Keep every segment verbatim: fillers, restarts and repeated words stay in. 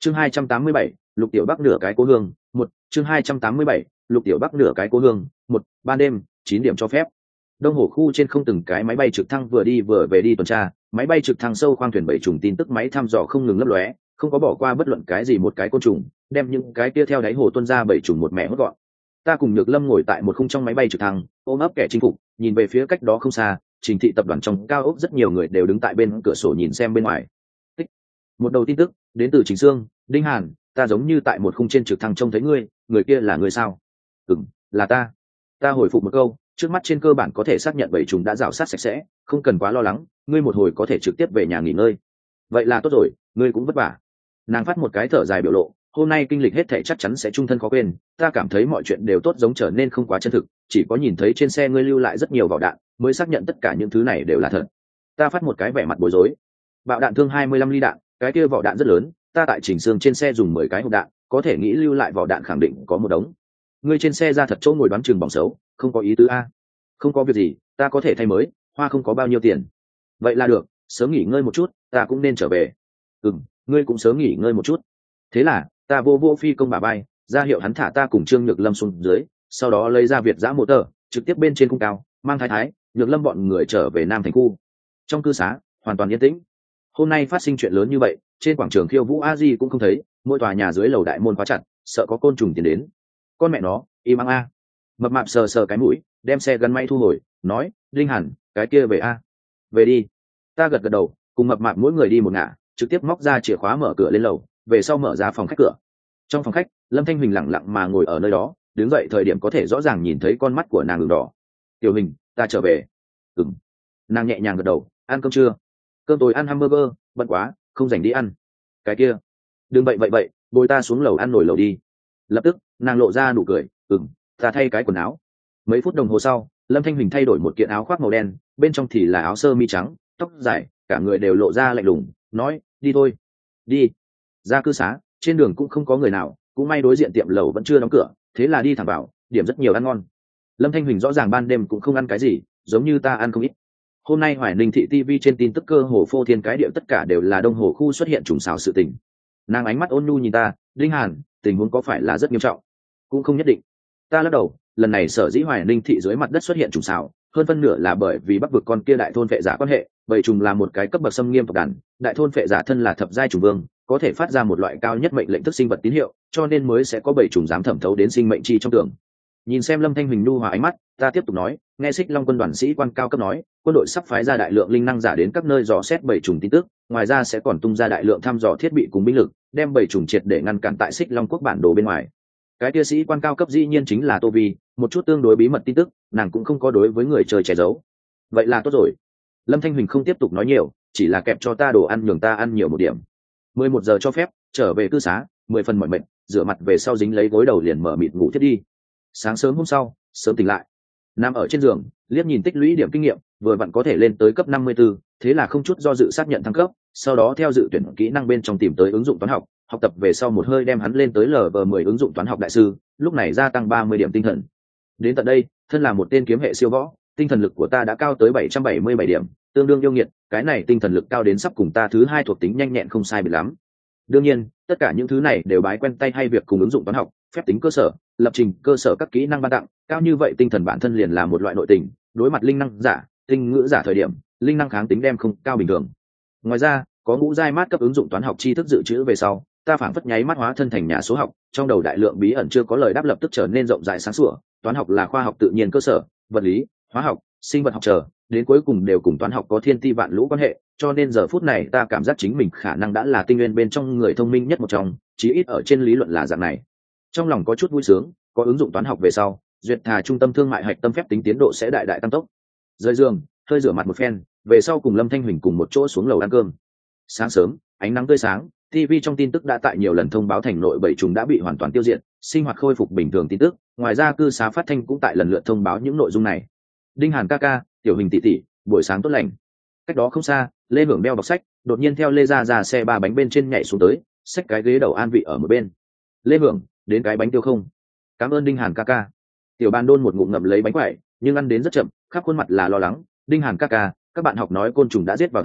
chương hai trăm tám mươi bảy, Lục Tiểu Bắc nửa cái cố hương một chương hai trăm tám mươi bảy, Lục Tiểu Bắc nửa cái cố hương một ban đêm chín điểm cho phép. Đông hồ khu trên không từng cái máy bay trực thăng vừa đi vừa về đi tuần tra, máy bay trực thăng sâu khoang thuyền bảy trùng tin tức máy thăm dò không ngừng lấp lóe, không có bỏ qua bất luận cái gì một cái côn trùng, đem những cái kia theo đáy hồ tuôn ra bảy trùng một mẹ hốt gọn. Ta cùng Nhược Lâm ngồi tại một khung trong máy bay trực thăng, ôm ấp kẻ chinh phục, nhìn về phía cách đó không xa, Trình thị tập đoàn trong cao ốc rất nhiều người đều đứng tại bên cửa sổ nhìn xem bên ngoài. Tích. Một đầu tin tức đến từ Trình Sương, Đinh Hàn, ta giống như tại một khung trên trực thăng trông thấy ngươi, người kia là ngươi sao? Ừm, là ta. Ta hồi phục một câu, trước mắt trên cơ bản có thể xác nhận bảy trùng đã rào sát sạch sẽ, không cần quá lo lắng, ngươi một hồi có thể trực tiếp về nhà nghỉ ngơi. Vậy là tốt rồi, ngươi cũng vất vả. Nàng phát một cái thở dài biểu lộ, hôm nay kinh lịch hết thảy chắc chắn sẽ trung thân khó quên, ta cảm thấy mọi chuyện đều tốt giống trở nên không quá chân thực, chỉ có nhìn thấy trên xe ngươi lưu lại rất nhiều vỏ đạn, mới xác nhận tất cả những thứ này đều là thật. Ta phát một cái vẻ mặt bối rối. Bạo đạn thương hai mươi lăm ly đạn, cái kia vỏ đạn rất lớn, ta tại Chỉnh Sương trên xe dùng mười cái hộp đạn, có thể nghĩ lưu lại vỏ đạn khẳng định có một đống. Ngươi trên xe ra thật chỗ ngồi đoán chừng bỏng xấu, không có ý tứ a. Không có việc gì, ta có thể thay mới, hoa không có bao nhiêu tiền. Vậy là được, sớm nghỉ ngơi một chút, ta cũng nên trở về. Ừm, ngươi cũng sớm nghỉ ngơi một chút. Thế là ta vô vô phi công bà bay, ra hiệu hắn thả ta cùng Trương Nhược Lâm xuống dưới, sau đó lấy ra Việt giã mô tờ, trực tiếp bên trên cung cao, mang Thái Thái, Nhược Lâm bọn người trở về Nam thành khu. Trong cư xá hoàn toàn yên tĩnh. Hôm nay phát sinh chuyện lớn như vậy, trên quảng trường khiêu vũ a di cũng không thấy, mỗi tòa nhà dưới lầu đại môn khóa chặt, sợ có côn trùng tiến đến. Con mẹ nó, im ắng a. Mập mạp sờ sờ cái mũi, đem xe gắn máy thu hồi, nói, Linh Hàn, cái kia về a. Về đi. Ta gật gật đầu, cùng mập mạp mỗi người đi một ngả, trực tiếp móc ra chìa khóa mở cửa lên lầu, về sau mở ra phòng khách cửa. Trong phòng khách, Lâm Thanh Huỳnh lặng lặng mà ngồi ở nơi đó, đứng dậy thời điểm có thể rõ ràng nhìn thấy con mắt của nàng ửng đỏ. Tiểu Hình, ta trở về. Ừm. Nàng nhẹ nhàng gật đầu, ăn cơm chưa? Cơm tối ăn hamburger, bận quá, không dành đi ăn. Cái kia, đừng vậy vậy vậy, bồi ta xuống lầu ăn nổi lầu đi. Lập tức, nàng lộ ra nụ cười, ừm, ta thay cái quần áo. Mấy phút đồng hồ sau, Lâm Thanh Huỳnh thay đổi một kiện áo khoác màu đen, bên trong thì là áo sơ mi trắng, tóc dài, cả người đều lộ ra lạnh lùng, nói, đi thôi. Đi. Ra cư xá, trên đường cũng không có người nào, cũng may đối diện tiệm lẩu vẫn chưa đóng cửa, thế là đi thẳng vào, điểm rất nhiều ăn ngon. Lâm Thanh Huỳnh rõ ràng ban đêm cũng không ăn cái gì, giống như ta ăn không ít. Hôm nay Hoài Ninh thị ti vi trên tin tức cơ hồ phô thiên cái địa tất cả đều là Đông Hồ khu xuất hiện trùng xào sự tình. Nàng ánh mắt ôn nhu nhìn ta, Đinh Hàn, tình huống có phải là rất nghiêm trọng? Cũng không nhất định. Ta lắc đầu, lần này sở dĩ Hoài Ninh thị dưới mặt đất xuất hiện trùng xào, hơn phân nửa là bởi vì Bắc vực con kia đại thôn phệ giả quan hệ, bầy trùng là một cái cấp bậc xâm nghiêm tộc đàn, đại thôn phệ giả thân là thập giai trùng vương, có thể phát ra một loại cao nhất mệnh lệnh thức sinh vật tín hiệu, cho nên mới sẽ có bầy trùng dám thẩm thấu đến sinh mệnh chi trong tường. Nhìn xem Lâm Thanh Huỳnh nu hòa ánh mắt, ta tiếp tục nói, nghe Xích Long quân đoàn sĩ quan cao cấp nói, quân đội sắp phái ra đại lượng linh năng giả đến các nơi dò xét bầy trùng tin tức, ngoài ra sẽ còn tung ra đại lượng thăm dò thiết bị cùng binh lực, đem bầy trùng triệt để ngăn cản tại Xích Long quốc bản đồ bên ngoài. Cái kia sĩ quan cao cấp dĩ nhiên chính là Tô Vi, một chút tương đối bí mật tin tức, nàng cũng không có đối với người chơi che giấu. Vậy là tốt rồi. Lâm Thanh Huỳnh không tiếp tục nói nhiều, chỉ là kẹp cho ta đồ ăn nhường ta ăn nhiều một điểm. mười một giờ cho phép, trở về cư xá, mười phần mỏi mệt, rửa mặt về sau dính lấy gối đầu liền mở mịt ngủ thiết đi. Sáng sớm hôm sau, sớm tỉnh lại, nằm ở trên giường, liếc nhìn tích lũy điểm kinh nghiệm, vừa vặn có thể lên tới cấp năm mươi tư, thế là không chút do dự xác nhận thăng cấp, sau đó theo dự tuyển kỹ năng bên trong tìm tới ứng dụng toán học, học tập về sau một hơi đem hắn lên tới lv mười ứng dụng toán học đại sư, lúc này gia tăng ba mươi điểm tinh thần. Đến tận đây, thân là một tên kiếm hệ siêu võ, tinh thần lực của ta đã cao tới bảy trăm bảy mươi bảy điểm, tương đương yêu nghiệt, cái này tinh thần lực cao đến sắp cùng ta thứ hai thuộc tính nhanh nhẹn không sai biệt lắm. Đương nhiên, tất cả những thứ này đều bái quen tay hay việc cùng ứng dụng toán học, phép tính cơ sở, lập trình cơ sở các kỹ năng ban tặng, cao như vậy tinh thần bản thân liền là một loại nội tình, đối mặt linh năng giả, tinh ngữ giả thời điểm, linh năng kháng tính đem không cao bình thường. Ngoài ra, có ngũ giai mát cấp ứng dụng toán học tri thức dự trữ về sau, ta phảng phất nháy mắt hóa thân thành nhà số học, trong đầu đại lượng bí ẩn chưa có lời đáp lập tức trở nên rộng rãi sáng sủa, toán học là khoa học tự nhiên cơ sở, vật lý, hóa học, sinh vật học chờ, đến cuối cùng đều cùng toán học có thiên ti vạn lũ quan hệ, cho nên giờ phút này ta cảm giác chính mình khả năng đã là tinh nguyên bên trong người thông minh nhất một trong, chí ít ở trên lý luận là dạng này. Trong lòng có chút vui sướng, có ứng dụng toán học về sau, duyệt thà trung tâm thương mại hạch tâm phép tính tiến độ sẽ đại đại tăng tốc. Rời giường, hơi rửa mặt một phen, về sau cùng Lâm Thanh Huỳnh cùng một chỗ xuống lầu ăn cơm. Sáng sớm, ánh nắng tươi sáng, ti vi trong tin tức đã tại nhiều lần thông báo thành nội bảy trùng đã bị hoàn toàn tiêu diệt, sinh hoạt khôi phục bình thường tin tức, ngoài ra cư xá phát thanh cũng tại lần lượt thông báo những nội dung này. Đinh Hàn ca ca, Tiểu Hình tỷ tỷ, buổi sáng tốt lành. Cách đó không xa, Lê Hưởng đeo đọc sách, đột nhiên theo Lê ra ra xe ba bánh bên trên nhảy xuống tới, xách cái ghế đầu an vị ở một bên. Lê Hưởng, đến cái bánh tiêu không? Cảm ơn Đinh Hàn ca ca. Tiểu Ban Đôn một ngụm ngậm lấy bánh quẩy, nhưng ăn đến rất chậm, khắp khuôn mặt là lo lắng. Đinh Hàn ca ca, các bạn học nói côn trùng đã giết vào thành,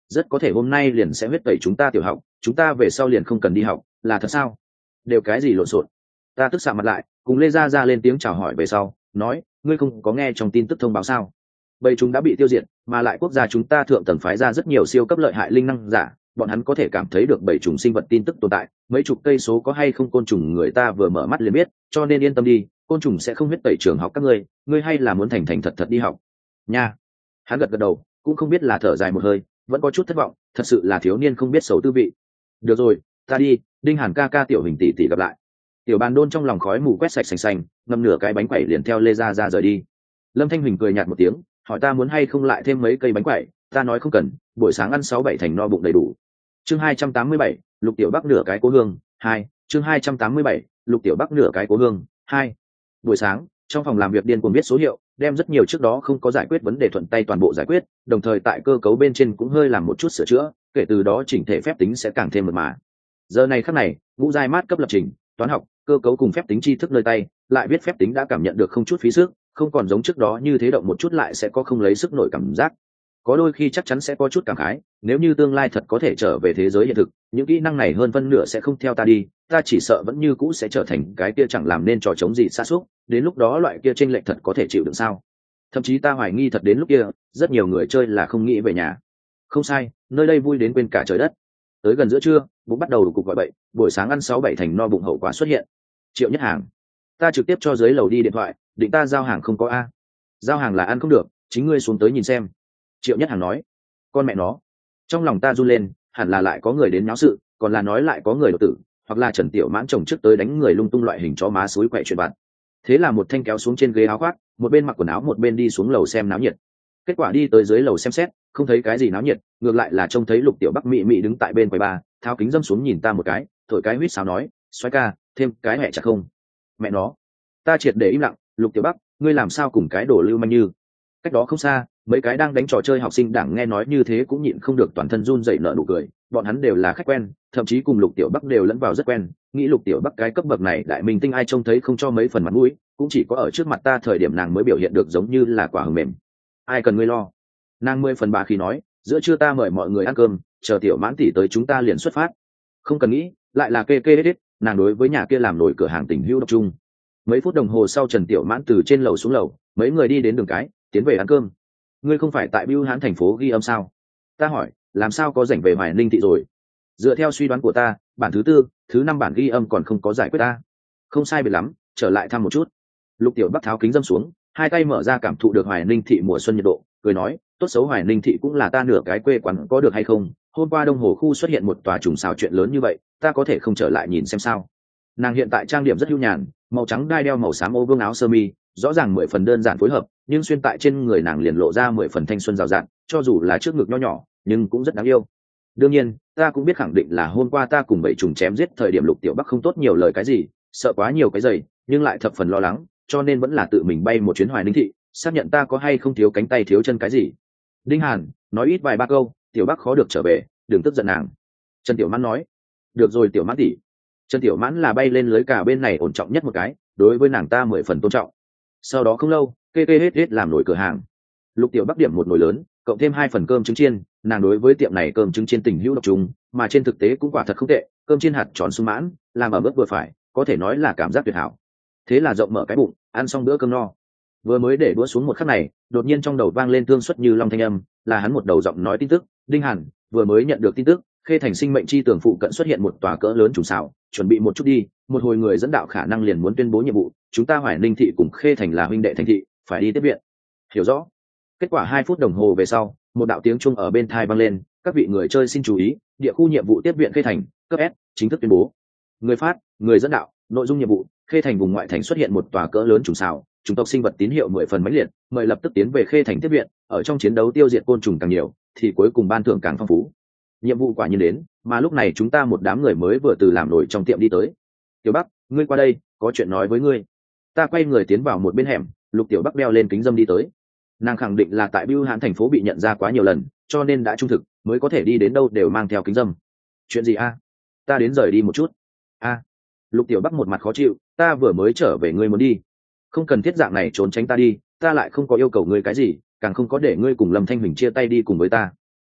rất có thể hôm nay liền sẽ huyết tẩy chúng ta tiểu học, chúng ta về sau liền không cần đi học, là thật sao? Đều cái gì lộn xộn? Ta tức sạm mặt lại, cùng Lê Gia Gia lên tiếng chào hỏi về sau, nói, ngươi không có nghe trong tin tức thông báo sao? Bầy chúng đã bị tiêu diệt, mà lại quốc gia chúng ta thượng tầng phái ra rất nhiều siêu cấp lợi hại linh năng giả, bọn hắn có thể cảm thấy được bầy trùng sinh vật tin tức tồn tại, mấy chục cây số có hay không côn trùng người ta vừa mở mắt liền biết, cho nên yên tâm đi, côn trùng sẽ không huyết tẩy trường học các ngươi, ngươi hay là muốn thành thành thật thật đi học. Nha. Hắn gật gật đầu, cũng không biết là thở dài một hơi, vẫn có chút thất vọng, thật sự là thiếu niên không biết xấu tư vị. Được rồi, ta đi, Đinh Hàn ca ca tiểu hình tỷ tỷ gặp lại. Tiểu Bàn Đôn trong lòng khói mù quét sạch sành sành, ngâm nửa cái bánh quẩy liền theo Lê Gia Gia rời đi. Lâm Thanh Huỳnh cười nhạt một tiếng, hỏi ta muốn hay không lại thêm mấy cây bánh quẩy, ta nói không cần, buổi sáng ăn sáu bảy thành no bụng đầy đủ. Chương hai trăm tám mươi bảy, Lục Tiểu Bắc nửa cái cố hương, hai. Chương hai trăm tám mươi bảy, Lục Tiểu Bắc nửa cái cố hương, hai. Buổi sáng, trong phòng làm việc điên cuồng viết số hiệu, đem rất nhiều trước đó không có giải quyết vấn đề thuận tay toàn bộ giải quyết, đồng thời tại cơ cấu bên trên cũng hơi làm một chút sửa chữa, kể từ đó chỉnh thể phép tính sẽ càng thêm mượt mà. Giờ này khắc này, ngũ giai mát cấp lập trình, toán học, cơ cấu cùng phép tính tri thức nơi tay, lại viết phép tính đã cảm nhận được không chút phí sức, không còn giống trước đó như thế động một chút lại sẽ có không lấy sức nổi cảm giác. Có đôi khi chắc chắn sẽ có chút cảm khái, nếu như tương lai thật có thể trở về thế giới hiện thực, những kỹ năng này hơn phân nửa sẽ không theo ta đi, ta chỉ sợ vẫn như cũ sẽ trở thành cái kia chẳng làm nên trò chống gì xa xúc, đến lúc đó loại kia chênh lệch thật có thể chịu đựng sao? Thậm chí ta hoài nghi thật đến lúc kia, rất nhiều người chơi là không nghĩ về nhà. Không sai, nơi đây vui đến quên cả trời đất. Tới gần giữa trưa, bụng bắt đầu đủ cục gọi bậy, buổi sáng ăn sáu bảy thành no bụng hậu quả xuất hiện. Triệu Nhất Hàng, ta trực tiếp cho dưới lầu đi điện thoại, định ta giao hàng không có a. Giao hàng là ăn không được, chính ngươi xuống tới nhìn xem. Triệu Nhất Hàng nói, con mẹ nó. Trong lòng ta run lên, hẳn là lại có người đến náo sự, còn là nói lại có người đột tử, hoặc là Trần Tiểu Mãn chồng trước tới đánh người lung tung loại hình chó má suối quậy chuyện vặt. Thế là một thanh kéo xuống trên ghế áo khoác, một bên mặc quần áo một bên đi xuống lầu xem náo nhiệt. Kết quả đi tới dưới lầu xem xét, không thấy cái gì náo nhiệt, ngược lại là trông thấy Lục Tiểu Bắc mị mị đứng tại bên quầy bar, tháo kính dâm xuống nhìn ta một cái, thổi cái huýt sáo nói, xoay ca, thêm cái mẹ chặt không? Mẹ nó. Ta triệt để im lặng, Lục Tiểu Bắc, ngươi làm sao cùng cái đồ lưu manh như? Cách đó không xa, mấy cái đang đánh trò chơi học sinh đảng nghe nói như thế cũng nhịn không được toàn thân run rẩy nở nụ cười, bọn hắn đều là khách quen, thậm chí cùng Lục Tiểu Bắc đều lẫn vào rất quen, nghĩ Lục Tiểu Bắc cái cấp bậc này đại minh tinh ai trông thấy không cho mấy phần mặt mũi, cũng chỉ có ở trước mặt ta thời điểm nàng mới biểu hiện được giống như là quả hờ mềm. Ai cần ngươi lo? Nàng mười phần bà khi nói, giữa trưa ta mời mọi người ăn cơm, chờ Tiểu Mãn tỷ tới chúng ta liền xuất phát. Không cần nghĩ, lại là kê kê hết hết, nàng đối với nhà kia làm nổi cửa hàng tình hữu độc trung. Mấy phút đồng hồ sau Trần Tiểu Mãn từ trên lầu xuống lầu, mấy người đi đến đường cái, tiến về ăn cơm. Ngươi không phải tại Bưu Hán thành phố ghi âm sao? Ta hỏi, làm sao có rảnh về Hoài Ninh thị rồi? Dựa theo suy đoán của ta, bản thứ tư, thứ năm bản ghi âm còn không có giải quyết ta. Không sai biệt lắm, trở lại thăm một chút. Lục Tiểu Bắc tháo kính dâm xuống, hai tay mở ra cảm thụ được Hoài Ninh thị mùa xuân nhiệt độ, cười nói, tốt xấu Hoài Ninh thị cũng là ta nửa cái quê quán, có được hay không? Hôm qua Đông Hồ khu xuất hiện một tòa trùng xào chuyện lớn như vậy, ta có thể không trở lại nhìn xem sao? Nàng hiện tại trang điểm rất hưu nhàn, màu trắng đai đeo màu xám ô vương áo sơ mi, rõ ràng mười phần đơn giản phối hợp, nhưng xuyên tại trên người nàng liền lộ ra mười phần thanh xuân rào rạt, cho dù là trước ngực nho nhỏ, nhưng cũng rất đáng yêu. Đương nhiên, ta cũng biết khẳng định là hôm qua ta cùng bảy trùng chém giết thời điểm Lục Tiểu Bắc không tốt nhiều lời cái gì, sợ quá nhiều cái giày, nhưng lại thập phần lo lắng, cho nên vẫn là tự mình bay một chuyến Hoài Ninh thị, xác nhận ta có hay không thiếu cánh tay thiếu chân cái gì. Đinh Hàn nói ít vài ba câu, Tiểu Bắc khó được trở về, đừng tức giận nàng. Trần Tiểu Mãn nói, được rồi Tiểu Mãn tỷ. Trần Tiểu Mãn là bay lên lưới cả bên này ổn trọng nhất một cái, đối với nàng ta mười phần tôn trọng. Sau đó không lâu, kê kê hết hết làm nổi cửa hàng. Lục Tiểu Bắc điểm một nồi lớn, cộng thêm hai phần cơm trứng chiên, nàng đối với tiệm này cơm trứng chiên tình hữu độc trùng, mà trên thực tế cũng quả thật không tệ, cơm chiên hạt tròn sung mãn, làm ở mức vừa phải, có thể nói là cảm giác tuyệt hảo. Thế là rộng mở cái bụng, ăn xong bữa cơm no. Vừa mới để đũa xuống một khắc này, đột nhiên trong đầu vang lên thương xuất như long thanh âm, là hắn một đầu giọng nói tin tức, Đinh Hàn vừa mới nhận được tin tức, Khê Thành sinh mệnh chi tường phụ cận xuất hiện một tòa cỡ lớn trùng xào, chuẩn bị một chút đi, một hồi người dẫn đạo khả năng liền muốn tuyên bố nhiệm vụ, chúng ta Hoài Ninh thị cùng Khê Thành là huynh đệ thành thị, phải đi tiếp viện. Hiểu rõ. Kết quả hai phút đồng hồ về sau, một đạo tiếng chuông ở bên tai vang lên, các vị người chơi xin chú ý, địa khu nhiệm vụ tiếp viện Khê Thành, cấp S, chính thức tuyên bố. Người phát, người dẫn đạo, nội dung nhiệm vụ, Khê Thành vùng ngoại thành xuất hiện một tòa cỡ lớn trùng xào, chủng tộc sinh vật tín hiệu mười phần mãnh liệt, mời lập tức tiến về Khê Thành tiếp viện, ở trong chiến đấu tiêu diệt côn trùng càng nhiều, thì cuối cùng ban thưởng càng phong phú. Nhiệm vụ quả nhiên đến, mà lúc này chúng ta một đám người mới vừa từ làm nổi trong tiệm đi tới. Tiểu Bắc, ngươi qua đây, có chuyện nói với ngươi. Ta quay người tiến vào một bên hẻm, Lục Tiểu Bắc đeo lên kính dâm đi tới. Nàng khẳng định là tại Bưu Hán thành phố bị nhận ra quá nhiều lần, cho nên đã trung thực, mới có thể đi đến đâu đều mang theo kính dâm. Chuyện gì a? Ta đến rời đi một chút. A. Lục Tiểu Bắc một mặt khó chịu, ta vừa mới trở về ngươi muốn đi. Không cần thiết dạng này trốn tránh ta đi, ta lại không có yêu cầu ngươi cái gì, càng không có để ngươi cùng Lâm Thanh Huỳnh chia tay đi cùng với ta.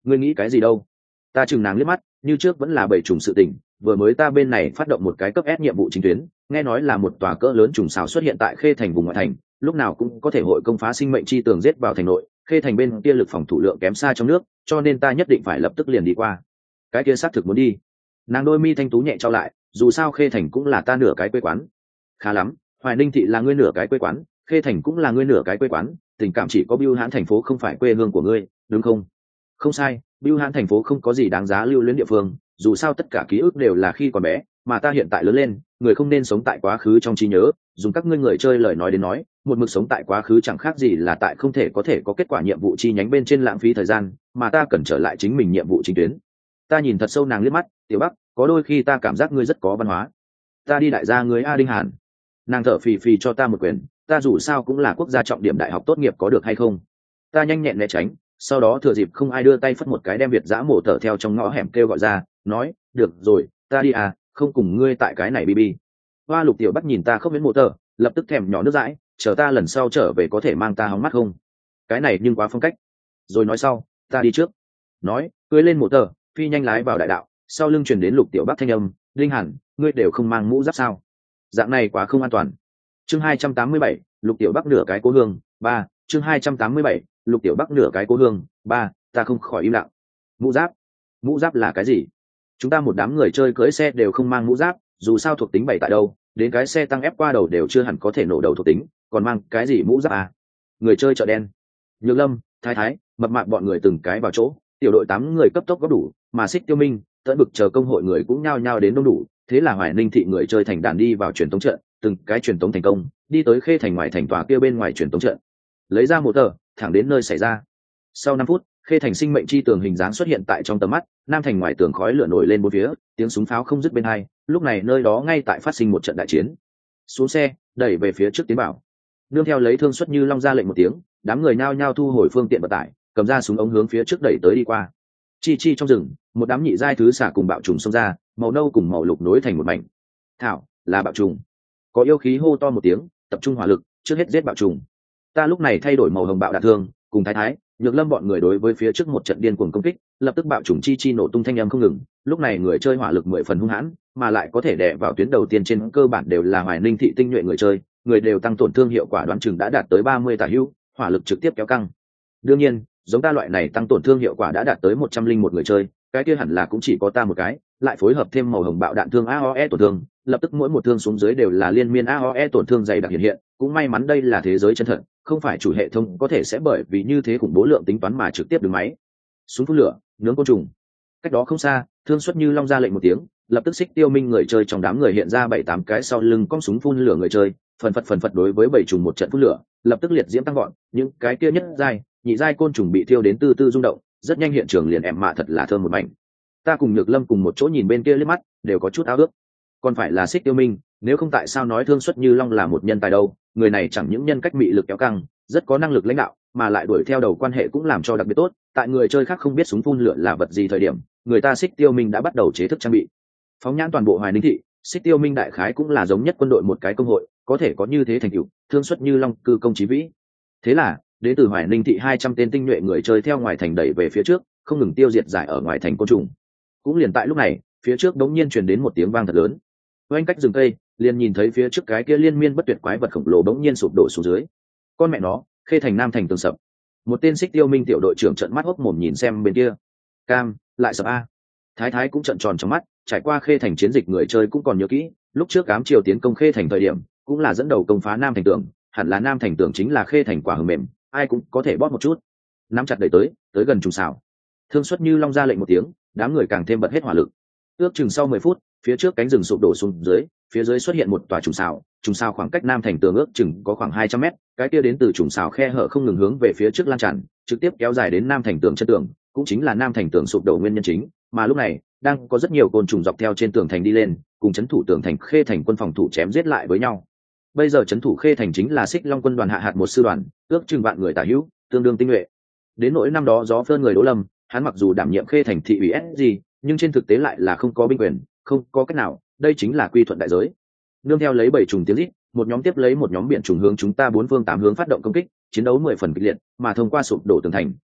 ngươi nghĩ cái gì đâu? Ta chừng nàng liếc mắt, như trước vẫn là bảy trùng sự tình, vừa mới ta bên này phát động một cái cấp S nhiệm vụ chính tuyến, nghe nói là một tòa cỡ lớn trùng xào xuất hiện tại Khê Thành vùng ngoại thành, lúc nào cũng có thể hội công phá sinh mệnh chi tường giết vào thành nội, Khê Thành bên kia lực phòng thủ lượng kém xa trong nước, cho nên ta nhất định phải lập tức liền đi qua. Cái kia xác thực muốn đi. Nàng đôi mi thanh tú nhẹ trao lại, dù sao Khê Thành cũng là ta nửa cái quê quán. Khá lắm, Hoài Ninh thị là ngươi nửa cái quê quán, Khê Thành cũng là ngươi nửa cái quê quán, tình cảm chỉ có Bưu Hãn thành phố không phải quê hương của ngươi, đúng không? Không sai, Bưu Hãn thành phố không có gì đáng giá lưu luyến địa phương, dù sao tất cả ký ức đều là khi còn bé, mà ta hiện tại lớn lên, người không nên sống tại quá khứ trong trí nhớ, dùng các ngươi người chơi lời nói đến nói, một mực sống tại quá khứ chẳng khác gì là tại không thể có thể có kết quả nhiệm vụ chi nhánh bên trên lãng phí thời gian, mà ta cần trở lại chính mình nhiệm vụ chính tuyến. Ta nhìn thật sâu nàng liếc mắt, Tiểu Bắc, có đôi khi ta cảm giác ngươi rất có văn hóa. Ta đi đại gia ngươi A Đinh Hàn. Nàng thở phì phì cho ta một quyền, ta dù sao cũng là quốc gia trọng điểm đại học tốt nghiệp có được hay không? Ta nhanh nhẹn né tránh, sau đó thừa dịp không ai đưa tay phất một cái đem Việt giã mổ thở theo trong ngõ hẻm kêu gọi ra, nói, được rồi, ta đi à, không cùng ngươi tại cái này bb. Hoa Lục Tiểu Bắc nhìn ta không miễn mổ thở, lập tức thèm nhỏ nước dãi, chờ ta lần sau trở về có thể mang ta hóng mắt không? Cái này nhưng quá phong cách. Rồi nói sau, ta đi trước. Nói, cưỡi lên mổ thở, phi nhanh lái vào đại đạo, sau lưng truyền đến Lục Tiểu Bắc thanh âm, Linh Hàn, ngươi đều không mang mũ giáp sao? Dạng này quá không an toàn. Chương hai trăm tám mươi bảy, Lục Tiểu Bắc nửa cái cố hương, ba, chương hai trăm tám mươi bảy, Lục Tiểu Bắc nửa cái cố hương, ba, ta không khỏi im lặng. Mũ giáp? Mũ giáp là cái gì? Chúng ta một đám người chơi cưỡi xe đều không mang mũ giáp, dù sao thuộc tính bày tại đâu, đến cái xe tăng ép qua đầu đều chưa hẳn có thể nổ đầu thuộc tính, còn mang cái gì mũ giáp à? Người chơi chợ đen. Nhược Lâm, Thái Thái, mập mạp bọn người từng cái vào chỗ, tiểu đội tám người cấp tốc góp đủ, mà Xích Tiêu Minh, Tẫn Bực chờ công hội người cũng nhao nhao đến đông đủ, thế là Hoài Ninh thị người chơi thành đàn đi vào truyền tống trận, từng cái truyền tống thành công, đi tới Khê Thành ngoài thành tòa kia bên ngoài truyền tống trận, lấy ra một tờ, thẳng đến nơi xảy ra. Sau năm phút, Khê Thành sinh mệnh chi tường hình dáng xuất hiện tại trong tầm mắt, nam thành ngoài tường khói lửa nổi lên bốn phía, tiếng súng pháo không dứt bên hai, lúc này nơi đó ngay tại phát sinh một trận đại chiến. Xuống xe, đẩy về phía trước tiến bảo. Nương theo lấy Thương Xuất Như Long ra lệnh một tiếng, đám người nhao nhao thu hồi phương tiện vận tải, cầm ra súng ống hướng phía trước đẩy tới đi qua. Chi chi trong rừng, một đám nhị giai thứ xả cùng bạo trùng xông ra, màu nâu cùng màu lục nối thành một mảnh. Thảo, là bạo trùng. Có yêu khí hô to một tiếng, tập trung hỏa lực, trước hết giết bạo trùng. Ta lúc này thay đổi màu hồng bạo đạn thương, cùng Thái Thái, Nhược Lâm bọn người đối với phía trước một trận điên cuồng công kích, lập tức bạo trùng chi chi nổ tung thanh âm không ngừng. Lúc này người chơi hỏa lực mười phần hung hãn, mà lại có thể đè vào tuyến đầu tiên trên cơ bản đều là Hoài Ninh thị tinh nhuệ người chơi, người đều tăng tổn thương hiệu quả đoán chừng đã đạt tới ba mươi tả hữu, hỏa lực trực tiếp kéo căng. Đương nhiên, giống ta loại này tăng tổn thương hiệu quả đã đạt tới một trăm linh một người chơi, cái kia hẳn là cũng chỉ có ta một cái, lại phối hợp thêm màu hồng bạo đạn thương a o e tổn thương, lập tức mỗi một thương xuống dưới đều là liên miên a o e tổn thương dày đặc hiện hiện, cũng may mắn đây là thế giới chân thật, không phải chủ hệ thống có thể sẽ bởi vì như thế khủng bố lượng tính toán mà trực tiếp đứng máy. Súng phun lửa, nướng côn trùng. Cách đó không xa, Thương Xuất Như Long ra lệnh một tiếng, lập tức Xích Tiêu Minh người chơi trong đám người hiện ra bảy tám cái sau lưng cong súng phun lửa người chơi, phần phật phần phật đối với bảy trùng một trận phun lửa, lập tức liệt diễm tăng gọn, những cái kia nhất giai, nhị giai côn trùng bị thiêu đến từ từ rung động, rất nhanh hiện trường liền em mạ thật là thơm một mảnh. Ta cùng Nhược Lâm cùng một chỗ nhìn bên kia liếc mắt, đều có chút ao ước. Còn phải là Xích Tiêu Minh, nếu không tại sao nói Thương Xuất Như Long là một nhân tài đâu, người này chẳng những nhân cách mị lực kéo căng, rất có năng lực lãnh đạo, mà lại đuổi theo đầu quan hệ cũng làm cho đặc biệt tốt, tại người chơi khác không biết súng phun lửa là vật gì thời điểm, người ta Xích Tiêu Minh đã bắt đầu chế thức trang bị. Phóng nhãn toàn bộ Hoài Ninh thị, Xích Tiêu Minh đại khái cũng là giống nhất quân đội một cái công hội, có thể có như thế thành tựu, Thương Xuất Như Long cư công chí vĩ. Thế là, đến từ Hoài Ninh thị hai trăm tên tinh nhuệ người chơi theo ngoài thành đẩy về phía trước, không ngừng tiêu diệt giải ở ngoài thành côn trùng. Cũng liền tại lúc này, phía trước đống nhiên truyền đến một tiếng vang thật lớn. Oanh cách rừng cây, liền nhìn thấy phía trước cái kia liên miên bất tuyệt quái vật khổng lồ đống nhiên sụp đổ xuống dưới. Con mẹ nó, Khê Thành Nam thành tường sập. Một tên Xích Tiêu Minh tiểu đội trưởng trợn mắt hốc mồm nhìn xem bên kia. Cam, lại sập a. Thái Thái cũng trợn tròn trong mắt, trải qua Khê Thành chiến dịch người chơi cũng còn nhớ kỹ, lúc trước cám triều tiến công Khê Thành thời điểm, cũng là dẫn đầu công phá Nam thành tường, hẳn là Nam thành tường chính là Khê Thành quả hờ mềm, ai cũng có thể bóp một chút. Nắm chặt đẩy tới, tới gần trùng xào. Thương Xuất Như Long ra lệnh một tiếng, đám người càng thêm bật hết hỏa lực. Ước chừng sau mười phút, phía trước cánh rừng sụp đổ xuống dưới, phía dưới xuất hiện một tòa trùng xào, trùng xào khoảng cách Nam thành tường ước chừng có khoảng hai trăm mét, cái kia đến từ trùng xào khe hở không ngừng hướng về phía trước lan tràn, trực tiếp kéo dài đến Nam thành tường chân tường, cũng chính là Nam thành tường sụp đổ nguyên nhân chính, mà lúc này, đang có rất nhiều côn trùng dọc theo trên tường thành đi lên, cùng trấn thủ tường thành Khê Thành quân phòng thủ chém giết lại với nhau. Bây giờ trấn thủ Khê Thành chính là Xích Long quân đoàn hạ hạt một sư đoàn, ước chừng vạn người tả hữu, tương đương tinh nhuệ. Đến nỗi năm đó gió phơn người Đỗ Lâm, hắn mặc dù đảm nhiệm Khê Thành thị ủy ét giê, nhưng trên thực tế lại là không có binh quyền, không có cách nào, đây chính là quy thuận đại giới. Nương theo lấy bảy trùng tiếng rít, một nhóm tiếp lấy một nhóm biển trùng hướng chúng ta bốn phương tám hướng phát động công kích, chiến đấu mười phần kịch liệt, mà thông qua sụp đổ tường thành,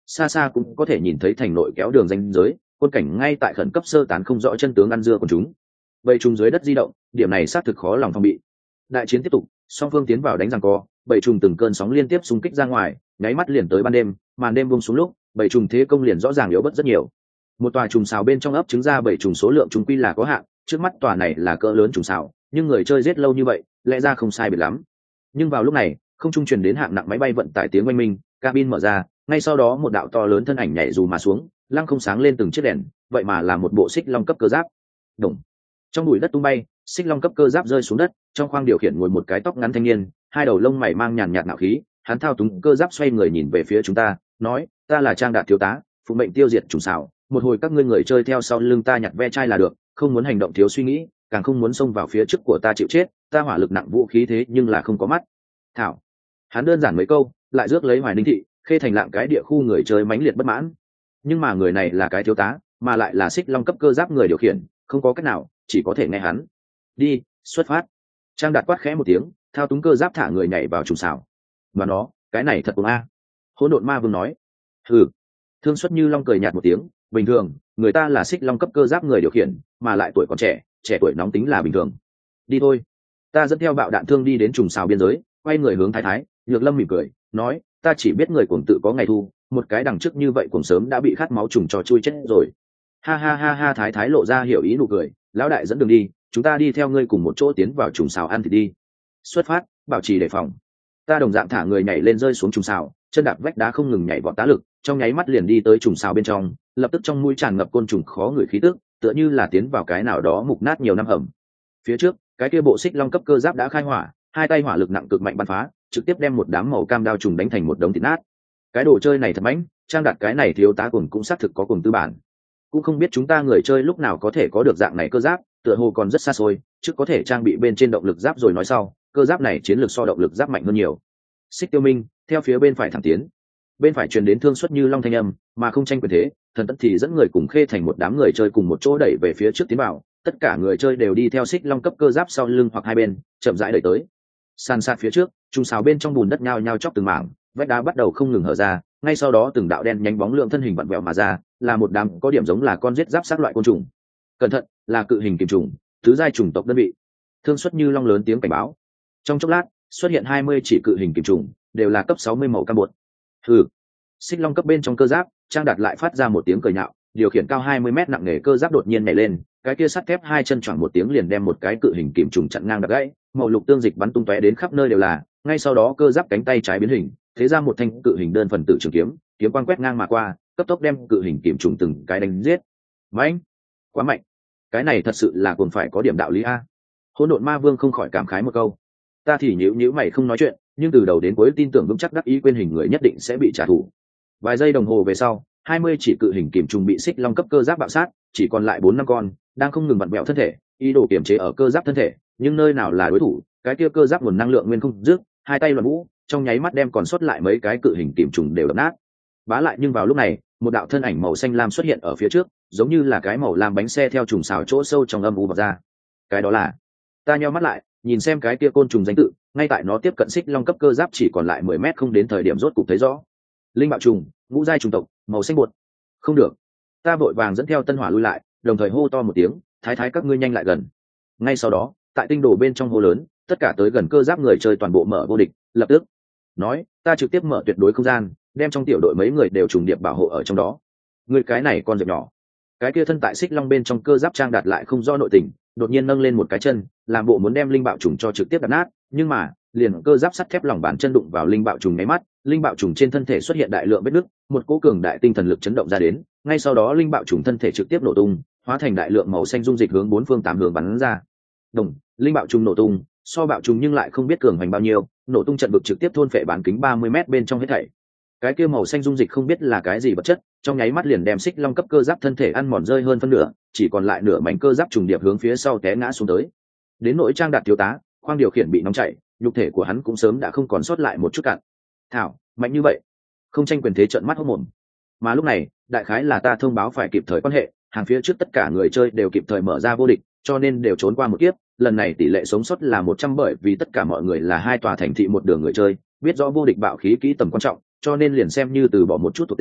xa xa cũng có thể nhìn thấy thành nội kéo đường ranh giới, quân cảnh ngay tại khẩn cấp sơ tán không rõ chân tướng ăn dưa của chúng. Bầy trùng dưới đất di động, điểm này xác thực khó lòng phòng bị. Đại chiến tiếp tục, song phương tiến vào đánh giằng co, bầy trùng từng cơn sóng liên tiếp xung kích ra ngoài, nháy mắt liền tới ban đêm, màn đêm buông xuống lúc, bầy trùng thế công liền rõ ràng yếu bớt rất nhiều. Một tòa trùng xào bên trong ấp trứng ra bầy trùng số lượng trùng quy là có hạn, trước mắt tòa này là cỡ lớn trùng xào, nhưng người chơi giết lâu như vậy, lẽ ra không sai biệt lắm. Nhưng vào lúc này, không trung truyền đến hạng nặng máy bay vận tải tiếng oanh minh, cabin mở ra, ngay sau đó một đạo to lớn thân ảnh nhảy dù mà xuống, lăng không sáng lên từng chiếc đèn, vậy mà là một bộ xích long cấp cơ giáp. Đùng. Trong bụi đất tung bay, xích long cấp cơ giáp rơi xuống đất, trong khoang điều khiển ngồi một cái tóc ngắn thanh niên, hai đầu lông mày mang nhàn nhạt ngạo khí, hắn thao túng cơ giáp xoay người nhìn về phía chúng ta, nói, ta là Trang Đạt thiếu tá, phụ mệnh tiêu diệt trùng xảo, một hồi các ngươi người chơi theo sau lưng ta nhặt ve chai là được, không muốn hành động thiếu suy nghĩ, càng không muốn xông vào phía trước của ta chịu chết, ta hỏa lực nặng vũ khí thế nhưng là không có mắt. Thảo. Hắn đơn giản mấy câu, lại rước lấy Hoài Ninh thị, Khê Thành lạng cái địa khu người chơi mãnh liệt bất mãn. Nhưng mà người này là cái thiếu tá, mà lại là xích long cấp cơ giáp người điều khiển, không có cách nào, chỉ có thể nghe hắn. Đi, xuất phát. Trang Đạt quát khẽ một tiếng, thao túng cơ giáp thả người nhảy vào trùng xảo. Mà nó, cái này thật cuồng a. Hỗn độn ma vương nói. Hừ. Thương Xuất Như Long cười nhạt một tiếng, bình thường, người ta là xích long cấp cơ giáp người điều khiển, mà lại tuổi còn trẻ, trẻ tuổi nóng tính là bình thường. Đi thôi. Ta dẫn theo bạo đạn thương đi đến trùng xào biên giới, quay người hướng Thái Thái, Nhược Lâm mỉm cười, nói, ta chỉ biết người cuồng tự có ngày thu, một cái đằng trước như vậy cuồng sớm đã bị khát máu trùng cho chui chết rồi. Ha ha ha ha. Thái Thái lộ ra hiểu ý nụ cười, lão đại dẫn đường đi, chúng ta đi theo ngươi cùng một chỗ tiến vào trùng xào ăn thịt đi. Xuất phát, bảo trì đề phòng. Ta đồng dạng thả người nhảy lên rơi xuống trùng xào, chân đạp vách đá không ngừng nhảy vọt tá lực, trong nháy mắt liền đi tới trùng xào bên trong, lập tức trong mũi tràn ngập côn trùng khó ngửi khí tức, tựa như là tiến vào cái nào đó mục nát nhiều năm hầm. Phía trước, cái kia bộ xích long cấp cơ giáp đã khai hỏa, hai tay hỏa lực nặng cực mạnh bắn phá, trực tiếp đem một đám màu cam đao trùng đánh thành một đống thịt nát. Cái đồ chơi này thật mãnh, Trang Đạt cái này thiếu tá cùng cũng xác thực có cùng tư bản. Cũng không biết chúng ta người chơi lúc nào có thể có được dạng này cơ giáp, tựa hồ còn rất xa xôi, trước có thể trang bị bên trên động lực giáp rồi nói sau, cơ giáp này chiến lược so động lực giáp mạnh hơn nhiều. Xích Tiêu Minh theo phía bên phải thẳng tiến, bên phải truyền đến Thương Xuất Như Long thanh âm, mà không tranh quyền thế, Thần Tẫn thì dẫn người cùng Khê Thành một đám người chơi cùng một chỗ đẩy về phía trước tiến vào, tất cả người chơi đều đi theo xích long cấp cơ giáp sau lưng hoặc hai bên, chậm rãi đẩy tới. San sát phía trước, trùng xào bên trong bùn đất nhao nhao chóc từng mảng, vách đá bắt đầu không ngừng hở ra, ngay sau đó từng đạo đen nhánh bóng lượng thân hình vặn vẹo mà ra, là một đám có điểm giống là con giết giáp sát loại côn trùng. Cẩn thận, là cự hình kim trùng, tứ giai trùng tộc đơn vị. Thương Xuất Như Long lớn tiếng cảnh báo. Trong chốc lát, xuất hiện hai mươi chỉ cự hình kim trùng, đều là cấp sáu mươi màu cam bột. Hừ. Xích long cấp bên trong cơ giáp, Trang Đạt lại phát ra một tiếng cười nhạo, điều khiển cao hai mươi mét nặng nề cơ giáp đột nhiên nhảy lên, cái kia sắt thép hai chân choảng một tiếng liền đem một cái cự hình kìm trùng chặn ngang đập gãy, màu lục tương dịch bắn tung tóe đến khắp nơi đều là, ngay sau đó cơ giáp cánh tay trái biến hình, thế ra một thanh cự hình đơn phần tử trường kiếm, kiếm quang quét ngang mà qua, cấp tốc đem cự hình kìm trùng từng cái đánh giết. Mạnh, quá mạnh. Cái này thật sự là còn phải có điểm đạo lý a. Hỗn độn ma vương không khỏi cảm khái một câu. Ta thì nhíu nhíu mày không nói chuyện, nhưng từ đầu đến cuối tin tưởng vững chắc đắc ý quên hình người nhất định sẽ bị trả thù. Vài giây đồng hồ về sau, hai mươi chỉ cự hình kìm trùng bị xích long cấp cơ giáp bạo sát, chỉ còn lại bốn năm con, đang không ngừng vặn vẹo thân thể, ý đồ kiềm chế ở cơ giáp thân thể, nhưng nơi nào là đối thủ, cái kia cơ giáp nguồn năng lượng nguyên không dứt, hai tay loạn vũ, trong nháy mắt đem còn sót lại mấy cái cự hình kìm trùng đều đập nát. Bá lại nhưng vào lúc này, một đạo thân ảnh màu xanh lam xuất hiện ở phía trước, giống như là cái màu lam bánh xe theo trùng xào chỗ sâu trong âm u bật ra. Cái đó là, ta nheo mắt lại, nhìn xem cái kia côn trùng danh tự, ngay tại nó tiếp cận xích long cấp cơ giáp chỉ còn lại mười mét không đến thời điểm rốt cục thấy rõ. Linh bạo trùng, ngũ giai trùng tộc, màu xanh bột. Không được. Ta vội vàng dẫn theo tân hỏa lui lại, đồng thời hô to một tiếng, thái thái các ngươi nhanh lại gần. Ngay sau đó, tại tinh đồ bên trong hô lớn, tất cả tới gần cơ giáp người chơi toàn bộ mở vô địch, lập tức nói, ta trực tiếp mở tuyệt đối không gian, đem trong tiểu đội mấy người đều trùng điệp bảo hộ ở trong đó. Người cái này con dẹp nhỏ. Cái kia thân tại xích long bên trong cơ giáp Trang Đạt lại không do nội tình, đột nhiên nâng lên một cái chân, làm bộ muốn đem linh bạo trùng cho trực tiếp đập nát, nhưng mà liền cơ giáp sắt thép lòng bàn chân đụng vào linh bạo trùng nháy mắt, linh bạo trùng trên thân thể xuất hiện đại lượng vết nứt, một cỗ cường đại tinh thần lực chấn động ra đến, ngay sau đó linh bạo trùng thân thể trực tiếp nổ tung, hóa thành đại lượng màu xanh dung dịch hướng bốn phương tám hướng bắn ra. Đồng, linh bạo trùng nổ tung, so bạo trùng nhưng lại không biết cường hành bao nhiêu, nổ tung trận vực trực tiếp thôn phệ bán kính ba mươi mét bên trong hết thảy. Cái kia màu xanh dung dịch không biết là cái gì vật chất, trong nháy mắt liền đem xích long cấp cơ giáp thân thể ăn mòn rơi hơn phân nửa, chỉ còn lại nửa mảnh cơ giáp trùng điệp hướng phía sau té ngã xuống tới. Đến nỗi Trang Đạt thiếu tá, khoang điều khiển bị nóng chảy, nhục thể của hắn cũng sớm đã không còn sót lại một chút cạn. Thảo, mạnh như vậy, không tranh quyền thế trợn mắt hốt mồm. Mà lúc này, đại khái là ta thông báo phải kịp thời quan hệ, hàng phía trước tất cả người chơi đều kịp thời mở ra vô địch, cho nên đều trốn qua một kiếp. Lần này tỷ lệ sống sót là một trăm bởi vì tất cả mọi người là hai tòa thành thị một đường người chơi, biết rõ vô địch bạo khí kỹ tầm quan trọng, cho nên liền xem như từ bỏ một chút thuộc tính,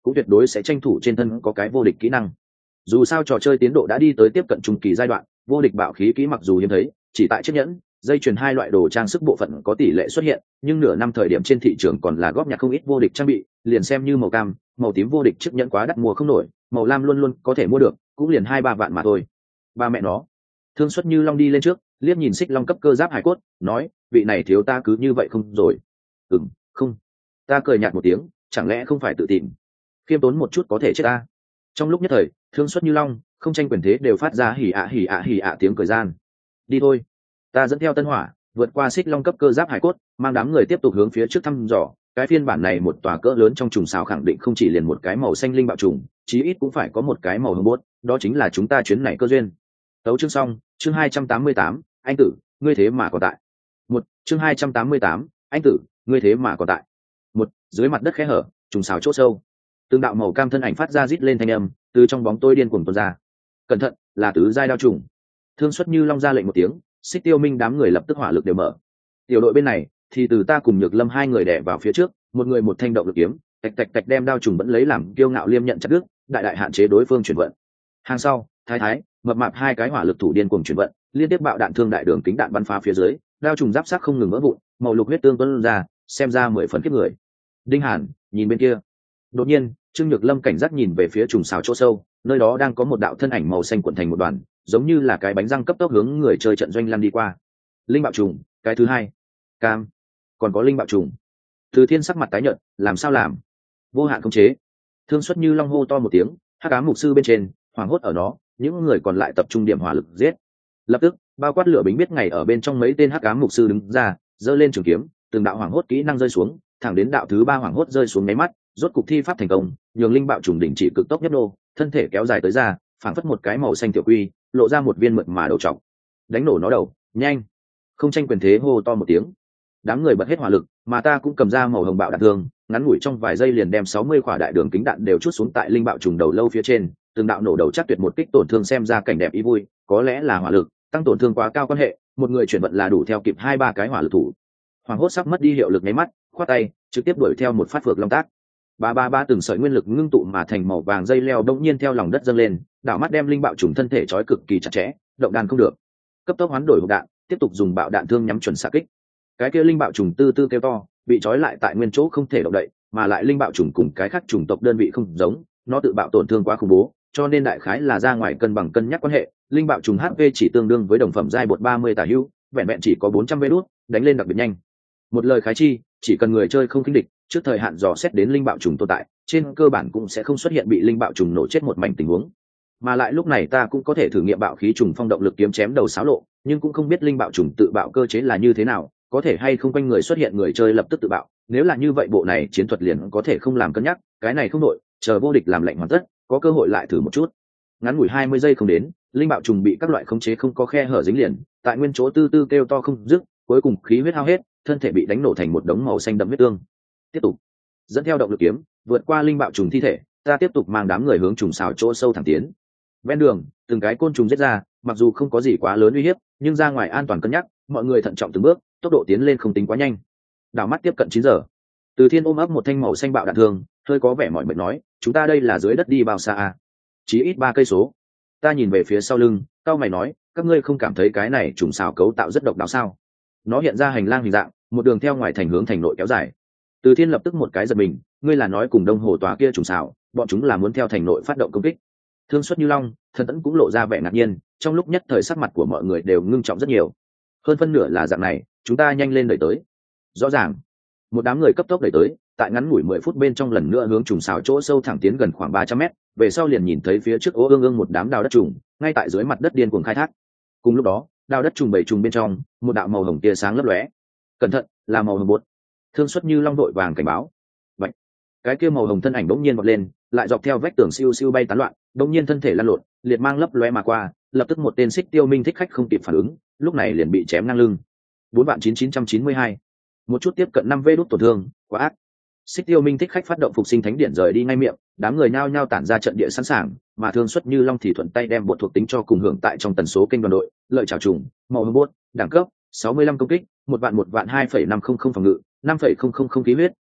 cũng tuyệt đối sẽ tranh thủ trên thân có cái vô địch kỹ năng. Dù sao trò chơi tiến độ đã đi tới tiếp cận trung kỳ giai đoạn, vô địch bạo khí kỹ mặc dù hiếm thấy, chỉ tại chiếc nhẫn, dây chuyền hai loại đồ trang sức bộ phận có tỷ lệ xuất hiện, nhưng nửa năm thời điểm trên thị trường còn là góp nhặt không ít vô địch trang bị, liền xem như màu cam, màu tím vô địch chiếc nhẫn quá đắt mua không nổi, màu lam luôn luôn có thể mua được, cũng liền hai ba vạn mà thôi. Ba mẹ nó. Thương Xuất Như Long đi lên trước, liếc nhìn Xích Long cấp cơ giáp hải cốt, nói, vị này thiếu ta cứ như vậy không rồi. Ừm, không. Ta cười nhạt một tiếng, chẳng lẽ không phải tự tìm. Khiêm tốn một chút có thể chết ta. Trong lúc nhất thời, Thương Xuất Như Long, không tranh quyền thế đều phát ra hỉ ạ hỉ ạ hỉ ạ tiếng cười gian. Đi thôi. Ta dẫn theo Tân Hỏa, vượt qua Xích Long cấp cơ giáp hải cốt, mang đám người tiếp tục hướng phía trước thăm dò. Cái phiên bản này một tòa cỡ lớn trong trùng xào khẳng định không chỉ liền một cái màu xanh linh bạo trùng, chí ít cũng phải có một cái màu hồng bốt, đó chính là chúng ta chuyến này cơ duyên. Tấu chương xong, chương hai trăm tám mươi tám, anh tử, ngươi thế mà còn tại. Một, chương hai trăm tám mươi tám, anh tử, ngươi thế mà còn tại. Một, dưới mặt đất khẽ hở, trùng xào chỗ sâu. Từng đạo màu cam thân ảnh phát ra rít lên thanh âm, từ trong bóng tối điên cuồng tuôn ra. Cẩn thận, là tứ giai đao trùng. Thương Xuất Như Long ra lệnh một tiếng, Xích Tiêu Minh đám người lập tức hỏa lực đều mở. Tiểu đội bên này thì từ ta cùng Nhược Lâm hai người đè vào phía trước, một người một thanh động lực kiếm, tạch tạch tạch đem đao trùng vẫn lấy làm kiêu ngạo liêm nhận chặt đứt, đại đại hạn chế đối phương chuyển vận. Hàng sau, Thái Thái, mập mạp hai cái hỏa lực thủ điên cuồng chuyển vận, liên tiếp bạo đạn thương đại đường kính đạn bắn phá phía dưới, đao trùng giáp sắc không ngừng vỡ vụn, màu lục huyết tương tuôn ra, xem ra mười phần kiếp người. Đinh Hàn, nhìn bên kia. Đột nhiên, Trương Nhược Lâm cảnh giác nhìn về phía trùng xào chỗ sâu, nơi đó đang có một đạo thân ảnh màu xanh cuộn thành một đoàn, giống như là cái bánh răng cấp tốc hướng người chơi trận doanh lăn đi qua. Linh bạo trùng, cái thứ hai. Cam, còn có linh bạo trùng. Từ Thiên sắc mặt tái nhợt, làm sao làm? Vô hạn khống chế. Thương Xuất Như Long hô to một tiếng, hắc ám mục sư bên trên, hoảng hốt ở nó, những người còn lại tập trung điểm hỏa lực giết. Lập tức, bao quát lửa bính biết ngày ở bên trong mấy tên hắc ám mục sư đứng ra, giơ lên trường kiếm, từng đạo hoảng hốt kỹ năng rơi xuống, thẳng đến đạo thứ ba hoảng hốt rơi xuống mấy mắt, rốt cục thi pháp thành công, nhường linh bạo trùng đỉnh chỉ cực tốc nhất nô, thân thể kéo dài tới ra, phảng phất một cái màu xanh tiểu quy, lộ ra một viên mượt mà đầu trọc. Đánh nổ nó đầu, nhanh! Không tranh quyền thế hô to một tiếng. Đám người bật hết hỏa lực, mà ta cũng cầm ra màu hồng bạo đạn thương, ngắn ngủi trong vài giây liền đem sáu mươi quả đại đường kính đạn đều chút xuống tại linh bạo trùng đầu lâu phía trên, từng đạo nổ đầu chắc tuyệt một kích tổn thương xem ra cảnh đẹp ý vui, có lẽ là hỏa lực tăng tổn thương quá cao quan hệ, một người chuyển vận là đủ theo kịp hai ba cái hỏa lực thủ. Hoàng hốt sắp mất đi hiệu lực nháy mắt, khoát tay, trực tiếp đuổi theo một phát phược long tác. Ba ba ba từng sợi nguyên lực ngưng tụ mà thành màu vàng dây leo đông nhiên theo lòng đất dâng lên, đảo mắt đem linh bạo trùng thân thể trói cực kỳ chặt chẽ, động đàn không được. Cấp tốc hoán đổi hộp đạn, tiếp tục dùng bạo đạn thương nhắm chuẩn xạ kích. Cái kia linh bạo trùng tư tư kêu to, bị trói lại tại nguyên chỗ không thể động đậy, mà lại linh bạo trùng cùng cái khác trùng tộc đơn vị không giống, nó tự bạo tổn thương quá khủng bố, cho nên đại khái là ra ngoài cân bằng cân nhắc quan hệ, linh bạo trùng hát pê chỉ tương đương với đồng phẩm giai bột ba mươi tả hữu, vẹn vẹn chỉ có bốn trăm vê đốt, đánh lên đặc biệt nhanh. Một lời khái chi, chỉ cần người chơi không khinh địch, trước thời hạn dò xét đến linh bạo trùng tồn tại, trên cơ bản cũng sẽ không xuất hiện bị linh bạo trùng nổ chết một mảnh tình huống. Mà lại lúc này ta cũng có thể thử nghiệm bạo khí trùng phong động lực kiếm chém đầu xáo lộ, nhưng cũng không biết linh bạo trùng tự bạo cơ chế là như thế nào, có thể hay không quanh người xuất hiện người chơi lập tức tự bạo, nếu là như vậy bộ này chiến thuật liền có thể không làm cân nhắc, cái này không đội, chờ vô địch làm lệnh hoàn tất, có cơ hội lại thử một chút. Ngắn ngủi hai mươi giây không đến, linh bạo trùng bị các loại khống chế không có khe hở dính liền, tại nguyên chỗ tư tư kêu to không dứt, cuối cùng khí huyết hao hết, thân thể bị đánh nổ thành một đống màu xanh đậm huyết tương. Tiếp tục dẫn theo động lực kiếm, vượt qua linh bạo trùng thi thể, ta tiếp tục mang đám người hướng trùng xào chỗ sâu thẳng tiến. Ven đường, từng cái côn trùng giết ra, mặc dù không có gì quá lớn uy hiếp, nhưng ra ngoài an toàn cân nhắc, mọi người thận trọng từng bước, tốc độ tiến lên không tính quá nhanh. Đảo mắt tiếp cận chín giờ. Từ Thiên ôm ấp một thanh màu xanh bạo đạn thương, hơi có vẻ mỏi mệt nói, chúng ta đây là dưới đất đi bao xa à? Chỉ ít ba cây số. Ta nhìn về phía sau lưng, cao mày nói, các ngươi không cảm thấy cái này trùng xào cấu tạo rất độc đáo sao? Nó hiện ra hành lang hình dạng, một đường theo ngoài thành hướng thành nội kéo dài. Từ Thiên lập tức một cái giật mình, ngươi là nói cùng đông hồ tòa kia trùng xào, bọn chúng là muốn theo thành nội phát động công kích. Thương Xuất Như Long, Thần Tẫn cũng lộ ra vẻ ngạc nhiên, trong lúc nhất thời sắc mặt của mọi người đều ngưng trọng rất nhiều. Hơn phân nửa là dạng này, chúng ta nhanh lên đẩy tới. Rõ ràng, một đám người cấp tốc đẩy tới, tại ngắn ngủi mười phút bên trong lần nữa hướng trùng xào chỗ sâu thẳng tiến gần khoảng ba trăm mét, về sau liền nhìn thấy phía trước ố ương ương một đám đào đất trùng, ngay tại dưới mặt đất điên cuồng khai thác. Cùng lúc đó, đào đất trùng bảy trùng bên trong, một đạo màu hồng tia sáng lấp lóe. Cẩn thận, là màu hồng bột. Thương Xuất Như Long đội vàng cảnh báo. Vậy, cái kia màu hồng thân ảnh bỗng nhiên vọt lên, lại dọc theo vách tường siêu siêu bay tán loạn, bỗng nhiên thân thể lăn lộn, liệt mang lấp lóe mà qua, lập tức một tên Xích Tiêu Minh thích khách không kịp phản ứng, lúc này liền bị chém ngang lưng. bốn vạn chín chín trăm chín mươi hai. Một chút tiếp cận năm vê đốt tổn thương, quá ác. Xích Tiêu Minh thích khách phát động phục sinh thánh điện rời đi ngay miệng, đám người nhao nhao tản ra trận địa sẵn sàng, mà Thương Xuất Như Long thì thuận tay đem bột thuộc tính cho cùng hưởng tại trong tần số kênh đoàn đội, lợi chảo trùng, màu hồng bốt, đẳng cấp sáu mươi lăm công kích, một vạn một vạn hai phẩy năm không không phòng ngự, năm phẩy không không không khí huyết,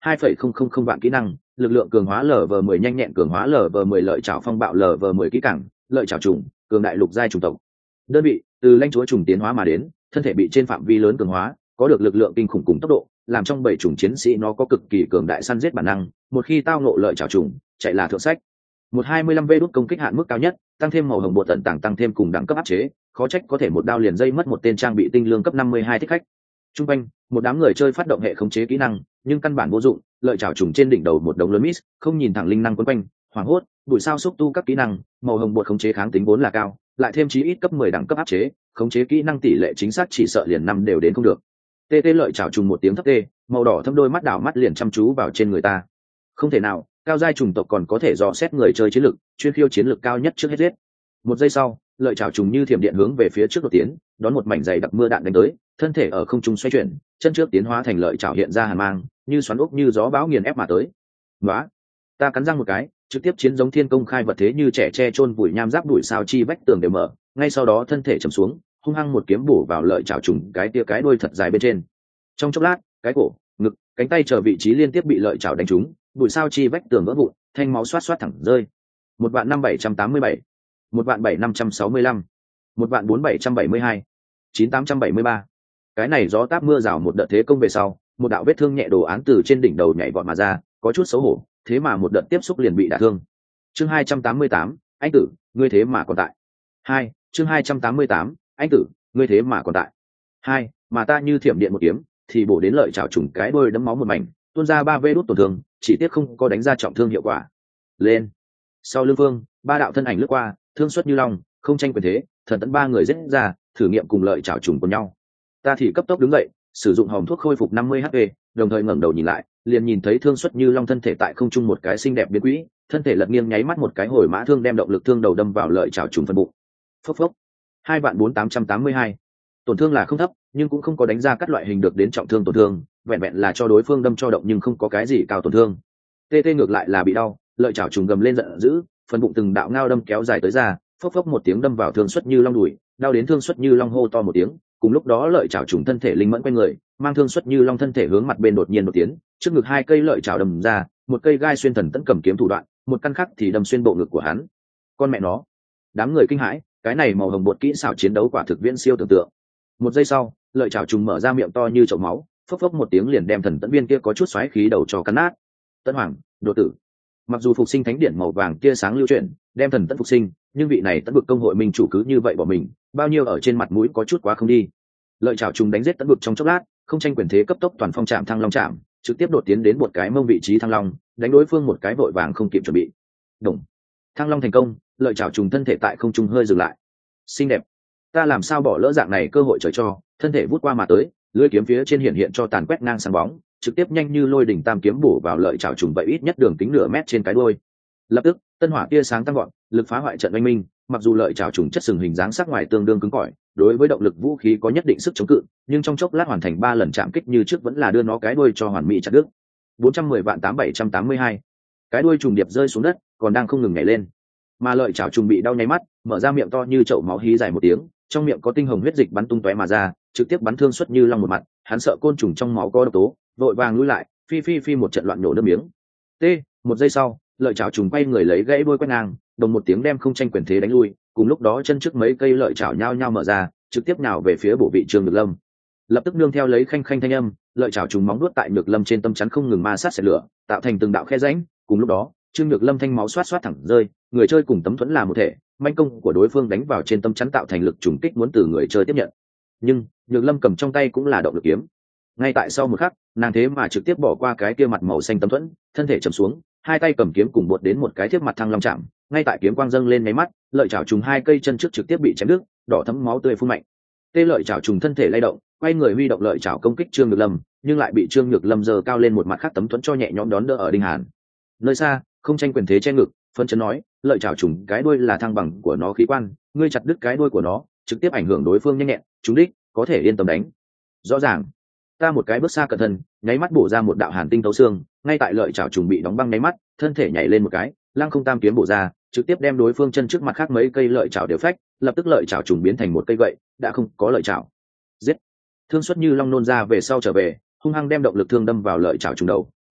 hai phẩy không không không vạn kỹ năng, lực lượng cường hóa lv mười, nhanh nhẹn cường hóa lv mười, lợi chảo phong bạo lv mười kỹ cảng, lợi chảo trùng, cường đại lục giai trùng tộc. Đơn vị từ lãnh chúa trùng tiến hóa mà đến, thân thể bị trên phạm vi lớn cường hóa, có được lực lượng kinh khủng cùng tốc độ, làm trong bảy chủng chiến sĩ nó có cực kỳ cường đại săn giết bản năng, một khi tao ngộ lợi chảo trùng, chạy là thượng sách. một hai mươi lăm vê đút công kích hạn mức cao nhất, tăng thêm màu hồng bột tận tảng tăng thêm cùng đẳng cấp áp chế, khó trách có thể một đao liền dây mất một tên trang bị tinh lương cấp năm mươi hai thích khách. Trung quanh, một đám người chơi phát động hệ khống chế kỹ năng, nhưng căn bản vô dụng, lợi chảo trùng trên đỉnh đầu một đống lớn miss, không nhìn thẳng linh năng quấn quanh, hoảng hốt, bụi sao xúc tu các kỹ năng, màu hồng bột khống chế kháng tính vốn là cao, lại thêm chí ít cấp mười đẳng cấp áp chế, khống chế kỹ năng tỷ lệ chính xác chỉ sợ liền năm đều đến không được. Tê tê lợi chảo trùng một tiếng thấp tê, màu đỏ thâm đôi mắt đảo mắt liền chăm chú vào trên người ta. Không thể nào, cao giai trùng tộc còn có thể dò xét người chơi chiến lực, chuyên khiêu chiến lực cao nhất trước hết giết. Một giây sau, lợi chảo trùng như thiểm điện hướng về phía trước đột tiến, đón một mảnh dày đặc mưa đạn đánh tới, thân thể ở không trung xoay chuyển, chân trước tiến hóa thành lợi chảo hiện ra hàn mang, như xoắn ốc như gió bão nghiền ép mà tới. Nóa, ta cắn răng một cái, trực tiếp chiến giống thiên công khai vật thế như trẻ tre chôn vùi nham giáp đuổi sao chi vách tường đều mở, ngay sau đó thân thể trầm xuống, hung hăng một kiếm bổ vào lợi chảo trùng cái tia cái đuôi thật dài bên trên. Trong chốc lát, cái cổ, ngực, cánh tay chờ vị trí liên tiếp bị lợi chảo đánh trúng, đuổi sao chi vách tường vỡ vụn, thanh máu xoát xoát thẳng rơi. Một vạn năm bảy trăm tám mươi bảy, một vạn bảy năm trăm sáu mươi lăm, một vạn bốn bảy trăm bảy mươi hai, chín tám trăm bảy mươi ba. Cái này gió táp mưa rào một đợt thế công về sau, một đạo vết thương nhẹ đồ án từ trên đỉnh đầu nhảy vọt mà ra, có chút xấu hổ, thế mà một đợt tiếp xúc liền bị đả thương. Chương hai trăm tám mươi tám, anh tử, ngươi thế mà còn tại. Hai, chương hai trăm tám mươi tám, anh tử, ngươi thế mà còn tại. Hai, mà ta như thiểm điện một kiếm, thì bổ đến lợi chảo trùng cái đuôi đấm máu một mảnh, tuôn ra ba vết đốt tổn thương, chỉ tiếc không có đánh ra trọng thương hiệu quả. Lên. Sau lưng phương, ba đạo thân ảnh lướt qua, thương xuất như long, không tranh quyền thế, thần tấn ba người giết ra, thử nghiệm cùng lợi chảo trùng của nhau. Ta thì cấp tốc đứng dậy, sử dụng hòm thuốc khôi phục năm mươi hát pê, đồng thời ngẩng đầu nhìn lại, liền nhìn thấy thương xuất như long thân thể tại không trung một cái xinh đẹp biến quỹ, thân thể lật nghiêng nháy mắt một cái hồi mã thương đem động lực thương đầu đâm vào lợi chảo trùng phần bụng. Phốc phốc. Hai vạn bốn tám trăm tám mươi hai. Tổn thương là không thấp, nhưng cũng không có đánh ra các loại hình được đến trọng thương tổn thương, vẹn vẹn là cho đối phương đâm cho động nhưng không có cái gì cao tổn thương. Tê tê ngược lại là bị đau, lợi chảo trùng gầm lên giận dữ, phần bụng từng đạo ngao đâm kéo dài tới ra, phốc phốc một tiếng đâm vào thương xuất như long đùi, đau đến thương xuất như long hô to một tiếng. Cùng lúc đó lợi chảo trùng thân thể linh mẫn quanh người, mang thương xuất như long thân thể hướng mặt bên đột nhiên một tiếng, trước ngực hai cây lợi chảo đâm ra, một cây gai xuyên thần tấn cầm kiếm thủ đoạn, một căn khác thì đâm xuyên bộ ngực của hắn. Con mẹ nó! Đám người kinh hãi, cái này màu hồng bột kỹ xảo chiến đấu quả thực viễn siêu tưởng tượng. Một giây sau, lợi chảo trùng mở ra miệng to như chậu máu, phốc phốc một tiếng liền đem thần tấn viên kia có chút xoáy khí đầu cho cắn nát. Tân Hoàng, đồ tử. Mặc dù phục sinh thánh điển màu vàng kia sáng lưu chuyển, đem thần tấn phục sinh, nhưng vị này tấn vực công hội minh chủ cứ như vậy bỏ mình, bao nhiêu ở trên mặt mũi có chút quá không đi. Lợi chảo trùng đánh giết tấn vực trong chốc lát, không tranh quyền thế cấp tốc toàn phong chạm thăng long chạm, trực tiếp đột tiến đến một cái mông vị trí thăng long, đánh đối phương một cái vội vàng không kịp chuẩn bị. Đồng. Thăng long thành công, lợi chảo trùng thân thể tại không trung hơi dừng lại. Xinh đẹp. Ta làm sao bỏ lỡ dạng này cơ hội trời cho, thân thể vút qua mà tới, lưỡi kiếm phía trên hiện hiện cho tàn quét ngang sáng bóng, trực tiếp nhanh như lôi đỉnh tam kiếm bổ vào lợi chảo trùng vậy ít nhất đường kính nửa mét trên cái đuôi. Lập tức, tân hỏa tia sáng tăng gọn, lực phá hoại trận oanh minh, mặc dù lợi chảo trùng chất sừng hình dáng sắc ngoài tương đương cứng cỏi, đối với động lực vũ khí có nhất định sức chống cự, nhưng trong chốc lát hoàn thành ba lần chạm kích như trước vẫn là đưa nó cái đuôi cho hoàn mỹ chặt đứt. bốn trăm mười vạn tám bảy trăm tám mươi hai. Cái đuôi trùng điệp rơi xuống đất, còn đang không ngừng nhảy lên. Mà lợi chảo trùng bị đau nháy mắt, mở ra miệng to như chậu máu hí dài một tiếng, trong miệng có tinh hồng huyết dịch bắn tung tóe mà ra, trực tiếp bắn thương xuất như long một mặt, hắn sợ côn trùng trong máu có độc tố, vội vàng lùi lại, phi phi phi một trận loạn nổ nước miếng. T, một giây sau, lợi chảo trùng quay người lấy gãy đuôi quét ngang, đồng một tiếng đem không tranh quyền thế đánh lui, cùng lúc đó chân trước mấy cây lợi chảo nhao nhao mở ra, trực tiếp nhào về phía bộ vị Trương Nhược Lâm. Lập tức nương theo lấy khanh khanh thanh âm, lợi chảo trùng móng đuốt tại Nhược Lâm trên tâm chắn không ngừng ma sát xẹt lửa, tạo thành từng đạo khe rãnh, cùng lúc đó, Trương Nhược Lâm thanh máu xoát xoát thẳng rơi, người chơi cùng tấm thuẫn là một thể, manh công của đối phương đánh vào trên tâm chắn tạo thành lực trùng kích muốn từ người chơi tiếp nhận. Nhưng, Nhược Lâm cầm trong tay cũng là động lực kiếm. Ngay tại sau một khắc, nàng thế mà trực tiếp bỏ qua cái kia mặt màu xanh tấm thuẫn, thân thể trầm xuống, hai tay cầm kiếm cùng bột đến một cái tiếp mặt thăng long chạm, ngay tại kiếm quang dâng lên mấy mắt, lợi chảo trùng hai cây chân trước trực tiếp bị chém đứt, đỏ thấm máu tươi phun mạnh. Tê lợi chảo trùng thân thể lay động, quay người huy động lợi chảo công kích Trương Nhược Lâm, nhưng lại bị Trương Nhược Lâm giơ cao lên một mặt khác tấm thuẫn cho nhẹ nhõm đón đỡ ở đinh hàn. Nơi xa, không tranh quyền thế che ngực, phân chấn nói, lợi chảo trùng cái đuôi là thăng bằng của nó khí quan, ngươi chặt đứt cái đuôi của nó, trực tiếp ảnh hưởng đối phương nhanh nhẹn, trúng đích, có thể yên tâm đánh. Rõ ràng. Ta một cái bước xa cẩn thận, nháy mắt bổ ra một đạo hàn tinh tấu xương, ngay tại lợi chảo trùng bị đóng băng nháy mắt, thân thể nhảy lên một cái, lăng không tam kiếm bổ ra, trực tiếp đem đối phương chân trước mặt khác mấy cây lợi chảo đều phách, lập tức lợi chảo trùng biến thành một cây gậy, đã không có lợi chảo. Giết. Thương xuất như long nôn ra về sau trở về, hung hăng đem động lực thương đâm vào lợi chảo trùng đầu,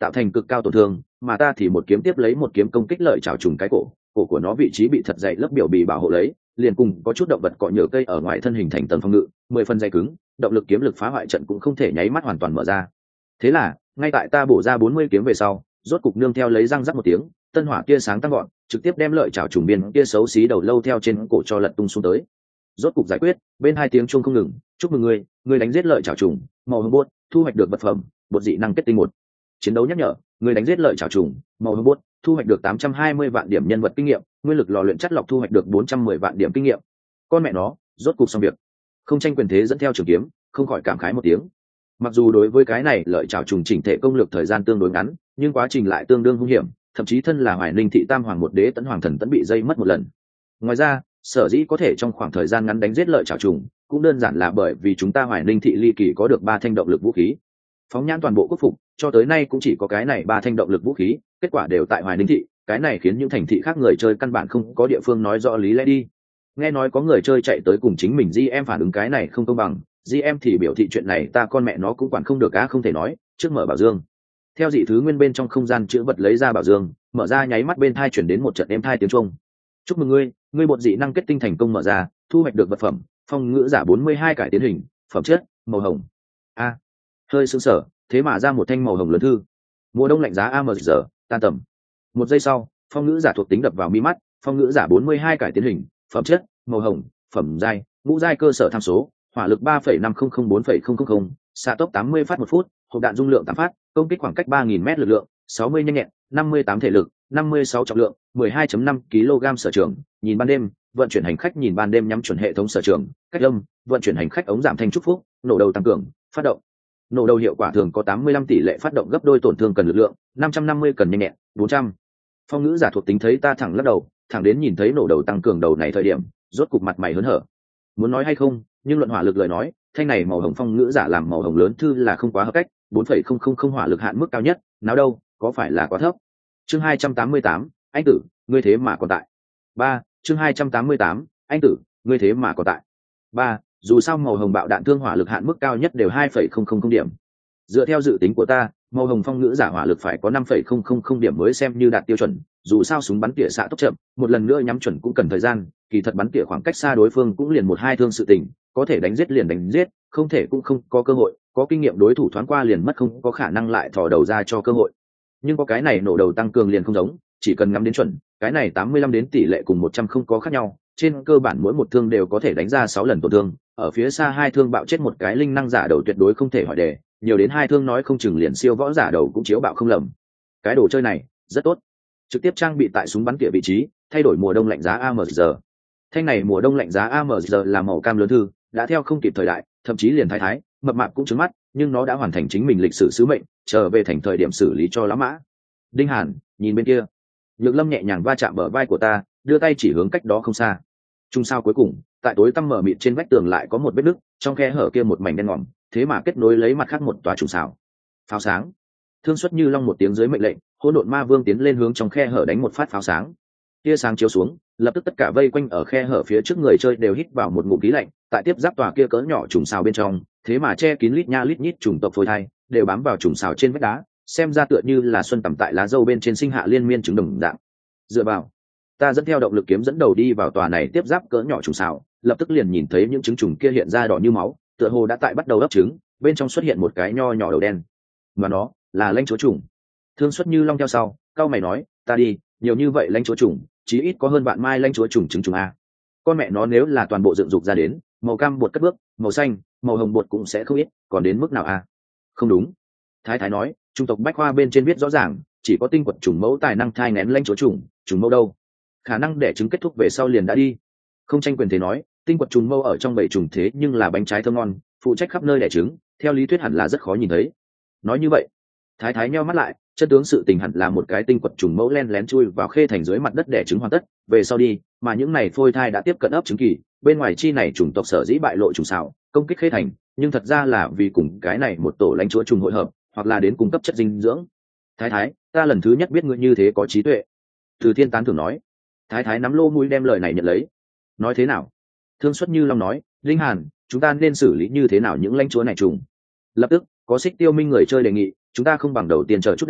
tạo thành cực cao tổn thương, mà ta thì một kiếm tiếp lấy một kiếm công kích lợi chảo trùng cái cổ, cổ của nó vị trí bị thật dày lớp biểu bì bảo hộ lấy, liền cùng có chút động vật cọ nhựa cây ở ngoài thân hình thành tầng phòng ngự, mười phần dày cứng, động lực kiếm lực phá hoại trận cũng không thể nháy mắt hoàn toàn mở ra. Thế là, ngay tại ta bổ ra bốn mươi kiếm về sau, rốt cục nương theo lấy răng rắc một tiếng, tân hỏa tia sáng tăng gọn, trực tiếp đem lợi chảo trùng biên kia xấu xí đầu lâu theo trên cổ cho lật tung xuống tới. Rốt cục giải quyết, bên hai tiếng chuông không ngừng, chúc mừng ngươi, ngươi đánh giết lợi chảo trùng, màu hồng bột, thu hoạch được vật phẩm, bột dị năng kết tinh một. Chiến đấu nhắc nhở, ngươi đánh giết lợi chảo trùng, màu hồng bột, thu hoạch được tám trăm hai mươi vạn điểm nhân vật kinh nghiệm, nguyên lực lò luyện chất lọc thu hoạch được bốn trăm mười vạn điểm kinh nghiệm. Con mẹ nó, rốt cục xong việc. Không tranh quyền thế dẫn theo trường kiếm, không khỏi cảm khái một tiếng. Mặc dù đối với cái này lợi chảo trùng chỉnh thể công lược thời gian tương đối ngắn, nhưng quá trình lại tương đương hung hiểm, thậm chí thân là Hoài Ninh thị Tam Hoàng một đế Tấn Hoàng thần tấn bị dây mất một lần. Ngoài ra, sở dĩ có thể trong khoảng thời gian ngắn đánh giết lợi chảo trùng, cũng đơn giản là bởi vì chúng ta Hoài Ninh thị ly kỳ có được ba thanh động lực vũ khí. Phóng nhãn toàn bộ quốc phục, cho tới nay cũng chỉ có cái này ba thanh động lực vũ khí, kết quả đều tại Hoài Ninh thị, cái này khiến những thành thị khác người chơi căn bản không có địa phương nói rõ lý lẽ đi. Nghe nói có người chơi chạy tới cùng chính mình gi em phản ứng cái này không công bằng, gi em thì biểu thị chuyện này ta con mẹ nó cũng quản không được á, không thể nói, trước mở bảo dương. Theo dị thứ nguyên bên trong không gian chữ vật lấy ra bảo dương, mở ra nháy mắt bên thai chuyển đến một trận êm thai tiếng chuông. Chúc mừng ngươi, ngươi bột dị năng kết tinh thành công mở ra, thu hoạch được vật phẩm, phong ngữ giả bốn mươi hai cải tiến hình, phẩm chất, màu hồng. A, hơi sững sờ, thế mà ra một thanh màu hồng lớn thư. Mùa đông lạnh giá a em giờ, tan tầm. Một giây sau, phong ngữ giả thuộc tính đập vào mi mắt, phong ngữ giả bốn mươi hai cải tiến hình, phẩm chất, màu hồng, phẩm giai, ngũ giai cơ sở tham số, hỏa lực ba phẩy năm không không bốn phẩy không không không, xạ tốc tám mươi phát một phút, hộp đạn dung lượng tám phát, công kích khoảng cách ba nghìn mét lực lượng, sáu mươi nhanh nhẹn, năm mươi tám thể lực, năm mươi sáu trọng lượng, mười hai phẩy năm ki lô gam sở trường, nhìn ban đêm, vận chuyển hành khách nhìn ban đêm nhắm chuẩn hệ thống sở trường, cách âm, vận chuyển hành khách ống giảm thanh trúc phúc, nổ đầu tăng cường, phát động. Nổ đầu hiệu quả thường có tám mươi lăm tỷ lệ phát động gấp đôi tổn thương cần lực lượng, năm trăm năm mươi cần nhanh nhẹn, bốn trăm. Phong ngữ giả thuộc tính thấy ta thẳng lắc đầu, thẳng đến nhìn thấy nổ đầu tăng cường đầu này thời điểm, rốt cục mặt mày hớn hở. Muốn nói hay không, nhưng luận hỏa lực lời nói, thanh này màu hồng phong ngữ giả làm màu hồng lớn thư là không quá hợp cách, bốn phẩy không không không hỏa lực hạn mức cao nhất, nào đâu, có phải là quá thấp. Chương hai trăm tám mươi tám, anh tử, ngươi thế mà còn tại. ba, chương hai trăm tám mươi tám, anh tử, ngươi thế mà còn tại. ba, dù sao màu hồng bạo đạn thương hỏa lực hạn mức cao nhất đều hai phẩy không không không điểm. Dựa theo dự tính của ta, màu hồng phong ngữ giả hỏa lực phải có năm phẩy không không không điểm mới xem như đạt tiêu chuẩn, dù sao súng bắn tỉa xạ tốc chậm, một lần nữa nhắm chuẩn cũng cần thời gian, kỳ thật bắn tỉa khoảng cách xa đối phương cũng liền một hai thương sự tình, có thể đánh giết liền đánh giết, không thể cũng không có cơ hội, có kinh nghiệm đối thủ thoáng qua liền mất không có khả năng lại thò đầu ra cho cơ hội. Nhưng có cái này nổ đầu tăng cường liền không giống, chỉ cần ngắm đến chuẩn, cái này tám mươi lăm đến tỷ lệ cùng một trăm không có khác nhau, trên cơ bản mỗi một thương đều có thể đánh ra sáu lần tổn thương, ở phía xa hai thương bạo chết một cái linh năng giả đầu tuyệt đối không thể hỏi đề, nhiều đến hai thương nói không chừng liền siêu võ giả đầu cũng chiếu bạo không lầm. Cái đồ chơi này rất tốt, trực tiếp trang bị tại súng bắn tỉa vị trí, thay đổi mùa đông lạnh giá a em giờ. Thanh này mùa đông lạnh giá a em giờ là màu cam lớn thư, đã theo không kịp thời đại, thậm chí liền thái thái mập mạp cũng trứng mắt, nhưng nó đã hoàn thành chính mình lịch sử sứ mệnh, trở về thành thời điểm xử lý cho lắm mã. Đinh Hàn, nhìn bên kia. Nhược Lâm nhẹ nhàng va chạm bờ vai của ta, đưa tay chỉ hướng cách đó không xa. Trung sao cuối cùng, tại tối tăm mở mịt trên vách tường lại có một vết nứt, trong khe hở kia một mảnh đen ngòm, thế mà kết nối lấy mặt khác một tòa trùng xào. Pháo sáng. Thương xuất như long một tiếng dưới mệnh lệnh, hỗn độn ma vương tiến lên hướng trong khe hở đánh một phát pháo sáng. Tia sáng chiếu xuống, lập tức tất cả vây quanh ở khe hở phía trước người chơi đều hít vào một ngụm khí lạnh, tại tiếp giáp tòa kia cỡ nhỏ trùng xào bên trong, thế mà che kín lít nha lít nhít trùng tộc phôi thai, đều bám vào trùng xào trên vách đá, xem ra tựa như là xuân tầm tại lá dâu bên trên sinh hạ liên miên trứng đồng dạng. Dựa vào, ta dẫn theo động lực kiếm dẫn đầu đi vào tòa này tiếp giáp cỡ nhỏ trùng xào, lập tức liền nhìn thấy những trứng trùng kia hiện ra đỏ như máu, tựa hồ đã tại bắt đầu ấp trứng, bên trong xuất hiện một cái nho nhỏ đầu đen, mà nó là lãnh chúa trùng. Thương xuất như long theo sau, cao mày nói, ta đi, nhiều như vậy lãnh chúa trùng, chí ít có hơn bạn mai lãnh chúa trùng trứng trùng a. Con mẹ nó nếu là toàn bộ dựng dục ra đến, màu cam bột cất bước, màu xanh, màu hồng bột cũng sẽ không ít, còn đến mức nào a? Không đúng. Thái thái nói, trung tộc bách khoa bên trên viết rõ ràng, chỉ có tinh quật trùng mẫu tài năng thai nghén lãnh chúa trùng, trùng mẫu đâu? Khả năng đẻ trứng kết thúc về sau liền đã đi. Không tranh quyền thế nói, tinh quật trùng mẫu ở trong bầy trùng thế nhưng là bánh trái thơm ngon, phụ trách khắp nơi đẻ trứng, theo lý thuyết hẳn là rất khó nhìn thấy. Nói như vậy, thái thái nheo mắt lại, chân tướng sự tình hẳn là một cái tinh quật trùng mẫu len lén chui vào khê thành dưới mặt đất đẻ trứng hoàn tất, về sau đi, mà những này phôi thai đã tiếp cận ấp trứng kỳ, bên ngoài chi này chủng tộc sở dĩ bại lộ trùng xào, công kích khê thành, nhưng thật ra là vì cùng cái này một tổ lãnh chúa trùng hội hợp, hoặc là đến cung cấp chất dinh dưỡng. Thái thái, ta lần thứ nhất biết ngươi như thế có trí tuệ. Từ Thiên tán thưởng nói. Thái thái nắm lô mũi đem lời này nhận lấy. Nói thế nào? Thương xuất như long nói, Linh Hàn, chúng ta nên xử lý như thế nào những lãnh chúa này trùng? Lập tức, có Xích Tiêu Minh người chơi đề nghị, chúng ta không bằng đầu tiên chờ chút đã,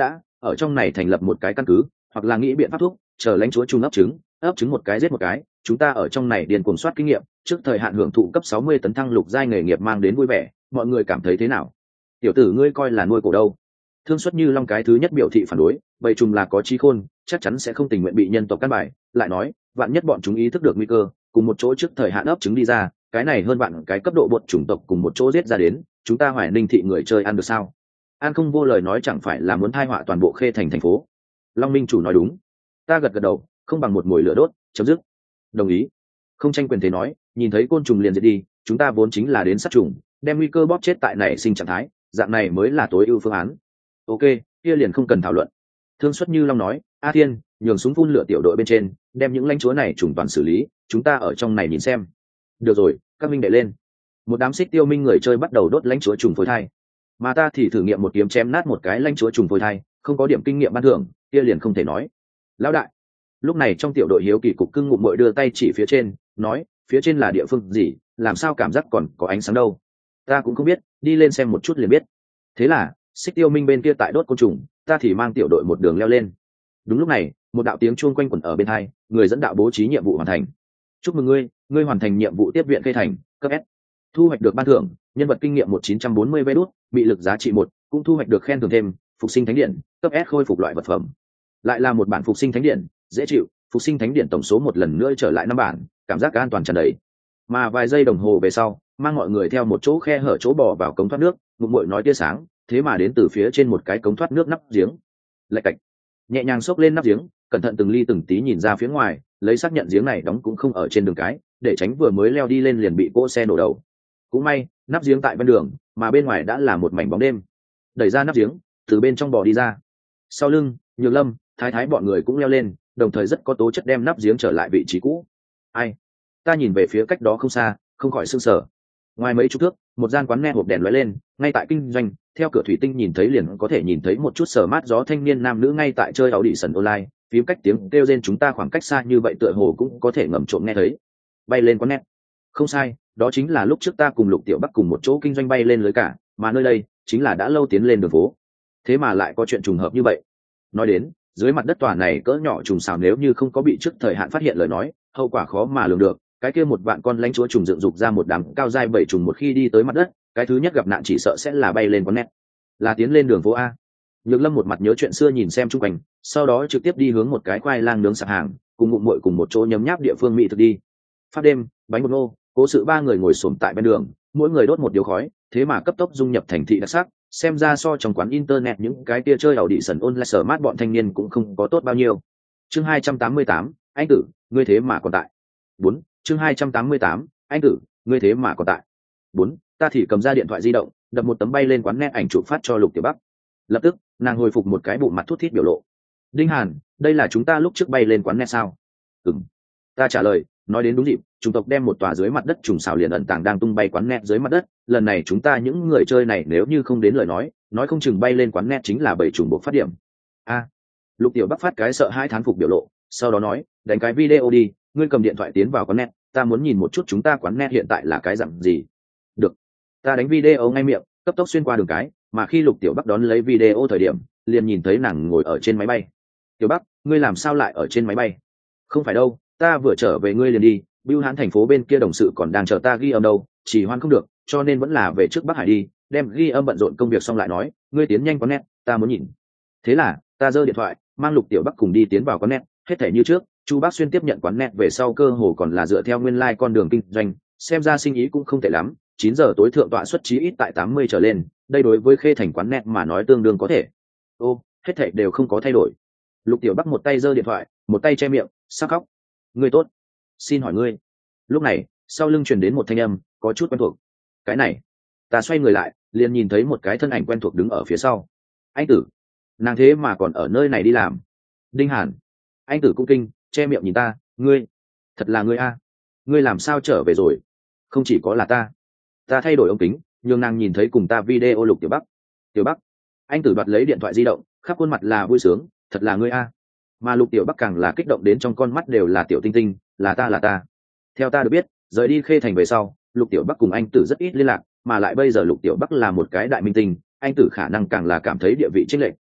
ở trong này thành lập một cái căn cứ, hoặc là nghĩ biện pháp thuốc chờ lãnh chúa chung ấp trứng, ấp trứng một cái giết một cái, chúng ta ở trong này điền cuồng soát kinh nghiệm, trước thời hạn hưởng thụ cấp sáu mươi tấn thăng lục giai nghề nghiệp mang đến vui vẻ, mọi người cảm thấy thế nào? Tiểu tử ngươi coi là nuôi cổ đâu? Thương Xuất Như Long cái thứ nhất biểu thị phản đối, bầy trùng là có trí khôn, chắc chắn sẽ không tình nguyện bị nhân tộc cắt bài, lại nói, vạn nhất bọn chúng ý thức được nguy cơ, cùng một chỗ trước thời hạn ấp trứng đi ra, cái này hơn vạn cái cấp độ bột chủng tộc cùng một chỗ giết ra đến, chúng ta Hoài Ninh thị người chơi ăn được sao? An không vô lời nói chẳng phải là muốn tai họa toàn bộ Khê Thành thành phố. Long Minh chủ nói đúng. Ta gật gật đầu, không bằng một mồi lửa đốt, chấm dứt. Đồng ý. Không tranh quyền thế nói, nhìn thấy côn trùng liền diệt đi, chúng ta vốn chính là đến sát trùng, đem nguy cơ bóp chết tại này sinh trạng thái, dạng này mới là tối ưu phương án. Ok, kia liền không cần thảo luận. Thương Xuất Như Long nói, A Thiên, nhường súng phun lửa tiểu đội bên trên, đem những lãnh chúa này trùng toàn xử lý, chúng ta ở trong này nhìn xem. Được rồi, các minh đệ lên. Một đám xích tiêu minh người chơi bắt đầu đốt lãnh chúa trùng phôi thai, mà ta thì thử nghiệm một kiếm chém nát một cái lãnh chúa trùng phôi thai, không có điểm kinh nghiệm ban thưởng, kia liền không thể nói. Lão đại. Lúc này trong tiểu đội hiếu kỳ cục cưng ngụm mội đưa tay chỉ phía trên, nói, phía trên là địa phương gì, làm sao cảm giác còn có ánh sáng đâu? Ta cũng không biết, đi lên xem một chút liền biết. Thế là xích tiêu minh bên kia tại đốt côn trùng, ta thì mang tiểu đội một đường leo lên. Đúng lúc này, một đạo tiếng chuông quanh quẩn ở bên hai, người dẫn đạo bố trí nhiệm vụ hoàn thành. Chúc mừng ngươi, ngươi hoàn thành nhiệm vụ tiếp viện Khê Thành, cấp S. Thu hoạch được ban thưởng, nhân vật kinh nghiệm một nghìn chín trăm bốn mươi vé đút, bị lực giá trị một, cũng thu hoạch được khen thưởng thêm, phục sinh thánh điện, cấp S khôi phục loại vật phẩm. Lại là một bản phục sinh thánh điện, dễ chịu, phục sinh thánh điện tổng số một lần nữa trở lại năm bản, cảm giác an toàn tràn đầy. Mà vài giây đồng hồ về sau, mang mọi người theo một chỗ khe hở chỗ bò vào cống thoát nước, một muội nói tia sáng, thế mà đến từ phía trên một cái cống thoát nước nắp giếng. Lạch cạch, nhẹ nhàng xốc lên nắp giếng, cẩn thận từng ly từng tí nhìn ra phía ngoài, lấy xác nhận giếng này đóng cũng không ở trên đường cái, để tránh vừa mới leo đi lên liền bị cỗ xe nổ đầu. Cũng may, nắp giếng tại bên đường, mà bên ngoài đã là một mảnh bóng đêm. Đẩy ra nắp giếng, từ bên trong bò đi ra. Sau lưng, Nhược Lâm, Thái Thái bọn người cũng leo lên, đồng thời rất có tố chất đem nắp giếng trở lại vị trí cũ. Ai? Ta nhìn về phía cách đó không xa, không khỏi sửng sở. Ngoài mấy chục thước, một gian quán nghe hộp đèn lóe lên, ngay tại kinh doanh, theo cửa thủy tinh nhìn thấy liền có thể nhìn thấy một chút sờ mát gió thanh niên nam nữ ngay tại chơi áo đỉ sần online, phím cách tiếng kêu rên chúng ta khoảng cách xa như vậy tựa hồ cũng có thể ngầm trộm nghe thấy. Bay lên quán net. Không sai, đó chính là lúc trước ta cùng Lục Tiểu Bắc cùng một chỗ kinh doanh bay lên lưới cả, mà nơi đây chính là đã lâu tiến lên đường phố. Thế mà lại có chuyện trùng hợp như vậy. Nói đến, dưới mặt đất tòa này cỡ nhỏ trùng xào nếu như không có bị trước thời hạn phát hiện lời nói, hậu quả khó mà lường được. Cái kia một vạn con lãnh chúa trùng dựng dục ra một đám cao giai bảy trùng một khi đi tới mặt đất, cái thứ nhất gặp nạn chỉ sợ sẽ là bay lên con nét, là tiến lên đường phố A. Nhược Lâm một mặt nhớ chuyện xưa nhìn xem chung quanh, sau đó trực tiếp đi hướng một cái khoai lang nướng sạp hàng, cùng ngụm muội cùng một chỗ nhấm nháp địa phương mỹ thực đi. Phát đêm, bánh bột ngô, cố sự ba người ngồi xổm tại bên đường, mỗi người đốt một điếu khói, thế mà cấp tốc dung nhập thành thị đặc sắc, xem ra so trong quán internet những cái kia chơi ảo đỉ sần online sở mát bọn thanh niên cũng không có tốt bao nhiêu. Chương hai trăm tám mươi tám, anh tử, ngươi thế mà còn tại. Bốn, chương hai trăm tám mươi tám, anh tử, ngươi thế mà còn tại. Bốn, ta thì cầm ra điện thoại di động, đập một tấm bay lên quán net ảnh chụp phát cho Lục Tiểu Bắc. Lập tức, nàng hồi phục một cái bụng mặt thút thít biểu lộ. Đinh Hàn, đây là chúng ta lúc trước bay lên quán net sao? Ừm. Ta trả lời, nói đến đúng dịp, chủng tộc đem một tòa dưới mặt đất trùng xào liền ẩn tàng đang tung bay quán net dưới mặt đất, lần này chúng ta những người chơi này nếu như không đến lời nói, nói không chừng bay lên quán net chính là bảy trùng buộc phát điểm. A. Lục Tiểu Bắc phát cái sợ hai thán phục biểu lộ, sau đó nói, đánh cái video đi, ngươi cầm điện thoại tiến vào quán net, ta muốn nhìn một chút chúng ta quán net hiện tại là cái dạng gì. Được. Ta đánh video ngay miệng, cấp tốc xuyên qua đường cái, mà khi Lục Tiểu Bắc đón lấy video thời điểm, liền nhìn thấy nàng ngồi ở trên máy bay. Tiểu Bắc, ngươi làm sao lại ở trên máy bay? Không phải đâu, ta vừa trở về ngươi liền đi, Bưu Hán thành phố bên kia đồng sự còn đang chờ ta ghi âm đâu, chỉ hoan không được, cho nên vẫn là về trước Bắc Hải đi, đem ghi âm bận rộn công việc xong lại nói, ngươi tiến nhanh quán net, ta muốn nhìn. Thế là, ta giơ điện thoại, mang Lục Tiểu Bắc cùng đi tiến vào quán net, hết thảy như trước, Chu Bác Xuyên tiếp nhận quán net về sau cơ hồ còn là dựa theo nguyên lai like con đường kinh doanh, xem ra sinh ý cũng không tệ lắm, chín giờ tối thượng tọa xuất chí ít tại tám mươi trở lên, đây đối với Khê Thành quán net mà nói tương đương có thể. Ô, hết thảy đều không có thay đổi. Lục Tiểu Bắc một tay giơ điện thoại, một tay che miệng, sắp khóc. Ngươi tốt, xin hỏi ngươi. Lúc này, sau lưng truyền đến một thanh âm, có chút quen thuộc. Cái này, ta xoay người lại, liền nhìn thấy một cái thân ảnh quen thuộc đứng ở phía sau. Anh Tử, nàng thế mà còn ở nơi này đi làm. Đinh Hàn, anh Tử cũng kinh, che miệng nhìn ta, ngươi, thật là ngươi a, ngươi làm sao trở về rồi? Không chỉ có là ta, ta thay đổi ống kính, nhưng nàng nhìn thấy cùng ta video Lục Tiểu Bắc. Tiểu Bắc, anh Tử đoạt lấy điện thoại di động, khắp khuôn mặt là vui sướng, thật là ngươi a. Mà Lục Tiểu Bắc càng là kích động đến trong con mắt đều là tiểu tinh tinh, là ta là ta. Theo ta được biết, rời đi Khê Thành về sau, Lục Tiểu Bắc cùng anh Tử rất ít liên lạc, mà lại bây giờ Lục Tiểu Bắc là một cái đại minh tinh, anh Tử khả năng càng là cảm thấy địa vị chênh lệch,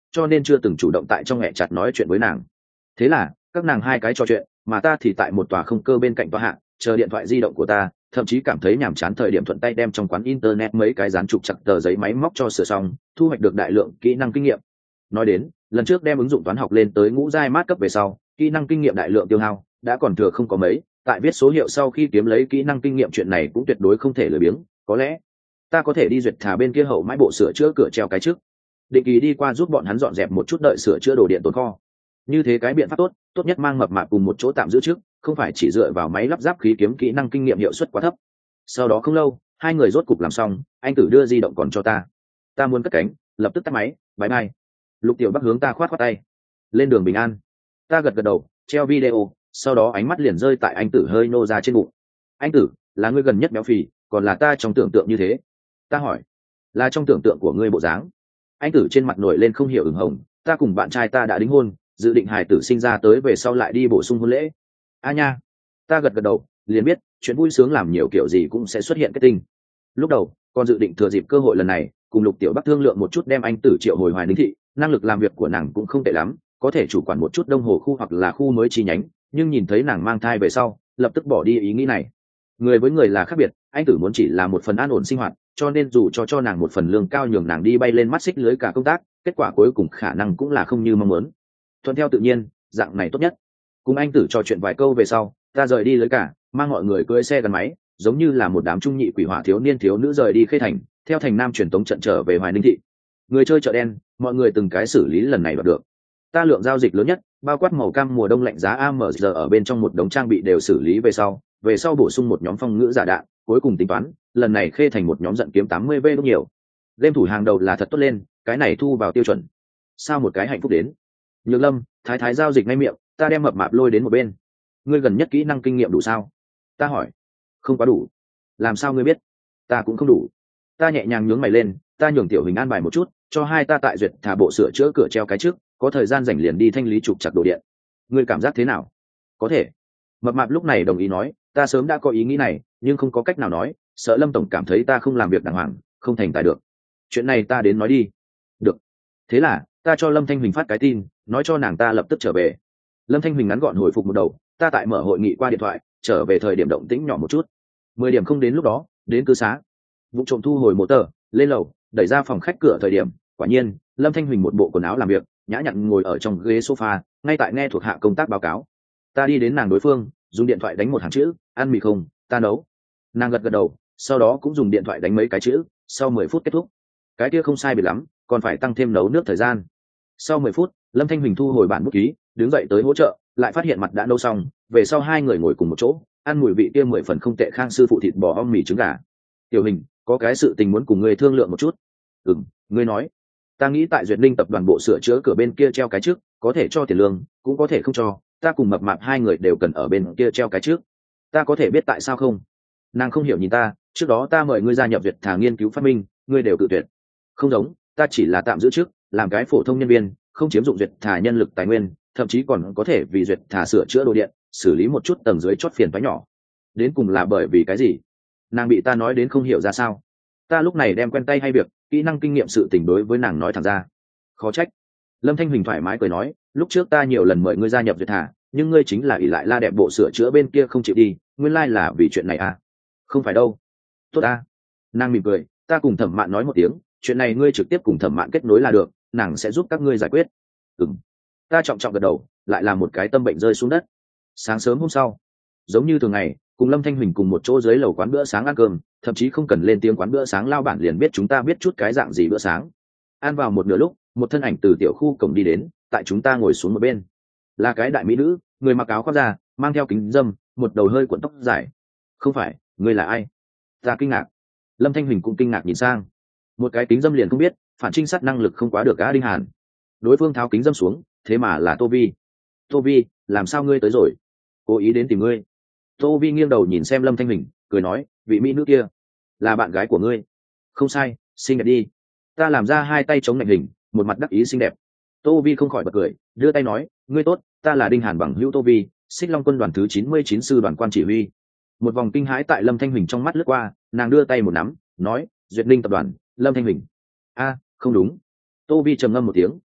cho nên chưa từng chủ động tại trong hẹ chặt nói chuyện với nàng. Thế là các nàng hai cái trò chuyện, mà ta thì tại một tòa không cơ bên cạnh tòa hạ chờ điện thoại di động của ta, thậm chí cảm thấy nhàm chán thời điểm thuận tay đem trong quán internet mấy cái dán trục chặt tờ giấy máy móc cho sửa xong, thu hoạch được đại lượng kỹ năng kinh nghiệm. Nói đến lần trước đem ứng dụng toán học lên tới ngũ giai mát cấp về sau, kỹ năng kinh nghiệm đại lượng tiêu hao đã còn thừa không có mấy, tại viết số hiệu sau khi kiếm lấy kỹ năng kinh nghiệm chuyện này cũng tuyệt đối không thể lười biếng. Có lẽ ta có thể đi duyệt thả bên kia hậu mãi bộ sửa chữa cửa treo cái trước, định kỳ đi qua giúp bọn hắn dọn dẹp một chút, đợi sửa chữa đồ điện tồn kho. Như thế cái biện pháp tốt, tốt nhất mang mập mạp cùng một chỗ tạm giữ trước, không phải chỉ dựa vào máy lắp ráp khí kiếm kỹ năng kinh nghiệm hiệu suất quá thấp. Sau đó không lâu, hai người rốt cục làm xong, anh Tử đưa di động còn cho ta. Ta muốn cất cánh, lập tức tắt máy, bye bye. Lục Tiểu Bắc hướng ta khoát khoát tay. Lên đường bình an. Ta gật gật đầu, treo video, sau đó ánh mắt liền rơi tại anh Tử hơi nô ra trên bụng. Anh Tử, là ngươi gần nhất béo phì, còn là ta trong tưởng tượng như thế? Ta hỏi. Là trong tưởng tượng của ngươi bộ dáng. Anh Tử trên mặt nổi lên không hiểu ửng hồng. Ta cùng bạn trai ta đã đính hôn, dự định hài tử sinh ra tới về sau lại đi bổ sung hôn lễ. A nha. Ta gật gật đầu, liền biết chuyện vui sướng làm nhiều kiểu gì cũng sẽ xuất hiện kết tinh. Lúc đầu còn dự định thừa dịp cơ hội lần này cùng Lục Tiểu Bắc thương lượng một chút đem anh Tử triệu hồi Hoài Ninh thị, năng lực làm việc của nàng cũng không tệ lắm, có thể chủ quản một chút Đông Hồ khu hoặc là khu mới chi nhánh, nhưng nhìn thấy nàng mang thai về sau lập tức bỏ đi ý nghĩ này. Người với người là khác biệt, anh Tử muốn chỉ là một phần an ổn sinh hoạt, cho nên dù cho cho nàng một phần lương cao nhường nàng đi bay lên mắt xích lưới cả công tác, kết quả cuối cùng khả năng cũng là không như mong muốn. Thuận theo tự nhiên, dạng này tốt nhất. Cùng anh Tử trò chuyện vài câu về sau, ta rời đi lưới cả, mang mọi người cưỡi xe gắn máy, giống như là một đám trung nhị quỷ hỏa thiếu niên thiếu nữ rời đi Khê Thành, theo thành Nam truyền tống trận trở về Hoài Ninh thị. Người chơi chợ đen, mọi người từng cái xử lý lần này đoạt được. Ta lượng giao dịch lớn nhất, bao quát màu cam mùa đông lạnh giá a em giê ở bên trong một đống trang bị đều xử lý về sau, về sau bổ sung một nhóm phong ngữ giả đạn, cuối cùng tính toán, lần này Khê Thành một nhóm giận kiếm tám mươi v lúc nhiều. Game thủ hàng đầu là thật tốt lên, cái này thu vào tiêu chuẩn. Sao một cái hạnh phúc đến. Nhược Lâm, thái thái giao dịch ngay miệng, ta đem mập mạp lôi đến một bên. Ngươi gần nhất kỹ năng kinh nghiệm đủ sao? Ta hỏi. Không quá đủ. Làm sao ngươi biết? Ta cũng không đủ. Ta nhẹ nhàng nhướng mày lên, ta nhường Tiểu Hình an bài một chút, cho hai ta tại duyệt thả bộ sửa chữa cửa treo cái trước, có thời gian rảnh liền đi thanh lý trục chặt đồ điện. Ngươi cảm giác thế nào? Có thể. Mập mạp lúc này đồng ý nói, ta sớm đã có ý nghĩ này, nhưng không có cách nào nói, sợ Lâm tổng cảm thấy ta không làm việc đàng hoàng, không thành tài được. Chuyện này ta đến nói đi. Được. Thế là ta cho Lâm Thanh Huỳnh phát cái tin, nói cho nàng ta lập tức trở về. Lâm Thanh Huỳnh ngắn gọn hồi phục một đầu, ta tại mở hội nghị qua điện thoại, trở về thời điểm động tĩnh nhỏ một chút. Mười điểm không đến lúc đó, đến cư xá. Vụ trộm thu hồi motor, lên lầu, đẩy ra phòng khách cửa thời điểm, quả nhiên, Lâm Thanh Huỳnh một bộ quần áo làm việc, nhã nhặn ngồi ở trong ghế sofa, ngay tại nghe thuộc hạ công tác báo cáo. Ta đi đến nàng đối phương, dùng điện thoại đánh một hàng chữ, ăn mì không, ta nấu. Nàng gật gật đầu, sau đó cũng dùng điện thoại đánh mấy cái chữ, sau mười phút kết thúc. Cái kia không sai biệt lắm, còn phải tăng thêm nấu nước thời gian. Sau mười phút, Lâm Thanh Huỳnh thu hồi bản bút ký, đứng dậy tới hỗ trợ, lại phát hiện mặt đã nấu xong, về sau hai người ngồi cùng một chỗ, ăn mùi vị kia mười phần không tệ Khang sư phụ thịt bò om mì trứng gà. Tiểu Hình, có cái sự tình muốn cùng ngươi thương lượng một chút. Ừm, ngươi nói. Ta nghĩ tại Duyệt Linh tập đoàn bộ sửa chữa cửa bên kia treo cái trước, có thể cho tiền lương, cũng có thể không cho, ta cùng mập mạp hai người đều cần ở bên kia treo cái trước. Ta có thể biết tại sao không? Nàng không hiểu nhìn ta, trước đó ta mời ngươi gia nhập Duyệt thả nghiên cứu phát minh, ngươi đều cự tuyệt. Không giống, ta chỉ là tạm giữ trước, làm cái phổ thông nhân viên, không chiếm dụng Duyệt thả nhân lực tài nguyên, thậm chí còn có thể vì Duyệt thả sửa chữa đồ điện, xử lý một chút tầng dưới chót phiền toái nhỏ. Đến cùng là bởi vì cái gì? Nàng bị ta nói đến không hiểu ra sao. Ta lúc này đem quen tay hay việc, kỹ năng kinh nghiệm sự tình đối với nàng nói thẳng ra. Khó trách. Lâm Thanh Huỳnh thoải mái cười nói, lúc trước ta nhiều lần mời ngươi gia nhập Duyệt thả, nhưng ngươi chính là ỷ lại La đẹp bộ sửa chữa bên kia không chịu đi, nguyên lai là vì chuyện này à? Không phải đâu. Tốt à? Nàng mỉm cười, ta cùng Thẩm Mạn nói một tiếng, chuyện này ngươi trực tiếp cùng Thẩm Mạn kết nối là được, nàng sẽ giúp các ngươi giải quyết. Ừm. Ta trọng trọng gật đầu, lại là một cái tâm bệnh rơi xuống đất. Sáng sớm hôm sau, giống như thường ngày, cùng Lâm Thanh Huỳnh cùng một chỗ dưới lầu quán bữa sáng ăn cơm, thậm chí không cần lên tiếng quán bữa sáng lao bản liền biết chúng ta biết chút cái dạng gì bữa sáng. Ăn vào một nửa lúc, một thân ảnh từ tiểu khu cổng đi đến, tại chúng ta ngồi xuống một bên. Là cái đại mỹ nữ, người mặc áo khoác da, mang theo kính dâm, một đầu hơi cuộn tóc dài. Không phải, ngươi là ai? Ta kinh ngạc. Lâm Thanh Huỳnh cũng kinh ngạc nhìn sang. Một cái kính dâm liền không biết, phản trinh sát năng lực không quá được á Đinh Hàn. Đối phương tháo kính dâm xuống, thế mà là Tô Vi. Tô Vi, làm sao ngươi tới rồi? Cố ý đến tìm ngươi. Tô Vi nghiêng đầu nhìn xem Lâm Thanh Huỳnh, cười nói, vị mỹ nữ kia là bạn gái của ngươi. Không sai, xinh đẹp đi. Ta làm ra hai tay chống lạnh hình, một mặt đắc ý xinh đẹp. Tô Vi không khỏi bật cười, đưa tay nói, ngươi tốt, ta là Đinh Hàn bằng hữu Tô Vi, Xích Long quân đoàn thứ chín mươi chín sư đoàn quan chỉ huy. Một vòng kinh hãi tại Lâm Thanh Huỳnh trong mắt lướt qua, nàng đưa tay một nắm, nói, Duyệt Linh tập đoàn, Lâm Thanh Huỳnh. A, không đúng. Tô Vi trầm ngâm một tiếng,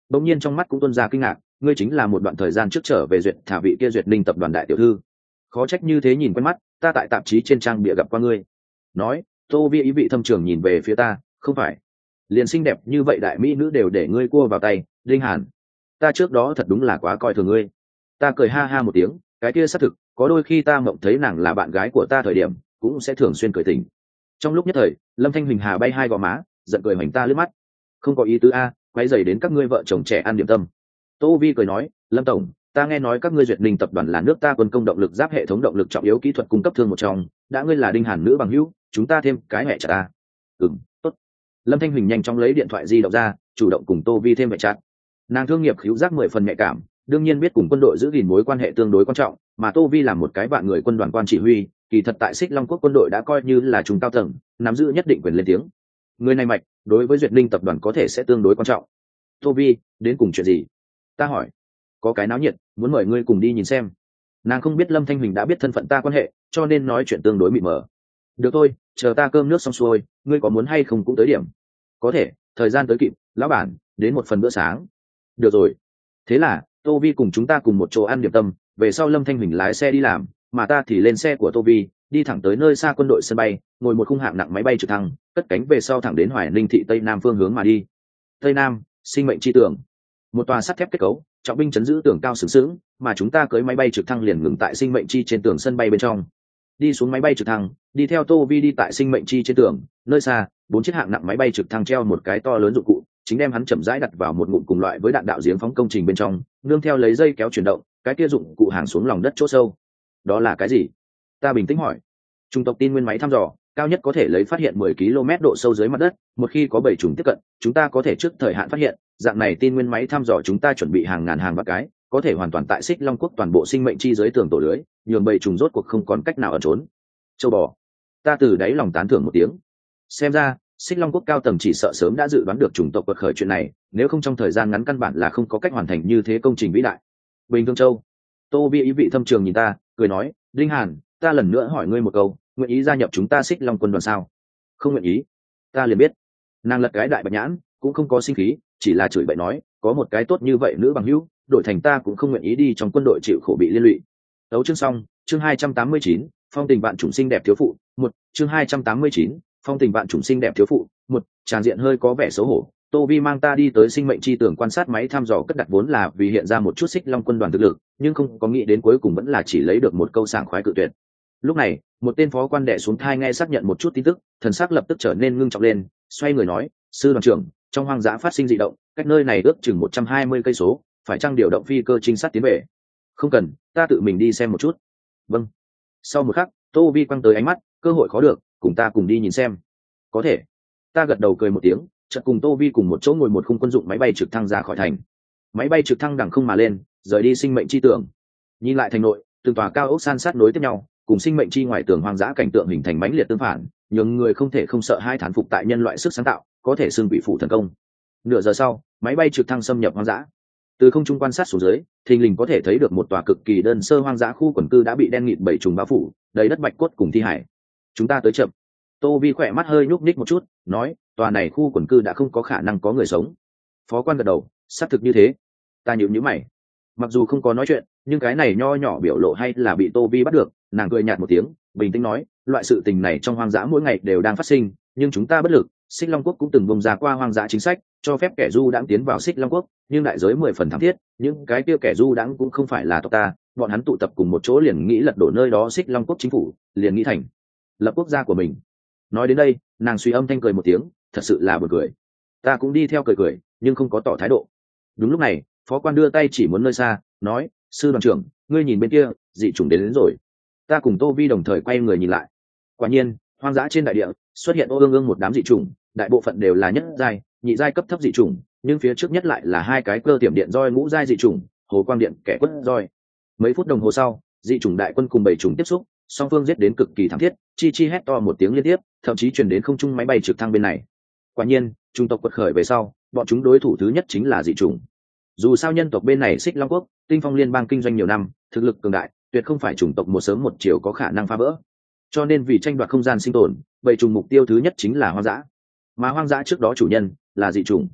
bỗng nhiên trong mắt cũng tuôn ra kinh ngạc, ngươi chính là một đoạn thời gian trước trở về duyệt thả vị kia Duyệt Ninh tập đoàn đại tiểu thư. Khó trách như thế nhìn quen mắt, ta tại tạp chí trên trang bìa gặp qua ngươi. Nói, Tô Vi ý vị thâm trường nhìn về phía ta, không phải, liền xinh đẹp như vậy đại mỹ nữ đều để ngươi cua vào tay, Đinh Hàn, ta trước đó thật đúng là quá coi thường ngươi. Ta cười ha ha một tiếng, cái kia xác thực, có đôi khi ta mộng thấy nàng là bạn gái của ta thời điểm cũng sẽ thường xuyên cười tình. Trong lúc nhất thời, Lâm Thanh Huỳnh Hà bay hai gò má, giận cười hoành ta lướt mắt, không có ý tứ a, quay dày đến các ngươi vợ chồng trẻ ăn điểm tâm. Tô Vi cười nói, Lâm tổng, ta nghe nói các ngươi Duyệt Ninh tập đoàn là nước ta quân công động lực giáp hệ thống động lực trọng yếu kỹ thuật cung cấp thương một trong, đã ngươi là Đinh Hàn nữ bằng hữu, chúng ta thêm cái hẹ chặt ta. Ừm, tốt. Lâm Thanh Huỳnh nhanh chóng lấy điện thoại di động ra, chủ động cùng Tô Vi thêm hẹ chặt. Nàng thương nghiệp khứu giác mười phần nhạy cảm, đương nhiên biết cùng quân đội giữ gìn mối quan hệ tương đối quan trọng, mà Tô Vi là một cái bạn người quân đoàn quan chỉ huy, kỳ thật tại Xích Long quốc quân đội đã coi như là trung cao tầng, nắm giữ nhất định quyền lên tiếng. Người này mạch, đối với Duyệt Ninh tập đoàn có thể sẽ tương đối quan trọng. Tô Vi, đến cùng chuyện gì? Ta hỏi. Có cái náo nhiệt, muốn mời ngươi cùng đi nhìn xem. Nàng không biết Lâm Thanh Huỳnh đã biết thân phận ta quan hệ, cho nên nói chuyện tương đối mịt mờ. Được thôi, chờ ta cơm nước xong xuôi, ngươi có muốn hay không cũng tới điểm. Có thể, thời gian tới kịp, lão bản, đến một phần bữa sáng. Được rồi. Thế là, Tô Vi cùng chúng ta cùng một chỗ ăn điểm tâm, về sau Lâm Thanh Huỳnh lái xe đi làm, mà ta thì lên xe của Tô Vi, đi thẳng tới nơi xa quân đội sân bay, ngồi một khung hạng nặng máy bay trực thăng, cất cánh về sau thẳng đến Hoài Ninh thị tây nam phương hướng mà đi. Tây Nam, sinh mệnh chi tường. Một tòa sắt thép kết cấu, trọng binh chấn giữ tường cao sừng sững, mà chúng ta cưỡi máy bay trực thăng liền ngừng tại sinh mệnh chi trên tường sân bay bên trong. Đi xuống máy bay trực thăng, đi theo Tô Vi đi tại sinh mệnh chi trên tường, nơi xa, bốn chiếc hạng nặng máy bay trực thăng treo một cái to lớn dụng cụ, chính đem hắn chậm rãi đặt vào một ngụm cùng loại với đạn đạo giếng phóng công trình bên trong, nương theo lấy dây kéo chuyển động, cái kia dụng cụ hàng xuống lòng đất chỗ sâu. Đó là cái gì? Ta bình tĩnh hỏi. Trung tộc tin nguyên máy thăm dò, cao nhất có thể lấy phát hiện mười ki lô mét độ sâu dưới mặt đất, một khi có bầy trùng tiếp cận, chúng ta có thể trước thời hạn phát hiện, dạng này tin nguyên máy thăm dò chúng ta chuẩn bị hàng ngàn hàng vạn cái, có thể hoàn toàn tại Xích Long quốc toàn bộ sinh mệnh chi dưới tường tổ lưới, nhường bầy trùng rốt cuộc không còn cách nào ẩn trốn. Châu bò. Ta từ đáy lòng tán thưởng một tiếng. Xem ra, Xích Long quốc cao tầng chỉ sợ sớm đã dự đoán được chủng tộc quật khởi chuyện này, nếu không trong thời gian ngắn căn bản là không có cách hoàn thành như thế công trình vĩ đại. Bình Thương Châu. Tô Vi ý vị thâm trường nhìn ta, cười nói, Đinh Hàn, ta lần nữa hỏi ngươi một câu, nguyện ý gia nhập chúng ta Xích Long quân đoàn sao? Không nguyện ý. Ta liền biết. Nàng lật cái đại bạch nhãn, cũng không có sinh khí, chỉ là chửi bậy nói, có một cái tốt như vậy nữ bằng hữu, đổi thành ta cũng không nguyện ý đi trong quân đội chịu khổ bị liên lụy. Tấu chương xong, chương hai trăm tám mươi chín, phong tình bạn chủng sinh đẹp thiếu phụ, một, chương hai trăm tám mươi chín, phong tình bạn chủng sinh đẹp thiếu phụ, một, tràn diện hơi có vẻ xấu hổ. Tô Vi mang ta đi tới sinh mệnh chi tưởng quan sát máy thăm dò cất đặt vốn là vì hiện ra một chút Xích Long quân đoàn thực lực, nhưng không có nghĩ đến cuối cùng vẫn là chỉ lấy được một câu sảng khoái cự tuyệt. Lúc này, một tên phó quan đẻ xuống thai nghe xác nhận một chút tin tức, thần sắc lập tức trở nên ngưng trọng lên, xoay người nói, sư đoàn trưởng, trong hoang dã phát sinh dị động, cách nơi này ước chừng một trăm hai mươi cây số, phải chăng điều động phi cơ trinh sát tiến về? Không cần, ta tự mình đi xem một chút. Vâng. Sau một khắc, Tô Vi quăng tới ánh mắt, cơ hội khó được, cùng ta cùng đi nhìn xem. Có thể. Ta gật đầu cười một tiếng, chợt cùng Tô Vi cùng một chỗ ngồi một khung quân dụng máy bay trực thăng ra khỏi thành. Máy bay trực thăng đằng không mà lên, rời đi sinh mệnh chi tưởng. Nhìn lại thành nội, từng tòa cao ốc san sát nối tiếp nhau, cùng sinh mệnh chi ngoài tường hoang dã cảnh tượng hình thành mãnh liệt tương phản, nhưng người không thể không sợ hai thán phục tại nhân loại sức sáng tạo, có thể xưng bị phụ thần công. Nửa giờ sau, máy bay trực thăng xâm nhập hoang dã. Từ không trung quan sát xuống dưới, thình lình có thể thấy được một tòa cực kỳ đơn sơ hoang dã khu quần cư đã bị đen nghịt bầy trùng bao phủ, đầy đất bạch cốt cùng thi hải. Chúng ta tới chậm. Tô Vi khỏe mắt hơi nhúc nhích một chút, nói, tòa này khu quần cư đã không có khả năng có người sống. Phó quan gật đầu, xác thực như thế. Ta nhíu nhíu mày. Mặc dù không có nói chuyện, nhưng cái này nho nhỏ biểu lộ hay là bị Tô Vi bắt được, nàng cười nhạt một tiếng, bình tĩnh nói, loại sự tình này trong hoang dã mỗi ngày đều đang phát sinh, nhưng chúng ta bất lực. Xích Long quốc cũng từng bùng ra qua hoang dã chính sách, cho phép kẻ du đãng tiến vào Xích Long quốc, nhưng đại giới mười phần thảm thiết, những cái kia kẻ du đãng cũng không phải là tộc ta, bọn hắn tụ tập cùng một chỗ liền nghĩ lật đổ nơi đó Xích Long quốc chính phủ, liền nghĩ thành lập quốc gia của mình. Nói đến đây, nàng suy âm thanh cười một tiếng, thật sự là buồn cười. Ta cũng đi theo cười cười, nhưng không có tỏ thái độ. Đúng lúc này, phó quan đưa tay chỉ muốn nơi xa, nói, sư đoàn trưởng, ngươi nhìn bên kia, dị chủng đến, đến rồi. Ta cùng Tô Vi đồng thời quay người nhìn lại. Quả nhiên, hoang dã trên đại địa xuất hiện ô ương ương một đám dị chủng, đại bộ phận đều là nhất giai, nhị giai cấp thấp dị chủng, nhưng phía trước nhất lại là hai cái cơ tiềm điện roi ngũ giai dị chủng, hồ quang điện kẻ quất roi. Mấy phút đồng hồ sau, dị chủng đại quân cùng bảy chủng tiếp xúc, song phương giết đến cực kỳ thảm thiết, chi chi hét to một tiếng liên tiếp, thậm chí truyền đến không trung máy bay trực thăng bên này. Quả nhiên, chủng tộc quật khởi về sau, bọn chúng đối thủ thứ nhất chính là dị chủng. Dù sao nhân tộc bên này Xích Long quốc, Tinh Phong liên bang kinh doanh nhiều năm, thực lực cường đại, tuyệt không phải chủng tộc một sớm một chiều có khả năng phá vỡ. Cho nên vì tranh đoạt không gian sinh tồn, bảy chủng mục tiêu thứ nhất chính là hoang dã. Mà hoang dã trước đó chủ nhân là dị chủng.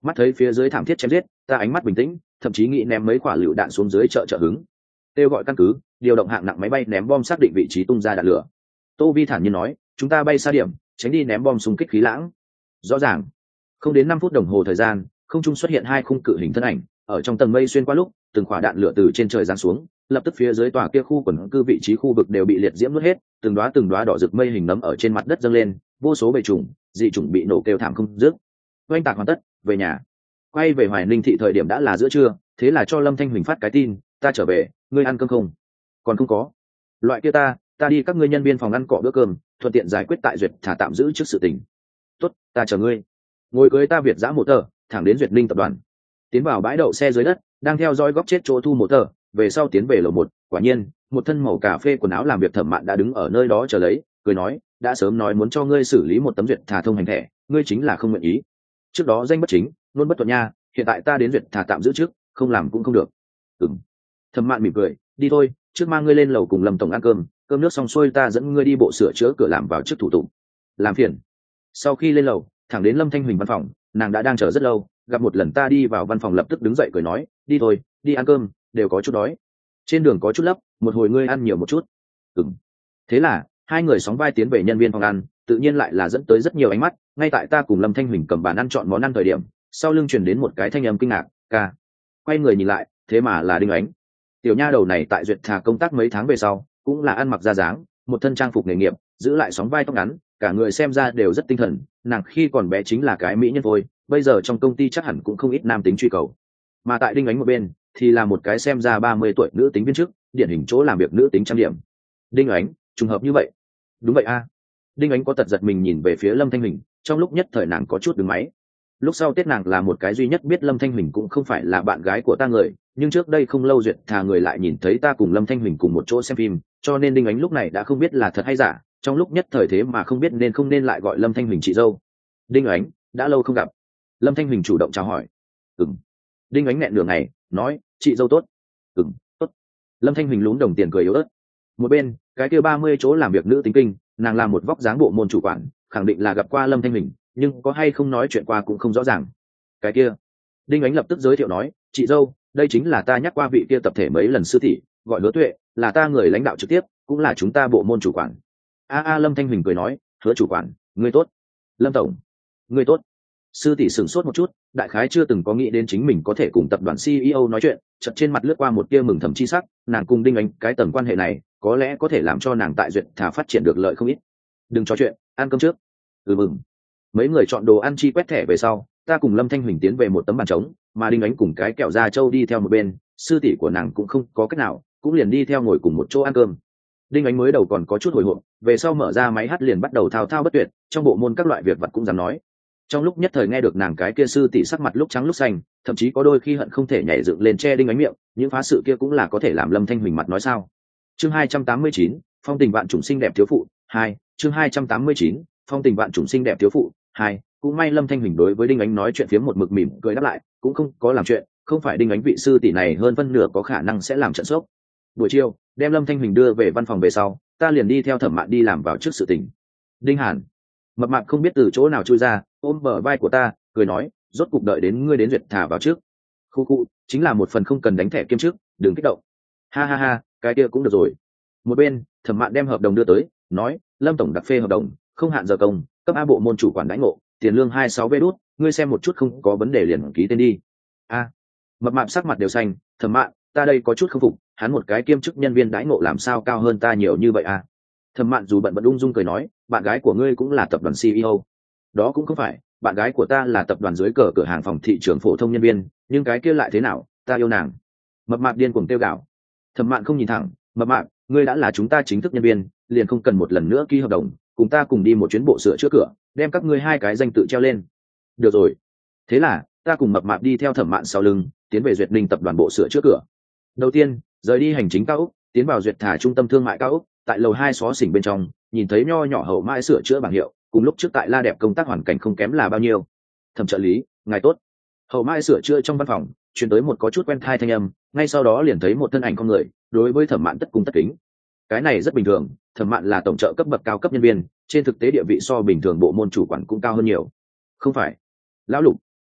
Mắt thấy phía dưới thảm thiết chém giết, ta ánh mắt bình tĩnh, thậm chí nghĩ ném mấy quả lựu đạn xuống dưới chợ trợ hứng. Kêu gọi căn cứ, điều động hạng nặng máy bay ném bom xác định vị trí tung ra đạn lửa. Tô Vi thản nhiên nói, chúng ta bay xa điểm, tránh đi ném bom xung kích khí lãng. Rõ ràng. Không đến năm phút đồng hồ thời gian, không trung xuất hiện hai khung cự hình thân ảnh, ở trong tầng mây xuyên qua lúc, từng quả đạn lửa từ trên trời giáng xuống, lập tức phía dưới tòa kia khu quần cư vị trí khu vực đều bị liệt diễm nuốt hết, từng đóa từng đóa đỏ rực mây hình nấm ở trên mặt đất dâng lên, vô số bầy trùng, dị trùng bị nổ kêu thảm không dứt. Oanh tạc hoàn tất, về nhà. Quay về Hoài Ninh thị thời điểm đã là giữa trưa, thế là cho Lâm Thanh Huỳnh phát cái tin, ta trở về, ngươi ăn cơm không? Còn không có. Loại kia ta, ta đi các ngươi nhân viên phòng ăn cọ bữa cơm, thuận tiện giải quyết tại duyệt thả tạm giữ trước sự tình. Tốt, ta chờ ngươi. Ngồi cưới ta Việt giã một tờ, thẳng đến Duyệt Ninh tập đoàn. Tiến vào bãi đậu xe dưới đất, đang theo dõi góc chết chỗ thu một tờ, về sau tiến về lầu một, quả nhiên, một thân màu cà phê quần áo làm việc Thẩm Mạn đã đứng ở nơi đó chờ lấy, cười nói, đã sớm nói muốn cho ngươi xử lý một tấm duyệt thả thông hành thẻ, ngươi chính là không nguyện ý. Trước đó danh bất chính, luôn bất thuận nha, hiện tại ta đến duyệt thả tạm giữ trước, không làm cũng không được. Ừm. Thẩm Mạn mỉm cười, đi thôi, trước mang ngươi lên lầu cùng Lâm tổng ăn cơm, cơm nước xong xuôi ta dẫn ngươi đi bộ sửa chữa cửa làm vào trước thủ tục. Làm phiền. Sau khi lên lầu, thẳng đến Lâm Thanh Huỳnh văn phòng, nàng đã đang chờ rất lâu, gặp một lần ta đi vào văn phòng lập tức đứng dậy cười nói, đi thôi, đi ăn cơm, đều có chút đói. Trên đường có chút lấp, một hồi ngươi ăn nhiều một chút. Ừm. Thế là hai người sóng vai tiến về nhân viên phòng ăn, tự nhiên lại là dẫn tới rất nhiều ánh mắt. Ngay tại ta cùng Lâm Thanh Huỳnh cầm bàn ăn chọn món ăn thời điểm, sau lưng truyền đến một cái thanh âm kinh ngạc, ca. Quay người nhìn lại, thế mà là Đinh Ánh. Tiểu nha đầu này tại duyệt thả công tác mấy tháng về sau, cũng là ăn mặc ra dáng, một thân trang phục nghề nghiệp, giữ lại sóng vai tóc ngắn, cả người xem ra đều rất tinh thần. Nàng khi còn bé chính là cái mỹ nhân thôi, bây giờ trong công ty chắc hẳn cũng không ít nam tính truy cầu. Mà tại Đinh Ánh một bên, thì là một cái xem ra ba mươi tuổi nữ tính viên chức, điển hình chỗ làm việc nữ tính trang điểm. Đinh Ánh, trùng hợp như vậy. Đúng vậy a. Đinh Ánh có tật giật mình nhìn về phía Lâm Thanh Huỳnh, trong lúc nhất thời nàng có chút đứng máy. Lúc sau Tết nàng là một cái duy nhất biết Lâm Thanh Huỳnh cũng không phải là bạn gái của ta người, nhưng trước đây không lâu duyệt thà người lại nhìn thấy ta cùng Lâm Thanh Huỳnh cùng một chỗ xem phim, cho nên Đinh Ánh lúc này đã không biết là thật hay giả, trong lúc nhất thời thế mà không biết nên không nên lại gọi Lâm Thanh Huỳnh chị dâu. Đinh Ánh, đã lâu không gặp. Lâm Thanh Huỳnh chủ động chào hỏi. Ừm. Đinh Ánh nghẹn nửa ngày, nói, chị dâu tốt. Ừm, tốt. Lâm Thanh Huỳnh lún đồng tiền cười yếu ớt. Một bên, cái kia ba mươi chỗ làm việc nữ tính kinh, nàng làm một vóc dáng bộ môn chủ quản, khẳng định là gặp qua Lâm Thanh Huỳnh, nhưng có hay không nói chuyện qua cũng không rõ ràng. Cái kia, Đinh Ánh lập tức giới thiệu nói, chị dâu, đây chính là ta nhắc qua vị kia tập thể mấy lần sư tỷ, gọi Hứa Tuệ, là ta người lãnh đạo trực tiếp, cũng là chúng ta bộ môn chủ quản. A a Lâm Thanh Huỳnh cười nói, Hứa chủ quản, ngươi tốt. Lâm tổng, ngươi tốt. Sư tỷ sửng sốt một chút, đại khái chưa từng có nghĩ đến chính mình có thể cùng tập đoàn xê e ô nói chuyện, chợt trên mặt lướt qua một tia mừng thầm chi sắc, nàng cùng Đinh Ánh cái tầng quan hệ này, có lẽ có thể làm cho nàng tại duyệt thả phát triển được lợi không ít. Đừng trò chuyện, ăn cơm trước. Ừ mừng. Mấy người chọn đồ ăn chi quét thẻ về sau, ta cùng Lâm Thanh Huỳnh tiến về một tấm bàn trống, mà Đinh Ánh cùng cái kẹo da trâu đi theo một bên, sư tỷ của nàng cũng không có cách nào, cũng liền đi theo ngồi cùng một chỗ ăn cơm. Đinh Ánh mới đầu còn có chút hồi hộp, về sau mở ra máy hát liền bắt đầu thao thao bất tuyệt, trong bộ môn các loại việc vật cũng dám nói. Trong lúc nhất thời nghe được nàng cái kia sư tỷ sắc mặt lúc trắng lúc xanh, thậm chí có đôi khi hận không thể nhảy dựng lên che Đinh Ánh miệng, những phá sự kia cũng là có thể làm Lâm Thanh Huỳnh mặt nói sao. Chương hai trăm tám mươi chín, phong tình vạn chủng xinh đẹp thiếu phụ, hai, chương hai trăm tám mươi chín, phong tình vạn chủng xinh đẹp thiếu phụ, hai. Cũng may Lâm Thanh Huỳnh đối với Đinh Ánh nói chuyện phiếm một mực mỉm cười đáp lại, cũng không có làm chuyện, không phải Đinh Ánh vị sư tỷ này hơn phân nửa có khả năng sẽ làm trận sốc. Buổi chiều, đem Lâm Thanh Huỳnh đưa về văn phòng về sau, ta liền đi theo Thẩm Mạn đi làm vào trước sự tình. Đinh Hàn, mập mạp không biết từ chỗ nào chui ra, ôm bờ vai của ta, cười nói, rốt cục đợi đến ngươi đến duyệt thả vào trước. Khu khu, chính là một phần không cần đánh thẻ kiêm trước, đừng kích động. Ha ha ha, cái kia cũng được rồi. Một bên, Thẩm Mạn đem hợp đồng đưa tới, nói, Lâm tổng đặc phê hợp đồng, không hạn giờ công, cấp A bộ môn chủ quản đãi ngộ, tiền lương hai sáu vé đút, ngươi xem một chút không có vấn đề liền ký tên đi. A, mập mạp sắc mặt đều xanh, Thẩm Mạn, ta đây có chút không phục, hắn một cái kiêm chức nhân viên đãi ngộ làm sao cao hơn ta nhiều như vậy à? Thẩm Mạn dù bận bận ung dung cười nói, bạn gái của ngươi cũng là tập đoàn xê e ô. Đó cũng không phải, bạn gái của ta là tập đoàn dưới cờ cửa hàng phòng thị trường phổ thông nhân viên, nhưng cái kia lại thế nào, ta yêu nàng. Mập mạp điên cuồng tiêu gạo. Thẩm Mạn không nhìn thẳng, mập mạp, ngươi đã là chúng ta chính thức nhân viên, liền không cần một lần nữa ký hợp đồng, cùng ta cùng đi một chuyến bộ sửa chữa cửa, đem các ngươi hai cái danh tự treo lên. Được rồi. Thế là ta cùng mập mạp đi theo Thẩm Mạn sau lưng, tiến về Duyệt Ninh tập đoàn bộ sửa chữa cửa. Đầu tiên, rời đi hành chính cao ốc, tiến vào duyệt thả trung tâm thương mại cao ốc, tại lầu hai xó xỉnh bên trong, nhìn thấy nho nhỏ hậu mãi sửa chữa bảng hiệu, cùng lúc trước tại La Đẹp công tác hoàn cảnh không kém là bao nhiêu. Thẩm trợ lý, ngài tốt. Hậu mãi sửa chữa trong văn phòng, truyền tới một có chút quen thai thanh âm, ngay sau đó liền thấy một thân ảnh con người, đối với Thẩm Mạn tất cung tất kính. Cái này rất bình thường, Thẩm Mạn là tổng trợ cấp bậc cao cấp nhân viên, trên thực tế địa vị so bình thường bộ môn chủ quản cũng cao hơn nhiều. Không phải, lão Lục.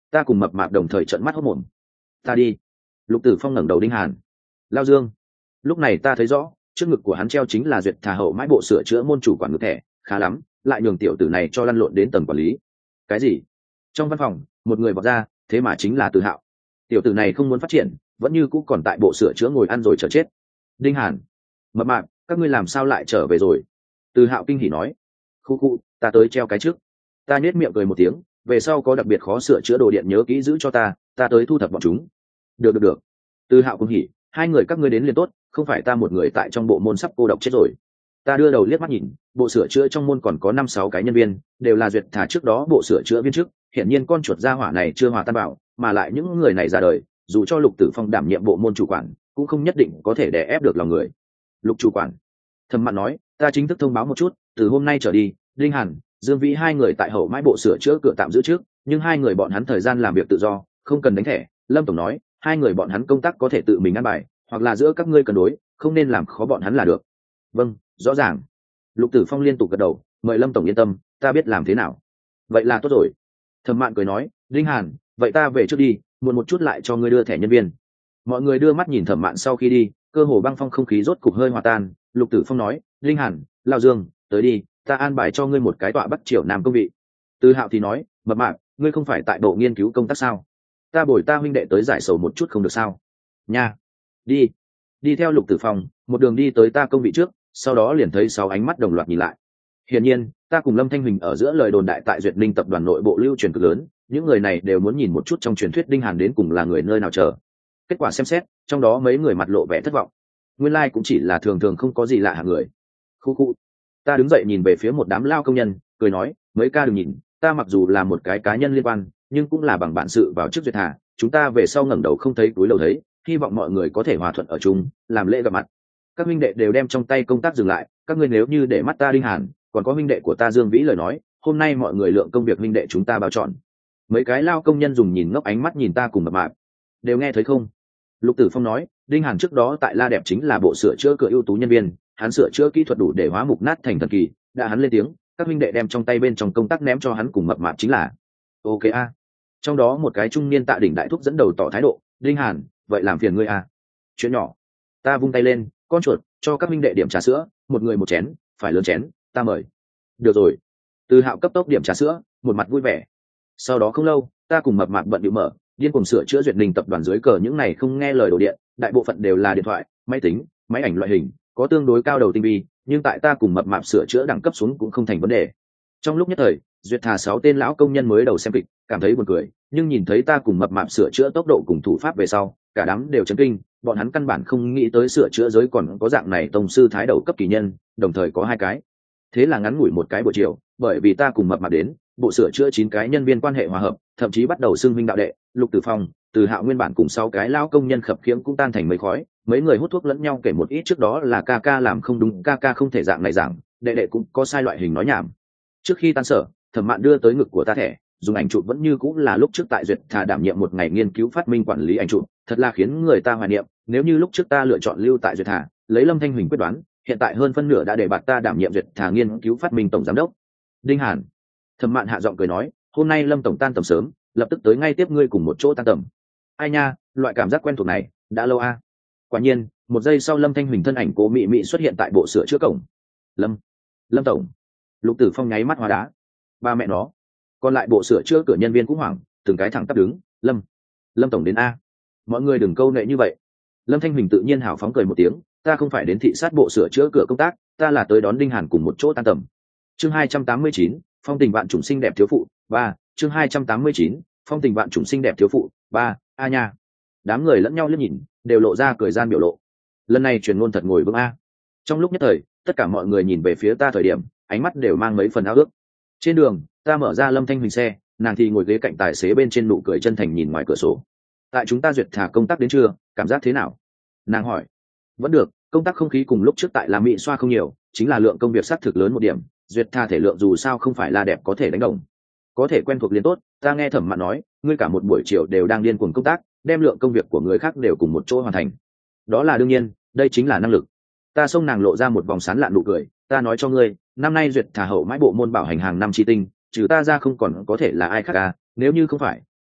Ta cùng mập mạp đồng thời trợn mắt hốt mồm. Ta đi. Lục Tử Phong ngẩng đầu Đinh Hàn. Lao Dương. Lúc này ta thấy rõ, trước ngực của hắn treo chính là duyệt thà hậu mãi bộ sửa chữa môn chủ quản ngực thẻ, khá lắm, lại nhường tiểu tử này cho lăn lộn đến tầng quản lý. Cái gì? Trong văn phòng, một người vọt ra, thế mà chính là Từ Hạo. Tiểu tử này không muốn phát triển, vẫn như cũ còn tại bộ sửa chữa ngồi ăn rồi chờ chết. Đinh Hàn, mập mạp, các ngươi làm sao lại trở về rồi? Từ Hạo kinh hỉ nói. Khu khu, ta tới treo cái trước. Ta nhếch miệng cười một tiếng, về sau có đặc biệt khó sửa chữa đồ điện nhớ kỹ giữ cho ta, ta tới thu thập bọn chúng. Được được được. Từ Hạo cũng hỉ, hai người các ngươi đến liền tốt, không phải ta một người tại trong bộ môn sắp cô độc chết rồi. Ta đưa đầu liếc mắt nhìn, bộ sửa chữa trong môn còn có năm sáu cái nhân viên, đều là duyệt thả trước đó bộ sửa chữa viên chức, hiển nhiên con chuột gia hỏa này chưa hòa tan bảo, mà lại những người này ra đời, dù cho Lục Tử Phong đảm nhiệm bộ môn chủ quản, cũng không nhất định có thể đè ép được lòng người. Lục chủ quản, Thẩm Mạn nói, ta chính thức thông báo một chút, từ hôm nay trở đi, Đinh Hàn, Dương Vĩ hai người tại hậu mãi bộ sửa chữa cửa tạm giữ trước, nhưng hai người bọn hắn thời gian làm việc tự do, không cần đánh thẻ. Lâm tổng nói, hai người bọn hắn công tác có thể tự mình ăn bài, hoặc là giữa các ngươi cân đối, không nên làm khó bọn hắn là được. Vâng, rõ ràng. Lục Tử Phong liên tục gật đầu, mời Lâm tổng yên tâm, ta biết làm thế nào. Vậy là tốt rồi. Thẩm Mạn cười nói, Đinh Hàn, vậy ta về trước đi, muộn một chút lại cho ngươi đưa thẻ nhân viên. Mọi người đưa mắt nhìn Thẩm Mạn sau khi đi, cơ hồ băng phong không khí rốt cục hơi hòa tan. Lục Tử Phong nói, Đinh Hàn, Lão Dương, tới đi, ta an bài cho ngươi một cái tọa Bắc Triều Nam công vị. Từ Hạo thì nói, mập mạp, ngươi không phải tại bộ nghiên cứu công tác sao? Ta bồi ta huynh đệ tới giải sầu một chút không được sao? Nha, đi. Đi theo Lục Tử Phong, một đường đi tới ta công vị trước, sau đó liền thấy sáu ánh mắt đồng loạt nhìn lại. Hiển nhiên, ta cùng Lâm Thanh Huỳnh ở giữa lời đồn đại tại Duyệt Ninh tập đoàn nội bộ lưu truyền cực lớn, những người này đều muốn nhìn một chút trong truyền thuyết Đinh Hàn đến cùng là người nơi nào chờ. Kết quả xem xét, trong đó mấy người mặt lộ vẻ thất vọng. Nguyên lai like cũng chỉ là thường thường không có gì lạ hạng người. Khu khu. Ta đứng dậy nhìn về phía một đám lao công nhân, cười nói, mấy ca đừng nhìn, ta mặc dù là một cái cá nhân liên quan, nhưng cũng là bằng bản sự vào chức duyệt thả, chúng ta về sau ngẩng đầu không thấy túi lầu thấy, hy vọng mọi người có thể hòa thuận ở chung, làm lễ gặp mặt. Các huynh đệ đều đem trong tay công tác dừng lại, các ngươi nếu như để mắt ta Đinh Hàn, còn có huynh đệ của ta Dương Vĩ lời nói, hôm nay mọi người lượng công việc huynh đệ chúng ta bao chọn. Mấy cái lao công nhân dùng nhìn ngốc ánh mắt nhìn ta cùng mập mạp. Đều nghe thấy không? Lục Tử Phong nói, Đinh Hàn trước đó tại La Đẹp chính là bộ sửa chữa cửa ưu tú nhân viên, hắn sửa chữa kỹ thuật đủ để hóa mục nát thành thần kỳ, đã hắn lên tiếng, các huynh đệ đem trong tay bên trong công tác ném cho hắn cùng mập mạp chính là. Ok a. Trong đó một cái trung niên tạ đỉnh đại thúc dẫn đầu tỏ thái độ, Đinh Hàn, vậy làm phiền ngươi a. Chuyện nhỏ. Ta vung tay lên, con chuột, cho các huynh đệ điểm trà sữa, một người một chén, phải lớn chén, ta mời. Được rồi. Từ Hạo cấp tốc điểm trà sữa, một mặt vui vẻ. Sau đó không lâu, ta cùng mập mạp bận bịu mở, điên cuồng sửa chữa Duyệt Ninh tập đoàn dưới cờ những này không nghe lời đồ điện, đại bộ phận đều là điện thoại, máy tính, máy ảnh loại hình, có tương đối cao đầu tinh vi, nhưng tại ta cùng mập mạp sửa chữa đẳng cấp xuống cũng không thành vấn đề. Trong lúc nhất thời, duyệt thà sáu tên lão công nhân mới đầu xem kịch, cảm thấy buồn cười, nhưng nhìn thấy ta cùng mập mạp sửa chữa tốc độ cùng thủ pháp về sau, cả đám đều chấn kinh, bọn hắn căn bản không nghĩ tới sửa chữa giới còn có dạng này tông sư thái đầu cấp kỳ nhân, đồng thời có hai cái. Thế là ngắn ngủi một cái buổi chiều, bởi vì ta cùng mập mạp đến, bộ sửa chữa chín cái nhân viên quan hệ hòa hợp, thậm chí bắt đầu xưng huynh đạo đệ, Lục Tử Phong, Từ Hạo nguyên bản cùng sáu cái lão công nhân khập khiễng cũng tan thành mây khói, mấy người hút thuốc lẫn nhau kể một ít trước đó là ca ca làm không đúng, ca ca không thể dạng này dạng, đệ đệ cũng có sai loại hình nói nhảm. Trước khi tan sở, Thẩm Mạn đưa tới ngực của ta thẻ, dùng ảnh chụp vẫn như cũng là lúc trước tại duyệt thà đảm nhiệm một ngày nghiên cứu phát minh quản lý ảnh chụp, thật là khiến người ta hoài niệm, nếu như lúc trước ta lựa chọn lưu tại duyệt thà, lấy Lâm Thanh Huỳnh quyết đoán, hiện tại hơn phân nửa đã để bạt ta đảm nhiệm duyệt thà nghiên cứu phát minh tổng giám đốc. Đinh Hàn. Thẩm Mạn hạ giọng cười nói, hôm nay Lâm tổng tan tầm sớm, lập tức tới ngay tiếp ngươi cùng một chỗ tan tầm. Ai nha, loại cảm giác quen thuộc này, đã lâu a. À? Quả nhiên, một giây sau Lâm Thanh Huỳnh thân ảnh cố mị mị xuất hiện tại bộ sửa chữa cổng. Lâm, Lâm tổng. Lục Tử Phong nháy mắt hóa đá. Ba mẹ nó. Còn lại bộ sửa chữa cửa nhân viên cũng hoảng, từng cái thẳng tắp đứng. Lâm, Lâm tổng đến a. Mọi người đừng câu nệ như vậy. Lâm Thanh Huỳnh tự nhiên hào phóng cười một tiếng, ta không phải đến thị sát bộ sửa chữa cửa công tác, ta là tới đón Đinh Hàn cùng một chỗ tan tầm. Chương hai trăm tám mươi chín, phong tình vạn chủng xinh đẹp thiếu phụ, ba. Chương hai trăm tám mươi chín, phong tình vạn chủng xinh đẹp thiếu phụ, ba. A nha. Đám người lẫn nhau liếc nhìn, đều lộ ra cười gian biểu lộ. Lần này truyền ngôn thật ngồi vững a. Trong lúc nhất thời, tất cả mọi người nhìn về phía ta thời điểm, ánh mắt đều mang mấy phần ao ước. Trên đường, ta mở ra Lâm Thanh Huỳnh xe, nàng thì ngồi ghế cạnh tài xế bên trên nụ cười chân thành nhìn ngoài cửa sổ. Tại chúng ta duyệt thả công tác đến chưa, cảm giác thế nào? Nàng hỏi. Vẫn được, công tác không khí cùng lúc trước tại La Mỹ xoa không nhiều, chính là lượng công việc xác thực lớn một điểm, duyệt tha thể lượng dù sao không phải là đẹp có thể đánh đồng. Có thể quen thuộc liên tốt, ta nghe Thẩm Mạn nói, ngươi cả một buổi chiều đều đang điên cuồng công tác, đem lượng công việc của người khác đều cùng một chỗ hoàn thành. Đó là đương nhiên, đây chính là năng lực. Ta xông nàng lộ ra một vòng sán lạn nụ cười, ta nói cho ngươi, năm nay duyệt thả hậu mãi bộ môn bảo hành hàng năm chi tinh, trừ ta ra không còn có thể là ai khác à, nếu như không phải,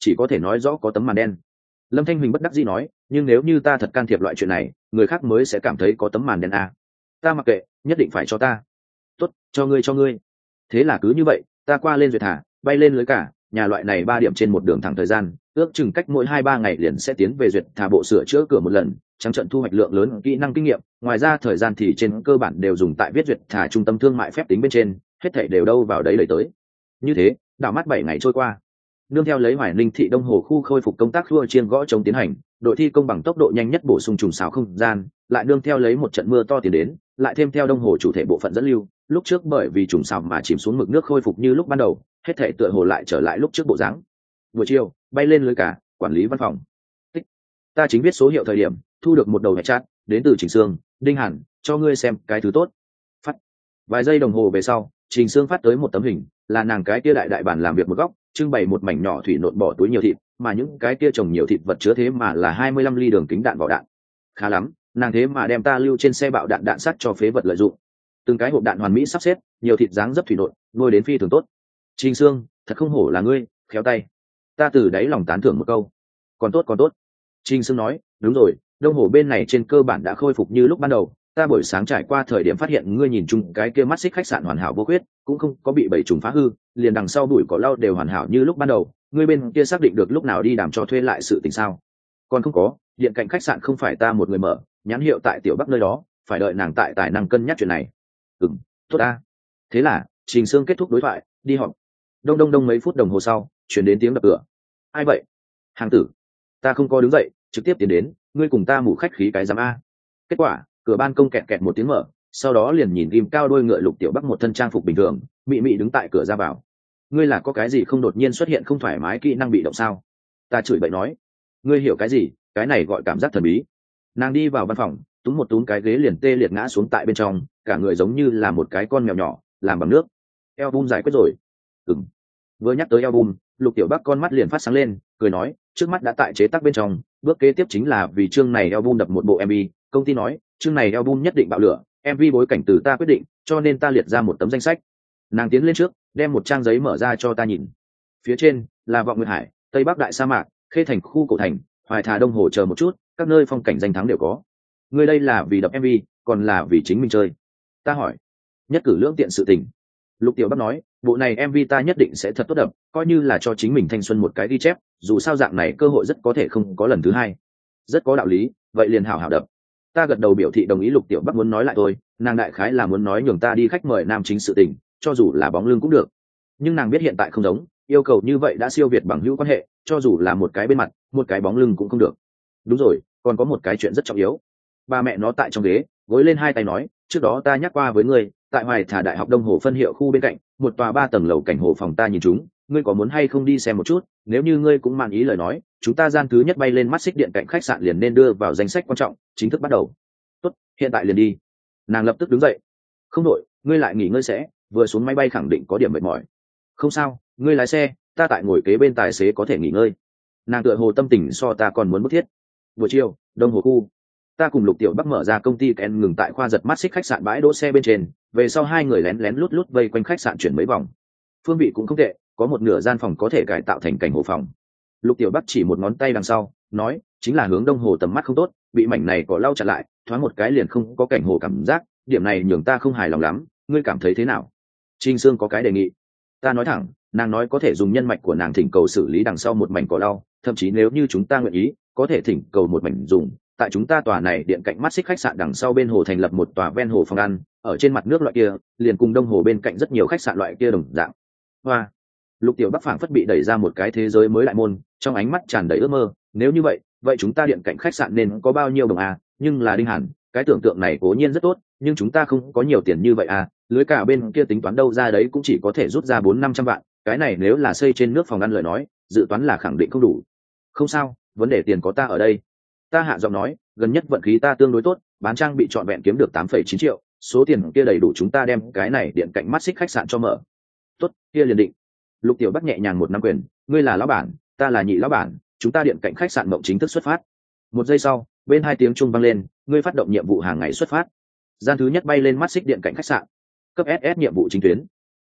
chỉ có thể nói rõ có tấm màn đen. Lâm Thanh Huỳnh bất đắc dĩ nói, nhưng nếu như ta thật can thiệp loại chuyện này, người khác mới sẽ cảm thấy có tấm màn đen à. Ta mặc kệ, nhất định phải cho ta. Tốt, cho ngươi cho ngươi. Thế là cứ như vậy, ta qua lên duyệt thả, bay lên lưới cả, nhà loại này ba điểm trên một đường thẳng thời gian, ước chừng cách mỗi hai ba ngày liền sẽ tiến về duyệt thả bộ sửa chữa cửa một lần, trắng trận thu hoạch lượng lớn kỹ năng kinh nghiệm. Ngoài ra thời gian thì trên cơ bản đều dùng tại viết duyệt thả trung tâm thương mại phép tính bên trên, hết thảy đều đâu vào đấy đẩy tới. Như thế, đảo mắt bảy ngày trôi qua. Nương theo lấy Hoài Ninh thị Đông Hồ khu khôi phục công tác khua chiên gõ chống tiến hành, đội thi công bằng tốc độ nhanh nhất bổ sung trùng xào không gian, lại nương theo lấy một trận mưa to tiến đến, lại thêm theo Đông Hồ chủ thể bộ phận dẫn lưu, lúc trước bởi vì trùng xào mà chìm xuống mực nước khôi phục như lúc ban đầu, hết thảy tựa hồ lại trở lại lúc trước bộ dáng. Buổi chiều, bay lên lưới cả, quản lý văn phòng. Tích. Ta chính viết số hiệu thời điểm, thu được một đầu hệ chat, đến từ Trình Sương, Đinh Hàn, cho ngươi xem cái thứ tốt. Phát. Vài giây đồng hồ về sau, Trình Sương phát tới một tấm hình, là nàng cái kia đại đại bản làm việc một góc, trưng bày một mảnh nhỏ thủy nộn bỏ túi nhiều thịt, mà những cái kia trồng nhiều thịt vật chứa thế mà là hai mươi lăm ly đường kính đạn vỏ đạn. Khá lắm, nàng thế mà đem ta lưu trên xe bạo đạn đạn sắt cho phế vật lợi dụng. Từng cái hộp đạn hoàn mỹ sắp xếp, nhiều thịt dáng dấp thủy nộn, nuôi đến phi thường tốt. Trình Sương, thật không hổ là ngươi, khéo tay. Ta từ đáy lòng tán thưởng một câu. Còn tốt còn tốt. Trình Sương nói, đúng rồi, Đông Hồ bên này trên cơ bản đã khôi phục như lúc ban đầu. Ta buổi sáng trải qua thời điểm phát hiện ngươi nhìn chung cái kia mắt xích khách sạn hoàn hảo vô khuyết, cũng không có bị bầy trùng phá hư, liền đằng sau bụi cỏ lau đều hoàn hảo như lúc ban đầu. Ngươi bên kia xác định được lúc nào đi đảm cho thuê lại sự tình sao? Còn không có, điện cạnh khách sạn không phải ta một người mở, nhãn hiệu tại Tiểu Bắc nơi đó, phải đợi nàng tại tài năng cân nhắc chuyện này. Ừm, tốt ta. Thế là Trình Sương kết thúc đối thoại, đi họp. Đông đông đông mấy phút đồng hồ sau, chuyển đến tiếng đập cửa. Ai vậy? Hàng tử. Ta không có đứng dậy, trực tiếp tiến đến, ngươi cùng ta mù khách khí cái giám a. Kết quả, cửa ban công kẹt kẹt một tiếng mở, sau đó liền nhìn ghim cao đôi ngựa Lục Tiểu Bắc một thân trang phục bình thường, mị mị đứng tại cửa ra vào. Ngươi là có cái gì không đột nhiên xuất hiện không thoải mái kỹ năng bị động sao? Ta chửi bậy nói. Ngươi hiểu cái gì? Cái này gọi cảm giác thần bí. Nàng đi vào văn phòng, túm một túm cái ghế liền tê liệt ngã xuống tại bên trong, cả người giống như là một cái con mèo nhỏ, làm bằng nước. Album giải quyết rồi. Ừm. Vừa nhắc tới album, Lục Tiểu Bắc con mắt liền phát sáng lên, cười nói, trước mắt đã tại chế tác bên trong, bước kế tiếp chính là vì chương này album đập một bộ em vê, công ty nói, chương này album nhất định bạo lửa, em vê bối cảnh từ ta quyết định, cho nên ta liệt ra một tấm danh sách. Nàng tiến lên trước, đem một trang giấy mở ra cho ta nhìn. Phía trên là Vọng Nguyệt Hải, Tây Bắc Đại Sa Mạc, Khê Thành khu cổ thành, Hoài Thà Đông Hồ chờ một chút, các nơi phong cảnh danh thắng đều có. Ngươi đây là vì đập em vê, còn là vì chính mình chơi? Ta hỏi. Nhất cử lưỡng tiện sự tình. Lục Tiểu Bắc nói, bộ này em vê ta nhất định sẽ thật tốt đập, coi như là cho chính mình thanh xuân một cái ghi chép, dù sao dạng này cơ hội rất có thể không có lần thứ hai. Rất có đạo lý, vậy liền hảo hảo đập. Ta gật đầu biểu thị đồng ý. Lục Tiểu Bắc muốn nói lại thôi, nàng đại khái là muốn nói nhường ta đi khách mời nam chính sự tình, cho dù là bóng lưng cũng được. Nhưng nàng biết hiện tại không giống, yêu cầu như vậy đã siêu việt bằng hữu quan hệ, cho dù là một cái bên mặt, một cái bóng lưng cũng không được. Đúng rồi, còn có một cái chuyện rất trọng yếu. Ba mẹ nó tại trong ghế, gối lên hai tay nói, trước đó ta nhắc qua với ngươi, tại Hoài Thà Đại học Đông Hồ phân hiệu khu bên cạnh, một tòa ba tầng lầu cảnh hồ phòng ta nhìn chúng, ngươi có muốn hay không đi xem một chút? Nếu như ngươi cũng mạn ý lời nói, chúng ta gian thứ nhất bay lên mắt xích điện cạnh khách sạn liền nên đưa vào danh sách quan trọng, chính thức bắt đầu. Tốt, hiện tại liền đi. Nàng lập tức đứng dậy. Không đội, ngươi lại nghỉ ngơi sẽ, vừa xuống máy bay khẳng định có điểm mệt mỏi. Không sao, ngươi lái xe, ta tại ngồi kế bên tài xế có thể nghỉ ngơi. Nàng tựa hồ tâm tình so ta còn muốn bức thiết. Buổi chiều, Đông Hồ khu. Ta cùng Lục Tiểu Bắc mở ra công ty Ken ngừng tại khoa giật mắt xích khách sạn bãi đỗ xe bên trên, về sau hai người lén lén lút lút vây quanh khách sạn chuyển mấy vòng. Phương vị cũng không tệ, có một nửa gian phòng có thể cải tạo thành cảnh hồ phòng. Lục Tiểu Bắc chỉ một ngón tay đằng sau, nói, chính là hướng Đông Hồ tầm mắt không tốt, bị mảnh này có lau chặn lại, thoáng một cái liền không có cảnh hồ cảm giác, điểm này nhường ta không hài lòng lắm, ngươi cảm thấy thế nào? Trinh Sương có cái đề nghị. Ta nói thẳng, nàng nói có thể dùng nhân mạch của nàng thỉnh cầu xử lý đằng sau một mảnh cỏ lau, thậm chí nếu như chúng ta nguyện ý, có thể thỉnh cầu một mảnh dùng. Tại chúng ta tòa này điện cạnh mắt xích khách sạn đằng sau bên hồ thành lập một tòa ven hồ phòng ăn, ở trên mặt nước loại kia, liền cùng Đông Hồ bên cạnh rất nhiều khách sạn loại kia đồng dạng. Hoa. Lục Tiểu Bắc phảng phất bị đẩy ra một cái thế giới mới lại môn, trong ánh mắt tràn đầy ước mơ, nếu như vậy, vậy chúng ta điện cạnh khách sạn nên có bao nhiêu đồng à, nhưng là Đinh Hàn, cái tưởng tượng này cố nhiên rất tốt, nhưng chúng ta không có nhiều tiền như vậy à, lưới cả bên kia tính toán đâu ra đấy cũng chỉ có thể rút ra bốn năm trăm vạn, cái này nếu là xây trên nước phòng ăn lời nói, dự toán là khẳng định không đủ. Không sao, vấn đề tiền có ta ở đây. Ta hạ giọng nói, gần nhất vận khí ta tương đối tốt, bán trang bị trọn vẹn kiếm được tám phẩy chín triệu, số tiền kia đầy đủ chúng ta đem cái này điện cạnh mắt xích khách sạn cho mở. Tốt, kia liền định. Lục Tiểu Bắc nhẹ nhàng một nắm quyền, ngươi là lão bản, ta là nhị lão bản, chúng ta điện cạnh khách sạn mộng chính thức xuất phát. Một giây sau, bên hai tiếng chuông vang lên, ngươi phát động nhiệm vụ hàng ngày xuất phát. Gian thứ nhất bay lên mắt xích điện cạnh khách sạn. Cấp ét ét nhiệm vụ chính tuyến.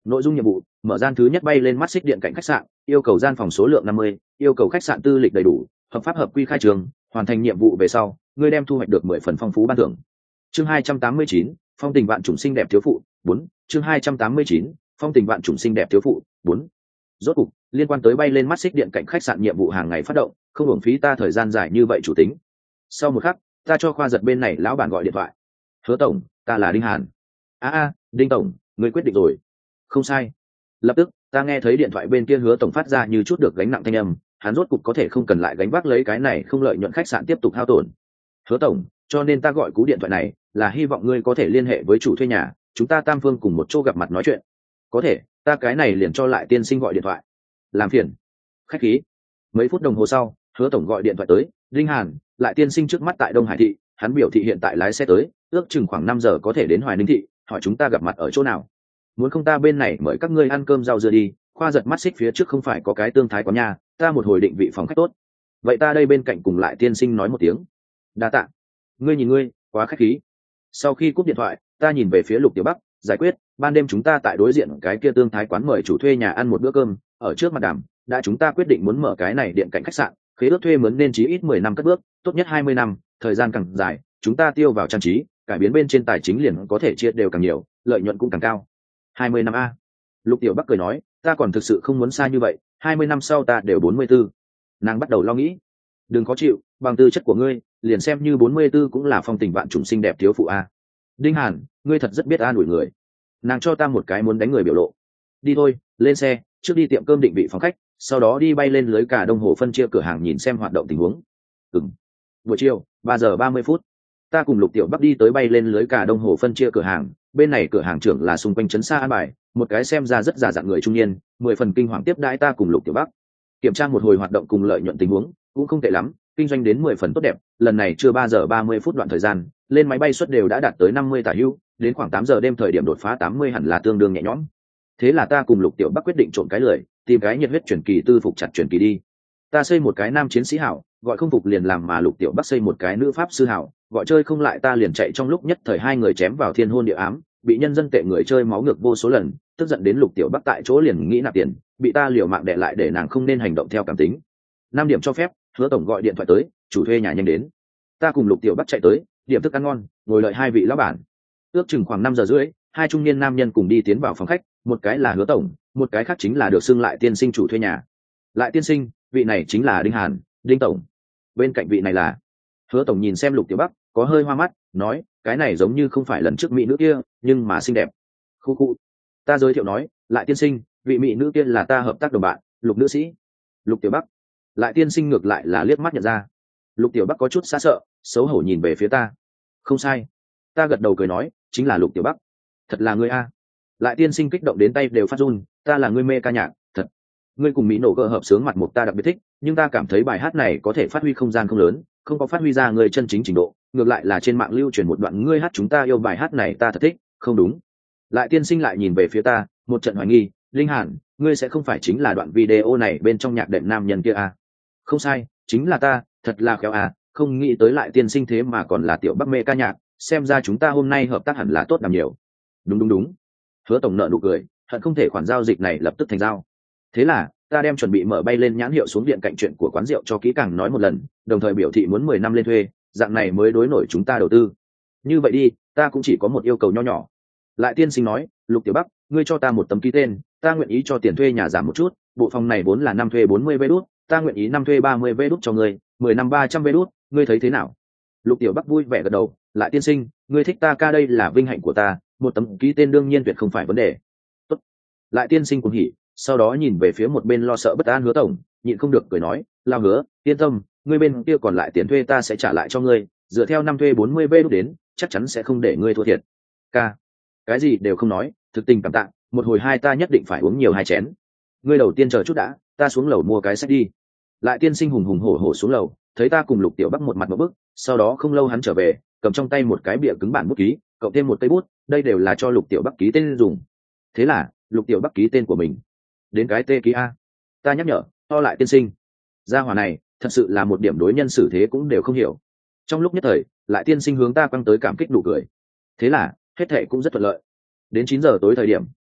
nội dung nhiệm vụ: mở gian thứ nhất bay lên mắt xích điện cạnh khách sạn, yêu cầu gian phòng số lượng năm mươi, yêu cầu khách sạn tư lịch đầy đủ, hợp pháp hợp quy khai trường. Hoàn thành nhiệm vụ về sau, ngươi đem thu hoạch được mười phần phong phú ban thưởng. Chương hai trăm tám mươi chín, phong tình vạn chủng xinh đẹp thiếu phụ bốn. Chương hai trăm tám mươi chín, phong tình vạn chủng xinh đẹp thiếu phụ bốn. Rốt cục, liên quan tới bay lên mắt xích điện cạnh khách sạn nhiệm vụ hàng ngày phát động, không hưởng phí ta thời gian dài như vậy chủ tính. Sau một khắc, ta cho khoa giật bên này lão bản gọi điện thoại. Hứa tổng, ta là Đinh Hàn. A a, Đinh tổng, ngươi quyết định rồi. Không sai. Lập tức, ta nghe thấy điện thoại bên kia Hứa tổng phát ra như chút được gánh nặng thanh âm, hắn rốt cục có thể không cần lại gánh vác lấy cái này không lợi nhuận khách sạn tiếp tục hao tổn. Hứa tổng, cho nên ta gọi cú điện thoại này là hy vọng ngươi có thể liên hệ với chủ thuê nhà, chúng ta tam phương cùng một chỗ gặp mặt nói chuyện. Có thể, ta cái này liền cho Lại tiên sinh gọi điện thoại. Làm phiền. Khách khí. Mấy phút đồng hồ sau, Hứa tổng gọi điện thoại tới. Đinh Hàn, Lại tiên sinh trước mắt tại Đông Hải thị, hắn biểu thị hiện tại lái xe tới, ước chừng khoảng năm giờ có thể đến Hoài Ninh thị, hỏi chúng ta gặp mặt ở chỗ nào. Muốn không ta bên này mời các ngươi ăn cơm rau dưa đi, khoa giật mắt xích phía trước không phải có cái tương thái quán nhà, ta một hồi định vị phòng khách tốt. Vậy ta đây bên cạnh cùng Lại tiên sinh nói một tiếng. Đa tạ. Ngươi nhìn ngươi, quá khách khí. Sau khi cúp điện thoại, ta nhìn về phía Lục Tiểu Bắc, giải quyết, ban đêm chúng ta tại đối diện cái kia tương thái quán mời chủ thuê nhà ăn một bữa cơm, ở trước mặt đàm, đã chúng ta quyết định muốn mở cái này điện cạnh khách sạn, khế ước thuê mướn nên chí ít mười năm cất bước, tốt nhất hai mươi năm, thời gian càng dài, chúng ta tiêu vào trang trí, cải biến bên trên tài chính liền có thể chia đều càng nhiều, lợi nhuận cũng càng cao. hai mươi năm a. Lục Tiểu Bắc cười nói, ta còn thực sự không muốn xa như vậy, hai mươi năm sau ta đều bốn mươi tư. Nàng bắt đầu lo nghĩ. Đừng khó chịu, bằng tư chất của ngươi, liền xem như bốn mươi tư cũng là phong tình vạn trùng xinh đẹp thiếu phụ a. Đinh Hàn, ngươi thật rất biết an ủi người. Nàng cho ta một cái muốn đánh người biểu lộ. Đi thôi, lên xe, trước đi tiệm cơm định vị phòng khách, sau đó đi bay lên lưới cả Đông Hồ phân chia cửa hàng nhìn xem hoạt động tình huống. Ừm. Buổi chiều, ba giờ ba mươi phút, ta cùng Lục Tiểu Bắc đi tới bay lên lưới cả Đông Hồ phân chia cửa hàng. Bên này cửa hàng trưởng là xung quanh trấn xa an bài, một cái xem ra rất già dặn người trung niên, mười phần kinh hoàng tiếp đãi ta cùng Lục Tiểu Bắc. Kiểm tra một hồi hoạt động cùng lợi nhuận tình huống, cũng không tệ lắm, kinh doanh đến mười phần tốt đẹp. Lần này chưa ba giờ ba mươi phút đoạn thời gian, lên máy bay suất đều đã đạt tới năm mươi tả hữu, đến khoảng tám giờ đêm thời điểm đột phá tám mươi hẳn là tương đương nhẹ nhõm. Thế là ta cùng Lục Tiểu Bắc quyết định trộn cái lười, tìm cái nhiệt huyết chuyển kỳ tư phục chặt chuyển kỳ đi. Ta xây một cái nam chiến sĩ hảo, gọi không phục liền làm, mà Lục Tiểu Bắc xây một cái nữ pháp sư hảo, gọi chơi không lại ta liền chạy. Trong lúc nhất thời hai người chém vào thiên hôn địa ám, bị nhân dân tệ người chơi máu ngược vô số lần, tức giận đến Lục Tiểu Bắc tại chỗ liền nghĩ nạp tiền, bị ta liều mạng đè lại để nàng không nên hành động theo cảm tính. Năm điểm cho phép, Hứa tổng gọi điện thoại tới, chủ thuê nhà nhanh đến. Ta cùng Lục Tiểu Bắc chạy tới, điểm thức ăn ngon, ngồi đợi hai vị lão bản. Ước chừng khoảng năm giờ rưỡi, hai trung niên nam nhân cùng đi tiến vào phòng khách, một cái là Hứa tổng, một cái khác chính là được xưng Lại tiên sinh chủ thuê nhà. Lại tiên sinh, vị này chính là Đinh Hàn, Đinh tổng. Bên cạnh vị này là. Hứa tổng nhìn xem Lục Tiểu Bắc, có hơi hoa mắt, nói, cái này giống như không phải lần trước mỹ nữ kia, nhưng mà xinh đẹp. Khu khu. Ta giới thiệu nói, Lại tiên sinh, vị mỹ nữ kia là ta hợp tác đồng bạn, Lục nữ sĩ. Lục Tiểu Bắc. Lại tiên sinh ngược lại là liếc mắt nhận ra. Lục Tiểu Bắc có chút xa sợ, xấu hổ nhìn về phía ta. Không sai. Ta gật đầu cười nói, chính là Lục Tiểu Bắc. Thật là ngươi a. Lại tiên sinh kích động đến tay đều phát run, ta là ngươi mê ca nhạc, thật. Ngươi cùng mỹ nổ gỡ hợp sướng mặt một ta đặc biệt thích, nhưng ta cảm thấy bài hát này có thể phát huy không gian không lớn, không có phát huy ra người chân chính trình độ, ngược lại là trên mạng lưu truyền một đoạn ngươi hát chúng ta yêu bài hát này ta thật thích, không đúng. Lại tiên sinh lại nhìn về phía ta, một trận hoài nghi, Linh Hàn, ngươi sẽ không phải chính là đoạn video này bên trong nhạc đệm nam nhân kia à? Không sai, chính là ta, thật là khéo à, không nghĩ tới Lại tiên sinh thế mà còn là tiểu Bắc mê ca nhạc, xem ra chúng ta hôm nay hợp tác hẳn là tốt làm nhiều. Đúng đúng đúng. Hứa tổng nợ nụ cười, hận không thể khoản giao dịch này lập tức thành giao. Thế là, ta đem chuẩn bị mở bay lên nhãn hiệu xuống điện cạnh chuyện của quán rượu cho kỹ càng nói một lần, đồng thời biểu thị muốn mười năm lên thuê, dạng này mới đối nổi chúng ta đầu tư. Như vậy đi, ta cũng chỉ có một yêu cầu nho nhỏ. Lại tiên sinh nói, Lục Tiểu Bắc, ngươi cho ta một tấm ký tên, ta nguyện ý cho tiền thuê nhà giảm một chút, bộ phòng này vốn là năm thuê bốn mươi vé đút, ta nguyện ý năm thuê ba mươi vé đút cho ngươi, mười năm ba trăm vé đút, ngươi thấy thế nào? Lục Tiểu Bắc vui vẻ gật đầu, Lại tiên sinh, ngươi thích ta ca đây là vinh hạnh của ta, một tấm ký tên đương nhiên tuyệt không phải vấn đề. Tốt. Lại tiên sinh cũng hỉ, sau đó nhìn về phía một bên lo sợ bất an Hứa tổng, nhịn không được cười nói, lao Hứa, yên tâm, ngươi bên kia còn lại tiền thuê ta sẽ trả lại cho ngươi, dựa theo năm thuê bốn mươi vé đút đến, chắc chắn sẽ không để ngươi thua thiệt. Ca, cái gì đều không nói, thực tình cảm tạ, một hồi hai ta nhất định phải uống nhiều hai chén. Ngươi đầu tiên chờ chút đã, ta xuống lầu mua cái sách đi. Lại tiên sinh hùng hùng hổ hổ xuống lầu, thấy ta cùng Lục Tiểu Bắc một mặt một bức, sau đó không lâu hắn trở về, cầm trong tay một cái bìa cứng bản bút ký, cộng thêm một cây bút, đây đều là cho Lục Tiểu Bắc ký tên dùng. Thế là, Lục Tiểu Bắc ký tên của mình. Đến cái tê ký a. Ta nhắc nhở, to Lại tiên sinh. Gia hỏa này, thật sự là một điểm đối nhân xử thế cũng đều không hiểu. Trong lúc nhất thời, Lại tiên sinh hướng ta quăng tới cảm kích nụ cười. Thế là, hết thệ cũng rất thuận lợi. Đến chín giờ tối thời điểm,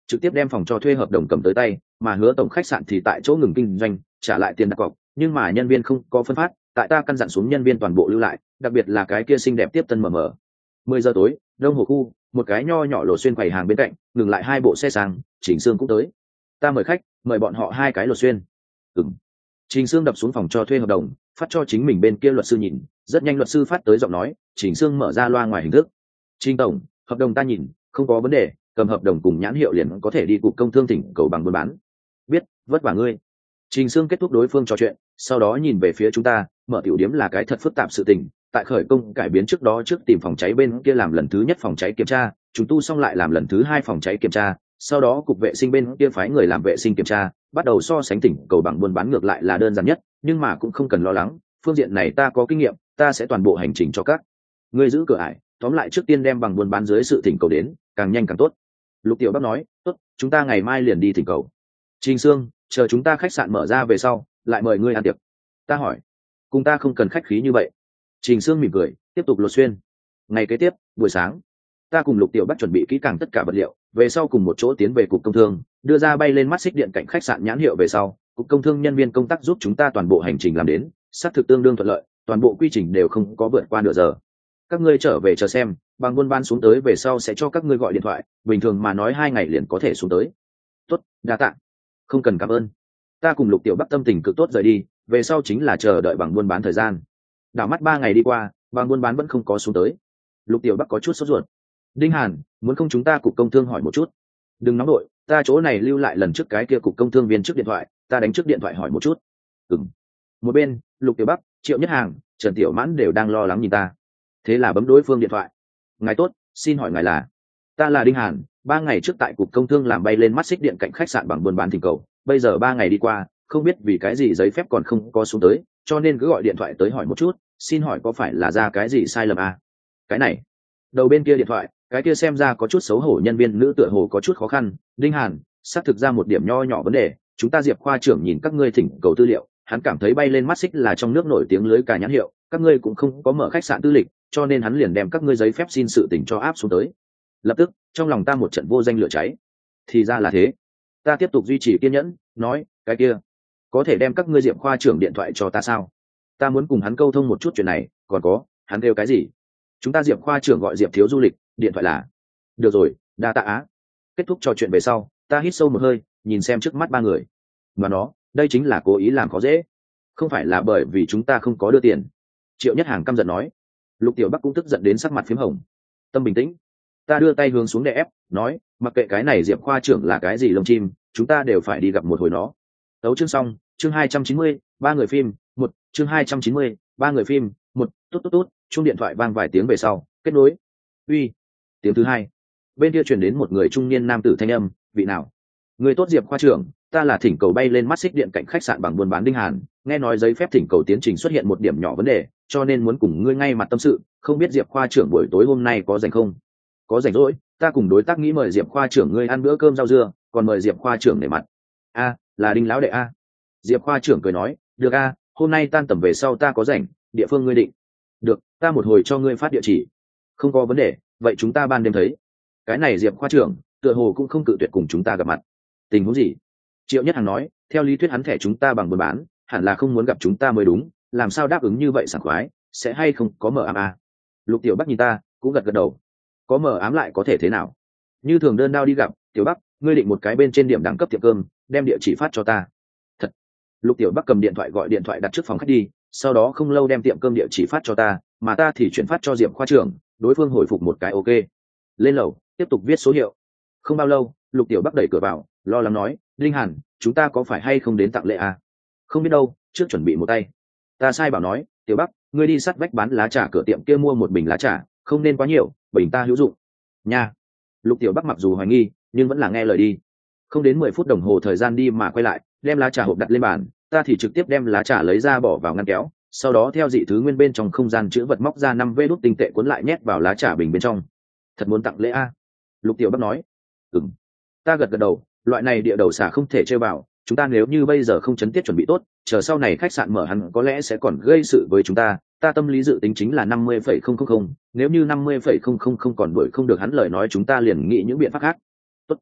trực tiếp đem phòng cho thuê hợp đồng cầm tới tay, mà Hứa tổng khách sạn thì tại chỗ ngừng kinh doanh, trả lại tiền đặt cọc, nhưng mà nhân viên không có phân phát, tại ta căn dặn xuống nhân viên toàn bộ lưu lại, đặc biệt là cái kia xinh đẹp tiếp tân mờ mờ. Mười giờ tối, đông hồ khu, một cái nho nhỏ lột xuyên quầy hàng bên cạnh, ngừng lại hai bộ xe sang, Trình Sương cũng tới. Ta mời khách, mời bọn họ hai cái lột xuyên. Ừm. Trình Sương đập xuống phòng cho thuê hợp đồng, phát cho chính mình bên kia luật sư nhìn, rất nhanh luật sư phát tới giọng nói, Trình Sương mở ra loa ngoài hình thức. Trình tổng, hợp đồng ta nhìn, không có vấn đề, cầm hợp đồng cùng nhãn hiệu liền có thể đi cục công thương tỉnh cầu bằng buôn bán. Biết, vất vả ngươi. Trình Sương kết thúc đối phương trò chuyện, sau đó nhìn về phía chúng ta, mở tiểu điểm là cái thật phức tạp sự tình, tại khởi công cải biến trước đó trước tìm phòng cháy bên kia làm lần thứ nhất phòng cháy kiểm tra, chúng tu xong lại làm lần thứ hai phòng cháy kiểm tra, sau đó cục vệ sinh bên kia phái người làm vệ sinh kiểm tra, bắt đầu so sánh tỉnh cầu bằng buôn bán ngược lại là đơn giản nhất, nhưng mà cũng không cần lo lắng, phương diện này ta có kinh nghiệm, ta sẽ toàn bộ hành trình cho các ngươi giữ cửa ải, tóm lại trước tiên đem bằng buôn bán dưới sự thỉnh cầu đến, càng nhanh càng tốt. Lục Tiểu Bắc nói, tốt, chúng ta ngày mai liền đi thỉnh cầu. Trình Sương, chờ chúng ta khách sạn mở ra về sau, lại mời ngươi ăn tiệc. Ta hỏi, cùng ta không cần khách khí như vậy. Trình Sương mỉm cười, tiếp tục lột xuyên. Ngày kế tiếp, buổi sáng, ta cùng Lục Tiểu Bắc chuẩn bị kỹ càng tất cả vật liệu, về sau cùng một chỗ tiến về cục công thương, đưa ra bay lên mắt xích điện cạnh khách sạn nhãn hiệu về sau, cục công thương nhân viên công tác giúp chúng ta toàn bộ hành trình làm đến, xác thực tương đương thuận lợi, toàn bộ quy trình đều không có vượt qua nửa giờ. Các ngươi trở về chờ xem, bằng buôn bán xuống tới về sau sẽ cho các ngươi gọi điện thoại, bình thường mà nói hai ngày liền có thể xuống tới. Tốt, đa tạ. Không cần cảm ơn. Ta cùng Lục Tiểu Bắc tâm tình cực tốt rời đi, về sau chính là chờ đợi bằng buôn bán thời gian. Đảo mắt ba ngày đi qua, bằng buôn bán vẫn không có xuống tới. Lục Tiểu Bắc có chút sốt ruột. Đinh Hàn, muốn không chúng ta cục công thương hỏi một chút? Đừng nóng đội, ta chỗ này lưu lại lần trước cái kia cục công thương viên trước điện thoại, ta đánh trước điện thoại hỏi một chút. Ừm. Một bên, Lục Tiểu Bắc, Triệu Nhất Hàng, Trần Tiểu Mãn đều đang lo lắng nhìn ta. Thế là bấm đối phương điện thoại. Ngài tốt, xin hỏi ngài là? Ta là Đinh Hàn, ba ngày trước tại cục công thương làm bay lên mắt xích điện cạnh khách sạn bằng buôn bán thỉnh cầu, bây giờ ba ngày đi qua, không biết vì cái gì giấy phép còn không có xuống tới, cho nên cứ gọi điện thoại tới hỏi một chút, xin hỏi có phải là ra cái gì sai lầm à? Cái này, đầu bên kia điện thoại, cái kia xem ra có chút xấu hổ nhân viên nữ tựa hồ có chút khó khăn. Đinh Hàn, xác thực ra một điểm nho nhỏ vấn đề, chúng ta Diệp khoa trưởng nhìn các ngươi thỉnh cầu tư liệu, hắn cảm thấy bay lên mắt xích là trong nước nổi tiếng lưới cả nhãn hiệu, các ngươi cũng không có mở khách sạn tư lịch, cho nên hắn liền đem các ngươi giấy phép xin sự tình cho áp xuống tới. Lập tức, trong lòng ta một trận vô danh lửa cháy. Thì ra là thế. Ta tiếp tục duy trì kiên nhẫn, nói, cái kia, có thể đem các ngươi Diệp khoa trưởng điện thoại cho ta sao? Ta muốn cùng hắn câu thông một chút chuyện này, còn có, hắn kêu cái gì? Chúng ta Diệp khoa trưởng gọi Diệp thiếu du lịch, điện thoại là. Được rồi, đa tạ á. Kết thúc trò chuyện về sau, ta hít sâu một hơi, nhìn xem trước mắt ba người. Mà nó, đây chính là cố ý làm khó dễ. Không phải là bởi vì chúng ta không có đưa tiền. Triệu Nhất Hàng căm giận nói. Lục Tiểu Bắc cũng tức giận đến sắc mặt phím hồng. Tâm bình tĩnh. Ta đưa tay hướng xuống để ép, nói, mặc kệ cái này Diệp khoa trưởng là cái gì lông chim, chúng ta đều phải đi gặp một hồi nó. Tấu chương xong, chương hai trăm chín mươi, ba người phim, một, chương hai trăm chín mươi, ba người phim, một, tốt tốt tốt, chuông điện thoại vang vài tiếng về sau, kết nối. Uy. Tiếng thứ hai. Bên kia truyền đến một người trung niên nam tử thanh âm, vị nào? Người tốt Diệp khoa trưởng, ta là thỉnh cầu bay lên mắt xích điện cạnh khách sạn bằng buôn bán Đinh Hàn, nghe nói giấy phép thỉnh cầu tiến trình xuất hiện một điểm nhỏ vấn đề, cho nên muốn cùng ngươi ngay mặt tâm sự, không biết Diệp khoa trưởng buổi tối hôm nay có rảnh không? Có rảnh rỗi, ta cùng đối tác nghĩ mời Diệp khoa trưởng ngươi ăn bữa cơm rau dưa, còn mời Diệp khoa trưởng để mặt. A, là Đinh lão đệ a. Diệp khoa trưởng cười nói, được a, hôm nay tan tầm về sau ta có rảnh, địa phương ngươi định. Được, ta một hồi cho ngươi phát địa chỉ. Không có vấn đề, vậy chúng ta ban đêm thấy. Cái này Diệp khoa trưởng, tựa hồ cũng không cự tuyệt cùng chúng ta gặp mặt. Tình huống gì? Triệu Nhất Hàng nói, theo lý thuyết hắn thẻ chúng ta bằng buôn bán, hẳn là không muốn gặp chúng ta mới đúng, làm sao đáp ứng như vậy sảng khoái, sẽ hay không có mở ám a? Lục Tiểu Bắc nhìn ta, cũng gật gật đầu. Có mở ám lại có thể thế nào? Như thường đơn đao đi gặp, Tiểu Bắc, ngươi định một cái bên trên điểm đẳng cấp tiệm cơm, đem địa chỉ phát cho ta. Thật. Lục Tiểu Bắc cầm điện thoại gọi điện thoại đặt trước phòng khách đi, sau đó không lâu đem tiệm cơm địa chỉ phát cho ta, mà ta thì chuyển phát cho Diệp khoa trưởng, đối phương hồi phục một cái ok. Lên lầu, tiếp tục viết số hiệu. Không bao lâu, Lục Tiểu Bắc đẩy cửa vào, lo lắng nói, Linh Hàn, chúng ta có phải hay không đến tặng lễ à? Không biết đâu, trước chuẩn bị một tay. Ta sai bảo nói, Tiểu Bắc, ngươi đi sát vách bán lá trà cửa tiệm kia mua một bình lá trà, không nên quá nhiều, bình ta hữu dụng. Nha. Lục Tiểu Bắc mặc dù hoài nghi, nhưng vẫn là nghe lời đi. Không đến mười phút đồng hồ thời gian đi mà quay lại, đem lá trà hộp đặt lên bàn, ta thì trực tiếp đem lá trà lấy ra bỏ vào ngăn kéo, sau đó theo dị thứ nguyên bên trong không gian chữ vật móc ra năm vê đốt tinh tệ cuốn lại nhét vào lá trà bình bên trong. Thật muốn tặng lễ a? Lục Tiểu Bắc nói. Ừm. Ta gật gật đầu, loại này địa đầu xả không thể chơi vào, chúng ta nếu như bây giờ không chấn tiết chuẩn bị tốt, chờ sau này khách sạn mở hắn có lẽ sẽ còn gây sự với chúng ta. Ta tâm lý dự tính chính là năm mươi phẩy không không không, nếu như năm mươi phẩy không không không còn đuổi không được hắn lời nói chúng ta liền nghĩ những biện pháp khác. Tốt.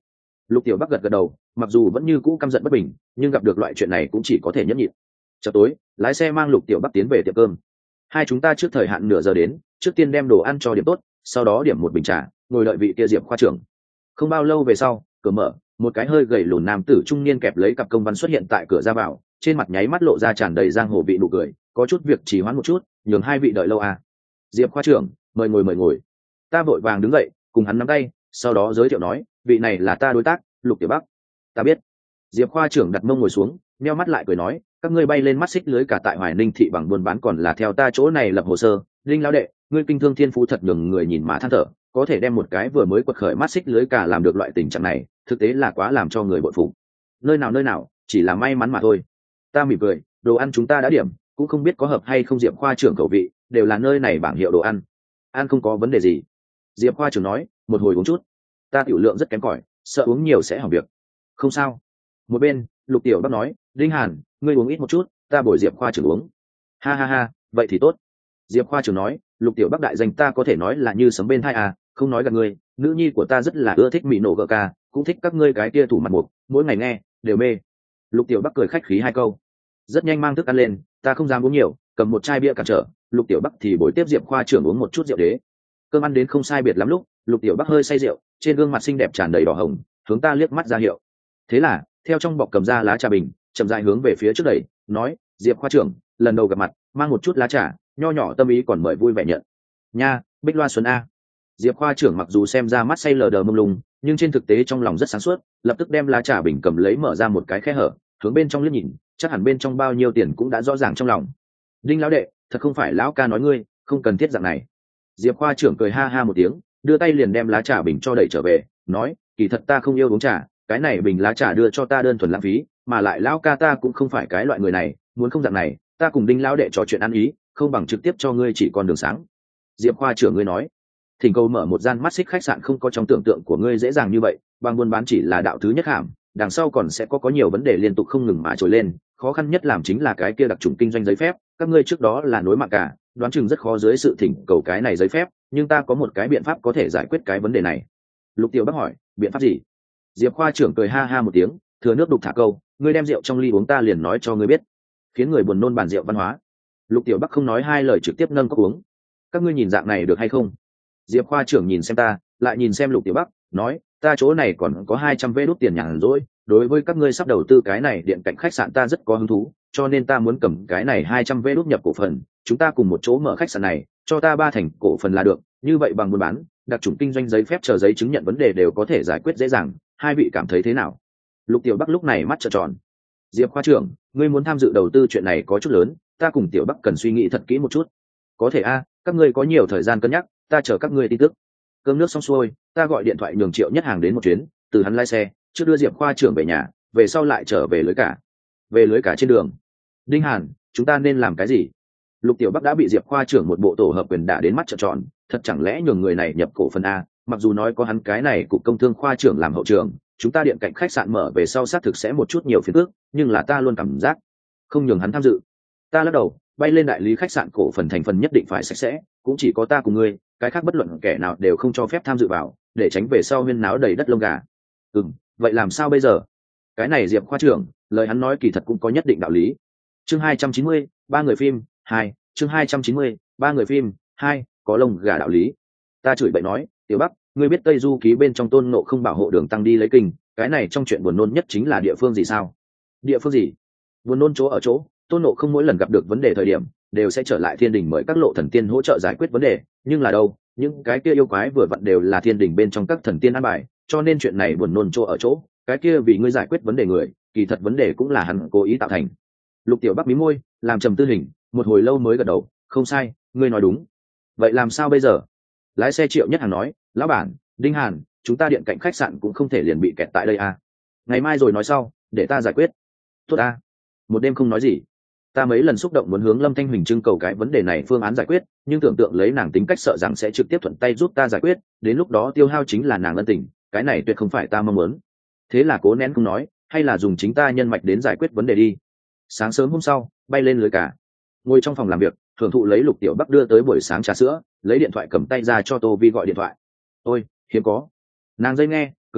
Lục Tiểu Bắc gật gật đầu, mặc dù vẫn như cũ căm giận bất bình, nhưng gặp được loại chuyện này cũng chỉ có thể nhẫn nhịn. Chợ tối, lái xe mang Lục Tiểu Bắc tiến về tiệm cơm. Hai chúng ta trước thời hạn nửa giờ đến, trước tiên đem đồ ăn cho điểm tốt, sau đó điểm một bình trà, ngồi đợi vị kia Diệp khoa trưởng. Không bao lâu về sau, cửa mở, một cái hơi gầy lùn nam tử trung niên kẹp lấy cặp công văn xuất hiện tại cửa ra vào, trên mặt nháy mắt lộ ra tràn đầy giang hồ vị nụ cười, có chút việc trì hoãn một chút, nhường hai vị đợi lâu à. Diệp khoa trưởng, mời ngồi mời ngồi. Ta vội vàng đứng dậy, cùng hắn nắm tay, sau đó giới thiệu nói, vị này là ta đối tác, Lục Tiểu Bắc. Ta biết. Diệp khoa trưởng đặt mông ngồi xuống, nheo mắt lại cười nói, các ngươi bay lên mắt xích lưới cả tại Hoài Ninh thị bằng buôn bán còn là theo ta chỗ này lập hồ sơ. Linh lão đệ, ngươi kinh thương thiên phú thật nhường người nhìn mà than thở, có thể đem một cái vừa mới quật khởi mắt xích lưới cả làm được loại tình trạng này, thực tế là quá làm cho người bội phục. Nơi nào nơi nào, chỉ là may mắn mà thôi. Ta mỉm cười, đồ ăn chúng ta đã điểm, cũng không biết có hợp hay không. Diệp khoa trưởng khẩu vị đều là nơi này bảng hiệu đồ ăn, ăn không có vấn đề gì. Diệp khoa trưởng nói, một hồi uống chút. Ta tiểu lượng rất kém cỏi, sợ uống nhiều sẽ hỏng việc. Không sao. Một bên, Lục Tiểu Bắc nói, Đinh Hàn, ngươi uống ít một chút, ta bồi Diệp khoa trưởng uống. Ha ha ha, vậy thì tốt. Diệp khoa trưởng nói, Lục Tiểu Bắc đại danh ta có thể nói là như sấm bên tai à, không nói gạt ngươi, nữ nhi của ta rất là ưa thích mỹ nổ gờ ca, cũng thích các ngươi cái kia thủ mặt mục, mỗi ngày nghe đều mê. Lục Tiểu Bắc cười khách khí hai câu, rất nhanh mang thức ăn lên. Ta không dám uống nhiều, cầm một chai bia cản trở. Lục Tiểu Bắc thì bồi tiếp Diệp khoa trưởng uống một chút rượu đế. Cơm ăn đến không sai biệt lắm lúc, Lục Tiểu Bắc hơi say rượu, trên gương mặt xinh đẹp tràn đầy đỏ hồng, hướng ta liếc mắt ra hiệu. Thế là, theo trong bọc cầm ra lá trà bình, chậm rãi hướng về phía trước đẩy, nói, Diệp khoa trưởng, lần đầu gặp mặt, mang một chút lá trà, nho nhỏ tâm ý còn mời vui vẻ nhận. Nha, Bích Loa Xuân a. Diệp khoa trưởng mặc dù xem ra mắt say lờ đờ mông lung, nhưng trên thực tế trong lòng rất sáng suốt, lập tức đem lá trà bình cầm lấy mở ra một cái khe hở, hướng bên trong liếc nhìn, chắc hẳn bên trong bao nhiêu tiền cũng đã rõ ràng trong lòng. Đinh lão đệ, thật không phải lão ca nói ngươi, không cần thiết dạng này. Diệp khoa trưởng cười ha ha một tiếng, đưa tay liền đem lá trà bình cho đẩy trở về, nói, kỳ thật ta không yêu uống trà, cái này bình lá trà đưa cho ta đơn thuần lãng phí, mà lại lão ca ta cũng không phải cái loại người này, muốn không dạng này, ta cùng Đinh lão đệ trò chuyện ăn ý, không bằng trực tiếp cho ngươi chỉ con đường sáng. Diệp khoa trưởng ngươi nói, thỉnh cầu mở một gian mắt xích khách sạn không có trong tưởng tượng của ngươi dễ dàng như vậy, bằng buôn bán chỉ là đạo thứ nhất hàm, đằng sau còn sẽ có có nhiều vấn đề liên tục không ngừng mà trồi lên, khó khăn nhất làm chính là cái kia đặc trùng kinh doanh giấy phép, các ngươi trước đó là nối mạng cả, đoán chừng rất khó dưới sự thỉnh cầu cái này giấy phép, nhưng ta có một cái biện pháp có thể giải quyết cái vấn đề này. Lục Tiểu Bắc hỏi, biện pháp gì? Diệp khoa trưởng cười ha ha một tiếng, thừa nước đục thả câu, ngươi đem rượu trong ly uống ta liền nói cho ngươi biết, khiến người buồn nôn bàn rượu văn hóa. Lục Tiểu Bắc không nói hai lời trực tiếp nâng cốc uống. Các ngươi nhìn dạng này được hay không? Diệp khoa trưởng nhìn xem ta, lại nhìn xem Lục Tiểu Bắc, nói, ta chỗ này còn có hai trăm vé đút tiền nhàn rỗi, đối với các ngươi sắp đầu tư cái này điện cạnh khách sạn ta rất có hứng thú, cho nên ta muốn cầm cái này hai trăm vé đút nhập cổ phần, chúng ta cùng một chỗ mở khách sạn này, cho ta ba thành cổ phần là được, như vậy bằng buôn bán, đặc chủng kinh doanh giấy phép chờ giấy chứng nhận vấn đề đều có thể giải quyết dễ dàng, hai vị cảm thấy thế nào? Lục Tiểu Bắc lúc này mắt trợn tròn. Diệp khoa trưởng, ngươi muốn tham dự đầu tư chuyện này có chút lớn, ta cùng Tiểu Bắc cần suy nghĩ thật kỹ một chút. Có thể a, các ngươi có nhiều thời gian cân nhắc, ta chờ các ngươi tin tức. Cơm nước xong xuôi, ta gọi điện thoại nhường Triệu Nhất Hàng đến một chuyến, từ hắn lái xe, trước đưa Diệp khoa trưởng về nhà, về sau lại trở về lưới cả. Về lưới cả trên đường, Đinh Hàn, chúng ta nên làm cái gì? Lục Tiểu Bắc đã bị Diệp khoa trưởng một bộ tổ hợp quyền đả đến mắt trợn tròn, thật chẳng lẽ nhường người này nhập cổ phần a? Mặc dù nói có hắn cái này cục công thương khoa trưởng làm hậu trường, chúng ta điện cạnh khách sạn mở về sau xác thực sẽ một chút nhiều phiền phức, nhưng là ta luôn cảm giác không nhường hắn tham dự. Ta lắc đầu, bay lên đại lý khách sạn cổ phần thành phần nhất định phải sạch sẽ, cũng chỉ có ta cùng ngươi, cái khác bất luận kẻ nào đều không cho phép tham dự vào, để tránh về sau huyên náo đầy đất lông gà. Ừm, vậy làm sao bây giờ? Cái này Diệp khoa trưởng, lời hắn nói kỳ thật cũng có nhất định đạo lý. Chương hai trăm chín mươi, ba người phim, hai, chương hai trăm chín mươi, ba người phim, hai, có lông gà đạo lý. Ta chửi bậy nói, Tiểu Bắc, ngươi biết Tây Du ký bên trong Tôn Ngộ không bảo hộ Đường Tăng đi lấy kinh, cái này trong chuyện buồn nôn nhất chính là địa phương gì sao? Địa phương gì? Buồn nôn chỗ ở chỗ, Tôn Ngộ không mỗi lần gặp được vấn đề thời điểm, đều sẽ trở lại thiên đình mời các lộ thần tiên hỗ trợ giải quyết vấn đề, nhưng là đâu, những cái kia yêu quái vừa vặn đều là thiên đình bên trong các thần tiên an bài, cho nên chuyện này buồn nôn chỗ ở chỗ, cái kia vì ngươi giải quyết vấn đề người, kỳ thật vấn đề cũng là hắn cố ý tạo thành. Lục Tiểu Bắc mí môi, làm trầm tư hình, một hồi lâu mới gật đầu, không sai, ngươi nói đúng. Vậy làm sao bây giờ? Lái xe Triệu Nhất Hàng nói, lão bản, Đinh Hàn, chúng ta điện cạnh khách sạn cũng không thể liền bị kẹt tại đây à? Ngày mai rồi nói sau, để ta giải quyết. Tốt à? Một đêm không nói gì. Ta mấy lần xúc động muốn hướng Lâm Thanh Huỳnh trưng cầu cái vấn đề này phương án giải quyết, nhưng tưởng tượng lấy nàng tính cách sợ rằng sẽ trực tiếp thuận tay giúp ta giải quyết, đến lúc đó tiêu hao chính là nàng ân tình, cái này tuyệt không phải ta mong muốn. Thế là cố nén không nói, hay là dùng chính ta nhân mạch đến giải quyết vấn đề đi. Sáng sớm hôm sau, bay lên lưới cả, ngồi trong phòng làm việc, thưởng thụ lấy Lục Tiểu Bắc đưa tới buổi sáng trà sữa, lấy điện thoại cầm tay ra cho Tô Vi gọi điện thoại. Ôi, hiếm có. Nàng dây nghe, cười nói,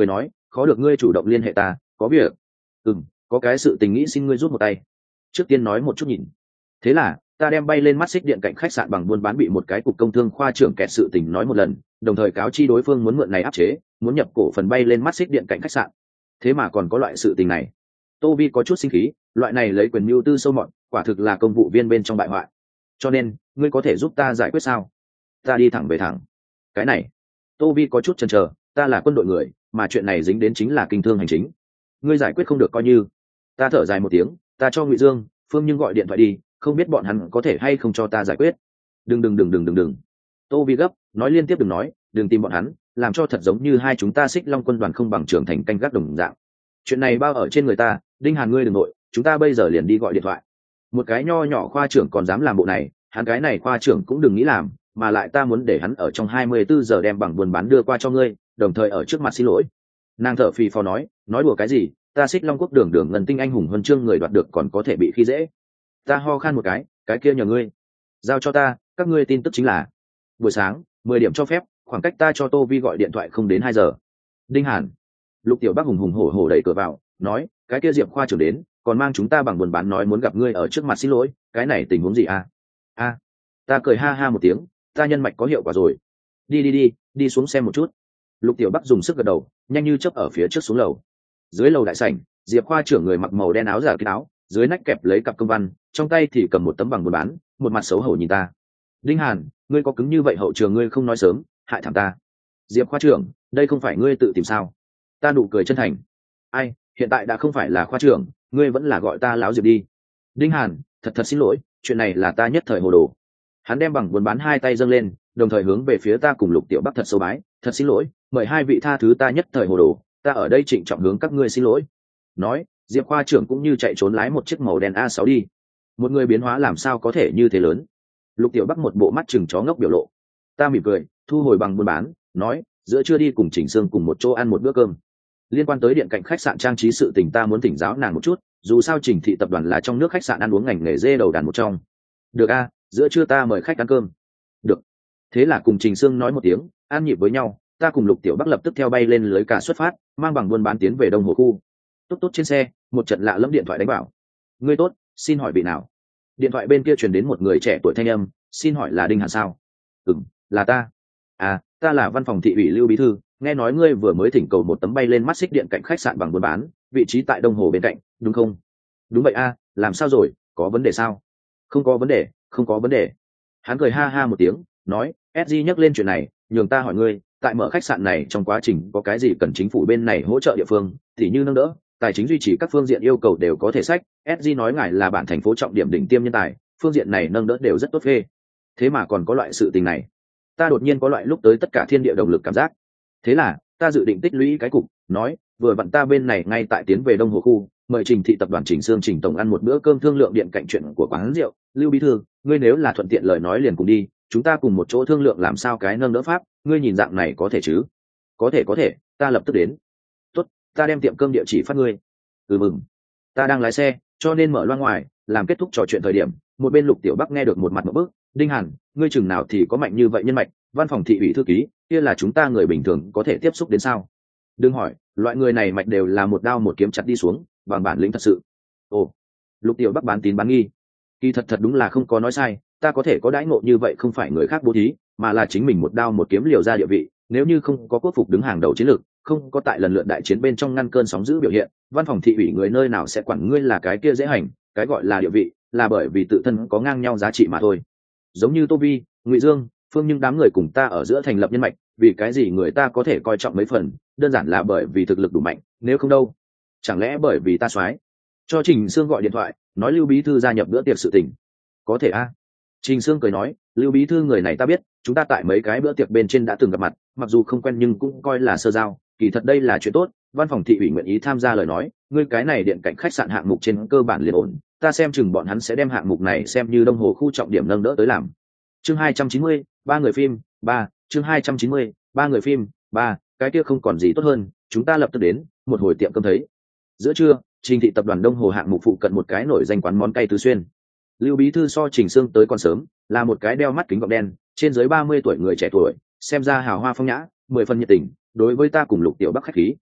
khó được ngươi chủ động liên hệ ta, có việc. Ừ, có cái sự tình nghĩ xin ngươi giúp một tay. Trước tiên nói một chút nhìn. Thế là ta đem bay lên mắt xích điện cạnh khách sạn bằng buôn bán bị một cái cục công thương khoa trưởng kẹt sự tình nói một lần, đồng thời cáo chi đối phương muốn mượn này áp chế, muốn nhập cổ phần bay lên mắt xích điện cạnh khách sạn. Thế mà còn có loại sự tình này. Tô Vi có chút sinh khí, loại này lấy quyền mưu tư sâu mọt, quả thực là công vụ viên bên trong bại hoại. Cho nên, ngươi có thể giúp ta giải quyết sao? Ta đi thẳng về thẳng. Cái này, Tô Vi có chút chần chờ, ta là quân đội người, mà chuyện này dính đến chính là kinh thương hành chính. Ngươi giải quyết không được coi như. Ta thở dài một tiếng, ta cho Ngụy Dương, Phương Nhưng gọi điện thoại đi, không biết bọn hắn có thể hay không cho ta giải quyết. Đừng đừng đừng đừng đừng đừng. Tô Vi gấp, nói liên tiếp đừng nói, đừng tìm bọn hắn, làm cho thật giống như hai chúng ta Xích Long quân đoàn không bằng trưởng thành canh gác đồng dạng. Chuyện này bao ở trên người ta, Đinh Hàn ngươi đừng nội, chúng ta bây giờ liền đi gọi điện thoại. Một cái nho nhỏ khoa trưởng còn dám làm bộ này, hắn cái này khoa trưởng cũng đừng nghĩ làm, mà lại ta muốn để hắn ở trong hai mươi bốn giờ đem bằng buôn bán đưa qua cho ngươi, đồng thời ở trước mặt xin lỗi. Nàng thở phì phò nói, nói đùa cái gì, ta Xích Long quốc đường đường ngân tinh anh hùng huân chương người đoạt được còn có thể bị khi dễ. Ta ho khan một cái, cái kia nhờ ngươi giao cho ta, các ngươi tin tức chính là buổi sáng mười điểm cho phép, khoảng cách ta cho Tô Vi gọi điện thoại không đến hai giờ. Đinh Hàn. Lục Tiểu Bắc hùng hùng hổ hổ đẩy cửa vào, nói, cái kia Diệp khoa trưởng đến, còn mang chúng ta bằng buôn bán nói muốn gặp ngươi ở trước mặt xin lỗi, cái này tình huống gì à? A. Ta cười ha ha một tiếng, ta nhân mạch có hiệu quả rồi. Đi đi đi, đi xuống xem một chút. Lục Tiểu Bắc dùng sức gật đầu, nhanh như chớp ở phía trước xuống lầu. Dưới lầu đại sảnh, Diệp khoa trưởng người mặc màu đen áo giả kín áo, dưới nách kẹp lấy cặp công văn, trong tay thì cầm một tấm bằng buôn bán, một mặt xấu hổ nhìn ta. Đinh Hàn, ngươi có cứng như vậy hậu trường ngươi không nói sớm, hại thảm ta. Diệp khoa trưởng, đây không phải ngươi tự tìm sao? Ta nụ cười chân thành. Ai, hiện tại đã không phải là khoa trưởng, ngươi vẫn là gọi ta láo Diệp đi. Đinh Hàn, thật thật xin lỗi, chuyện này là ta nhất thời hồ đồ. Hắn đem bằng buôn bán hai tay dâng lên, đồng thời hướng về phía ta cùng Lục Tiểu Bắc thật sâu bái, thật xin lỗi, mời hai vị tha thứ ta nhất thời hồ đồ, ta ở đây trịnh trọng hướng các ngươi xin lỗi. Nói, Diệp khoa trưởng cũng như chạy trốn lái một chiếc màu đen a sáu đi. Một người biến hóa làm sao có thể như thế lớn? Lục Tiểu Bắc một bộ mắt chừng chó ngốc biểu lộ. Ta mỉm cười, thu hồi bằng buôn bán, nói, giữa trưa đi cùng Trình Sương cùng một chỗ ăn một bữa cơm. Liên quan tới điện cạnh khách sạn trang trí sự tình ta muốn thỉnh giáo nàng một chút, dù sao Trình thị tập đoàn là trong nước khách sạn ăn uống ngành nghề dê đầu đàn một trong. Được a, giữa trưa ta mời khách ăn cơm. Được. Thế là cùng Trình Sương nói một tiếng, ăn nhịp với nhau, ta cùng Lục Tiểu Bắc lập tức theo bay lên lưới cả xuất phát, mang bằng buôn bán tiến về Đông Hồ khu. Tốt tốt trên xe, một trận lạ lẫm điện thoại đánh bảo. Ngươi tốt, xin hỏi vị nào? Điện thoại bên kia truyền đến một người trẻ tuổi thanh âm, xin hỏi là Đinh Hàn sao? Ừm, là ta. À, ta là văn phòng thị ủy Lưu bí thư, nghe nói ngươi vừa mới thỉnh cầu một tấm bay lên mắt xích điện cạnh khách sạn bằng buôn bán, vị trí tại Đông Hồ bên cạnh, đúng không? Đúng vậy a, làm sao rồi, có vấn đề sao? Không có vấn đề, không có vấn đề. Hắn cười ha ha một tiếng, nói, ét giê nhắc lên chuyện này, nhường ta hỏi ngươi, tại mở khách sạn này trong quá trình có cái gì cần chính phủ bên này hỗ trợ địa phương, thì như nâng đỡ, tài chính duy trì các phương diện yêu cầu đều có thể sách. ét giê nói ngài là bản thành phố trọng điểm đỉnh tiêm nhân tài, phương diện này nâng đỡ đều rất tốt phê. Thế mà còn có loại sự tình này, ta đột nhiên có loại lúc tới tất cả thiên địa động lực cảm giác. Thế là ta dự định tích lũy cái cục, nói vừa vặn ta bên này ngay tại tiến về Đông Hồ khu, mời Trình thị tập đoàn Trình Sương Trình tổng ăn một bữa cơm thương lượng điện cạnh chuyện của quán rượu. Lưu bí thư, ngươi nếu là thuận tiện lời nói liền cùng đi, chúng ta cùng một chỗ thương lượng làm sao cái nâng đỡ pháp, ngươi nhìn dạng này có thể chứ? Có thể có thể, ta lập tức đến. Tốt, ta đem tiệm cơm địa chỉ phát ngươi. Ừ mừng. Ta đang lái xe, cho nên mở loa ngoài, làm kết thúc trò chuyện thời điểm, một bên Lục Tiểu Bắc nghe được một mặt một bước, Đinh Hàn, ngươi chừng nào thì có mạnh như vậy nhân mạch, văn phòng thị ủy thư ký, kia là chúng ta người bình thường có thể tiếp xúc đến sao? Đừng hỏi, loại người này mạch đều là một đao một kiếm chặt đi xuống, bằng bản lĩnh thật sự. Ồ, Lục Tiểu Bắc bán tín bán nghi. Kỳ thật thật đúng là không có nói sai, ta có thể có đãi ngộ như vậy không phải người khác bố thí, mà là chính mình một đao một kiếm liều ra địa vị, nếu như không có quốc phục đứng hàng đầu chiến lược, không có tại lần lượt đại chiến bên trong ngăn cơn sóng dữ biểu hiện, văn phòng thị ủy người nơi nào sẽ quản ngươi là cái kia dễ hành, cái gọi là địa vị, là bởi vì tự thân có ngang nhau giá trị mà thôi. Giống như Tô Vi, Ngụy Dương, Phương nhưng đám người cùng ta ở giữa thành lập nhân mạch, vì cái gì người ta có thể coi trọng mấy phần, đơn giản là bởi vì thực lực đủ mạnh, nếu không đâu, chẳng lẽ bởi vì ta soái. Cho Trình Sương gọi điện thoại, nói Lưu bí thư gia nhập bữa tiệc sự tình. Có thể a. Trình Sương cười nói, Lưu bí thư người này ta biết, chúng ta tại mấy cái bữa tiệc bên trên đã từng gặp mặt, mặc dù không quen nhưng cũng coi là sơ giao, kỳ thật đây là chuyện tốt, văn phòng thị ủy nguyện ý tham gia lời nói, ngươi cái này điện cạnh khách sạn hạng mục trên cơ bản liền ổn, ta xem chừng bọn hắn sẽ đem hạng mục này xem như Đông Hồ khu trọng điểm nâng đỡ tới làm. Chương hai trăm chín mươi, ba người phim, ba, chương hai trăm chín mươi, ba người phim, ba, cái kia không còn gì tốt hơn, chúng ta lập tức đến, một hồi tiệm cơm thấy. Giữa trưa, Trình thị tập đoàn Đông Hồ hạng mục phụ cận một cái nổi danh quán món cay Tứ Xuyên. Lưu bí thư so Trình Sương tới còn sớm, là một cái đeo mắt kính gọng đen, trên dưới ba mươi tuổi người trẻ tuổi, xem ra hào hoa phong nhã, mười phần nhiệt tình, đối với ta cùng Lục Tiểu Bắc khách khí.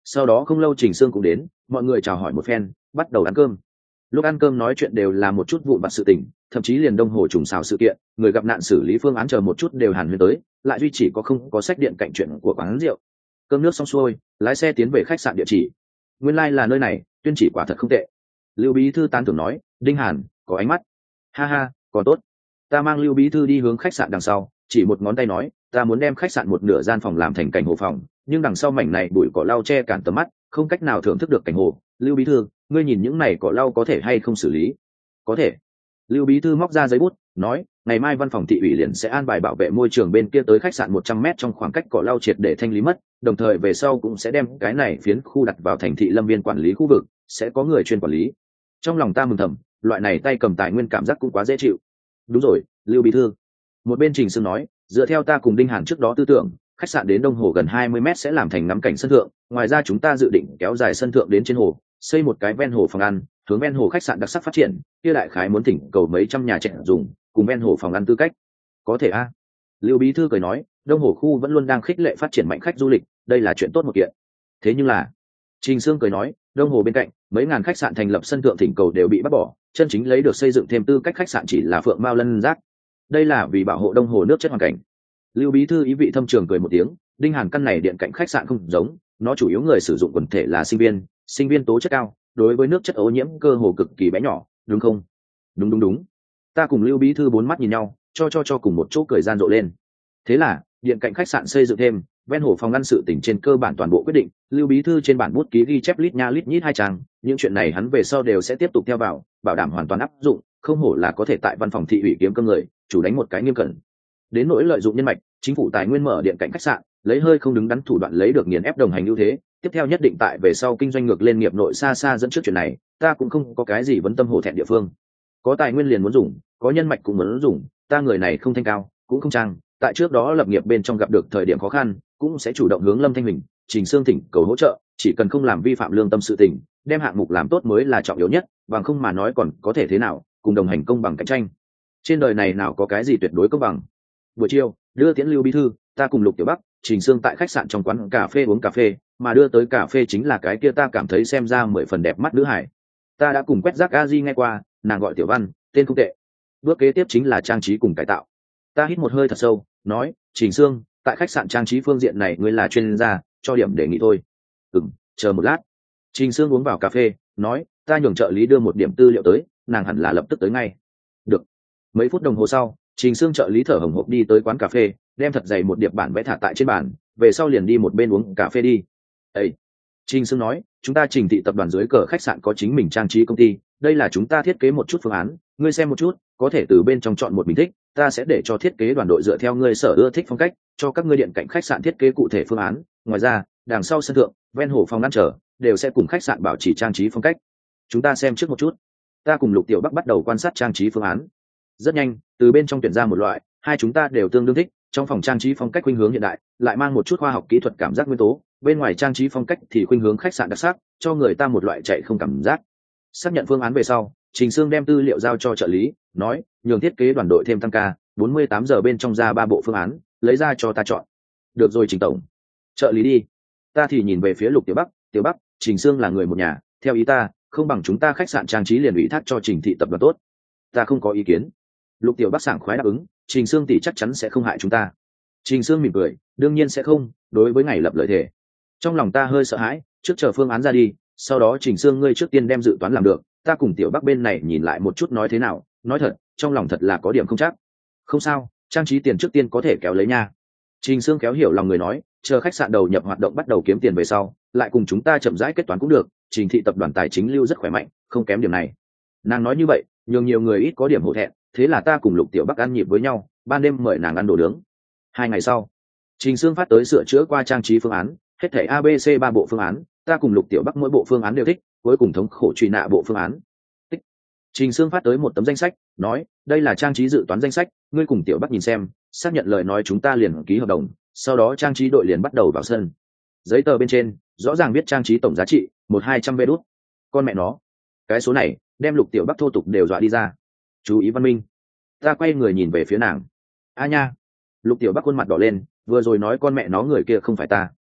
Sau đó không lâu Trình Sương cũng đến, mọi người chào hỏi một phen, bắt đầu ăn cơm. Lúc ăn cơm nói chuyện đều là một chút vụn vặt sự tình, thậm chí liền đông hồ trùng xào sự kiện, người gặp nạn xử lý phương án chờ một chút đều hàn huyên tới, lại duy chỉ có không có sách điện cạnh chuyện của quán rượu. Cơm nước xong xuôi, lái xe tiến về khách sạn địa chỉ. Nguyên lai like là nơi này, tuyên chỉ quả thật không tệ. Lưu Bí thư tán thưởng nói, Đinh Hàn có ánh mắt. Ha ha, còn tốt. Ta mang Lưu Bí thư đi hướng khách sạn đằng sau, chỉ một ngón tay nói, ta muốn đem khách sạn một nửa gian phòng làm thành cảnh hồ phòng, nhưng đằng sau mảnh này bụi cỏ lau che cản tầm mắt, không cách nào thưởng thức được cảnh hồ. Lưu Bí thư, ngươi nhìn những này cỏ lau có thể hay không xử lý? Có thể. Lưu Bí thư móc ra giấy bút, nói, ngày mai văn phòng thị ủy liền sẽ an bài bảo vệ môi trường bên kia tới khách sạn một trăm mét trong khoảng cách cỏ lau triệt để thanh lý mất, đồng thời về sau cũng sẽ đem cái này phiến khu đặt vào thành thị lâm viên quản lý khu vực, sẽ có người chuyên quản lý. Trong lòng ta mừng thầm, loại này tay cầm tài nguyên cảm giác cũng quá dễ chịu. Đúng rồi, Lưu Bí thư. Một bên Trình Sương nói, dựa theo ta cùng Đinh Hàn trước đó tư tưởng, khách sạn đến đông hồ gần hai mươi mét sẽ làm thành ngắm cảnh sân thượng, ngoài ra chúng ta dự định kéo dài sân thượng đến trên hồ, xây một cái ven hồ phòng ăn, hướng ven hồ khách sạn đặc sắc phát triển, kia đại khái muốn thỉnh cầu mấy trăm nhà trẻ dùng, cùng ven hồ phòng ăn tư cách. Có thể a. À? Lưu Bí thư cười nói, đông hồ khu vẫn luôn đang khích lệ phát triển mạnh khách du lịch, đây là chuyện tốt một kiện. Thế nhưng là, Trình Sương cười nói, đông hồ bên cạnh, mấy ngàn khách sạn thành lập sân thượng thỉnh cầu đều bị bắt bỏ, chân chính lấy được xây dựng thêm tư cách khách sạn chỉ là Phượng Mao Lân Giác. Đây là vì bảo hộ đông hồ nước chất hoàn cảnh. Lưu Bí thư ý vị thâm trường cười một tiếng, Đinh Hàn căn này điện cạnh khách sạn không giống, nó chủ yếu người sử dụng quần thể là sinh viên, sinh viên tố chất cao, đối với nước chất ô nhiễm cơ hồ cực kỳ bé nhỏ, đúng không? Đúng đúng đúng. Ta cùng Lưu Bí thư bốn mắt nhìn nhau, cho cho cho cùng một chỗ cười gian rộ lên. Thế là, điện cạnh khách sạn xây dựng thêm, ven hồ phòng ngăn sự tỉnh trên cơ bản toàn bộ quyết định, Lưu Bí thư trên bản bút ký ghi chép lít nha lít nhít hai trang, những chuyện này hắn về sau đều sẽ tiếp tục theo vào, bảo đảm hoàn toàn áp dụng, không hổ là có thể tại văn phòng thị ủy kiếm cơm người, chủ đánh một cái nghiêm cẩn. Đến nỗi lợi dụng nhân mạch, chính phủ tài nguyên mở điện cạnh khách sạn, lấy hơi không đứng đắn thủ đoạn lấy được nghiền ép đồng hành ưu thế, tiếp theo nhất định tại về sau kinh doanh ngược lên nghiệp nội xa xa dẫn trước chuyện này, ta cũng không có cái gì vấn tâm hổ thẹn địa phương. Có tài nguyên liền muốn dùng, có nhân mạch cũng muốn dùng, ta người này không thanh cao, cũng không trang, tại trước đó lập nghiệp bên trong gặp được thời điểm khó khăn, cũng sẽ chủ động hướng Lâm Thanh Huỳnh, Trình Sương thỉnh cầu hỗ trợ, chỉ cần không làm vi phạm lương tâm sự tình, đem hạng mục làm tốt mới là trọng yếu nhất, bằng không mà nói còn có thể thế nào, cùng đồng hành công bằng cạnh tranh. Trên đời này nào có cái gì tuyệt đối công bằng. Buổi chiều, đưa tiễn Lưu Bí thư, ta cùng Lục Tiểu Bắc, Trình Sương tại khách sạn trong quán cà phê uống cà phê, mà đưa tới cà phê chính là cái kia ta cảm thấy xem ra mười phần đẹp mắt nữ hải. Ta đã cùng quét rác a di nghe qua, nàng gọi Tiểu Văn, tên không tệ. Bước kế tiếp chính là trang trí cùng cải tạo. Ta hít một hơi thật sâu, nói, Trình Sương, tại khách sạn trang trí phương diện này ngươi là chuyên gia, cho điểm đề nghị thôi. Ừm, chờ một lát. Trình Sương uống vào cà phê, nói, ta nhường trợ lý đưa một điểm tư liệu tới, nàng hẳn là lập tức tới ngay. Được. Mấy phút đồng hồ sau, Trình Sương trợ lý thở hổn hộc đi tới quán cà phê, đem thật dày một điệp bản vẽ thả tại trên bàn, về sau liền đi một bên uống cà phê đi. Ê! Trình Sương nói, chúng ta Trình thị tập đoàn dưới cờ khách sạn có chính mình trang trí công ty, đây là chúng ta thiết kế một chút phương án, ngươi xem một chút, có thể từ bên trong chọn một mình thích, ta sẽ để cho thiết kế đoàn đội dựa theo ngươi sở ưa thích phong cách, cho các ngươi điện cạnh khách sạn thiết kế cụ thể phương án, ngoài ra, đằng sau sân thượng, ven hồ phòng ngăn trở, đều sẽ cùng khách sạn bảo trì trang trí phong cách. Chúng ta xem trước một chút. Ta cùng Lục Tiểu Bắc bắt đầu quan sát trang trí phương án. Rất nhanh, từ bên trong tuyển ra một loại, hai chúng ta đều tương đương thích, trong phòng trang trí phong cách khuynh hướng hiện đại, lại mang một chút khoa học kỹ thuật cảm giác nguyên tố, bên ngoài trang trí phong cách thì khuynh hướng khách sạn đặc sắc, cho người ta một loại chạy không cảm giác. Xác nhận phương án về sau, Trình Sương đem tư liệu giao cho trợ lý, nói, nhường thiết kế đoàn đội thêm tăng ca, bốn mươi tám giờ bên trong ra ba bộ phương án, lấy ra cho ta chọn. Được rồi Trình tổng. Trợ lý đi. Ta thì nhìn về phía Lục Tiểu Bắc, Tiểu Bắc, Trình Sương là người một nhà, theo ý ta, không bằng chúng ta khách sạn trang trí liền ủy thác cho Trình thị tập đoàn tốt. Ta không có ý kiến. Lục Tiểu Bắc sảng khoái đáp ứng, Trình Sương tỷ chắc chắn sẽ không hại chúng ta. Trình Sương mỉm cười, đương nhiên sẽ không, đối với ngày lập lợi thể. Trong lòng ta hơi sợ hãi, trước chờ phương án ra đi, sau đó Trình Sương ngươi trước tiên đem dự toán làm được, ta cùng Tiểu Bắc bên này nhìn lại một chút nói thế nào, nói thật, trong lòng thật là có điểm không chắc. Không sao, trang trí tiền trước tiên có thể kéo lấy nha. Trình Sương kéo hiểu lòng người nói, chờ khách sạn đầu nhập hoạt động bắt đầu kiếm tiền về sau, lại cùng chúng ta chậm rãi kết toán cũng được, Trình thị tập đoàn tài chính lưu rất khỏe mạnh, không kém điểm này. Nàng nói như vậy, nhường nhiều người ít có điểm hổ thẹn, thế là ta cùng Lục Tiểu Bắc ăn nhịp với nhau, ban đêm mời nàng ăn đồ nướng. Hai ngày sau, Trình Sương phát tới sửa chữa qua trang trí phương án, hết thảy a bê xê ba bộ phương án, ta cùng Lục Tiểu Bắc mỗi bộ phương án đều thích, cuối cùng thống khổ truy nã bộ phương án. Tích. Trình Sương phát tới một tấm danh sách, nói, đây là trang trí dự toán danh sách, ngươi cùng Tiểu Bắc nhìn xem, xác nhận lời nói chúng ta liền ký hợp đồng, sau đó trang trí đội liền bắt đầu vào sân. Giấy tờ bên trên, rõ ràng viết trang trí tổng giá trị một hai trăm vê đốt. Con mẹ nó, cái số này, đem Lục Tiểu Bắc thô tục đều dọa đi ra. Chú ý văn minh. Ta quay người nhìn về phía nàng. A nha. Lục Tiểu Bắc khuôn mặt đỏ lên, vừa rồi nói con mẹ nó người kia không phải ta.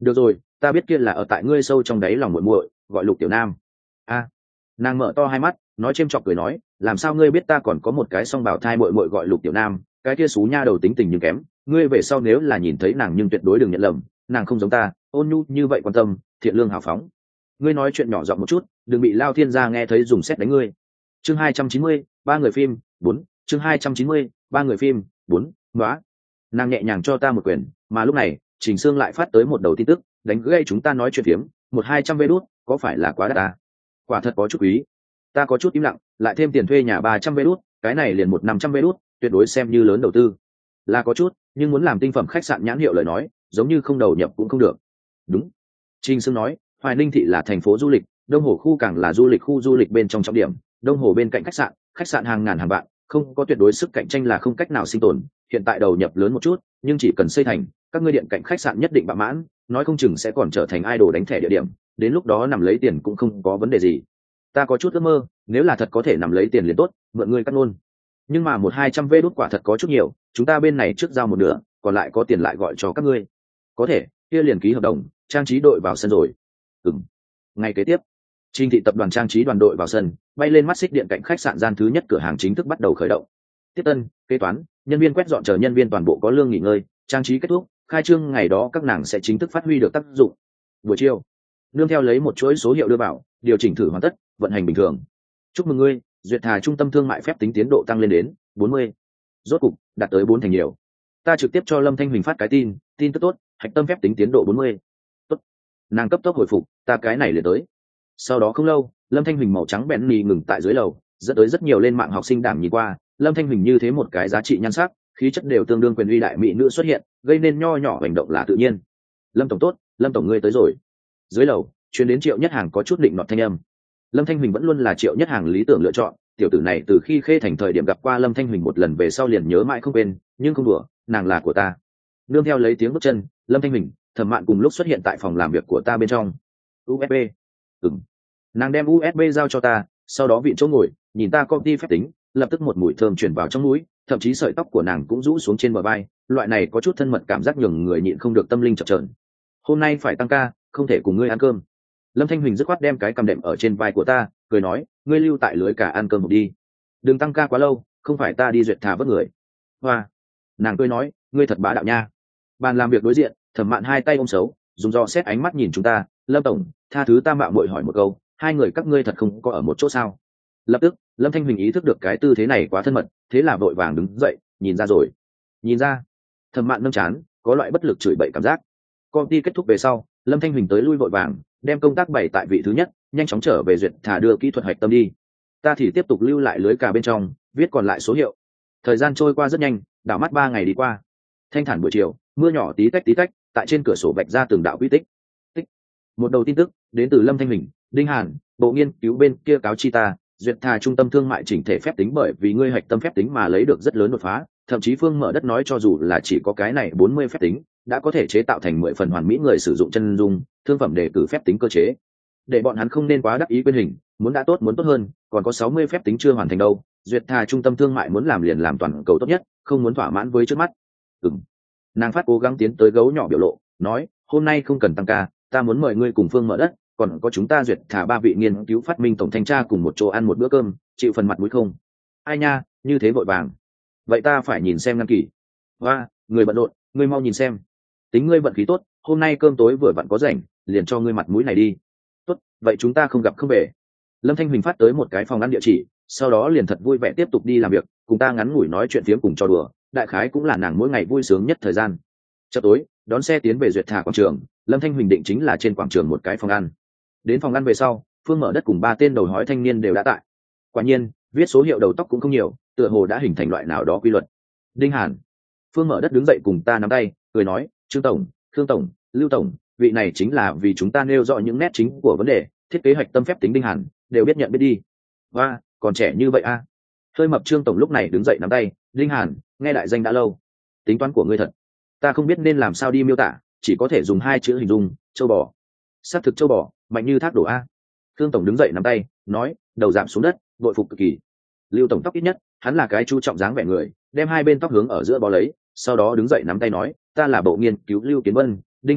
được rồi, ta biết kia là ở tại ngươi sâu trong đáy lòng muội muội, gọi Lục Tiểu Nam. A. Nàng mở to hai mắt, nói chêm chọc cười nói, làm sao ngươi biết ta còn có một cái song bảo thai muội muội gọi Lục Tiểu Nam, cái kia xú nha đầu tính tình nhưng kém, ngươi về sau nếu là nhìn thấy nàng nhưng tuyệt đối đừng nhận lầm, nàng không giống ta, ôn nhu như vậy quan tâm, thiện lương hào phóng. Ngươi nói chuyện nhỏ giọng một chút, đừng bị Lao Thiên gia nghe thấy dùng sét đánh ngươi. Chương hai trăm chín mươi, ba người phim, bốn. Chương hai trăm chín mươi, ba người phim, bốn. Nóa. Nàng nhẹ nhàng cho ta một quyền, mà lúc này, Trình Sương lại phát tới một đầu tin tức, đánh gãy chúng ta nói chuyện phiếm, một hai trăm vé đút, có phải là quá đắt à? Quả thật có chút quý. Ta có chút im lặng, lại thêm tiền thuê nhà ba trăm vé đút, cái này liền một năm trăm vé đút, tuyệt đối xem như lớn đầu tư. Là có chút, nhưng muốn làm tinh phẩm khách sạn nhãn hiệu lời nói, giống như không đầu nhập cũng không được. Đúng. Trình Sương nói, Hoài Ninh thị là thành phố du lịch, Đông Hồ khu càng là du lịch khu du lịch bên trong trọng điểm, Đông Hồ bên cạnh khách sạn, khách sạn hàng ngàn hàng vạn, không có tuyệt đối sức cạnh tranh là không cách nào sinh tồn. Hiện tại đầu nhập lớn một chút, nhưng chỉ cần xây thành, các ngươi điện cạnh khách sạn nhất định bạ mãn, nói không chừng sẽ còn trở thành idol đánh thẻ địa điểm, đến lúc đó nằm lấy tiền cũng không có vấn đề gì. Ta có chút ước mơ, nếu là thật có thể nằm lấy tiền liền tốt, mượn ngươi cắt nôn. Nhưng mà một hai trăm vé đút quả thật có chút nhiều, chúng ta bên này trước giao một nửa, còn lại có tiền lại gọi cho các ngươi. Có thể, kia liền ký hợp đồng, trang trí đội vào sân rồi. Ừm. Ngày kế tiếp, Trình thị tập đoàn trang trí đoàn đội vào sân, bay lên mắt xích điện cạnh khách sạn gian thứ nhất cửa hàng chính thức bắt đầu khởi động. Tiếp tân, kế toán, nhân viên quét dọn chờ nhân viên toàn bộ có lương nghỉ ngơi, trang trí kết thúc, khai trương ngày đó các nàng sẽ chính thức phát huy được tác dụng. Buổi chiều, nương theo lấy một chuỗi số hiệu đưa vào, điều chỉnh thử hoàn tất, vận hành bình thường. Chúc mừng ngươi, duyệt thà trung tâm thương mại phép tính tiến độ tăng lên đến bốn mươi. Rốt cục đạt tới bốn thành nhiều. Ta trực tiếp cho Lâm Thanh Huỳnh phát cái tin, tin tức tốt, hạch tâm phép tính tiến độ bốn mươi. Tốt. Nàng cấp tốc hồi phục, ta cái này liền tới. Sau đó không lâu, Lâm Thanh Huỳnh màu trắng bẽn mì ngừng tại dưới lầu, dẫn tới rất nhiều lên mạng học sinh đảm nhìn qua. Lâm Thanh Huỳnh như thế một cái giá trị nhan sắc, khí chất đều tương đương quyền uy đại mỹ nữ xuất hiện, gây nên nho nhỏ hành động là tự nhiên. Lâm tổng tốt, Lâm tổng ngươi tới rồi. Dưới lầu, chuyến đến Triệu Nhất Hàng có chút định nọt thanh âm. Lâm Thanh Huỳnh vẫn luôn là Triệu Nhất Hàng lý tưởng lựa chọn, tiểu tử này từ khi Khê Thành thời điểm gặp qua Lâm Thanh Huỳnh một lần về sau liền nhớ mãi không quên, nhưng không đùa, nàng là của ta. Nương theo lấy tiếng bước chân, Lâm Thanh Huỳnh, Thẩm Mạn cùng lúc xuất hiện tại phòng làm việc của ta bên trong. u ét bê. Ừm. Nàng đem u ét bê giao cho ta, sau đó vị chỗ ngồi, nhìn ta copy phép tính, lập tức một mùi thơm truyền vào trong mũi, thậm chí sợi tóc của nàng cũng rũ xuống trên bờ vai, loại này có chút thân mật cảm giác nhường người nhịn không được tâm linh chập chờn. Hôm nay phải tăng ca, không thể cùng ngươi ăn cơm. Lâm Thanh Huỳnh dứt khoát đem cái cầm đệm ở trên vai của ta, cười nói, ngươi lưu tại lưới cả ăn cơm một đi, đừng tăng ca quá lâu, không phải ta đi duyệt thả vớt người. Hoa. Nàng cười nói, ngươi thật bá đạo nha. Bàn làm việc đối diện, Thẩm Mạn hai tay ôm xấu, dùng dò xét ánh mắt nhìn chúng ta, Lâm tổng, tha thứ ta mạo muội hỏi một câu, hai người các ngươi thật không có ở một chỗ sao? Lập tức, Lâm Thanh Huỳnh ý thức được cái tư thế này quá thân mật, thế là vội vàng đứng dậy, nhìn ra rồi. Nhìn ra. Thẩm Mạn nâng chán, có loại bất lực chửi bậy cảm giác. Công ty kết thúc về sau, Lâm Thanh Huỳnh tới lui vội vàng, đem công tác bày tại vị thứ nhất, nhanh chóng trở về duyệt thả đưa kỹ thuật hoạch tâm đi. Ta thì tiếp tục lưu lại lưới cà bên trong, viết còn lại số hiệu. Thời gian trôi qua rất nhanh, đảo mắt ba ngày đi qua. Thanh thản buổi chiều, mưa nhỏ tí tách tí tách, tại trên cửa sổ vạch ra từng đạo quy tích. Tích. Một đầu tin tức đến từ Lâm Thanh Huỳnh, Đinh Hàn, bộ nghiên cứu bên kia cáo chi ta, duyệt thà trung tâm thương mại chỉnh thể phép tính bởi vì ngươi hạch tâm phép tính mà lấy được rất lớn đột phá, thậm chí Phương Mở Đất nói cho dù là chỉ có cái này bốn mươi phép tính, đã có thể chế tạo thành mười phần hoàn mỹ người sử dụng chân dung, thương phẩm đề cử phép tính cơ chế. Để bọn hắn không nên quá đắc ý quên hình, muốn đã tốt muốn tốt hơn, còn có sáu mươi phép tính chưa hoàn thành đâu, duyệt thà trung tâm thương mại muốn làm liền làm toàn cầu tốt nhất, không muốn thỏa mãn với trước mắt. Ừm. Nàng phát cố gắng tiến tới gấu nhỏ biểu lộ, nói, hôm nay không cần tăng ca, ta muốn mời ngươi cùng Phương Mở Đất, còn có chúng ta duyệt thả ba vị nghiên cứu phát minh tổng thanh tra cùng một chỗ ăn một bữa cơm, chịu phần mặt mũi không? Ai nha, như thế vội vàng. Vậy ta phải nhìn xem ngăn kỳ. Và, người bận rộn, ngươi mau nhìn xem. Tính ngươi vận khí tốt, hôm nay cơm tối vừa vặn có rảnh, liền cho ngươi mặt mũi này đi. Tốt, vậy chúng ta không gặp không về. Lâm Thanh Huỳnh phát tới một cái phòng ăn địa chỉ, sau đó liền thật vui vẻ tiếp tục đi làm việc, cùng ta ngắn ngủi nói chuyện phiếm cùng trò đùa, đại khái cũng là nàng mỗi ngày vui sướng nhất thời gian. Chợ tối, đón xe tiến về duyệt thả quảng trường, Lâm Thanh Huỳnh định chính là trên quảng trường một cái phòng ăn. Đến phòng ăn về sau, Phương Mở Đất cùng ba tên đầu hói thanh niên đều đã tại. Quả nhiên, viết số hiệu đầu tóc cũng không nhiều, tựa hồ đã hình thành loại nào đó quy luật. Đinh Hàn. Phương Mở Đất đứng dậy cùng ta nắm tay, cười nói, Trương tổng, Khương tổng, Lưu tổng, vị này chính là vì chúng ta nêu rõ những nét chính của vấn đề, thiết kế hoạch tâm phép tính Đinh Hàn, đều biết nhận biết đi. Và, còn trẻ như vậy a. À. Hơi mập Trương tổng lúc này đứng dậy nắm tay, Đinh Hàn, nghe đại danh đã lâu. Tính toán của ngươi thật. Ta không biết nên làm sao đi miêu tả, chỉ có thể dùng hai chữ hình dung, châu bò. Xác thực châu bò, mạnh như thác đổ a. Khương tổng đứng dậy nắm tay, nói, đầu giảm xuống đất, bội phục cực kỳ. Lưu tổng tóc ít nhất, hắn là cái chú trọng dáng vẻ người, đem hai bên tóc hướng ở giữa bó lấy, sau đó đứng dậy nắm tay nói, ta là bộ nghiên cứu Lưu Kiến Vân, Đinh Hàn,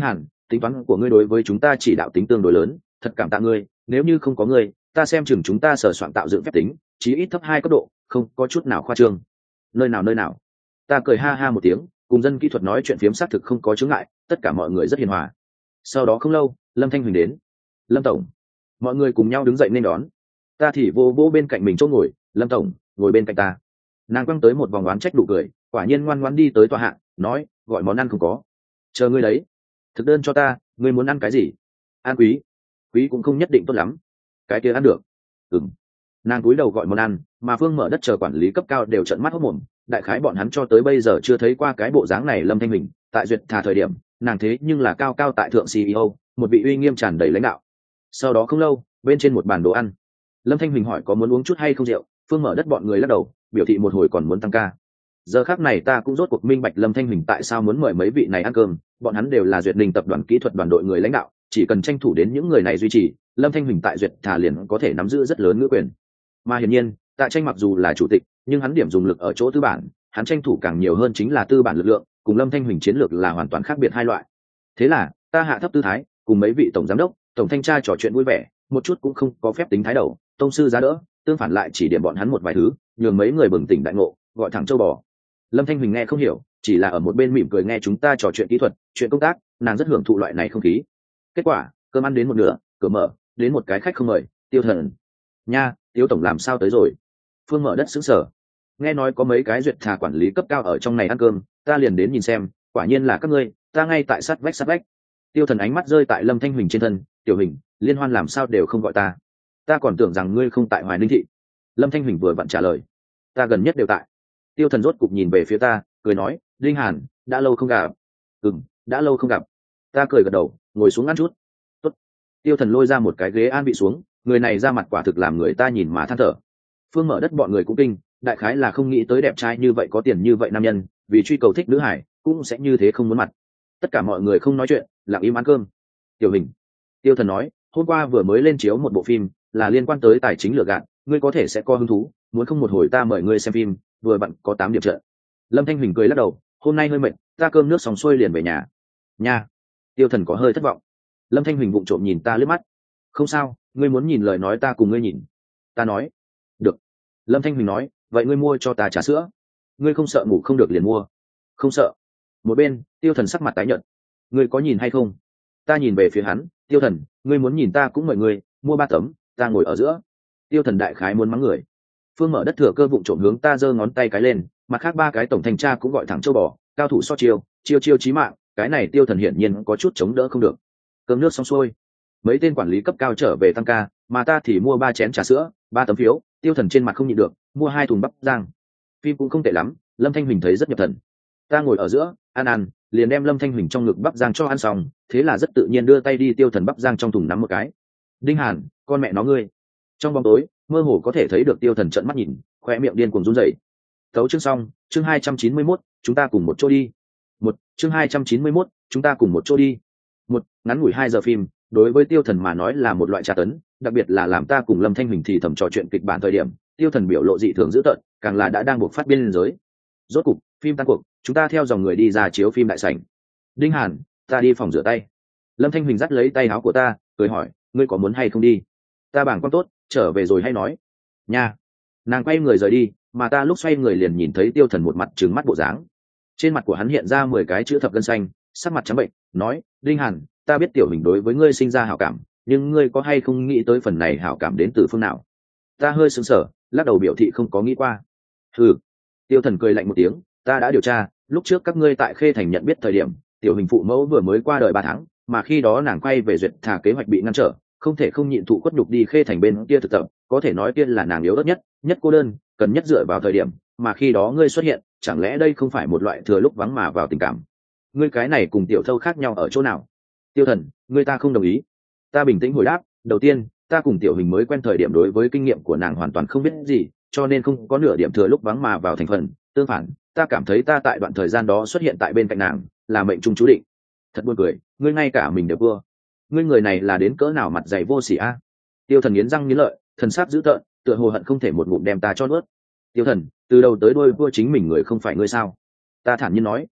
tính toán của ngươi đối với chúng ta chỉ đạo tính tương đối lớn, thật cảm tạ ngươi, nếu như không có ngươi, ta xem chừng chúng ta sờ soạn tạo dựng phép tính chí ít thấp hai cấp độ, không có chút nào khoa trương. Nơi nào nơi nào. Ta cười ha ha một tiếng, cùng dân kỹ thuật nói chuyện phiếm xác thực không có chướng ngại, tất cả mọi người rất hiền hòa. Sau đó không lâu, Lâm Thanh Huỳnh đến. Lâm tổng. Mọi người cùng nhau đứng dậy nên đón. Ta thì vô vô bên cạnh mình chỗ ngồi, Lâm tổng ngồi bên cạnh ta. Nàng quăng tới một vòng oán trách đủ cười, quả nhiên ngoan ngoãn đi tới tòa hạ, nói, gọi món ăn không có, chờ ngươi đấy. Thực đơn cho ta, ngươi muốn ăn cái gì? Ăn quý. Quý cũng không nhất định tốt lắm. Cái kia ăn được. Ừm. Nàng cúi đầu gọi món ăn, mà Phương Mở Đất chờ quản lý cấp cao đều trợn mắt hốt mồm, đại khái bọn hắn cho tới bây giờ chưa thấy qua cái bộ dáng này. Lâm Thanh Huỳnh tại duyệt thà thời điểm, nàng thế nhưng là cao cao tại thượng xê e ô, một vị uy nghiêm tràn đầy lãnh đạo. Sau đó không lâu, bên trên một bàn đồ ăn, Lâm Thanh Huỳnh hỏi có muốn uống chút hay không rượu. Phương Mở Đất bọn người lắc đầu, biểu thị một hồi còn muốn tăng ca. Giờ khác này ta cũng rốt cuộc minh bạch Lâm Thanh Huỳnh tại sao muốn mời mấy vị này ăn cơm, bọn hắn đều là Duyệt Ninh tập đoàn kỹ thuật đoàn đội người lãnh đạo, chỉ cần tranh thủ đến những người này duy trì, Lâm Thanh Huỳnh tại duyệt thà liền có thể nắm giữ rất lớn ngữ quyền. Mà hiển nhiên, Tạ Tranh mặc dù là chủ tịch, nhưng hắn điểm dùng lực ở chỗ tư bản, hắn tranh thủ càng nhiều hơn chính là tư bản lực lượng, cùng Lâm Thanh Huỳnh chiến lược là hoàn toàn khác biệt hai loại. Thế là, ta hạ thấp tư thái, cùng mấy vị tổng giám đốc, tổng thanh tra trò chuyện vui vẻ, một chút cũng không có phép tính thái đầu, tông sư giá đỡ, tương phản lại chỉ điểm bọn hắn một vài thứ, nhường mấy người bừng tỉnh đại ngộ, gọi thẳng châu bò. Lâm Thanh Huỳnh nghe không hiểu, chỉ là ở một bên mỉm cười nghe chúng ta trò chuyện kỹ thuật, chuyện công tác, nàng rất hưởng thụ loại này không khí. Kết quả, cơm ăn đến một nửa, cửa mở, đến một cái khách không mời, Tiêu Thần. Nha, Tiêu tổng làm sao tới rồi? Phương Mở Đất sững sờ. Nghe nói có mấy cái duyệt thà quản lý cấp cao ở trong này ăn cơm, ta liền đến nhìn xem, quả nhiên là các ngươi, ta ngay tại sát vách sát vách. Tiêu Thần ánh mắt rơi tại Lâm Thanh Huỳnh trên thân, Tiểu Huỳnh, liên hoan làm sao đều không gọi ta? Ta còn tưởng rằng ngươi không tại Hoài Ninh thị. Lâm Thanh Huỳnh vừa vặn trả lời, ta gần nhất đều tại. Tiêu Thần rốt cục nhìn về phía ta, cười nói, Linh Hàn, đã lâu không gặp. Ừm, đã lâu không gặp. Ta cười gật đầu, ngồi xuống ăn chút. Tốt. Tiêu Thần lôi ra một cái ghế an vị xuống, người này ra mặt quả thực làm người ta nhìn mà than thở. Phương Mở Đất bọn người cũng kinh, đại khái là không nghĩ tới đẹp trai như vậy có tiền như vậy nam nhân, vì truy cầu thích nữ hải, cũng sẽ như thế không muốn mặt. Tất cả mọi người không nói chuyện, lặng im ăn cơm. Tiểu Hình. Tiêu Thần nói, hôm qua vừa mới lên chiếu một bộ phim, là liên quan tới tài chính lừa gạt, ngươi có thể sẽ có hứng thú, muốn không một hồi ta mời ngươi xem phim, vừa bận có tám điểm trận. Lâm Thanh Huỳnh cười lắc đầu, hôm nay hơi mệt, ta cơm nước xong xuôi liền về nhà. Nha. Tiêu Thần có hơi thất vọng. Lâm Thanh Huỳnh vụng trộm nhìn ta liếc mắt. Không sao, ngươi muốn nhìn lời nói ta cùng ngươi nhìn. Ta nói. Được. Lâm Thanh Huỳnh nói, vậy ngươi mua cho ta trà sữa. Ngươi không sợ ngủ không được liền mua. Không sợ. Một bên, Tiêu Thần sắc mặt tái nhợt. Ngươi có nhìn hay không? Ta nhìn về phía hắn, Tiêu Thần, ngươi muốn nhìn ta cũng mời ngươi, mua ba tấm, ta ngồi ở giữa. Tiêu Thần đại khái muốn mắng người. Phương Mở Đất thừa cơ vụng trộm hướng ta giơ ngón tay cái lên, mặt khác ba cái tổng thanh tra cũng gọi thẳng châu bò, cao thủ so chiêu, chiêu chiêu chí mạng, cái này Tiêu Thần hiển nhiên có chút chống đỡ không được. Cơm nước xong xuôi, mấy tên quản lý cấp cao trở về tăng ca, mà ta thì mua ba chén trà sữa, ba tấm phiếu. Tiêu Thần trên mặt không nhịn được, mua hai thùng bắp rang. Phim cũng không tệ lắm, Lâm Thanh Huỳnh thấy rất nhập thần. Ta ngồi ở giữa, ăn ăn, liền đem Lâm Thanh Huỳnh trong ngực bắp rang cho ăn xong, thế là rất tự nhiên đưa tay đi Tiêu Thần bắp rang trong thùng nắm một cái. Đinh Hàn, con mẹ nó ngươi. Trong bóng tối, mơ hồ có thể thấy được Tiêu Thần trợn mắt nhìn, khoe miệng điên cuồng run rẩy. Tấu chương xong, chương hai trăm chín mươi mốt, chúng ta cùng một chỗ đi. Một, chương hai trăm chín mươi mốt, chúng ta cùng một chỗ đi. Một, ngắn ngủi hai giờ phim, đối với Tiêu Thần mà nói là một loại tra tấn, đặc biệt là làm ta cùng Lâm Thanh Huỳnh thì thầm trò chuyện kịch bản thời điểm, Tiêu Thần biểu lộ dị thường dữ tợn, càng là đã đang buộc phát biên giới. Rốt cục, phim tan cuộc, chúng ta theo dòng người đi ra chiếu phim đại sảnh. Đinh Hàn, ta đi phòng rửa tay. Lâm Thanh Huỳnh dắt lấy tay áo của ta, cười hỏi, ngươi có muốn hay không đi? Ta bảng quan tốt, trở về rồi hay nói. Nha. Nàng quay người rời đi, mà ta lúc xoay người liền nhìn thấy Tiêu Thần một mặt trừng mắt bộ dáng. Trên mặt của hắn hiện ra mười cái chữ thập gân xanh, sắc mặt trắng bệnh, nói, Đinh Hàn, ta biết Tiểu Hình đối với ngươi sinh ra hảo cảm, nhưng ngươi có hay không nghĩ tới phần này hảo cảm đến từ phương nào? Ta hơi sững sờ, lắc đầu biểu thị không có nghĩ qua. Hừ. Tiêu Thần cười lạnh một tiếng, ta đã điều tra, lúc trước các ngươi tại Khê Thành nhận biết thời điểm, Tiểu Hình phụ mẫu vừa mới qua đời ba tháng, mà khi đó nàng quay về duyệt thả kế hoạch bị ngăn trở, không thể không nhịn thụ khuất nhục đi Khê Thành bên kia thực tập, có thể nói kia là nàng yếu ớt nhất, nhất cô đơn, cần nhất dựa vào thời điểm, mà khi đó ngươi xuất hiện, chẳng lẽ đây không phải một loại thừa lúc vắng mà vào tình cảm? Ngươi cái này cùng Tiểu Thâu khác nhau ở chỗ nào? Tiêu Thần, ngươi ta không đồng ý. Ta bình tĩnh hồi đáp, đầu tiên, ta cùng Tiểu Hình mới quen thời điểm đối với kinh nghiệm của nàng hoàn toàn không biết gì, cho nên không có nửa điểm thừa lúc vắng mà vào thành phần, tương phản, ta cảm thấy ta tại đoạn thời gian đó xuất hiện tại bên cạnh nàng, là mệnh trung chú định. Thật buồn cười, ngươi ngay cả mình đều vua. Ngươi người này là đến cỡ nào mặt dày vô sỉ a? Tiêu Thần nghiến răng nghiến lợi, thần sắc dữ tợn, tựa hồ hận không thể một ngụm đem ta cho nuốt. Tiêu Thần, từ đầu tới đuôi vua chính mình người không phải ngươi sao? Ta thản nhiên nói,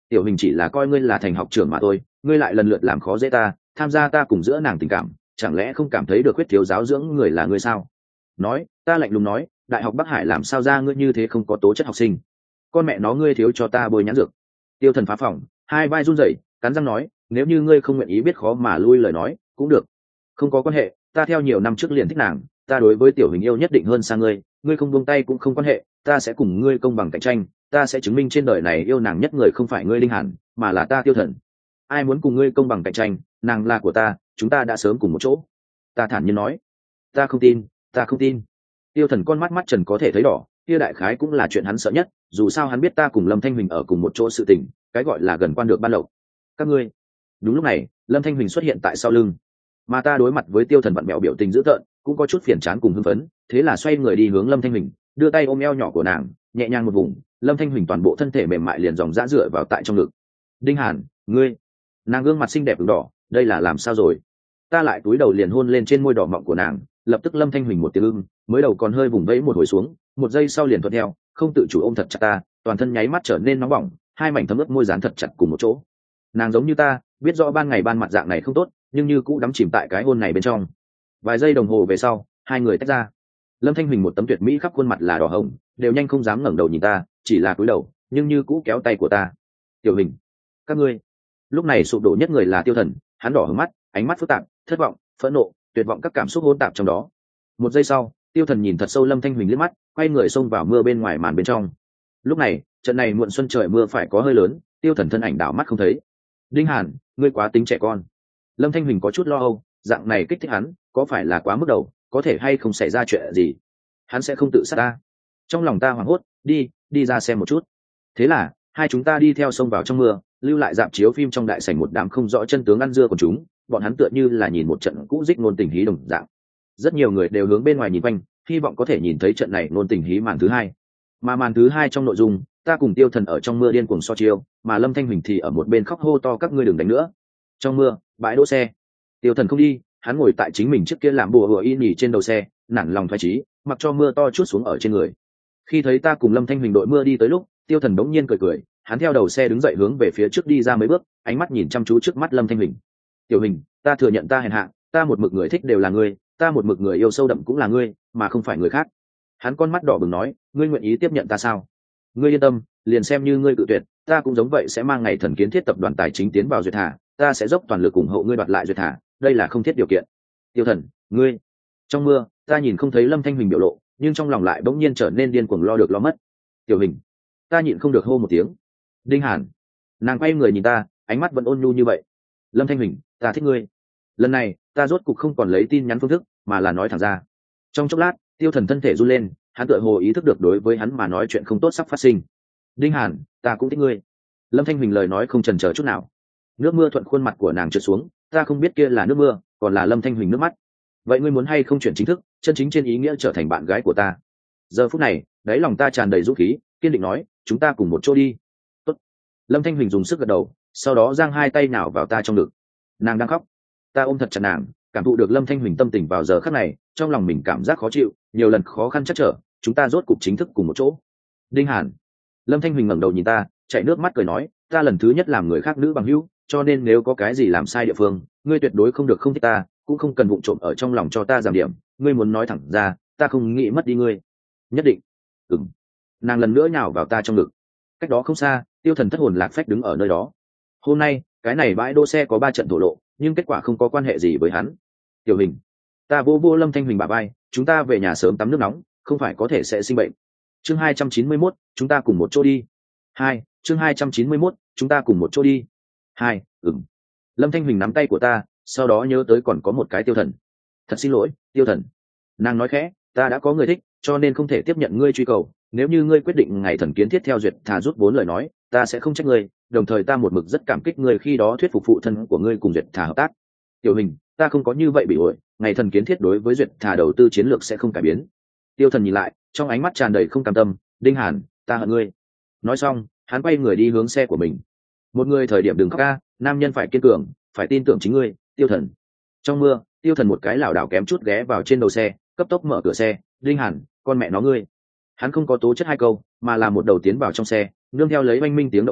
Tiểu Hình chỉ là coi ngươi là thành học trưởng mà thôi, ngươi lại lần lượt làm khó dễ ta, tham gia ta cùng giữa nàng tình cảm, chẳng lẽ không cảm thấy được khuyết thiếu giáo dưỡng người là ngươi sao? Nói, ta lạnh lùng nói, đại học Bắc Hải làm sao ra ngươi như thế không có tố chất học sinh? Con mẹ nó, ngươi thiếu cho ta bôi nhãn dược. Tiêu Thần phá phòng, hai vai run rẩy, cắn răng nói, nếu như ngươi không nguyện ý biết khó mà lui lời nói, cũng được. Không có quan hệ, ta theo nhiều năm trước liền thích nàng, ta đối với Tiểu Hình yêu nhất định hơn xa ngươi, ngươi không buông tay cũng không quan hệ, ta sẽ cùng ngươi công bằng cạnh tranh, ta sẽ chứng minh trên đời này yêu nàng nhất người không phải ngươi Linh Hàn, mà là ta Tiêu Thần. Ai muốn cùng ngươi công bằng cạnh tranh, nàng là của ta, chúng ta đã sớm cùng một chỗ. Ta thản nhiên nói. Ta không tin, ta không tin. Tiêu Thần con mắt mắt trần có thể thấy đỏ, kia đại khái cũng là chuyện hắn sợ nhất, dù sao hắn biết ta cùng Lâm Thanh Huỳnh ở cùng một chỗ sự tình, cái gọi là gần quan được ban lộc. Các ngươi. Đúng lúc này, Lâm Thanh Huỳnh xuất hiện tại sau lưng, mà ta đối mặt với Tiêu Thần vặn mẹo biểu tình dữ tợn, cũng có chút phiền chán cùng hưng phấn, thế là xoay người đi hướng Lâm Thanh Huỳnh, đưa tay ôm eo nhỏ của nàng, nhẹ nhàng một vùng, Lâm Thanh Huỳnh toàn bộ thân thể mềm mại liền dòng dã dựa vào tại trong ngực. Đinh Hàn, ngươi. Nàng gương mặt xinh đẹp ửng đỏ, đây là làm sao rồi? Ta lại cúi đầu liền hôn lên trên môi đỏ mọng của nàng, lập tức Lâm Thanh Huỳnh một tiếng ưng, mới đầu còn hơi vùng vẫy một hồi xuống, một giây sau liền thuận theo, không tự chủ ôm thật chặt ta, toàn thân nháy mắt trở nên nóng bỏng, hai mảnh thấm ướt môi dán thật chặt cùng một chỗ. Nàng giống như ta, biết rõ ban ngày ban mặt dạng này không tốt, nhưng như cũ đắm chìm tại cái hôn này bên trong. Vài giây đồng hồ về sau, hai người tách ra. Lâm Thanh Huỳnh một tấm tuyệt mỹ khắp khuôn mặt là đỏ hồng, đều nhanh không dám ngẩng đầu nhìn ta, chỉ là cúi đầu, nhưng như cũ kéo tay của ta. Tiểu Hình, các ngươi. Lúc này sụp đổ nhất người là Tiêu Thần, hắn đỏ hứng mắt, ánh mắt phức tạp, thất vọng, phẫn nộ, tuyệt vọng, các cảm xúc hỗn tạp trong đó. Một giây sau, Tiêu Thần nhìn thật sâu Lâm Thanh Huỳnh liếc mắt, quay người xông vào mưa bên ngoài màn bên trong. Lúc này, trận này muộn xuân trời mưa phải có hơi lớn, Tiêu Thần thân ảnh đảo mắt không thấy. Đinh Hàn, ngươi quá tính trẻ con. Lâm Thanh Huỳnh có chút lo âu, dạng này kích thích hắn, có phải là quá mức đầu, có thể hay không xảy ra chuyện gì? Hắn sẽ không tự sát ta. Trong lòng ta hoảng hốt, đi, đi ra xem một chút. Thế là, hai chúng ta đi theo sông vào trong mưa, lưu lại dạp chiếu phim trong đại sảnh một đám không rõ chân tướng ăn dưa của chúng, bọn hắn tựa như là nhìn một trận cũ dích nôn tình hí đồng dạng. Rất nhiều người đều hướng bên ngoài nhìn quanh, hy vọng có thể nhìn thấy trận này nôn tình hí màn thứ hai. Mà màn thứ hai trong nội dung, ta cùng Tiêu Thần ở trong mưa điên cuồng so chiêu, mà Lâm Thanh Huỳnh thì ở một bên khóc hô to các ngươi đừng đánh nữa. Trong mưa, bãi đỗ xe. Tiêu Thần không đi, hắn ngồi tại chính mình trước kia làm bùa hựa y nhì trên đầu xe, nản lòng thoái chí, mặc cho mưa to chút xuống ở trên người. Khi thấy ta cùng Lâm Thanh Huỳnh đội mưa đi tới lúc, Tiêu Thần đống nhiên cười cười, hắn theo đầu xe đứng dậy hướng về phía trước đi ra mấy bước, ánh mắt nhìn chăm chú trước mắt Lâm Thanh Huỳnh. Tiểu Hình, ta thừa nhận ta hèn hạ, ta một mực người thích đều là ngươi, ta một mực người yêu sâu đậm cũng là ngươi, mà không phải người khác. Hắn con mắt đỏ bừng nói, ngươi nguyện ý tiếp nhận ta sao? Ngươi yên tâm, liền xem như ngươi cự tuyệt, ta cũng giống vậy sẽ mang ngày Thần Kiến Thiết tập đoàn tài chính tiến vào duyệt thả, ta sẽ dốc toàn lực ủng hộ ngươi đoạt lại duyệt thả, đây là không thiết điều kiện. Tiêu Thần, ngươi. Trong mưa, ta nhìn không thấy Lâm Thanh Huỳnh biểu lộ, nhưng trong lòng lại bỗng nhiên trở nên điên cuồng lo được lo mất. Tiểu Hình. Ta nhịn không được hô một tiếng. Đinh Hàn. Nàng quay người nhìn ta, ánh mắt vẫn ôn nhu như vậy. Lâm Thanh Huỳnh, ta thích ngươi. Lần này, ta rốt cục không còn lấy tin nhắn phương thức, mà là nói thẳng ra. Trong chốc lát, Tiêu Thần thân thể run lên, hắn tựa hồ ý thức được đối với hắn mà nói chuyện không tốt sắp phát sinh. Đinh Hàn, ta cũng thích ngươi. Lâm Thanh Huỳnh lời nói không chần chờ chút nào. Nước mưa thuận khuôn mặt của nàng trượt xuống, ta không biết kia là nước mưa, còn là Lâm Thanh Huỳnh nước mắt. Vậy ngươi muốn hay không chuyển chính thức, chân chính trên ý nghĩa trở thành bạn gái của ta? Giờ phút này, đáy lòng ta tràn đầy dũng khí, kiên định nói, chúng ta cùng một chỗ đi. Tốt. Lâm Thanh Huỳnh dùng sức gật đầu, sau đó giang hai tay nào vào ta trong ngực. Nàng đang khóc, ta ôm thật chặt nàng, cảm thụ được Lâm Thanh Huỳnh tâm tình vào giờ khắc này, trong lòng mình cảm giác khó chịu, nhiều lần khó khăn chắc trở, chúng ta rốt cục chính thức cùng một chỗ. Đinh Hàn. Lâm Thanh Huỳnh ngẩng đầu nhìn ta, chạy nước mắt cười nói, ta lần thứ nhất làm người khác nữ bằng hữu, cho nên nếu có cái gì làm sai địa phương, ngươi tuyệt đối không được không thích ta, cũng không cần vụng trộm ở trong lòng cho ta giảm điểm, ngươi muốn nói thẳng ra, ta không nghĩ mất đi ngươi. Nhất định. Ừm. Nàng lần nữa nhào vào ta trong ngực. Cách đó không xa, Tiêu Thần thất hồn lạc phách đứng ở nơi đó. Hôm nay, cái này bãi đỗ xe có ba trận thổ lộ, nhưng kết quả không có quan hệ gì với hắn. Tiểu Hình. Ta vô vô Lâm Thanh Huỳnh bả vai, chúng ta về nhà sớm tắm nước nóng, không phải có thể sẽ sinh bệnh. Chương hai trăm chín mươi mốt, chúng ta cùng một chỗ đi. Hai, chương hai trăm chín mươi mốt, chúng ta cùng một chỗ đi. Hai, ừm. Lâm Thanh Huỳnh nắm tay của ta, sau đó nhớ tới còn có một cái Tiêu Thần. Thật xin lỗi, Tiêu Thần. Nàng nói khẽ, ta đã có người thích, cho nên không thể tiếp nhận ngươi truy cầu. Nếu như ngươi quyết định ngày Thần Kiến Thiết theo duyệt thà rút vốn lời nói, ta sẽ không trách ngươi. Đồng thời ta một mực rất cảm kích ngươi khi đó thuyết phục phụ thân của ngươi cùng duyệt thà hợp tác. Tiểu Hình, ta không có như vậy bị ổi, ngày Thần Kiến Thiết đối với duyệt thà đầu tư chiến lược sẽ không cải biến. Tiêu Thần nhìn lại, trong ánh mắt tràn đầy không cam tâm. Đinh Hàn, ta hận ngươi. Nói xong, hắn quay người đi hướng xe của mình. Một người thời điểm đừng khóc ca, nam nhân phải kiên cường, phải tin tưởng chính ngươi. Tiêu Thần. Trong mưa, Tiêu Thần một cái lảo đảo kém chút ghé vào trên đầu xe, cấp tốc mở cửa xe. Đinh Hàn, con mẹ nó ngươi. Hắn không có tố chất hai câu, mà là một đầu tiến vào trong xe, nương theo lấy oanh minh tiếng động cơ,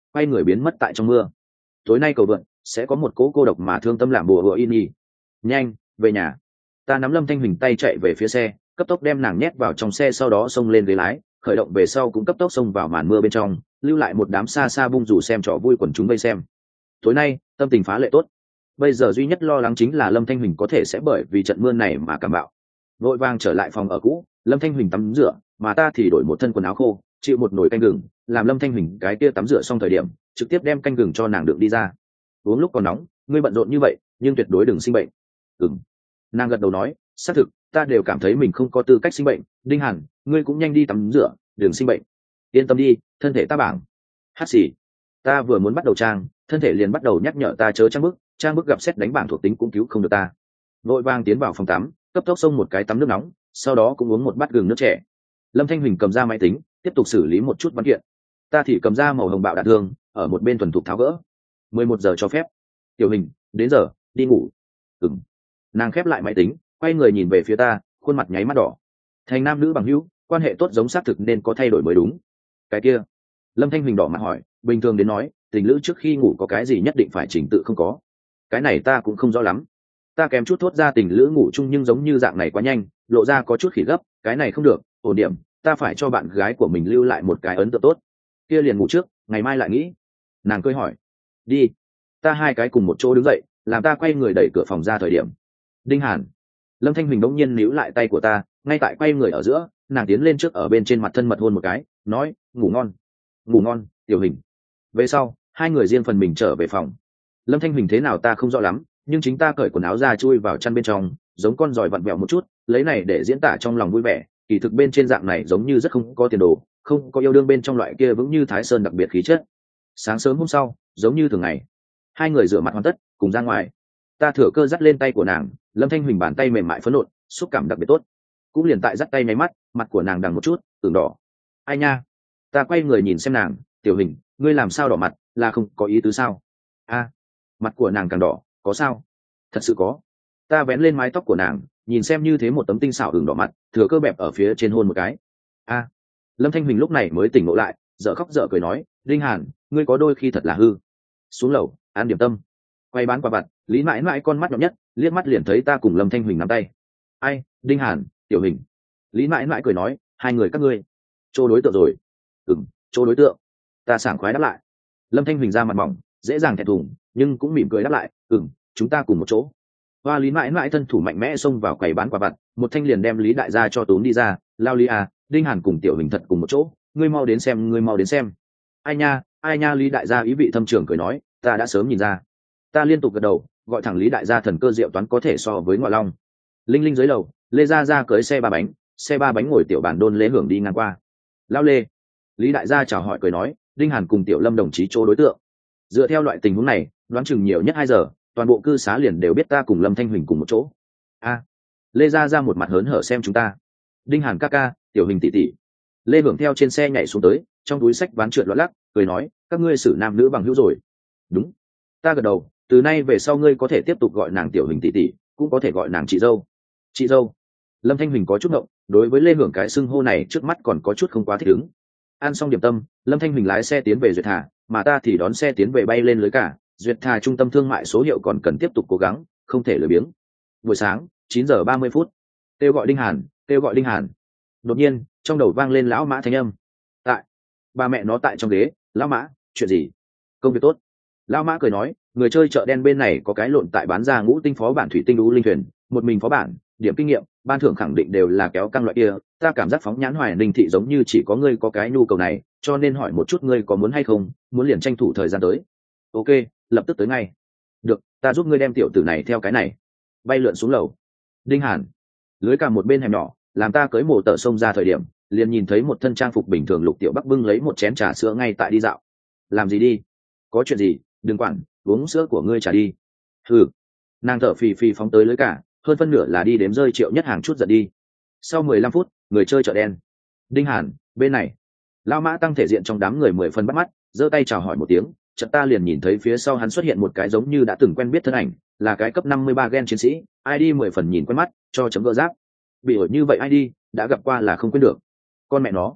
quay người biến mất tại trong mưa. Tối nay cầu vượn sẽ có một cỗ cô độc mà thương tâm làm bùa hựa in y. Nhanh về nhà. Ta nắm Lâm Thanh Huỳnh tay chạy về phía xe, cấp tốc đem nàng nhét vào trong xe, sau đó xông lên ghế lái, khởi động về sau cũng cấp tốc xông vào màn mưa bên trong, lưu lại một đám xa xa bung rủ xem trò vui quần chúng vây xem. Tối nay tâm tình phá lệ tốt. Bây giờ duy nhất lo lắng chính là Lâm Thanh Huỳnh có thể sẽ bởi vì trận mưa này mà cảm bạo. Vội vàng trở lại phòng ở cũ, Lâm Thanh Huỳnh tắm rửa, mà ta thì đổi một thân quần áo khô, chịu một nồi canh gừng, làm Lâm Thanh Huỳnh cái kia tắm rửa xong thời điểm, trực tiếp đem canh gừng cho nàng đựng đi ra. Uống lúc còn nóng, ngươi bận rộn như vậy, nhưng tuyệt đối đừng sinh bệnh. Ừm. Nàng gật đầu nói, xác thực, ta đều cảm thấy mình không có tư cách sinh bệnh. Đinh Hàn, ngươi cũng nhanh đi tắm rửa, đừng sinh bệnh. Yên tâm đi, thân thể ta bảng. Hát xì. Ta vừa muốn bắt đầu trang, thân thể liền bắt đầu nhắc nhở ta chớ trang bức, trang bức gặp xét đánh bảng thuộc tính cũng cứu không được ta. Vội vàng tiến vào phòng tắm, cấp tốc xông một cái tắm nước nóng, sau đó cũng uống một bát gừng nước trẻ. Lâm Thanh Huỳnh cầm ra máy tính, tiếp tục xử lý một chút văn kiện. Ta thì cầm ra màu hồng bạo đạn thương, ở một bên thuần thục tháo gỡ. mười một giờ cho phép. Tiểu Hình, đến giờ, đi ngủ. Ừm. Nàng khép lại máy tính, quay người nhìn về phía ta, khuôn mặt nháy mắt đỏ. Thành nam nữ bằng hữu, quan hệ tốt giống xác thực nên có thay đổi mới đúng. Cái kia. Lâm Thanh Huỳnh đỏ mặt hỏi, bình thường đến nói, tình lữ trước khi ngủ có cái gì nhất định phải chỉnh tự không có? Cái này ta cũng không rõ lắm. Ta kém chút thốt ra tình lữ ngủ chung nhưng giống như dạng này quá nhanh, lộ ra có chút khỉ gấp, cái này không được, ổn điểm, ta phải cho bạn gái của mình lưu lại một cái ấn tượng tốt. Kia liền ngủ trước, ngày mai lại nghĩ. Nàng cười hỏi. Đi. Ta hai cái cùng một chỗ đứng dậy, làm ta quay người đẩy cửa phòng ra thời điểm. Đinh Hàn. Lâm Thanh Huỳnh bỗng nhiên níu lại tay của ta, ngay tại quay người ở giữa, nàng tiến lên trước ở bên trên mặt thân mật hôn một cái, nói, ngủ ngon. Ngủ ngon, Tiểu Hình. Về sau, hai người riêng phần mình trở về phòng. Lâm Thanh Huỳnh thế nào ta không rõ lắm, nhưng chính ta cởi quần áo ra chui vào chăn bên trong, giống con giòi vặn vẹo một chút, lấy này để diễn tả trong lòng vui vẻ, kỳ thực bên trên dạng này giống như rất không có tiền đồ, không có yêu đương bên trong loại kia vững như Thái Sơn đặc biệt khí chất. Sáng sớm hôm sau, giống như thường ngày, hai người rửa mặt hoàn tất, cùng ra ngoài. Ta thừa cơ dắt lên tay của nàng, Lâm Thanh Huỳnh bàn tay mềm mại phấn nộn, xúc cảm đặc biệt tốt. Cũng liền tại dắt tay nháy mắt, mặt của nàng đằng một chút, ửng đỏ. Ai nha? Ta quay người nhìn xem nàng, Tiểu Hình, ngươi làm sao đỏ mặt, là không có ý tứ sao? A, mặt của nàng càng đỏ, có sao? Thật sự có. Ta vén lên mái tóc của nàng, nhìn xem như thế một tấm tinh xảo ửng đỏ mặt, thừa cơ bẹp ở phía trên hôn một cái. A. Lâm Thanh Huỳnh lúc này mới tỉnh ngộ lại, dở khóc dở cười nói, Đinh Hàn, ngươi có đôi khi thật là hư. Xuống lầu, ăn điểm tâm. Quay bán quả vặt, Lý mãi mãi con mắt nhọn nhất, liếc mắt liền thấy ta cùng Lâm Thanh Huỳnh nắm tay. Ai, Đinh Hàn, Tiểu Hình. Lý mãi mãi cười nói, hai người các ngươi chỗ đối tượng rồi. Ừm, chỗ đối tượng. Ta sảng khoái đáp lại. Lâm Thanh Huỳnh ra mặt mỏng, dễ dàng thẹn thùng, nhưng cũng mỉm cười đáp lại, ừm, chúng ta cùng một chỗ. Hoa Lý mãi mãi thân thủ mạnh mẽ xông vào quầy bán quả vặt, một thanh liền đem Lý đại gia cho tốn đi ra, lao Lý à, Đinh Hàn cùng Tiểu Hình thật cùng một chỗ, ngươi mau đến xem, ngươi mau đến xem. Ai nha, ai nha, Lý đại gia ý vị thâm trường cười nói, ta đã sớm nhìn ra. Ta liên tục gật đầu, gọi thẳng Lý đại gia thần cơ diệu toán có thể so với Ngoại Long. Linh linh dưới lầu, Lê gia gia cưới xe ba bánh, xe ba bánh ngồi Tiểu Bản Đôn Lễ Hưởng đi ngang qua. Lao Lê. Lý đại gia chào hỏi cười nói, Đinh Hàn cùng Tiểu Lâm đồng chí chỗ đối tượng. Dựa theo loại tình huống này, đoán chừng nhiều nhất hai giờ, toàn bộ cư xá liền đều biết ta cùng Lâm Thanh Huỳnh cùng một chỗ. A. Lê gia ra một mặt hớn hở xem chúng ta. Đinh Hàn ca ca, Tiểu Hình tỷ tỷ. Lê Hưởng theo trên xe nhảy xuống tới, trong túi sách ván trượt loạn lắc, cười nói, các ngươi xử nam nữ bằng hữu rồi. Đúng. Ta gật đầu, từ nay về sau ngươi có thể tiếp tục gọi nàng Tiểu Hình tỷ tỷ, cũng có thể gọi nàng chị dâu. Chị dâu. Lâm Thanh Huỳnh có chút ngộng, đối với Lê Hưởng cái xưng hô này trước mắt còn có chút không quá thích ứng. Ăn xong điểm tâm, Lâm Thanh Huỳnh lái xe tiến về Duyệt Thà, mà ta thì đón xe tiến về bay lên lưới cả. Duyệt Thà trung tâm thương mại số hiệu còn cần tiếp tục cố gắng, không thể lười biếng. Buổi sáng, chín giờ ba mươi phút. Kêu gọi Đinh Hàn, kêu gọi Đinh Hàn. Đột nhiên, trong đầu vang lên lão Mã thanh âm. Tại. Ba mẹ nó tại trong ghế, lão Mã, chuyện gì? Công việc tốt. Lão Mã cười nói, người chơi chợ đen bên này có cái lộn tại bán ra ngũ tinh phó bản thủy tinh đũ linh thuyền, một mình phó bản, điểm kinh nghiệm, ban thưởng khẳng định đều là kéo căng loại kia. Ta cảm giác phóng nhãn Hoài Ninh thị giống như chỉ có ngươi có cái nhu cầu này, cho nên hỏi một chút ngươi có muốn hay không, muốn liền tranh thủ thời gian tới. Ok, lập tức tới ngay. Được, ta giúp ngươi đem tiểu tử này theo cái này. Bay lượn xuống lầu. Đinh Hàn. Lưới cả một bên hẻm nhỏ, làm ta cưới mổ tờ sông ra thời điểm, liền nhìn thấy một thân trang phục bình thường Lục Tiểu Bắc bưng lấy một chén trà sữa ngay tại đi dạo. Làm gì đi? Có chuyện gì? Đừng quản, uống sữa của ngươi trả đi. Hừ. Nàng thở phì phì phóng tới lưới cả, hơn phân nửa là đi đếm rơi Triệu Nhất Hàng chút giận đi. Sau mười lăm phút, người chơi chợ đen. Đinh Hàn, bên này. Lão Mã tăng thể diện trong đám người mười phân bắt mắt, giơ tay chào hỏi một tiếng, chợt ta liền nhìn thấy phía sau hắn xuất hiện một cái giống như đã từng quen biết thân ảnh, là cái cấp năm mươi ba gen chiến sĩ, i đê mười phần nhìn quen mắt, cho chấm gỡ giáp. Bị ổi như vậy i đê, đã gặp qua là không quên được. Con mẹ nó.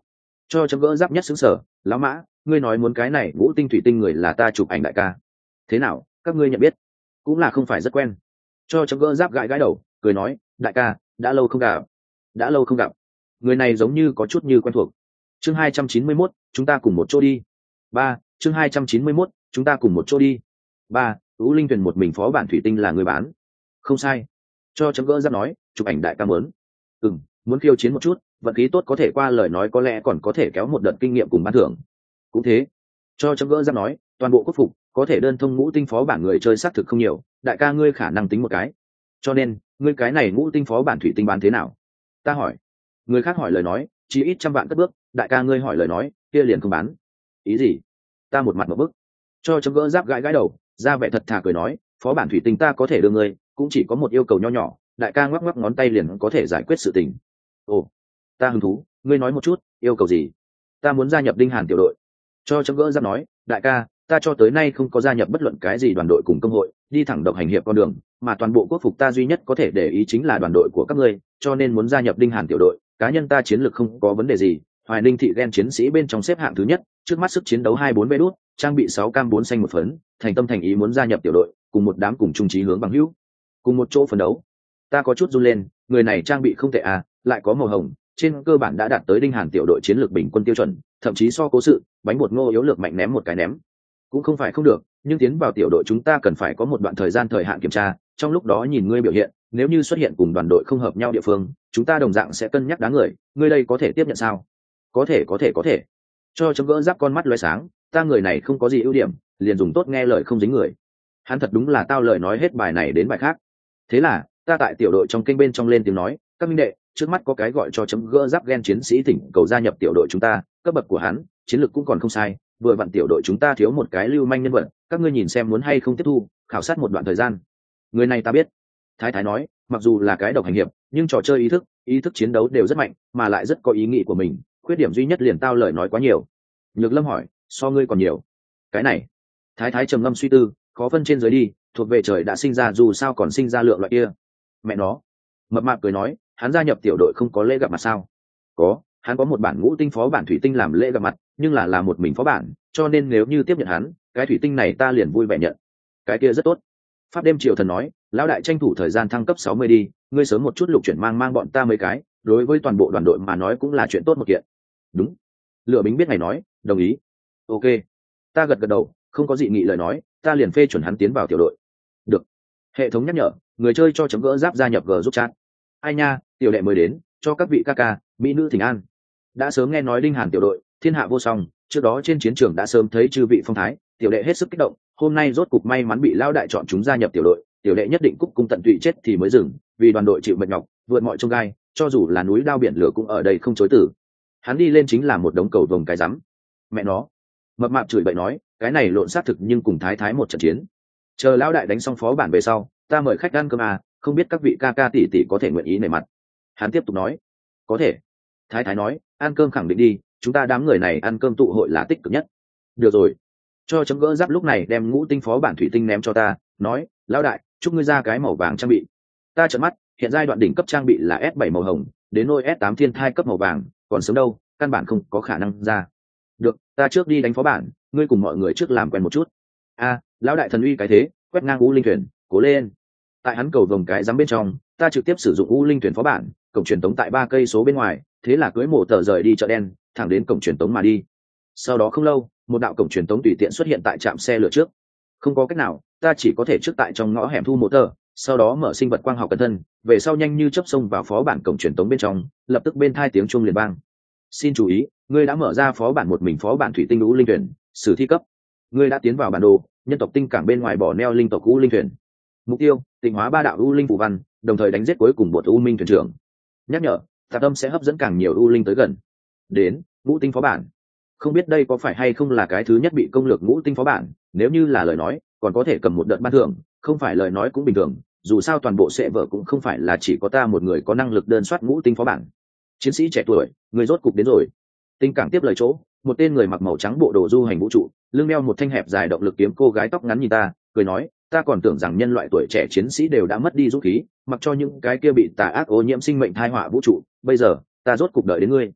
Cho chấm gỡ giáp nhất xứng sở, lão mã, ngươi nói muốn cái này ngũ tinh thủy tinh người là ta chụp ảnh đại ca, thế nào các ngươi nhận biết? Cũng là không phải rất quen. Cho chấm gỡ giáp gãi gãi đầu, cười nói, đại ca, đã lâu không gặp, đã lâu không gặp. Người này giống như có chút như quen thuộc. Chương hai trăm chín mươi mốt, chúng ta cùng một chỗ đi. Ba, chương hai trăm chín mươi mốt, chúng ta cùng một chỗ đi. Ba, U Linh Tuyền một mình phó bản thủy tinh là người bán. Không sai. Cho chấm gỡ giáp nói, chụp ảnh đại ca muốn. Ừm, muốn khiêu chiến một chút, vận khí tốt có thể qua lời nói có lẽ còn có thể kéo một đợt kinh nghiệm cùng ban thưởng. Cũng thế. Cho chấm gỡ giáp nói, toàn bộ quốc phục có thể đơn thông ngũ tinh phó bản người chơi xác thực không nhiều, đại ca ngươi khả năng tính một cái. Cho nên, ngươi cái này ngũ tinh phó bản thủy tinh bán thế nào? Ta hỏi. Người khác hỏi lời nói, chỉ ít trăm vạn cất bước, đại ca ngươi hỏi lời nói, kia liền không bán. Ý gì? Ta một mặt một bức. Cho chấm gỡ giáp gãi gãi đầu, ra vẻ thật thà cười nói, phó bản thủy tinh ta có thể đưa ngươi, cũng chỉ có một yêu cầu nho nhỏ, đại ca ngoắc ngoắc ngón tay liền có thể giải quyết sự tình. Ồ, ta hứng thú, ngươi nói một chút, yêu cầu gì? Ta muốn gia nhập Đinh Hàn tiểu đội. Cho chấm gỡ giáp nói, đại ca, ta cho tới nay không có gia nhập bất luận cái gì đoàn đội cùng công hội, đi thẳng độc hành hiệp con đường, mà toàn bộ quốc phục ta duy nhất có thể để ý chính là đoàn đội của các ngươi, cho nên muốn gia nhập Đinh Hàn tiểu đội. Cá nhân ta chiến lược không có vấn đề gì, Hoài Ninh thị gen chiến sĩ bên trong xếp hạng thứ nhất, trước mắt sức chiến đấu hai bốn vé đút, trang bị sáu cam bốn xanh một phấn, thành tâm thành ý muốn gia nhập tiểu đội, cùng một đám cùng chung chí hướng bằng hữu, cùng một chỗ phấn đấu. Ta có chút run lên, người này trang bị không tệ à, lại có màu hồng, trên cơ bản đã đạt tới Đinh Hàn tiểu đội chiến lược bình quân tiêu chuẩn, thậm chí so cố sự, bánh bột ngô yếu lược mạnh ném một cái ném. Cũng không phải không được, nhưng tiến vào tiểu đội chúng ta cần phải có một đoạn thời gian thời hạn kiểm tra, trong lúc đó nhìn ngươi biểu hiện, nếu như xuất hiện cùng đoàn đội không hợp nhau địa phương, chúng ta đồng dạng sẽ cân nhắc đáng người, ngươi đây có thể tiếp nhận sao? Có thể có thể có thể. Cho chấm gỡ giáp con mắt lóe sáng, ta người này không có gì ưu điểm, liền dùng tốt nghe lời không dính người. Hắn thật đúng là tao lời nói hết bài này đến bài khác. Thế là, ta tại tiểu đội trong kênh bên trong lên tiếng nói, các minh đệ, trước mắt có cái gọi cho chấm gỡ giáp gen chiến sĩ thỉnh cầu gia nhập tiểu đội chúng ta, cấp bậc của hắn, chiến lược cũng còn không sai, vừa vặn tiểu đội chúng ta thiếu một cái lưu manh nhân vật, các ngươi nhìn xem muốn hay không tiếp thu, khảo sát một đoạn thời gian. Người này ta biết. Thái Thái nói, mặc dù là cái độc hành hiệp, nhưng trò chơi ý thức, ý thức chiến đấu đều rất mạnh, mà lại rất có ý nghĩ của mình, khuyết điểm duy nhất liền tao lời nói quá nhiều. Nhược Lâm hỏi, so ngươi còn nhiều. Cái này, Thái Thái trầm ngâm suy tư, khó phân trên dưới đi, thuộc về trời đã sinh ra dù sao còn sinh ra lượng loại kia. Mẹ nó. Mập mạp cười nói, hắn gia nhập tiểu đội không có lễ gặp mặt sao? Có, hắn có một bản ngũ tinh phó bản thủy tinh làm lễ gặp mặt, nhưng là là một mình phó bản, cho nên nếu như tiếp nhận hắn, cái thủy tinh này ta liền vui vẻ nhận. Cái kia rất tốt. Pháp đêm triều thần nói, lão đại tranh thủ thời gian thăng cấp sáu mươi đi, ngươi sớm một chút lục chuyển mang mang bọn ta mấy cái, đối với toàn bộ đoàn đội mà nói cũng là chuyện tốt một kiện. Đúng. Lựa Bính biết ngày nói, đồng ý. Ok. Ta gật gật đầu, không có dị nghị lời nói, ta liền phê chuẩn hắn tiến vào tiểu đội. Được. Hệ thống nhắc nhở, người chơi cho chấm gỡ giáp gia nhập G giúp chat. Ai nha, tiểu đệ mới đến, cho các vị ca ca, mỹ nữ thỉnh an. Đã sớm nghe nói Đinh Hàn tiểu đội, thiên hạ vô song, trước đó trên chiến trường đã sớm thấy chư vị phong thái, tiểu đệ hết sức kích động, hôm nay rốt cục may mắn bị lão đại chọn chúng gia nhập tiểu đội, tiểu đệ nhất định cúc cung tận tụy chết thì mới dừng, vì đoàn đội chịu mệt nhọc, vượt mọi chông gai, cho dù là núi đao biển lửa cũng ở đây không chối từ. Hắn đi lên chính là một đống cầu vồng cái rắm. Mẹ nó. Mập mạp chửi bậy nói, cái này lộn xác thực nhưng cùng Thái Thái một trận chiến. Chờ lão đại đánh xong phó bản về sau, ta mời khách ăn cơm à, không biết các vị ca ca tỷ tỷ có thể nguyện ý nể mặt. Hắn tiếp tục nói, có thể. Thái Thái nói, ăn cơm khẳng định đi, chúng ta đám người này ăn cơm tụ hội là tích cực nhất. Được rồi. Cho chấm gỡ giáp lúc này đem ngũ tinh phó bản thủy tinh ném cho ta, nói, lão đại, chúc ngươi ra cái màu vàng trang bị. Ta trợn mắt, hiện giai đoạn đỉnh cấp trang bị là S bảy màu hồng, đến nôi S tám thiên thai cấp màu vàng, còn sớm đâu, căn bản không có khả năng ra. Được, ta trước đi đánh phó bản, ngươi cùng mọi người trước làm quen một chút. A, lão đại thần uy cái thế, quét ngang U Linh thuyền, cố lên. Tại hắn cầu vồng cái giám bên trong, ta trực tiếp sử dụng U Linh thuyền phó bản, cổng truyền tống tại ba cây số bên ngoài, thế là cưới mổ tờ rời đi chợ đen, thẳng đến cổng truyền tống mà đi. Sau đó không lâu, một đạo cổng truyền tống tùy tiện xuất hiện tại trạm xe lửa trước. Không có cách nào, ta chỉ có thể trước tại trong ngõ hẻm thu mô tờ, sau đó mở sinh vật quang học cẩn thân, về sau nhanh như chớp xông vào phó bản cổng truyền tống bên trong, lập tức bên thai tiếng chuông liền vang. Xin chú ý, ngươi đã mở ra phó bản một mình phó bản thủy tinh U Linh thuyền, sử thi cấp. Ngươi đã tiến vào bản đồ, nhân tộc tinh cảng bên ngoài bỏ neo linh tộc U Linh thuyền. Mục tiêu, tịnh hóa ba đạo U Linh phù văn, đồng thời đánh giết cuối cùng một U Minh thuyền trưởng. Nhắc nhở, tạp âm sẽ hấp dẫn càng nhiều U Linh tới gần. Đến, ngũ tinh phó bản. Không biết đây có phải hay không là cái thứ nhất bị công lược ngũ tinh phó bản, nếu như là lời nói, còn có thể cầm một đợt ban thưởng, không phải lời nói cũng bình thường, dù sao toàn bộ sẽ vợ cũng không phải là chỉ có ta một người có năng lực đơn soát ngũ tinh phó bản. Chiến sĩ trẻ tuổi, người rốt cục đến rồi. Tinh cảng tiếp lời chỗ, một tên người mặc màu trắng bộ đồ du hành vũ trụ, lưng đeo một thanh hẹp dài động lực kiếm cô gái tóc ngắn nhìn ta, cười nói, ta còn tưởng rằng nhân loại tuổi trẻ chiến sĩ đều đã mất đi dũng khí, mặc cho những cái kia bị tà ác ô nhiễm sinh mệnh tai họa vũ trụ, bây giờ, ta rốt cục đợi đến ngươi.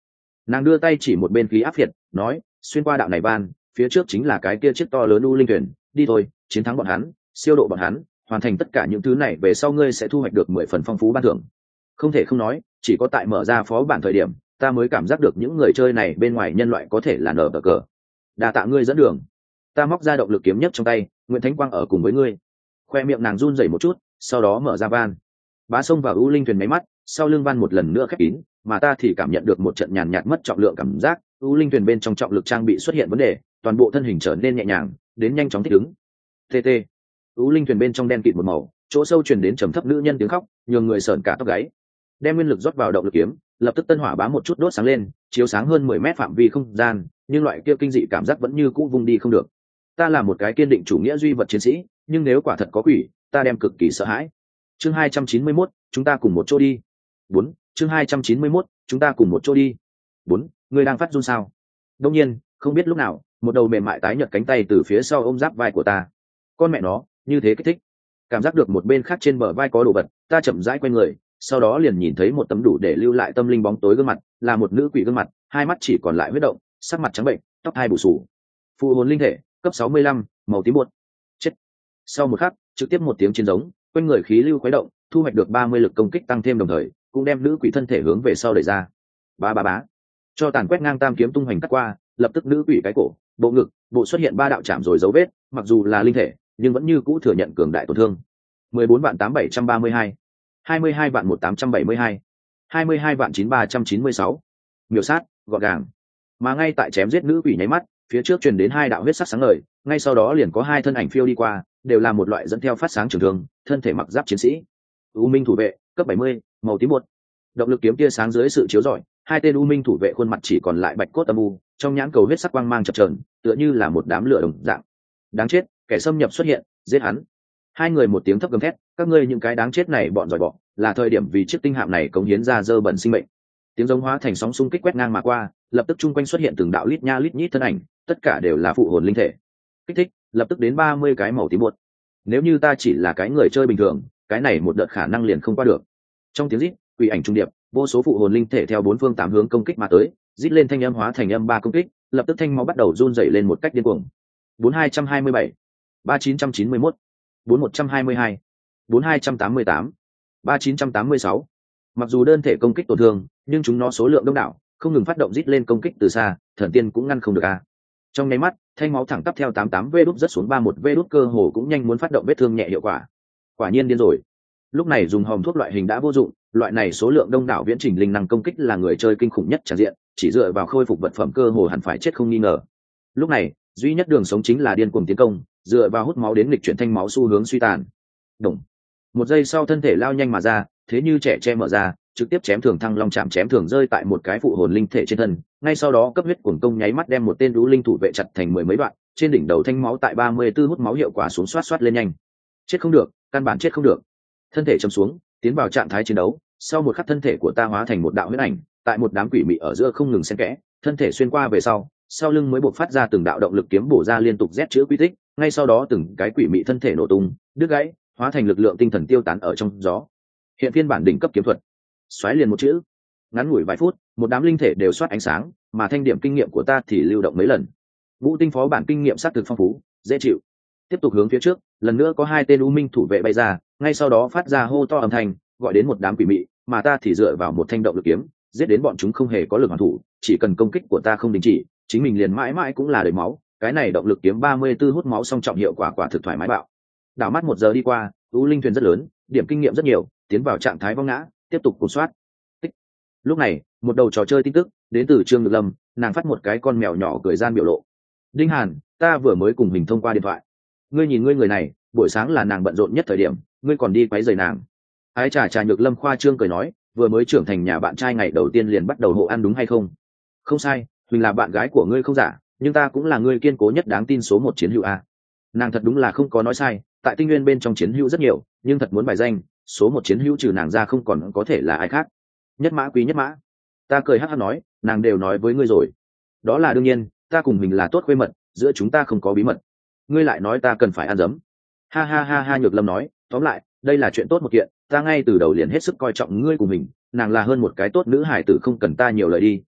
Nàng đưa tay chỉ một bên khí áp phiệt, nói, xuyên qua đạo này van, phía trước chính là cái kia chiếc to lớn u linh thuyền, đi thôi, chiến thắng bọn hắn, siêu độ bọn hắn, hoàn thành tất cả những thứ này về sau ngươi sẽ thu hoạch được mười phần phong phú ban thưởng. Không thể không nói, chỉ có tại mở ra phó bản thời điểm, ta mới cảm giác được những người chơi này bên ngoài nhân loại có thể là nở bờ cờ. Đa tạ ngươi dẫn đường. Ta móc ra động lực kiếm nhất trong tay, Nguyễn Thánh Quang ở cùng với ngươi. Khoe miệng nàng run rẩy một chút, sau đó mở ra van. Bá xông vào u linh thuyền máy mắt, sau lưng van một lần nữa khép kín, mà ta thì cảm nhận được một trận nhàn nhạt mất trọng lượng cảm giác, u linh thuyền bên trong trọng lực trang bị xuất hiện vấn đề, toàn bộ thân hình trở nên nhẹ nhàng, đến nhanh chóng thích ứng. tê tê. U linh thuyền bên trong đen kịt một màu, chỗ sâu truyền đến trầm thấp nữ nhân tiếng khóc, nhường người sởn cả tóc gáy. Đem nguyên lực rót vào động lực kiếm, lập tức tân hỏa bá một chút đốt sáng lên, chiếu sáng hơn mười mét phạm vi không gian, nhưng loại kia kinh dị cảm giác vẫn như cũ vùng đi không được. Ta là một cái kiên định chủ nghĩa duy vật chiến sĩ, nhưng nếu quả thật có quỷ, ta đem cực kỳ sợ hãi. Chương hai trăm chín mươi mốt, chúng ta cùng một chỗ đi. Bốn. Chương hai trăm chín mươi mốt, chúng ta cùng một chỗ đi. Bốn. Người đang phát run sao? Đông nhiên, không biết lúc nào, một đầu mềm mại tái nhợt cánh tay từ phía sau ôm giáp vai của ta. Con mẹ nó, như thế kích thích. Cảm giác được một bên khác trên bờ vai có đồ vật, ta chậm rãi quay người, sau đó liền nhìn thấy một tấm đủ để lưu lại tâm linh bóng tối gương mặt, là một nữ quỷ gương mặt, hai mắt chỉ còn lại huyết động, sắc mặt trắng bệnh, tóc hai bù xù. Phù hồn linh thể, cấp sáu mươi lăm, màu tím buốt. Chết. Sau một khắc, trực tiếp một tiếng chiến giống, quanh người khí lưu khuấy động, thu hoạch được ba mươi lực công kích tăng thêm đồng thời, cũng đem nữ quỷ thân thể hướng về sau đẩy ra. Bá bá bá. Cho tàn quét ngang tam kiếm tung hoành cắt qua, lập tức nữ quỷ cái cổ, bộ ngực, bộ xuất hiện ba đạo chạm rồi dấu vết, mặc dù là linh thể, nhưng vẫn như cũ thừa nhận cường đại tổn thương. mười bốn vạn tám bảy trăm ba mươi hai, hai mươi hai vạn một tám trăm bảy mươi hai, hai mươi hai vạn chín ba trăm chín mươi sáu. Miểu sát, gọn gàng. Mà ngay tại chém giết nữ quỷ nháy mắt, phía trước truyền đến hai đạo huyết sắc sáng ngời, ngay sau đó liền có hai thân ảnh phiêu đi qua, đều là một loại dẫn theo phát sáng trường thương, thân thể mặc giáp chiến sĩ. U Minh thủ vệ, cấp bảy mươi, màu tím bột. Động lực kiếm tia sáng dưới sự chiếu rọi, hai tên U Minh thủ vệ khuôn mặt chỉ còn lại bạch cốt âm u, trong nhãn cầu huyết sắc quang mang chập chờn, tựa như là một đám lửa đồng dạng. Đáng chết, kẻ xâm nhập xuất hiện, giết hắn. Hai người một tiếng thấp gầm thét, các ngươi những cái đáng chết này bọn giỏi bọ, là thời điểm vì chiếc tinh hạm này cống hiến ra dơ bẩn sinh mệnh. Tiếng giống hóa thành sóng xung kích quét ngang mà qua, lập tức chung quanh xuất hiện từng đạo lít nha lít nhít thân ảnh, tất cả đều là phụ hồn linh thể. Kích thích, lập tức đến ba mươi cái màu tím buốt. Nếu như ta chỉ là cái người chơi bình thường, cái này một đợt khả năng liền không qua được. Trong tiếng rít, quỷ ảnh trung điệp, vô số phụ hồn linh thể theo bốn phương tám hướng công kích mà tới, rít lên thanh âm hóa thành âm ba công kích, lập tức thanh máu bắt đầu run rẩy lên một cách điên cuồng. bốn hai trăm hai mươi bảy, ba chín trăm chín mươi mốt, bốn một trăm hai mươi hai, bốn hai trăm tám mươi tám, ba chín trăm tám mươi sáu. Mặc dù đơn thể công kích tổn thương, nhưng chúng nó số lượng đông đảo, không ngừng phát động rít lên công kích từ xa, thần tiên cũng ngăn không được a. Trong nháy mắt, thanh máu thẳng tắp theo tám tám vê đút rất xuống ba một vê đút, cơ hồ cũng nhanh muốn phát động vết thương nhẹ hiệu quả. Quả nhiên điên rồi. Lúc này dùng hòm thuốc loại hình đã vô dụng, loại này số lượng đông đảo viễn trình linh năng công kích là người chơi kinh khủng nhất tràn diện, chỉ dựa vào khôi phục vật phẩm cơ hồ hẳn phải chết không nghi ngờ. Lúc này, duy nhất đường sống chính là điên cuồng tiến công, dựa vào hút máu đến nghịch chuyển thanh máu xu hướng suy tàn. Đồng. Một giây sau thân thể lao nhanh mà ra, thế như trẻ che mở ra, trực tiếp chém thường thăng long chạm chém thường rơi tại một cái phụ hồn linh thể trên thân, ngay sau đó cấp huyết cuồng công nháy mắt đem một tên đú linh thủ vệ chặt thành mười mấy đoạn, trên đỉnh đầu thanh máu tại ba mươi tư hút máu hiệu quả xuống xoát xoát lên nhanh. Chết không được, căn bản chết không được. Thân thể chầm xuống, tiến vào trạng thái chiến đấu, sau một khắc thân thể của ta hóa thành một đạo huyết ảnh, tại một đám quỷ mị ở giữa không ngừng xen kẽ, thân thể xuyên qua về sau, sau lưng mới buộc phát ra từng đạo động lực kiếm bổ ra liên tục rét chữa quy tích, ngay sau đó từng cái quỷ mị thân thể nổ tung, đứt gãy, hóa thành lực lượng tinh thần tiêu tán ở trong gió. Hiện phiên bản đỉnh cấp kiếm thuật, xoáy liền một chữ. Ngắn ngủi vài phút, một đám linh thể đều soát ánh sáng, mà thanh điểm kinh nghiệm của ta thì lưu động mấy lần. Ngũ tinh phó bản kinh nghiệm sát thực phong phú, dễ chịu. Tiếp tục hướng phía trước, lần nữa có hai tên u minh thủ vệ bay ra, ngay sau đó phát ra hô to âm thanh, gọi đến một đám quỷ mị, mà ta thì dựa vào một thanh động lực kiếm, giết đến bọn chúng không hề có lực hoàn thủ, chỉ cần công kích của ta không đình chỉ, chính mình liền mãi mãi cũng là đầy máu. Cái này động lực kiếm ba mươi tư hút máu song trọng hiệu quả quả thực thoải mái bạo. Đảo mắt một giờ đi qua, u linh thuyền rất lớn, điểm kinh nghiệm rất nhiều, tiến vào trạng thái vong ngã, tiếp tục kiểm soát. Tích. Lúc này, một đầu trò chơi tin tức đến từ Trương Nhược Lâm, nàng phát một cái con mèo nhỏ cười gian biểu lộ. Đinh Hàn, ta vừa mới cùng mình thông qua điện thoại. Ngươi nhìn ngươi người này, buổi sáng là nàng bận rộn nhất thời điểm, ngươi còn đi quấy rầy nàng. Ái trà trà Nhược Lâm khoa trương cười nói, vừa mới trưởng thành nhà bạn trai ngày đầu tiên liền bắt đầu hộ ăn đúng hay không? Không sai, mình là bạn gái của ngươi không giả, nhưng ta cũng là ngươi kiên cố nhất đáng tin số một chiến hữu a. Nàng thật đúng là không có nói sai, tại tinh nguyên bên trong chiến hữu rất nhiều, nhưng thật muốn bài danh, số một chiến hữu trừ nàng ra không còn có thể là ai khác. Nhất mã quý nhất mã. Ta cười hắc hắc nói, nàng đều nói với ngươi rồi. Đó là đương nhiên, ta cùng mình là tốt khuê mật, giữa chúng ta không có bí mật. Ngươi lại nói ta cần phải ăn dấm. Ha ha ha ha. Nhược Lâm nói, tóm lại, đây là chuyện tốt một kiện, ta ngay từ đầu liền hết sức coi trọng ngươi cùng mình, nàng là hơn một cái tốt nữ hải tử, không cần ta nhiều lời đi,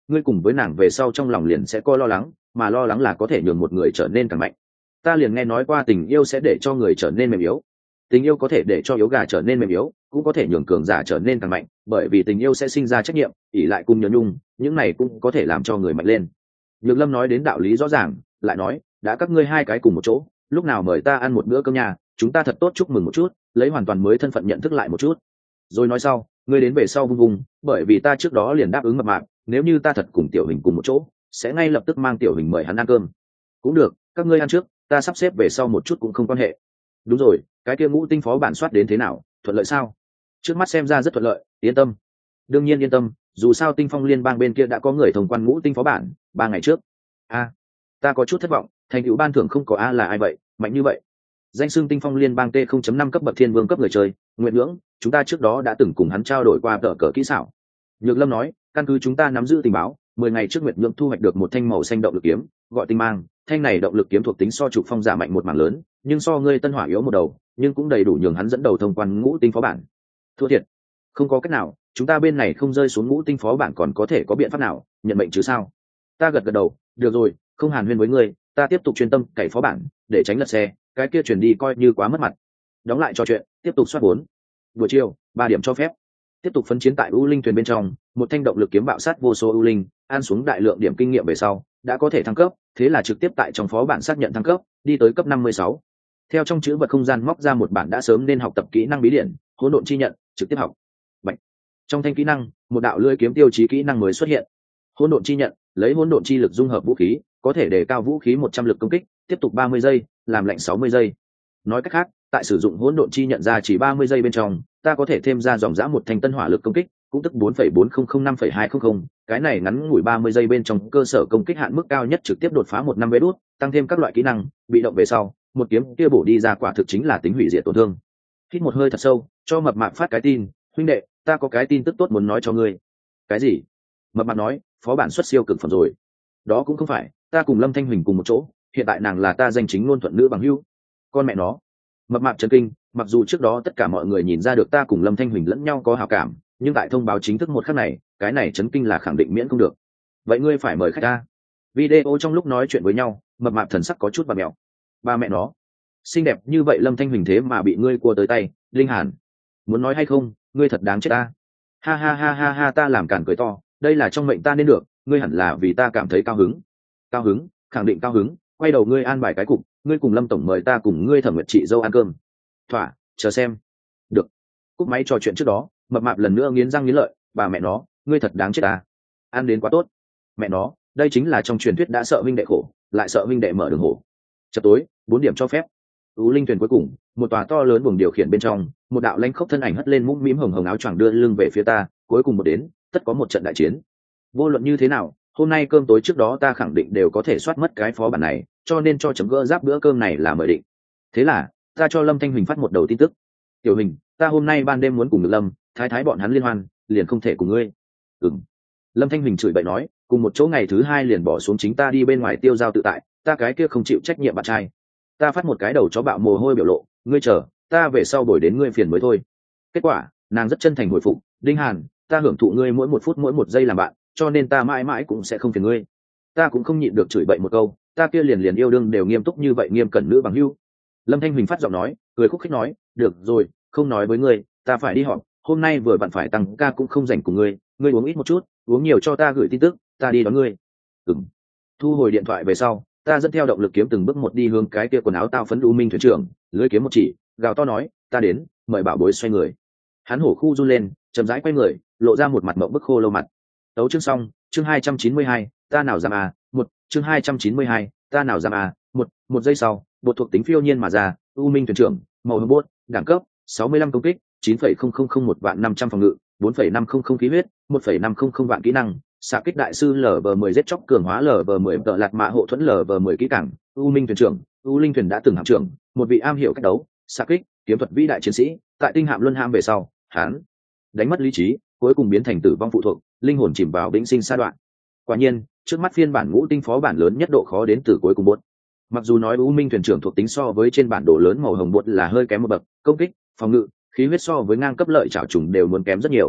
ngươi cùng với nàng về sau trong lòng liền sẽ có lo lắng, mà lo lắng là có thể nhường một người trở nên càng mạnh. Ta liền nghe nói qua tình yêu sẽ để cho người trở nên mềm yếu, tình yêu có thể để cho yếu gà trở nên mềm yếu, cũng có thể nhường cường giả trở nên càng mạnh, bởi vì tình yêu sẽ sinh ra trách nhiệm, ỷ lại cùng nhớ nhung, những này cũng có thể làm cho người mạnh lên. Nhược Lâm nói đến đạo lý rõ ràng, lại nói, đã các ngươi hai cái cùng một chỗ, lúc nào mời ta ăn một bữa cơm nhà, chúng ta thật tốt chúc mừng một chút, lấy hoàn toàn mới thân phận nhận thức lại một chút. Rồi nói sau, ngươi đến về sau vung vùng, bởi vì ta trước đó liền đáp ứng mập mạp, nếu như ta thật cùng Tiểu Hình cùng một chỗ, sẽ ngay lập tức mang Tiểu Hình mời hắn ăn cơm. Cũng được, các ngươi ăn trước, ta sắp xếp về sau một chút cũng không quan hệ. Đúng rồi, cái kia ngũ tinh phó bản soát đến thế nào, thuận lợi sao? Trước mắt xem ra rất thuận lợi, yên tâm. Đương nhiên yên tâm, dù sao Tinh Phong Liên bang bên kia đã có người thông quan ngũ tinh phó bản ba ngày trước. A, ta có chút thất vọng, thành tựu ban thưởng không có a là ai vậy, mạnh như vậy. Danh xưng Tinh Phong Liên bang T không chấm năm cấp bậc thiên vương cấp người chơi, Nguyện Ngưỡng, chúng ta trước đó đã từng cùng hắn trao đổi qua tờ cờ kỹ xảo. Nhược Lâm nói, căn cứ chúng ta nắm giữ tình báo, mười ngày trước Nguyệt Ngưỡng thu hoạch được một thanh màu xanh động lực kiếm, gọi Tinh Mang, thanh này động lực kiếm thuộc tính so trục phong giả mạnh một mảng lớn, nhưng so ngươi Tân Hỏa yếu một đầu, nhưng cũng đầy đủ nhường hắn dẫn đầu thông quan ngũ tinh phó bản. Thua thiệt, không có cách nào, chúng ta bên này không rơi xuống ngũ tinh phó bản còn có thể có biện pháp nào, nhận mệnh chứ sao? Ta gật gật đầu, được rồi, không hàn huyên với ngươi, ta tiếp tục chuyên tâm cày phó bản, để tránh lật xe, cái kia chuyển đi coi như quá mất mặt. Đóng lại trò chuyện, tiếp tục soát bốn. Buổi chiều, ba điểm cho phép. Tiếp tục phấn chiến tại U Linh thuyền bên trong, một thanh động lực kiếm bạo sát vô số U Linh, ăn xuống đại lượng điểm kinh nghiệm về sau, đã có thể thăng cấp, thế là trực tiếp tại trong phó bản xác nhận thăng cấp, đi tới cấp năm mươi sáu. Theo trong chữ vật không gian móc ra một bản đã sớm nên học tập kỹ năng bí điển, hỗn độn chi nhận, trực tiếp học. Bạch. Trong thanh kỹ năng, một đạo lưỡi kiếm tiêu chí kỹ năng mới xuất hiện. Hỗn độn chi nhận, lấy hỗn độn chi lực dung hợp vũ khí, có thể đề cao vũ khí một trăm lực công kích, tiếp tục ba mươi giây, làm lạnh sáu mươi giây. Nói cách khác, tại sử dụng hỗn độn chi nhận ra chỉ ba mươi giây bên trong, ta có thể thêm ra dòng dã một thanh tân hỏa lực công kích, cũng tức bốn phẩy bốn không không năm phẩy hai không không, cái này ngắn ngủi ba mươi giây bên trong cơ sở công kích hạn mức cao nhất trực tiếp đột phá một năm vé đút, tăng thêm các loại kỹ năng, bị động về sau, một kiếm kia bổ đi ra quả thực chính là tính hủy diệt tổn thương. Hít một hơi thật sâu, cho mập mạp phát cái tin, huynh đệ, ta có cái tin tức tốt muốn nói cho ngươi. Cái gì? Mập mạp nói, phó bản xuất siêu cực phẩm rồi. Đó cũng không phải, ta cùng Lâm Thanh Huỳnh cùng một chỗ, hiện tại nàng là ta danh chính ngôn thuận nữ bằng hữu. Con mẹ nó. Mập mạp chấn kinh, mặc dù trước đó tất cả mọi người nhìn ra được ta cùng Lâm Thanh Huỳnh lẫn nhau có hảo cảm, nhưng tại thông báo chính thức một khắc này, cái này chấn kinh là khẳng định miễn không được. Vậy ngươi phải mời khách ta. Video trong lúc nói chuyện với nhau, mập mạp thần sắc có chút bà mẹo. Ba mẹ nó, xinh đẹp như vậy Lâm Thanh Huỳnh thế mà bị ngươi cua tới tay, Linh Hàn. Muốn nói hay không, ngươi thật đáng chết ta. Ha ha ha ha ha, ta làm cản cười to, đây là trong mệnh ta nên được, ngươi hẳn là vì ta cảm thấy cao hứng. Cao hứng, khẳng định cao hứng, quay đầu ngươi an bài cái cục, ngươi cùng Lâm tổng mời ta cùng ngươi Thẩm Nguyệt chị dâu ăn cơm. Thỏa, chờ xem. Được. Cúp máy trò chuyện trước đó, mập mạp lần nữa nghiến răng nghiến lợi, bà mẹ nó, ngươi thật đáng chết ta. Ăn đến quá tốt. Mẹ nó, đây chính là trong truyền thuyết đã sợ huynh đệ khổ, lại sợ huynh đệ mở đường hổ. Chập tối, bốn điểm cho phép. U Linh thuyền cuối cùng, một tòa to lớn buồng điều khiển bên trong, một đạo lãnh khốc thân ảnh hất lên mũm mĩm hồng hồng áo choàng đưa lưng về phía ta, cuối cùng một đến, tất có một trận đại chiến. Vô luận như thế nào, hôm nay cơm tối trước đó ta khẳng định đều có thể soát mất cái phó bản này, cho nên cho chấm gỡ giáp bữa cơm này là mời định. Thế là, ta cho Lâm Thanh Huỳnh phát một đầu tin tức. Tiểu Huỳnh, ta hôm nay ban đêm muốn cùng được Lâm, thái thái bọn hắn liên hoan, liền không thể cùng ngươi. Ừm. Lâm Thanh Huỳnh chửi bậy nói, cùng một chỗ ngày thứ hai liền bỏ xuống chính ta đi bên ngoài tiêu giao tự tại, ta cái kia không chịu trách nhiệm bạn trai. Ta phát một cái đầu chó bạo mồ hôi biểu lộ, ngươi chờ, ta về sau bồi đến ngươi phiền mới thôi. Kết quả, nàng rất chân thành hồi phục, Đinh Hàn, ta hưởng thụ ngươi mỗi một phút mỗi một giây làm bạn, cho nên ta mãi mãi cũng sẽ không phiền ngươi. Ta cũng không nhịn được chửi bậy một câu, ta kia liền liền yêu đương đều nghiêm túc như vậy nghiêm cẩn nữ bằng hữu. Lâm Thanh Huỳnh phát giọng nói, cười khúc khích nói, được rồi, không nói với ngươi, ta phải đi họp, hôm nay vừa bạn phải tăng ca cũng không rảnh cùng ngươi, ngươi uống ít một chút, uống nhiều cho ta gửi tin tức, ta đi đón ngươi. Ừm. Thu hồi điện thoại về sau, ta dẫn theo động lực kiếm từng bước một đi hướng cái kia quần áo tao phấn u minh thuyền trưởng, lưới kiếm một chỉ, gào to nói, ta đến, mời bảo bối xoay người. Hắn hổ khu run lên, chậm rãi quay người, lộ ra một mặt mộng bức khô lâu mặt. Tấu chương xong, chương hai trăm chín mươi hai, ta nào dám à, một, chương hai trăm chín mươi hai, ta nào dám à, một, một giây sau, bột thuộc tính phiêu nhiên mà ra, u minh thuyền trưởng, màu hồng bốt, đẳng cấp, sáu mươi lăm công kích, chín phẩy không không không một vạn năm trăm phòng ngự, bốn phẩy năm không không khí huyết, một phẩy năm không không vạn kỹ năng, xạ kích đại sư lv mười giết chóc cường hóa lv mười tợ lạt mạ hộ thuẫn lv mười kỹ cảng, u minh thuyền trưởng, u linh thuyền đã từng hạm trưởng, một vị am hiểu cách đấu, xạ kích, kiếm thuật vĩ đại chiến sĩ, tại tinh hạm luân ham về sau, hắn đánh mất lý trí, cuối cùng biến thành tử vong phụ thuộc, linh hồn chìm vào vĩnh sinh sa đoạn. Quả nhiên, trước mắt phiên bản ngũ tinh phó bản lớn nhất độ khó đến từ cuối cùng bốt. Mặc dù nói u minh thuyền trưởng thuộc tính so với trên bản đồ lớn màu hồng bột là hơi kém một bậc, công kích, phòng ngự, khí huyết so với ngang cấp lợi trảo trùng đều muốn kém rất nhiều.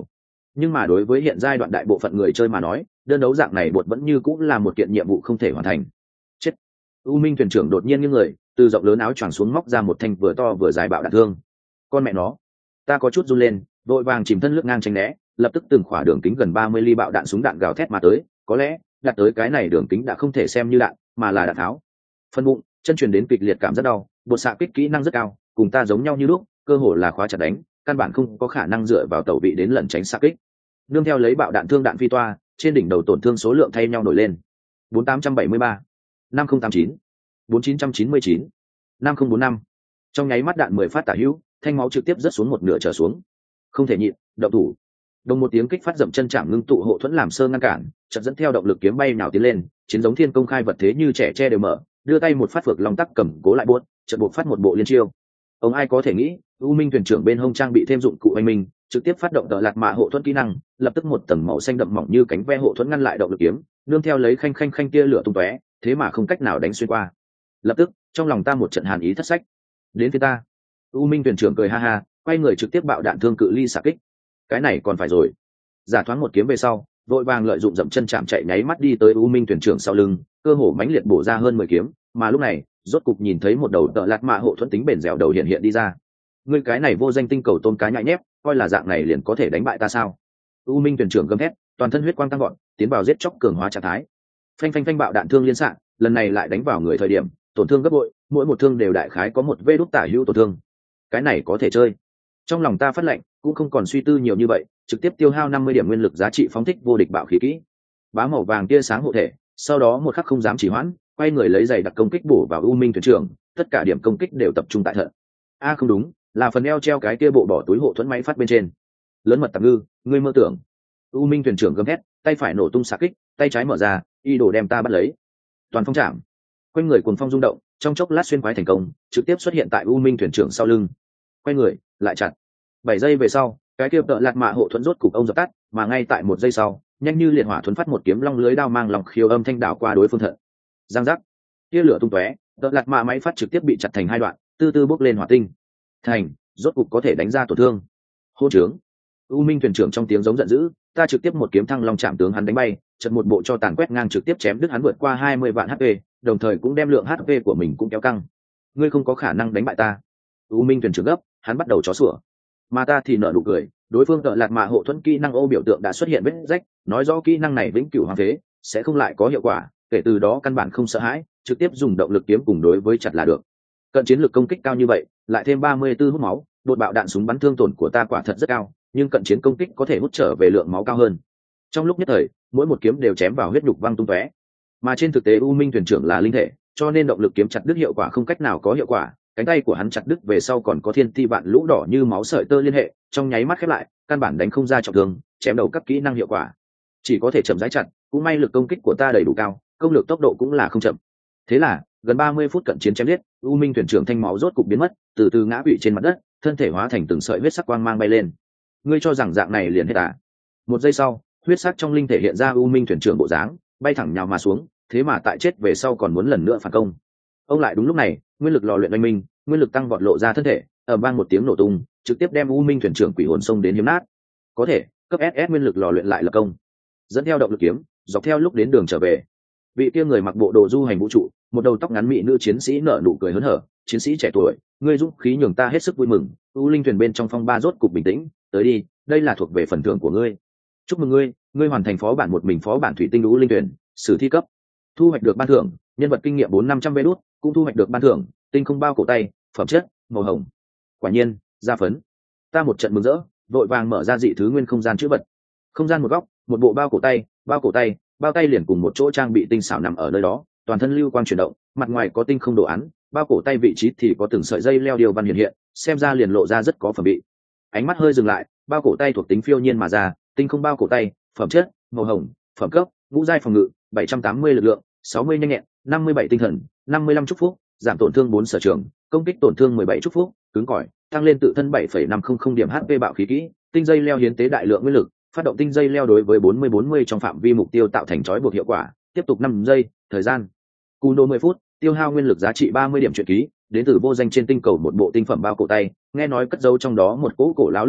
nhưng mà đối với hiện giai đoạn đại bộ phận người chơi mà nói, đơn đấu dạng này bột vẫn như cũng là một kiện nhiệm vụ không thể hoàn thành. Chết. U Minh thuyền trưởng đột nhiên nghiêng người, từ rộng lớn áo choàng xuống móc ra một thanh vừa to vừa dài bạo đạn thương. Con mẹ nó, ta có chút run lên, vội vàng chìm thân lướt ngang tránh né, lập tức từng khỏa đường kính gần ba mươi ly bạo đạn súng đạn gào thét mà tới, có lẽ đạt tới cái này đường kính đã không thể xem như đạn, mà là đạn tháo. Phân bụng, chân truyền đến kịch liệt cảm rất đau, bột xạ kích kỹ năng rất cao, cùng ta giống nhau như lúc, cơ hồ là khóa chặt đánh, căn bản không có khả năng dựa vào tẩu vị đến lẩn tránh xạ kích. Nương theo lấy bạo đạn thương đạn phi toa, trên đỉnh đầu tổn thương số lượng thay nhau nổi lên. bốn tám bảy ba, năm không tám chín, bốn chín chín chín, năm không bốn năm. Trong nháy mắt đạn mười phát tả hữu, thanh máu trực tiếp rớt xuống một nửa trở xuống. Không thể nhịn, động thủ. Đồng một tiếng kích phát dậm chân chạm ngưng tụ hộ thuẫn làm sơ ngăn cản, chợt dẫn theo động lực kiếm bay nhào tiến lên, chiến giống thiên công khai vật thế như trẻ tre đều mở, đưa tay một phát phược long tắc cầm cố lại buốt, chợt buộc phát một bộ liên chiêu. Ông ai có thể nghĩ, U Minh thuyền trưởng bên hông trang bị thêm dụng cụ anh minh, trực tiếp phát động tợ lạt mạ hộ thuẫn kỹ năng, lập tức một tầng màu xanh đậm mỏng như cánh ve hộ thuẫn ngăn lại động lực kiếm, nương theo lấy khanh khanh khanh tia lửa tung tóe, thế mà không cách nào đánh xuyên qua. Lập tức, trong lòng ta một trận hàn ý thất sách. Đến phía ta. U Minh thuyền trưởng cười ha ha, quay người trực tiếp bạo đạn thương cự ly xạ kích. Cái này còn phải rồi. Giả thoáng một kiếm về sau, vội vàng lợi dụng dậm chân chạm chạy nháy mắt đi tới U Minh thuyền trưởng sau lưng, cơ hồ mãnh liệt bổ ra hơn mười kiếm, mà lúc này, rốt cục nhìn thấy một đầu tợ lạt mạ hộ thuẫn tính bền dẻo đầu hiện hiện đi ra. Ngươi cái này vô danh tinh cầu tôm cá nhại nhép, coi là dạng này liền có thể đánh bại ta sao? U Minh thuyền trưởng gầm thét, toàn thân huyết quang tăng gọn, tiến vào giết chóc cường hóa trạng thái. Phanh phanh phanh bạo đạn thương liên xạ, lần này lại đánh vào người thời điểm, tổn thương gấp bội, mỗi một thương đều đại khái có một vê đốt tả hữu tổn thương. Cái này có thể chơi. Trong lòng ta phát lệnh, cũng không còn suy tư nhiều như vậy, trực tiếp tiêu hao năm mươi điểm nguyên lực giá trị phóng thích vô địch bạo khí kỹ. Bá màu vàng tia sáng hộ thể, sau đó một khắc không dám chỉ hoãn, quay người lấy giày đặc công kích bổ vào U Minh thuyền trưởng, tất cả điểm công kích đều tập trung tại thận. A à không đúng, là phần eo treo cái kia bộ bỏ túi hộ thuẫn máy phát bên trên. Lớn mật tạm ngư, ngươi mơ tưởng. U Minh thuyền trưởng gầm hét, tay phải nổ tung xạ kích, tay trái mở ra, y đồ đem ta bắt lấy. Toàn phong chạm. Quanh người cuồng phong rung động, trong chốc lát xuyên quái thành công, trực tiếp xuất hiện tại U Minh thuyền trưởng sau lưng. Quay người, lại chặt. Bảy giây về sau, cái kia tợ lạt mạ hộ thuẫn rốt cục ông dập tắt, mà ngay tại một giây sau, nhanh như liệt hỏa thuẫn phát một kiếm long lưới đao mang lòng khiêu âm thanh đảo qua đối phương thận. Giang giác. Tia lửa tung tóe, tợ lạt mạ máy phát trực tiếp bị chặt thành hai đoạn, từ từ bốc lên hỏa tinh. Thành, rốt cục có thể đánh ra tổn thương. Hô trướng. U Minh thuyền trưởng trong tiếng giống giận dữ, ta trực tiếp một kiếm thăng long chạm tướng hắn đánh bay, chợt một bộ cho tàn quét ngang trực tiếp chém đứt hắn vượt qua hai mươi vạn hát pê, đồng thời cũng đem lượng hát pê của mình cũng kéo căng. Ngươi không có khả năng đánh bại ta. U Minh thuyền trưởng gấp, hắn bắt đầu chó sủa. Mà ta thì nở nụ cười, đối phương tợ lạt mạ hộ thuẫn kỹ năng ô biểu tượng đã xuất hiện vết rách, nói rõ kỹ năng này vĩnh cửu hoàng thế, sẽ không lại có hiệu quả, kể từ đó căn bản không sợ hãi, trực tiếp dùng động lực kiếm cùng đối với chặt là được. Cận chiến lực công kích cao như vậy, lại thêm ba mươi tư hút máu, đột bạo đạn súng bắn thương tổn của ta quả thật rất cao, nhưng cận chiến công kích có thể hút trở về lượng máu cao hơn. Trong lúc nhất thời, mỗi một kiếm đều chém vào huyết nhục văng tung tóe. Mà trên thực tế U Minh thuyền trưởng là linh thể, cho nên động lực kiếm chặt đứt hiệu quả không cách nào có hiệu quả, cánh tay của hắn chặt đứt về sau còn có thiên ti vạn lũ đỏ như máu sợi tơ liên hệ, trong nháy mắt khép lại, căn bản đánh không ra trọng thương, chém đầu các kỹ năng hiệu quả, chỉ có thể chậm rãi chặt. Cũng may lực công kích của ta đầy đủ cao, công lược tốc độ cũng là không chậm. Thế là gần ba mươi phút cận chiến chém giết, U Minh thuyền trưởng thanh máu rốt cục biến mất, từ từ ngã quỵ trên mặt đất, thân thể hóa thành từng sợi huyết sắc quang mang bay lên. Ngươi cho rằng dạng này liền hết à? Một giây sau, huyết sắc trong linh thể hiện ra U Minh thuyền trưởng bộ dáng, bay thẳng nhào mà xuống, thế mà tại chết về sau còn muốn lần nữa phản công. Ông lại đúng lúc này, nguyên lực lò luyện oanh minh, nguyên lực tăng vọt lộ ra thân thể, ở bang một tiếng nổ tung, trực tiếp đem U Minh thuyền trưởng quỷ hồn xông đến hiếm nát. Có thể, cấp ét ét nguyên lực lò luyện lại lập công. Dẫn theo động lực kiếm, dọc theo lúc đến đường trở về. Vị kia người mặc bộ đồ du hành vũ trụ, một đầu tóc ngắn mị nữ chiến sĩ nở nụ cười hớn hở, chiến sĩ trẻ tuổi, ngươi dũng khí nhường ta hết sức vui mừng. U linh thuyền bên trong phong ba rốt cục bình tĩnh, tới đi, đây là thuộc về phần thưởng của ngươi. Chúc mừng ngươi, ngươi hoàn thành phó bản một mình phó bản thủy tinh U linh thuyền, sử thi cấp, thu hoạch được ban thưởng, nhân vật kinh nghiệm bốn năm trăm vé đút, cũng thu hoạch được ban thưởng, tinh không bao cổ tay, phẩm chất màu hồng. Quả nhiên, gia phấn. Ta một trận mừng rỡ, vội vàng mở ra dị thứ nguyên không gian chữ vật. Không gian một góc, một bộ bao cổ tay, bao cổ tay, bao tay liền cùng một chỗ trang bị tinh xảo nằm ở nơi đó, toàn thân lưu quang chuyển động, mặt ngoài có tinh không đồ án, bao cổ tay vị trí thì có từng sợi dây leo điều văn hiện hiện, xem ra liền lộ ra rất có phẩm vị. Ánh mắt hơi dừng lại, bao cổ tay thuộc tính phiêu nhiên mà ra, tinh không bao cổ tay, phẩm chất màu hồng, phẩm cấp ngũ giai phòng ngự, bảy trăm tám mươi lực lượng, sáu mươi nhanh nhẹn, năm mươi bảy tinh thần, năm mươi lăm chúc phúc, giảm tổn thương bốn sở trường, công kích tổn thương mười bảy chúc phúc, cứng cỏi, tăng lên tự thân bảy phẩy năm không không điểm hát pê bạo khí kỹ, tinh dây leo hiến tế đại lượng nguyên lực, phát động tinh dây leo đối với bốn mươi bốn mươi trong phạm vi mục tiêu tạo thành trói buộc hiệu quả, tiếp tục năm giây, thời gian cùn đồ mười phút, tiêu hao nguyên lực giá trị ba mươi điểm truyện ký, đến từ vô danh trên tinh cầu một bộ tinh phẩm bao cổ tay, nghe nói cất giấu trong đó một cỗ cổ lão lực lượng,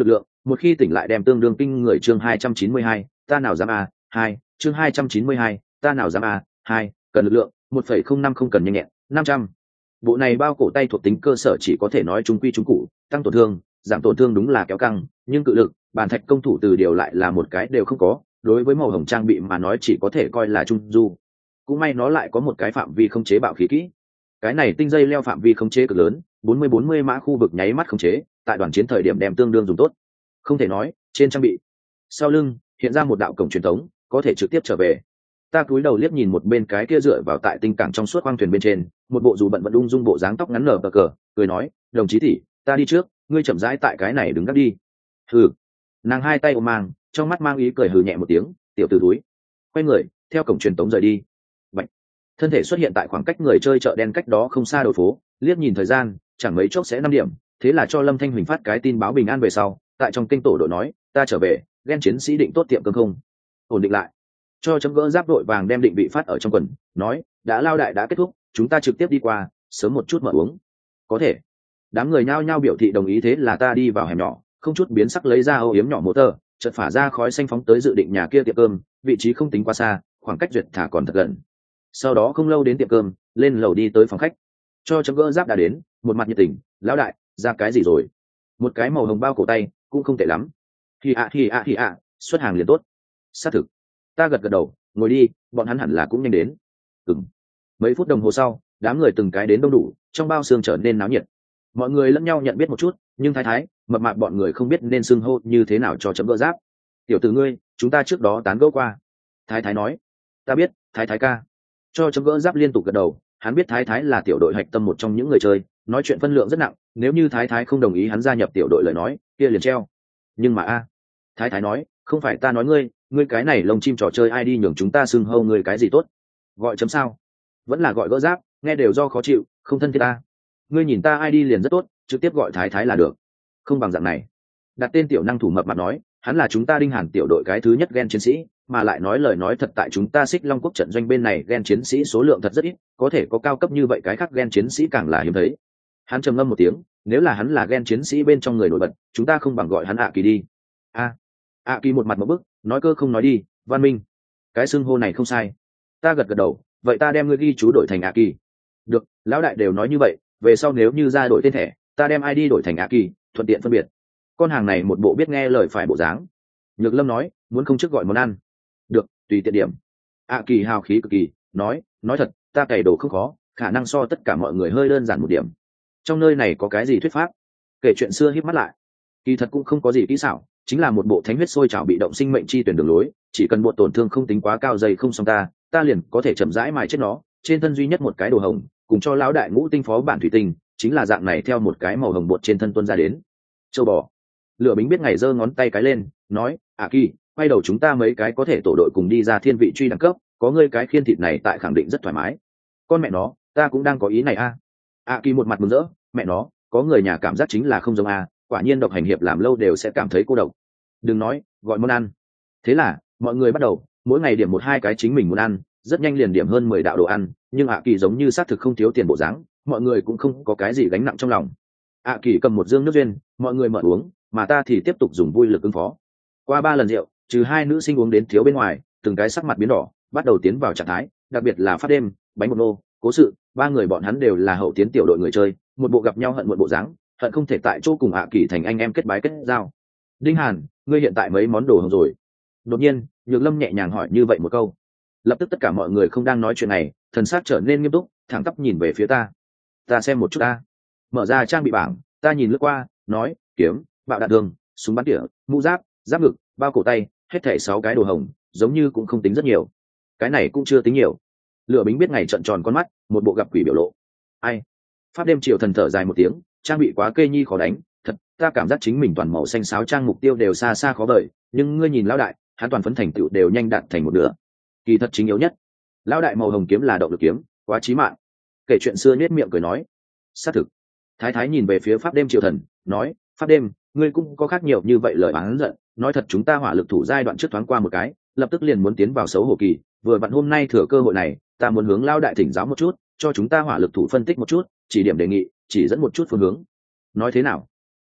một khi tỉnh lại đem tương đương kinh người. Chương hai trăm chín mươi hai, ta nào dám a. Hai, chương hai trăm chín mươi hai, ta nào dám a. Hai, cần lực lượng một phẩy không năm, không cần nhanh nhẹn năm trăm. Bộ này bao cổ tay thuộc tính cơ sở chỉ có thể nói trung quy trung cụ, tăng tổn thương, giảm tổn thương đúng là kéo căng, nhưng cự lực, bàn thạch công thủ từ điều lại là một cái đều không có, đối với màu hồng trang bị mà nói chỉ có thể coi là trung du. Cũng may nó lại có một cái phạm vi khống chế bạo khí kỹ. Cái này tinh dây leo phạm vi khống chế cực lớn, bốn mươi bốn mươi mã khu vực nháy mắt khống chế, tại đoàn chiến thời điểm đem tương đương dùng tốt. Không thể nói, trên trang bị, sau lưng hiện ra một đạo cổng truyền thống, có thể trực tiếp trở về. Ta cúi đầu liếc nhìn một bên cái kia dựa vào tại tinh cảng trong suốt khoang thuyền bên trên, một bộ dù bận vận ung dung bộ dáng tóc ngắn nở bờ cờ, cười nói, đồng chí tỷ, ta đi trước, ngươi chậm rãi tại cái này đứng gác đi. Hừ. Nàng hai tay ôm mang, trong mắt mang ý cười hừ nhẹ một tiếng, tiểu tử túi. Quay người, theo cổng truyền tống rời đi. Bạch. Thân thể xuất hiện tại khoảng cách người chơi chợ đen cách đó không xa đầu phố, liếc nhìn thời gian, chẳng mấy chốc sẽ năm điểm, thế là cho Lâm Thanh Huỳnh phát cái tin báo bình an về sau, tại trong kênh tổ đội nói, ta trở về, ghen chiến sĩ định tốt tiệm cơm không? Ổn định lại. Cho chấm gỡ giáp đội vàng đem định vị phát ở trong quần, nói, đã lao đại đã kết thúc, chúng ta trực tiếp đi qua, sớm một chút mở uống. Có thể. Đám người nhao nhao biểu thị đồng ý, thế là ta đi vào hẻm nhỏ, không chút biến sắc lấy ra âu yếm nhỏ motor, chợt phả ra khói xanh phóng tới dự định nhà kia tiệm cơm, vị trí không tính quá xa, khoảng cách duyệt thả còn thật gần. Sau đó không lâu đến tiệm cơm, lên lầu đi tới phòng khách. Cho chấm gỡ giáp đã đến, một mặt nhiệt tình, lão đại, ra cái gì rồi? Một cái màu hồng bao cổ tay, cũng không tệ lắm. Thì ạ thì ạ thì ạ, xuất hàng liền tốt. Xác thực. Ta gật gật đầu, ngồi đi, bọn hắn hẳn là cũng nhanh đến. Ừm. Mấy phút đồng hồ sau, đám người từng cái đến đông đủ, trong bao xương trở nên náo nhiệt. Mọi người lẫn nhau nhận biết một chút, nhưng thái thái, mập mạp bọn người không biết nên xưng hô như thế nào cho chấm gỡ giáp. Tiểu tử ngươi, chúng ta trước đó tán gẫu qua. Thái thái nói. Ta biết, thái thái ca. Cho chấm gỡ giáp liên tục gật đầu, hắn biết thái thái là tiểu đội hạch tâm một trong những người chơi, nói chuyện phân lượng rất nặng, nếu như thái thái không đồng ý hắn gia nhập tiểu đội lời nói, kia liền treo. Nhưng mà a, thái thái nói, không phải ta nói ngươi, ngươi cái này lông chim trò chơi ai đi nhường chúng ta xưng hô ngươi cái gì tốt? Gọi chấm sao? Vẫn là gọi gỡ giáp, nghe đều do khó chịu, không thân thiết ta. Ngươi nhìn ta ai đi liền rất tốt, trực tiếp gọi thái thái là được. Không bằng dạng này. Đặt tên tiểu năng thủ mập mặt nói, hắn là chúng ta Đinh Hàn tiểu đội cái thứ nhất gen chiến sĩ, mà lại nói lời nói thật, tại chúng ta Xích Long quốc trận doanh bên này gen chiến sĩ số lượng thật rất ít, có thể có cao cấp như vậy cái khác gen chiến sĩ càng là hiếm thấy. Hắn trầm ngâm một tiếng, nếu là hắn là gen chiến sĩ bên trong người nổi bật, chúng ta không bằng gọi hắn ạ kỳ đi. A. ạ kỳ một mặt một bức, nói cơ không nói đi, văn minh. Cái xưng hô này không sai. Ta gật gật đầu, vậy ta đem ngươi ghi chú đổi thành ạ kỳ. Được, lão đại đều nói như vậy, về sau nếu như ra đổi tên thẻ, ta đem i đê đổi thành ạ kỳ, thuận tiện phân biệt. Con hàng này một bộ biết nghe lời phải bộ dáng. Nhược Lâm nói, muốn không trước gọi món ăn. Được, tùy tiện điểm. ạ kỳ hào khí cực kỳ, nói, nói thật, ta cày đồ không khó, khả năng so tất cả mọi người hơi đơn giản một điểm. Trong nơi này có cái gì thuyết pháp? Kể chuyện xưa híp mắt lại. Kỳ thật cũng không có gì kỹ xảo, chính là một bộ thánh huyết sôi trào bị động sinh mệnh chi tuyển đường lối, chỉ cần bộ tổn thương không tính quá cao dày không xong ta, ta liền có thể chậm rãi mài chết nó. Trên thân duy nhất một cái đồ hồng, cùng cho lão đại ngũ tinh phó bản thủy tinh, chính là dạng này theo một cái màu hồng bột trên thân tuôn ra đến. Châu bò. Lửa Bính biết ngày giơ ngón tay cái lên, nói, à kỳ, quay đầu chúng ta mấy cái có thể tổ đội cùng đi ra thiên vị truy đẳng cấp, có ngươi cái khiên thịt này tại khẳng định rất thoải mái. Con mẹ nó, ta cũng đang có ý này a. À. kỳ một mặt mừng rỡ, mẹ nó, có người nhà cảm giác chính là không giống a, quả nhiên độc hành hiệp làm lâu đều sẽ cảm thấy cô độc. Đừng nói, gọi món ăn. Thế là, mọi người bắt đầu, mỗi ngày điểm một hai cái chính mình muốn ăn, rất nhanh liền điểm hơn mười đạo đồ ăn, nhưng ạ kỳ giống như xác thực không thiếu tiền bộ dáng, mọi người cũng không có cái gì gánh nặng trong lòng. ạ kỳ cầm một dương nước duyên, mọi người mở uống, mà ta thì tiếp tục dùng vui lực ứng phó. Qua ba lần rượu, trừ hai nữ sinh uống đến thiếu bên ngoài, từng cái sắc mặt biến đỏ, bắt đầu tiến vào trạng thái, đặc biệt là Phát Đêm, Bánh Bột Nô, Cố Sự, ba người bọn hắn đều là hậu tiến tiểu đội người chơi, một bộ gặp nhau hận một bộ dáng, hận không thể tại chỗ cùng ạ kỳ thành anh em kết bái kết giao. Đinh Hàn, ngươi hiện tại mấy món đồ hồng rồi? Đột nhiên, Nhược Lâm nhẹ nhàng hỏi như vậy một câu. Lập tức tất cả mọi người không đang nói chuyện này, thần sắc trở nên nghiêm túc, thẳng tắp nhìn về phía ta. Ta xem một chút ta. Mở ra trang bị bảng, ta nhìn lướt qua, nói, kiếm, bạo đạn thương, súng bắn tỉa, mũ giáp, giáp ngực, bao cổ tay, hết thảy sáu cái đồ hồng, giống như cũng không tính rất nhiều. Cái này cũng chưa tính nhiều. Lửa Bính biết ngày trợn tròn con mắt, một bộ gặp quỷ biểu lộ. Ai? Pháp Đêm Triều thần thở dài một tiếng, trang bị quá kê nhi khó đánh, thật, ta cảm giác chính mình toàn màu xanh sáo trang mục tiêu đều xa xa khó vời, nhưng ngươi nhìn lão đại, hắn toàn phấn thành tựu đều nhanh đạt thành một nửa. Kỳ thật chính yếu nhất, lão đại màu hồng kiếm là động lực kiếm, quá chí mạng. Kể chuyện xưa nhếch miệng cười nói, xác thực. Thái thái nhìn về phía Pháp Đêm Triều thần, nói, Pháp Đêm, ngươi cũng có khác nhiều như vậy lời oán giận, nói thật chúng ta hỏa lực thủ giai đoạn trước thoáng qua một cái, lập tức liền muốn tiến vào xấu hổ kỳ, vừa vặn hôm nay thừa cơ hội này, ta muốn hướng lão đại thỉnh giáo một chút, cho chúng ta hỏa lực thủ phân tích một chút, chỉ điểm đề nghị, chỉ dẫn một chút phương hướng. Nói thế nào?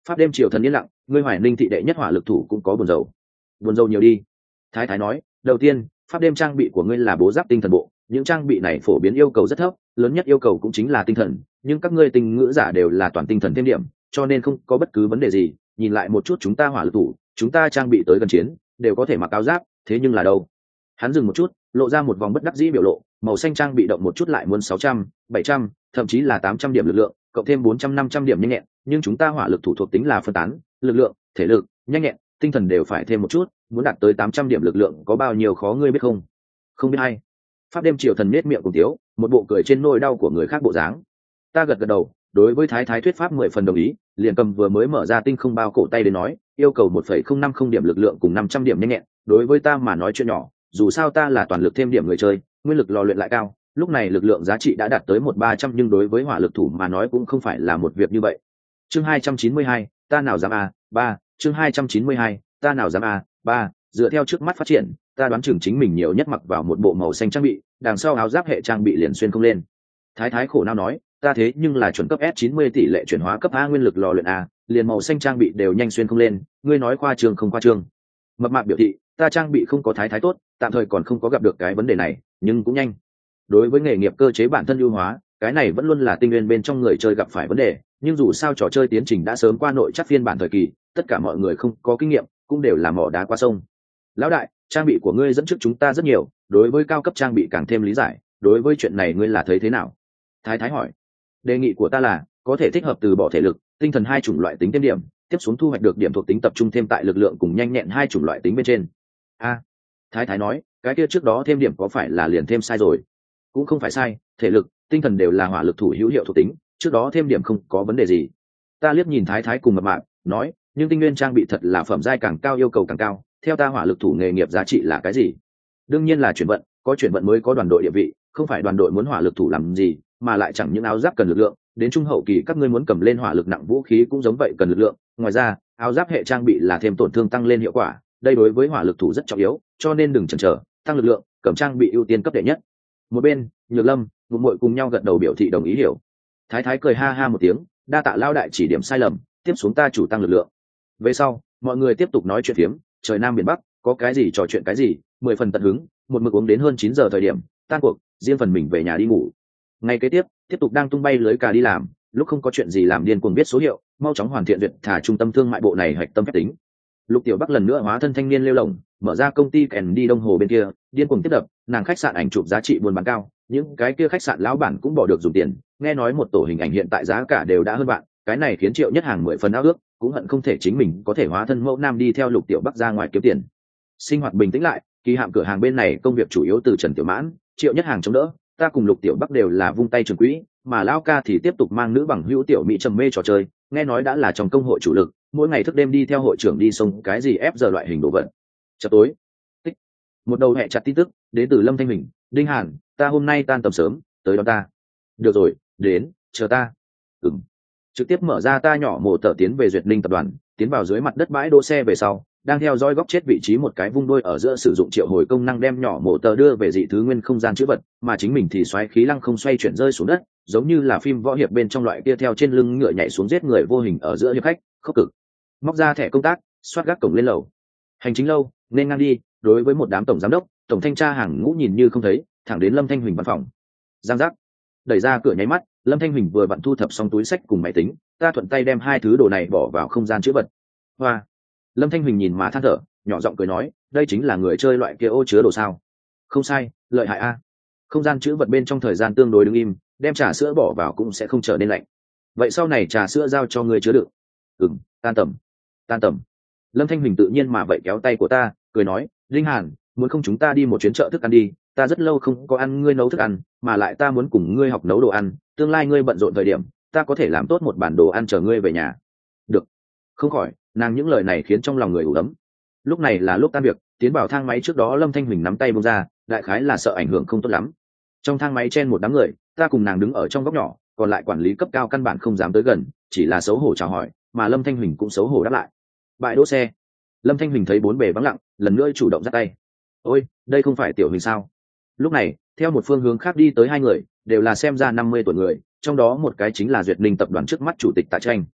Pháp đêm triều thần yên lặng, ngươi Hoài Ninh thị đệ nhất hỏa lực thủ cũng có buồn dầu. Buồn dầu nhiều đi. Thái thái nói, đầu tiên, pháp đêm trang bị của ngươi là bố giáp tinh thần bộ, những trang bị này phổ biến yêu cầu rất thấp, lớn nhất yêu cầu cũng chính là tinh thần, nhưng các ngươi tinh ngữ giả đều là toàn tinh thần thêm điểm, cho nên không có bất cứ vấn đề gì. Nhìn lại một chút chúng ta hỏa lực thủ, chúng ta trang bị tới gần chiến, đều có thể mặc áo giáp, thế nhưng là đâu? Hắn dừng một chút, lộ ra một vòng bất đắc dĩ biểu lộ, màu xanh trang bị động một chút lại muốn sáu trăm, bảy trăm, thậm chí là tám trăm điểm lực lượng, cộng thêm bốn trăm, năm trăm điểm nhanh nhẹn, nhưng chúng ta hỏa lực thủ thuộc tính là phân tán, lực lượng, thể lực, nhanh nhẹn, tinh thần đều phải thêm một chút, muốn đạt tới tám trăm điểm lực lượng có bao nhiêu khó ngươi biết không? Không biết hay. Pháp đêm triều thần nết miệng cùng tiếu, một bộ cười trên nỗi đau của người khác bộ dáng. Ta gật gật đầu, đối với thái thái thuyết pháp mười phần đồng ý, liền cầm vừa mới mở ra tinh không bao cổ tay đến nói, yêu cầu một phẩy không năm không điểm lực lượng cùng năm trăm điểm nhanh nhẹn, đối với ta mà nói chuyện nhỏ, dù sao ta là toàn lực thêm điểm người chơi, nguyên lực lò luyện lại cao, lúc này lực lượng giá trị đã đạt tới một ba trăm, nhưng đối với hỏa lực thủ mà nói cũng không phải là một việc như vậy. Chương hai trăm chín mươi hai, ta nào dám a, ba, chương hai trăm chín mươi hai, ta nào dám a, ba, dựa theo trước mắt phát triển, ta đoán chừng chính mình nhiều nhất mặc vào một bộ màu xanh trang bị, đằng sau áo giáp hệ trang bị liền xuyên không lên. Thái thái khổ não nói, ta thế nhưng là chuẩn cấp S chín mươi tỷ lệ chuyển hóa cấp A nguyên lực lò luyện a, liền màu xanh trang bị đều nhanh xuyên không lên, ngươi nói khoa trương không khoa trương? Mập mạp biểu thị, ta trang bị không có thái thái tốt, tạm thời còn không có gặp được cái vấn đề này, nhưng cũng nhanh. Đối với nghề nghiệp cơ chế bản thân ưu hóa, cái này vẫn luôn là tinh nguyên bên trong người chơi gặp phải vấn đề, nhưng dù sao trò chơi tiến trình đã sớm qua nội chắc phiên bản thời kỳ, tất cả mọi người không có kinh nghiệm, cũng đều là mỏ đá qua sông. Lão đại, trang bị của ngươi dẫn trước chúng ta rất nhiều, đối với cao cấp trang bị càng thêm lý giải, đối với chuyện này ngươi là thấy thế nào? Thái thái hỏi. Đề nghị của ta là, có thể thích hợp từ bỏ thể lực, tinh thần hai chủng loại tính thêm điểm, tiếp xuống thu hoạch được điểm thuộc tính tập trung thêm tại lực lượng cùng nhanh nhẹn hai chủng loại tính bên trên. A, thái thái nói, cái kia trước đó thêm điểm có phải là liền thêm sai rồi? Cũng không phải sai, thể lực, tinh thần đều là hỏa lực thủ hữu hiệu thuộc tính, trước đó thêm điểm không có vấn đề gì. Ta liếc nhìn thái thái cùng mập mạp, nói, nhưng tinh nguyên trang bị thật là phẩm giai càng cao yêu cầu càng cao, theo ta hỏa lực thủ nghề nghiệp giá trị là cái gì? Đương nhiên là chuyển vận, có chuyển vận mới có đoàn đội địa vị, không phải đoàn đội muốn hỏa lực thủ làm gì, mà lại chẳng những áo giáp cần lực lượng, đến trung hậu kỳ các ngươi muốn cầm lên hỏa lực nặng vũ khí cũng giống vậy cần lực lượng. Ngoài ra, áo giáp hệ trang bị là thêm tổn thương tăng lên hiệu quả, đây đối với hỏa lực thủ rất trọng yếu, cho nên đừng chần chờ, tăng lực lượng, cầm trang bị ưu tiên cấp đệ nhất. Một bên, Nhược Lâm, Ngụm Muội cùng nhau gật đầu biểu thị đồng ý hiểu. Thái thái cười ha ha một tiếng, đa tạ lao đại chỉ điểm sai lầm, tiếp xuống ta chủ tăng lực lượng. Về sau, mọi người tiếp tục nói chuyện phiếm, trời nam biển bắc, có cái gì trò chuyện cái gì, mười phần tận hứng, một mực uống đến hơn chín giờ thời điểm, tan cuộc, riêng phần mình về nhà đi ngủ. Ngày kế tiếp, tiếp tục đang tung bay lưới cà đi làm, lúc không có chuyện gì làm điên cuồng biết số hiệu, mau chóng hoàn thiện duyệt thả trung tâm thương mại bộ này hạch tâm phép tính. Lục Tiểu Bắc lần nữa hóa thân thanh niên lêu lồng, mở ra công ty kèn đi đông hồ bên kia, điên cuồng tiếp đập, nàng khách sạn ảnh chụp giá trị buôn bán cao, những cái kia khách sạn lão bản cũng bỏ được dùng tiền, nghe nói một tổ hình ảnh hiện tại giá cả đều đã hơn vạn, cái này khiến Triệu Nhất Hàng mười phần ao ước, cũng hận không thể chính mình có thể hóa thân mẫu nam đi theo Lục Tiểu Bắc ra ngoài kiếm tiền. Sinh hoạt bình tĩnh lại, kỳ hạm cửa hàng bên này công việc chủ yếu từ Trần Tiểu Mãn, Triệu Nhất Hàng chống đỡ, ta cùng Lục Tiểu Bắc đều là vung tay trường quỹ, mà Lão ca thì tiếp tục mang nữ bằng hữu tiểu mỹ trầm mê trò chơi, nghe nói đã là trong công hội chủ lực, mỗi ngày thức đêm đi theo hội trưởng đi sông cái gì ép giờ loại hình đồ vật. Chợt tối, tích, một đầu hẹ chặt tin tức đến từ Lâm Thanh Huỳnh, Đinh Hàn, ta hôm nay tan tầm sớm, tới đón ta. Được rồi, đến, chờ ta. Ừm. Trực tiếp mở ra ta nhỏ mộ tờ tiến về Duyệt Linh tập đoàn, tiến vào dưới mặt đất bãi đỗ xe về sau, đang theo dõi góc chết vị trí một cái vung đôi ở giữa sử dụng triệu hồi công năng đem nhỏ mộ tờ đưa về dị thứ nguyên không gian chữ vật, mà chính mình thì xoáy khí lăng không xoay chuyển rơi xuống đất, giống như là phim võ hiệp bên trong loại kia theo trên lưng ngựa nhảy xuống giết người vô hình ở giữa hiệp khách, khốc cực. Móc ra thẻ công tác, xoát gác cổng lên lầu. Hành chính lâu, nên ngang đi, đối với một đám tổng giám đốc, tổng thanh tra hàng ngũ nhìn như không thấy, thẳng đến Lâm Thanh Huỳnh văn phòng. Giang giác. Đẩy ra cửa nháy mắt, Lâm Thanh Huỳnh vừa vặn thu thập xong túi sách cùng máy tính, ta thuận tay đem hai thứ đồ này bỏ vào không gian chữ vật. Hoa. Lâm Thanh Huỳnh nhìn má than thở, nhỏ giọng cười nói, đây chính là người chơi loại kia ô chứa đồ sao? Không sai, lợi hại a. Không gian chữ vật bên trong thời gian tương đối đứng im, đem trà sữa bỏ vào cũng sẽ không trở nên lạnh. Vậy sau này trà sữa giao cho ngươi chứa đựng. Ừm, tan tầm. Tan tầm. Lâm Thanh Huỳnh tự nhiên mà vậy kéo tay của ta, cười nói, Linh Hàn, muốn không chúng ta đi một chuyến chợ thức ăn đi, ta rất lâu không có ăn ngươi nấu thức ăn, mà lại ta muốn cùng ngươi học nấu đồ ăn, tương lai ngươi bận rộn thời điểm, ta có thể làm tốt một bản đồ ăn chờ ngươi về nhà. Được. Không khỏi, nàng những lời này khiến trong lòng người ủ ấm. Lúc này là lúc tan việc, tiến vào thang máy trước đó Lâm Thanh Huỳnh nắm tay buông ra, đại khái là sợ ảnh hưởng không tốt lắm. Trong thang máy chen một đám người, ta cùng nàng đứng ở trong góc nhỏ, còn lại quản lý cấp cao căn bản không dám tới gần, chỉ là xấu hổ chào hỏi, mà Lâm Thanh Huỳnh cũng xấu hổ đáp lại. Bãi đỗ xe. Lâm Thanh Huỳnh thấy bốn bề vắng lặng, lần nữa chủ động giắt tay. Ôi, đây không phải Tiểu Huỳnh sao? Lúc này, theo một phương hướng khác đi tới hai người, đều là xem ra năm mươi tuổi người, trong đó một cái chính là Duyệt Ninh tập đoàn trước mắt chủ tịch Tạ Tranh.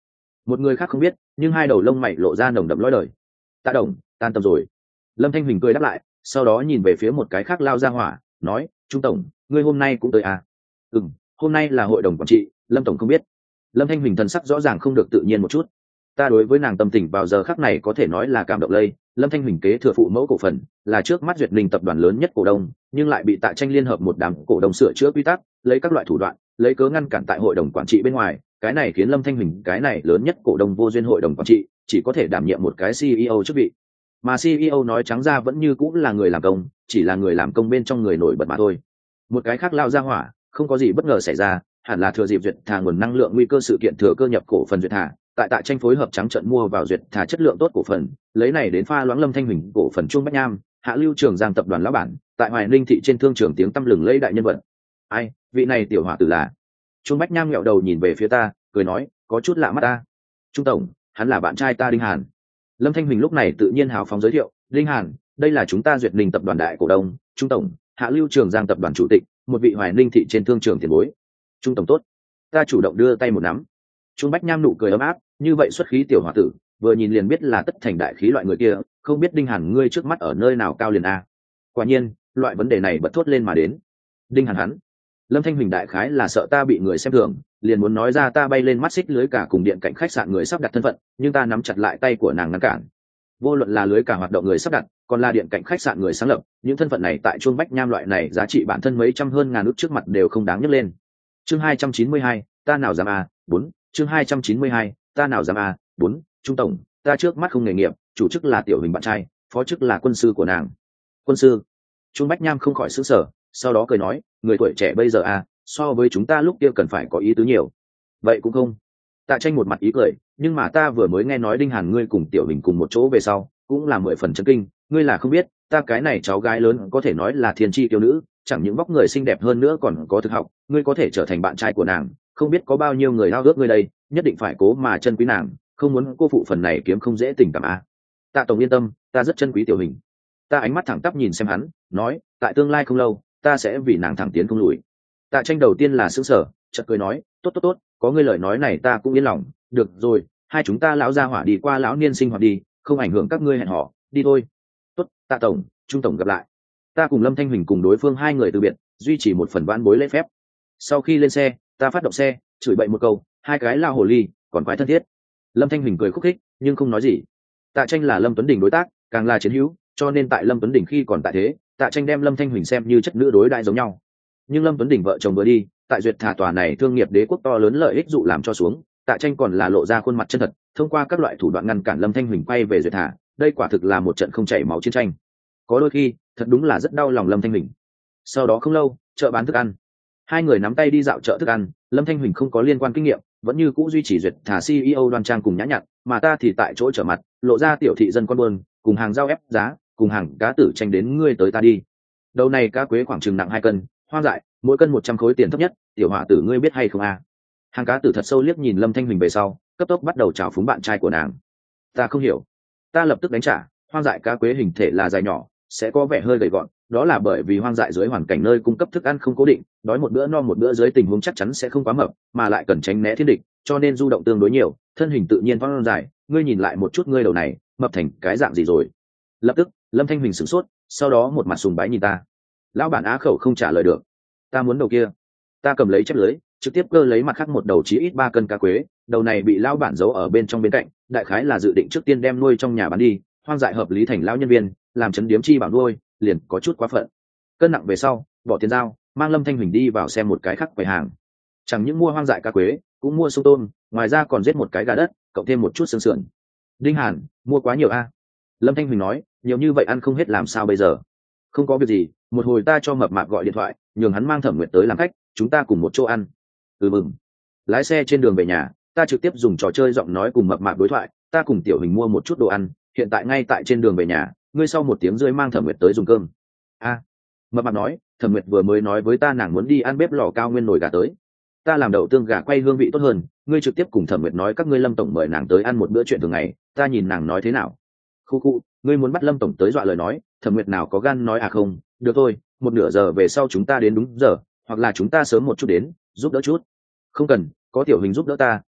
Một người khác không biết, nhưng hai đầu lông mày lộ ra nồng đậm lõi đời. Tạ Đồng, tan tầm rồi. Lâm Thanh Huỳnh cười đáp lại, sau đó nhìn về phía một cái khác lao ra hỏa, nói: Trung tổng, ngươi hôm nay cũng tới à? Ừm, hôm nay là hội đồng quản trị, Lâm tổng không biết. Lâm Thanh Huỳnh thần sắc rõ ràng không được tự nhiên một chút. Ta đối với nàng tâm tình vào giờ khắc này có thể nói là cảm động lây. Lâm Thanh Huỳnh kế thừa phụ mẫu cổ phần, là trước mắt Duyệt Ninh tập đoàn lớn nhất cổ đông, nhưng lại bị Tạ Tranh liên hợp một đám cổ đông sửa chữa quy tắc, lấy các loại thủ đoạn, lấy cớ ngăn cản tại hội đồng quản trị bên ngoài. Cái này khiến Lâm Thanh Huỳnh cái này lớn nhất cổ đông vô duyên hội đồng quản trị, chỉ có thể đảm nhiệm một cái xê e ô chức vị. Mà xê e ô nói trắng ra vẫn như cũng là người làm công, chỉ là người làm công bên trong người nổi bật mà thôi. Một cái khác lao ra hỏa, không có gì bất ngờ xảy ra, hẳn là thừa dịp Duyệt Thà nguồn năng lượng nguy cơ sự kiện thừa cơ nhập cổ phần Duyệt Thà, tại Tạ Tranh phối hợp trắng trợn mua vào Duyệt Thà chất lượng tốt cổ phần, lấy này đến pha loãng Lâm Thanh Huỳnh cổ phần Trung Bách Nham, Hạ Lưu Trường Giang tập đoàn lão bản, tại Hoài Ninh thị trên thương trường tiếng tăm lừng lẫy đại nhân vật. Ai, vị này tiểu hỏa tử là? Trung Bách Nham nghẹo đầu nhìn về phía ta, cười nói, có chút lạ mắt ta. Trung tổng, hắn là bạn trai ta Đinh Hàn. Lâm Thanh Huỳnh lúc này tự nhiên hào phóng giới thiệu, Đinh Hàn, đây là chúng ta Duyệt Ninh tập đoàn đại cổ đông, Trung tổng, Hạ Lưu Trường Giang tập đoàn chủ tịch, một vị Hoài Ninh thị trên thương trường tiền bối. Trung tổng tốt. Ta chủ động đưa tay một nắm. Trung Bách Nham nụ cười ấm áp, như vậy xuất khí tiểu hòa tử, vừa nhìn liền biết là tất thành đại khí loại người kia, không biết Đinh Hàn ngươi trước mắt ở nơi nào cao liền a. Quả nhiên, loại vấn đề này bật thốt lên mà đến. Đinh Hàn hắn. Lâm Thanh Huỳnh đại khái là sợ ta bị người xem thường, liền muốn nói ra ta bay lên mắt xích lưới cả cùng điện cạnh khách sạn người sắp đặt thân phận, nhưng ta nắm chặt lại tay của nàng ngăn cản. Vô luận là lưới cả hoạt động người sắp đặt, còn là điện cạnh khách sạn người sáng lập, những thân phận này tại Chuông Bách Nham loại này giá trị bản thân mấy trăm hơn ngàn ức trước mặt đều không đáng nhắc lên. Chương hai trăm chín mươi hai, ta nào dám a, bốn, chương hai trăm chín mươi hai, ta nào dám a, bốn, Trung tổng, ta trước mắt không nghề nghiệp, chủ chức là tiểu hình bạn trai, phó chức là quân sư của nàng. Quân sư? Chuông Bách Nham không khỏi sửng sở, sau đó cười nói, người tuổi trẻ bây giờ a, so với chúng ta lúc kia cần phải có ý tứ nhiều. Vậy cũng không. Tạ Tranh một mặt ý cười, nhưng mà ta vừa mới nghe nói Đinh Hàn ngươi cùng tiểu hình cùng một chỗ về sau, cũng là mười phần chấn kinh, ngươi là không biết, ta cái này cháu gái lớn có thể nói là thiên chi tiểu nữ, chẳng những vóc người xinh đẹp hơn nữa còn có thực học, ngươi có thể trở thành bạn trai của nàng, không biết có bao nhiêu người ao ước ngươi đây, nhất định phải cố mà chân quý nàng, không muốn cô phụ phần này kiếm không dễ tình cảm a. Tạ tổng yên tâm, ta rất chân quý tiểu hình. Ta ánh mắt thẳng tắp nhìn xem hắn, nói, tại tương lai không lâu, ta sẽ vì nàng thẳng tiến không lùi. Tạ Tranh đầu tiên là sững sờ, chợt cười nói, tốt tốt tốt, có ngươi lời nói này ta cũng yên lòng, được rồi, hai chúng ta lão gia hỏa đi qua lão niên sinh hoạt đi, không ảnh hưởng các ngươi hẹn hò, đi thôi. Tốt, Tạ tổng, Trung tổng gặp lại. Ta cùng Lâm Thanh Huỳnh cùng đối phương hai người từ biệt, duy trì một phần vãn bối lễ phép. Sau khi lên xe, ta phát động xe, chửi bậy một câu, hai cái lao hồ ly, còn quái thân thiết. Lâm Thanh Huỳnh cười khúc khích, nhưng không nói gì. Tạ Tranh là Lâm Tuấn Đình đối tác, càng là chiến hữu, cho nên tại Lâm Tuấn Đình khi còn tại thế, Tạ Tranh đem Lâm Thanh Huỳnh xem như chất nữ đối đại giống nhau. Nhưng Lâm Tuấn Đình vợ chồng vừa đi, tại Duyệt Thà tòa này thương nghiệp đế quốc to lớn lợi ích dụ làm cho xuống, Tạ Tranh còn là lộ ra khuôn mặt chân thật, thông qua các loại thủ đoạn ngăn cản Lâm Thanh Huỳnh quay về Duyệt Thà, đây quả thực là một trận không chảy máu chiến tranh. Có đôi khi, thật đúng là rất đau lòng Lâm Thanh Huỳnh. Sau đó không lâu, chợ bán thức ăn, hai người nắm tay đi dạo chợ thức ăn. Lâm Thanh Huỳnh không có liên quan kinh nghiệm, vẫn như cũ duy trì Duyệt Thà xê e ô đoan trang cùng nhã nhặn, mà ta thì tại chỗ trở mặt, lộ ra tiểu thị dân con buôn, cùng hàng giao ép giá, cùng hàng cá tử tranh đến ngươi tới ta đi. Đầu này cá quế khoảng chừng nặng hai cân, hoang dại, mỗi cân một trăm khối tiền thấp nhất, tiểu họa tử ngươi biết hay không a? Hàng cá tử thật sâu liếc nhìn Lâm Thanh Huỳnh về sau, cấp tốc bắt đầu chào phúng bạn trai của nàng. Ta không hiểu. Ta lập tức đánh trả, hoang dại cá quế hình thể là dài nhỏ, sẽ có vẻ hơi gầy gọn, đó là bởi vì hoang dại dưới hoàn cảnh nơi cung cấp thức ăn không cố định, đói một bữa no một bữa dưới tình huống chắc chắn sẽ không quá mập, mà lại cần tránh né thiên địch, cho nên du động tương đối nhiều, thân hình tự nhiên thon dài, ngươi nhìn lại một chút ngươi đầu này, mập thành cái dạng gì rồi? Lập tức, Lâm Thanh Huỳnh sửng sốt, sau đó một mặt sùng bái nhìn ta. Lão bản á khẩu không trả lời được. Ta muốn đầu kia. Ta cầm lấy chép lưới, trực tiếp cơ lấy mặt khác một đầu chí ít ba cân cá quế, đầu này bị lão bản giấu ở bên trong bên cạnh, đại khái là dự định trước tiên đem nuôi trong nhà bán đi, hoang dại hợp lý thành lão nhân viên, làm chấn điếm chi bảo nuôi, liền có chút quá phận. Cân nặng về sau, bỏ tiền dao, mang Lâm Thanh Huỳnh đi vào xem một cái khác quầy hàng. Chẳng những mua hoang dại cá quế, cũng mua sông tôm, ngoài ra còn giết một cái gà đất, cộng thêm một chút xương sườn. Đinh Hàn, mua quá nhiều a. Lâm Thanh Huỳnh nói, nhiều như vậy ăn không hết làm sao bây giờ? Không có việc gì, một hồi ta cho mập mạp gọi điện thoại, nhường hắn mang Thẩm Nguyệt tới làm khách, chúng ta cùng một chỗ ăn. Ừ mừng. Lái xe trên đường về nhà, ta trực tiếp dùng trò chơi giọng nói cùng mập mạp đối thoại, ta cùng tiểu hình mua một chút đồ ăn, hiện tại ngay tại trên đường về nhà, ngươi sau một tiếng rưỡi mang Thẩm Nguyệt tới dùng cơm. A. Mập mạp nói, Thẩm Nguyệt vừa mới nói với ta nàng muốn đi ăn bếp lò cao nguyên nồi gà tới. Ta làm đậu tương gà quay hương vị tốt hơn, ngươi trực tiếp cùng Thẩm Nguyệt nói các ngươi Lâm tổng mời nàng tới ăn một bữa chuyện thường ngày, ta nhìn nàng nói thế nào. Khu khu, ngươi muốn bắt Lâm tổng tới dọa lời nói, Thẩm Nguyệt nào có gan nói à không, được thôi, một nửa giờ về sau chúng ta đến đúng giờ, hoặc là chúng ta sớm một chút đến, giúp đỡ chút. Không cần, có tiểu hình giúp đỡ ta,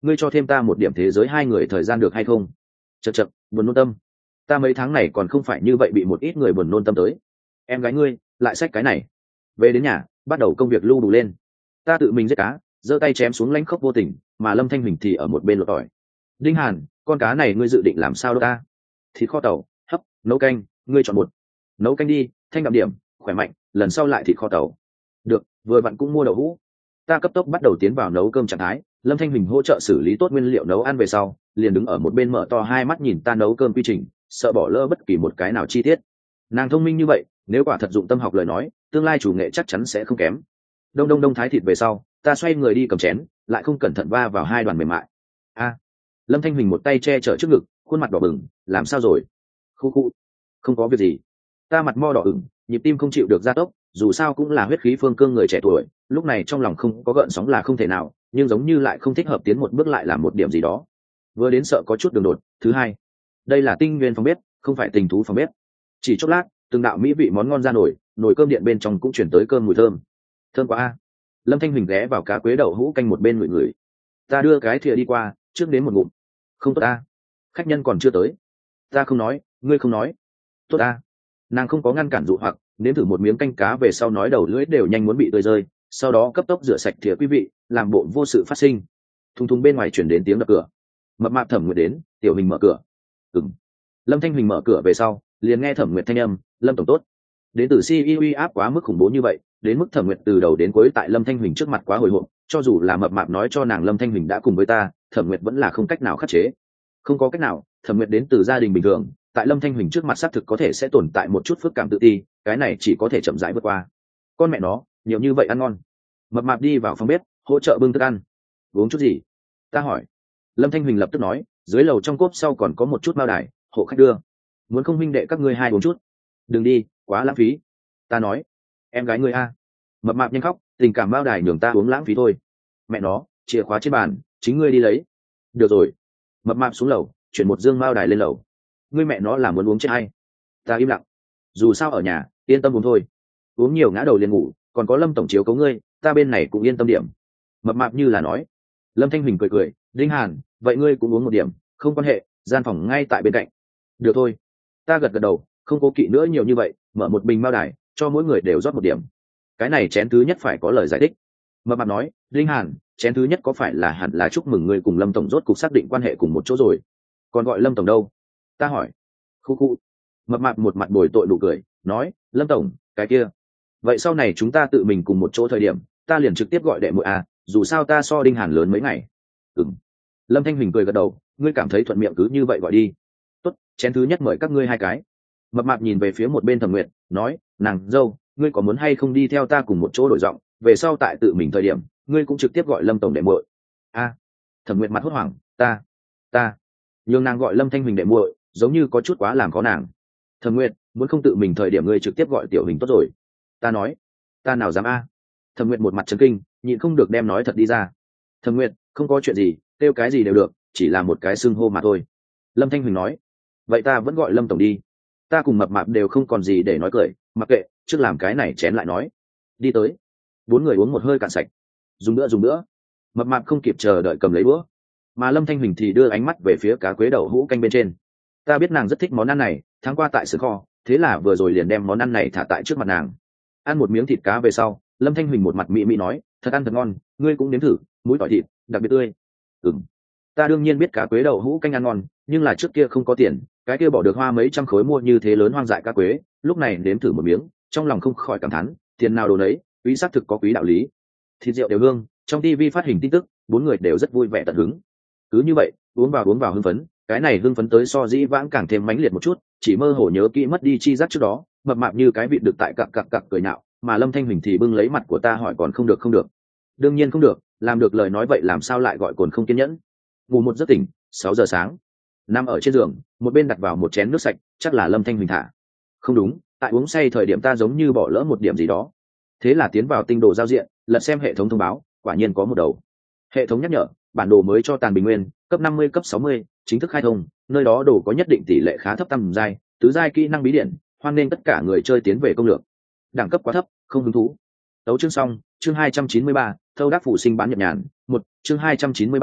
ngươi cho thêm ta một điểm thế giới hai người thời gian được hay không? Chật chật, buồn nôn tâm. Ta mấy tháng này còn không phải như vậy bị một ít người buồn nôn tâm tới. Em gái ngươi lại xách cái này. Về đến nhà, bắt đầu công việc lưu đủ lên. Ta tự mình giết cá, giơ tay chém xuống lãnh khốc vô tình, mà Lâm Thanh Huỳnh thì ở một bên lột tỏi. Đinh Hàn, con cá này ngươi dự định làm sao đâu ta? Thịt kho tàu, hấp, nấu canh, ngươi chọn một. Nấu canh đi, thanh đạm điểm, khỏe mạnh, lần sau lại thịt kho tàu. Được, vừa vặn cũng mua đậu hũ. Ta cấp tốc bắt đầu tiến vào nấu cơm trạng thái. Lâm Thanh Huỳnh hỗ trợ xử lý tốt nguyên liệu nấu ăn về sau, liền đứng ở một bên mở to hai mắt nhìn ta nấu cơm quy trình, sợ bỏ lỡ bất kỳ một cái nào chi tiết. Nàng thông minh như vậy, nếu quả thật dụng tâm học lời nói, tương lai chủ nghệ chắc chắn sẽ không kém. Đông đông đông thái thịt về sau, ta xoay người đi cầm chén, lại không cẩn thận va vào hai đoàn mềm mại. A! Lâm Thanh Huỳnh một tay che chở trước ngực, khuôn mặt đỏ bừng, làm sao rồi? Khu khu. Không có việc gì. Ta mặt mo đỏ ửng, nhịp tim không chịu được gia tốc, dù sao cũng là huyết khí phương cương người trẻ tuổi, lúc này trong lòng không có gợn sóng là không thể nào, nhưng giống như lại không thích hợp tiến một bước lại làm một điểm gì đó. Vừa đến sợ có chút đường đột. Thứ hai, đây là tinh nguyên phòng bếp, không phải tình thú phòng bếp. Chỉ chốc lát, từng đạo mỹ vị món ngon ra nổi, nồi cơm điện bên trong cũng chuyển tới cơm mùi thơm. Thơm quá a. Lâm Thanh Huỳnh ghé vào cá quế đậu hũ canh một bên ngửi ngửi. Ta đưa cái thìa đi qua, trước đến một ngụm. Không tốt ta, khách nhân còn chưa tới. Ta không nói, ngươi không nói. Tốt ta. Nàng không có ngăn cản dụ hoặc, nếm thử một miếng canh cá về sau nói đầu lưỡi đều nhanh muốn bị tơi rơi, sau đó cấp tốc rửa sạch thìa quý vị, làm bộ vô sự phát sinh. Thùng thùng bên ngoài chuyển đến tiếng đập cửa. Mập mạp Thẩm Nguyệt đến, Tiểu Hình mở cửa. Ừm. Lâm Thanh Huỳnh mở cửa về sau, liền nghe Thẩm Nguyệt thanh âm, Lâm tổng tốt. Đến từ xê e o áp quá mức khủng bố như vậy, đến mức Thẩm Nguyệt từ đầu đến cuối tại Lâm Thanh Huỳnh trước mặt quá hồi hộp, cho dù là mập mạp nói cho nàng Lâm Thanh Huỳnh đã cùng với ta, Thẩm Nguyệt vẫn là không cách nào khắc chế. Không có cách nào, Thẩm Nguyệt đến từ gia đình bình thường, tại Lâm Thanh Huỳnh trước mặt xác thực có thể sẽ tồn tại một chút phức cảm tự ti, cái này chỉ có thể chậm rãi vượt qua. Con mẹ nó, nhiều như vậy ăn ngon. Mập mạp đi vào phòng bếp, hỗ trợ bưng thức ăn. Uống chút gì? Ta hỏi. Lâm Thanh Huỳnh lập tức nói, dưới lầu trong cốp sau còn có một chút bao đài, hộ khách đưa. Muốn không huynh đệ các ngươi hai uống chút? Đừng đi, quá lãng phí. Ta nói, em gái ngươi a. Mập mạp nhanh khóc, tình cảm bao đài nhường ta uống lãng phí thôi. Mẹ nó, chìa khóa trên bàn, chính ngươi đi lấy. Được rồi. Mập mạp xuống lầu, chuyển một dương bao đài lên lầu. Ngươi mẹ nó là muốn uống chết hay? Ta im lặng. Dù sao ở nhà, yên tâm uống thôi. Uống nhiều ngã đầu liền ngủ, còn có Lâm tổng chiếu cấu ngươi, ta bên này cũng yên tâm điểm. Mập mạp như là nói. Lâm Thanh Huỳnh cười cười, Đinh Hàn, vậy ngươi cũng uống một điểm, không quan hệ, gian phòng ngay tại bên cạnh. Được thôi. Ta gật gật đầu, không cố kỵ nữa nhiều như vậy, mở một bình bao đài, cho mỗi người đều rót một điểm. Cái này chén thứ nhất phải có lời giải thích. Mập mạp nói, Đinh Hàn, chén thứ nhất có phải là hẳn là chúc mừng ngươi cùng Lâm tổng rốt cục xác định quan hệ cùng một chỗ rồi? Còn gọi Lâm tổng đâu? Ta hỏi. Khu khu. Mập mạp một mặt bồi tội đủ cười, nói, Lâm tổng, cái kia. Vậy sau này chúng ta tự mình cùng một chỗ thời điểm, ta liền trực tiếp gọi đệ muội à, dù sao ta so Đinh Hàn lớn mấy ngày. Ừm. Lâm Thanh Huỳnh cười gật đầu, ngươi cảm thấy thuận miệng cứ như vậy gọi đi. Tốt, chén thứ nhất mời các ngươi hai cái. Mập mạp nhìn về phía một bên Thẩm Nguyệt, nói, nàng dâu, ngươi có muốn hay không đi theo ta cùng một chỗ đổi giọng, về sau tại tự mình thời điểm, ngươi cũng trực tiếp gọi Lâm tổng đệ muội. A. À. Thẩm Nguyệt mặt hốt hoảng, ta, ta. Nhưng nàng gọi Lâm Thanh Huỳnh đệ muội, giống như có chút quá làm khó nàng. Thẩm Nguyệt, muốn không tự mình thời điểm ngươi trực tiếp gọi Tiểu Hình tốt rồi. Ta nói, ta nào dám a. À. Thẩm Nguyệt một mặt chấn kinh, nhịn không được đem nói thật đi ra. Thẩm Nguyệt, không có chuyện gì, kêu cái gì đều được, chỉ là một cái xưng hô mà thôi. Lâm Thanh Huỳnh nói, vậy ta vẫn gọi Lâm tổng đi. Ta cùng mập mạp đều không còn gì để nói cười, mặc kệ, trước làm cái này chén lại nói. Đi tới. Bốn người uống một hơi cạn sạch. Dùng nữa dùng nữa. Mập mạp không kịp chờ đợi cầm lấy bữa, mà Lâm Thanh Huỳnh thì đưa ánh mắt về phía cá quế đậu hũ canh bên trên. Ta biết nàng rất thích món ăn này, tháng qua tại sườn kho, thế là vừa rồi liền đem món ăn này thả tại trước mặt nàng. Ăn một miếng thịt cá về sau, Lâm Thanh Huỳnh một mặt mị mị nói, thật ăn thật ngon, ngươi cũng nếm thử, mũi tỏi thịt đặc biệt tươi. Ừm. Ta đương nhiên biết cá quế đậu hũ canh ăn ngon, nhưng là trước kia không có tiền, cái kia bỏ được hoa mấy trăm khối mua như thế lớn hoang dại cá quế, lúc này nếm thử một miếng, trong lòng không khỏi cảm thán, tiền nào đồ nấy, quý xác thực có quý đạo lý. Thịt rượu đều hương, trong tivi phát hình tin tức, bốn người đều rất vui vẻ tận hứng. Cứ như vậy, uống vào uống vào hưng phấn, cái này hưng phấn tới so dĩ vãng càng thêm mãnh liệt một chút, chỉ mơ hồ nhớ kỹ mất đi chi giác trước đó, mập mạp như cái vị được tại cặc cặc cặc cười nhạo, mà Lâm Thanh Huỳnh thì bưng lấy mặt của ta hỏi còn không được không được. Đương nhiên không được, làm được lời nói vậy làm sao lại gọi cồn không kiên nhẫn. Ngủ một giấc tỉnh, sáu giờ sáng. Nằm ở trên giường, một bên đặt vào một chén nước sạch, chắc là Lâm Thanh Huỳnh thả. Không đúng, tại uống say thời điểm ta giống như bỏ lỡ một điểm gì đó. Thế là tiến vào tinh đồ giao diện, lật xem hệ thống thông báo, quả nhiên có một đầu. Hệ thống nhắc nhở, bản đồ mới cho tàn bình nguyên, cấp năm mươi cấp sáu mươi, chính thức khai thông, nơi đó đồ có nhất định tỷ lệ khá thấp tầm giai, tứ giai kỹ năng bí điển, hoan nên tất cả người chơi tiến về công lược. Đẳng cấp quá thấp, không hứng thú. Tấu chương xong, chương hai trăm chín mươi ba, thâu đắc phụ sinh bán nhật nhàn, một, chương hai trăm chín mươi ba,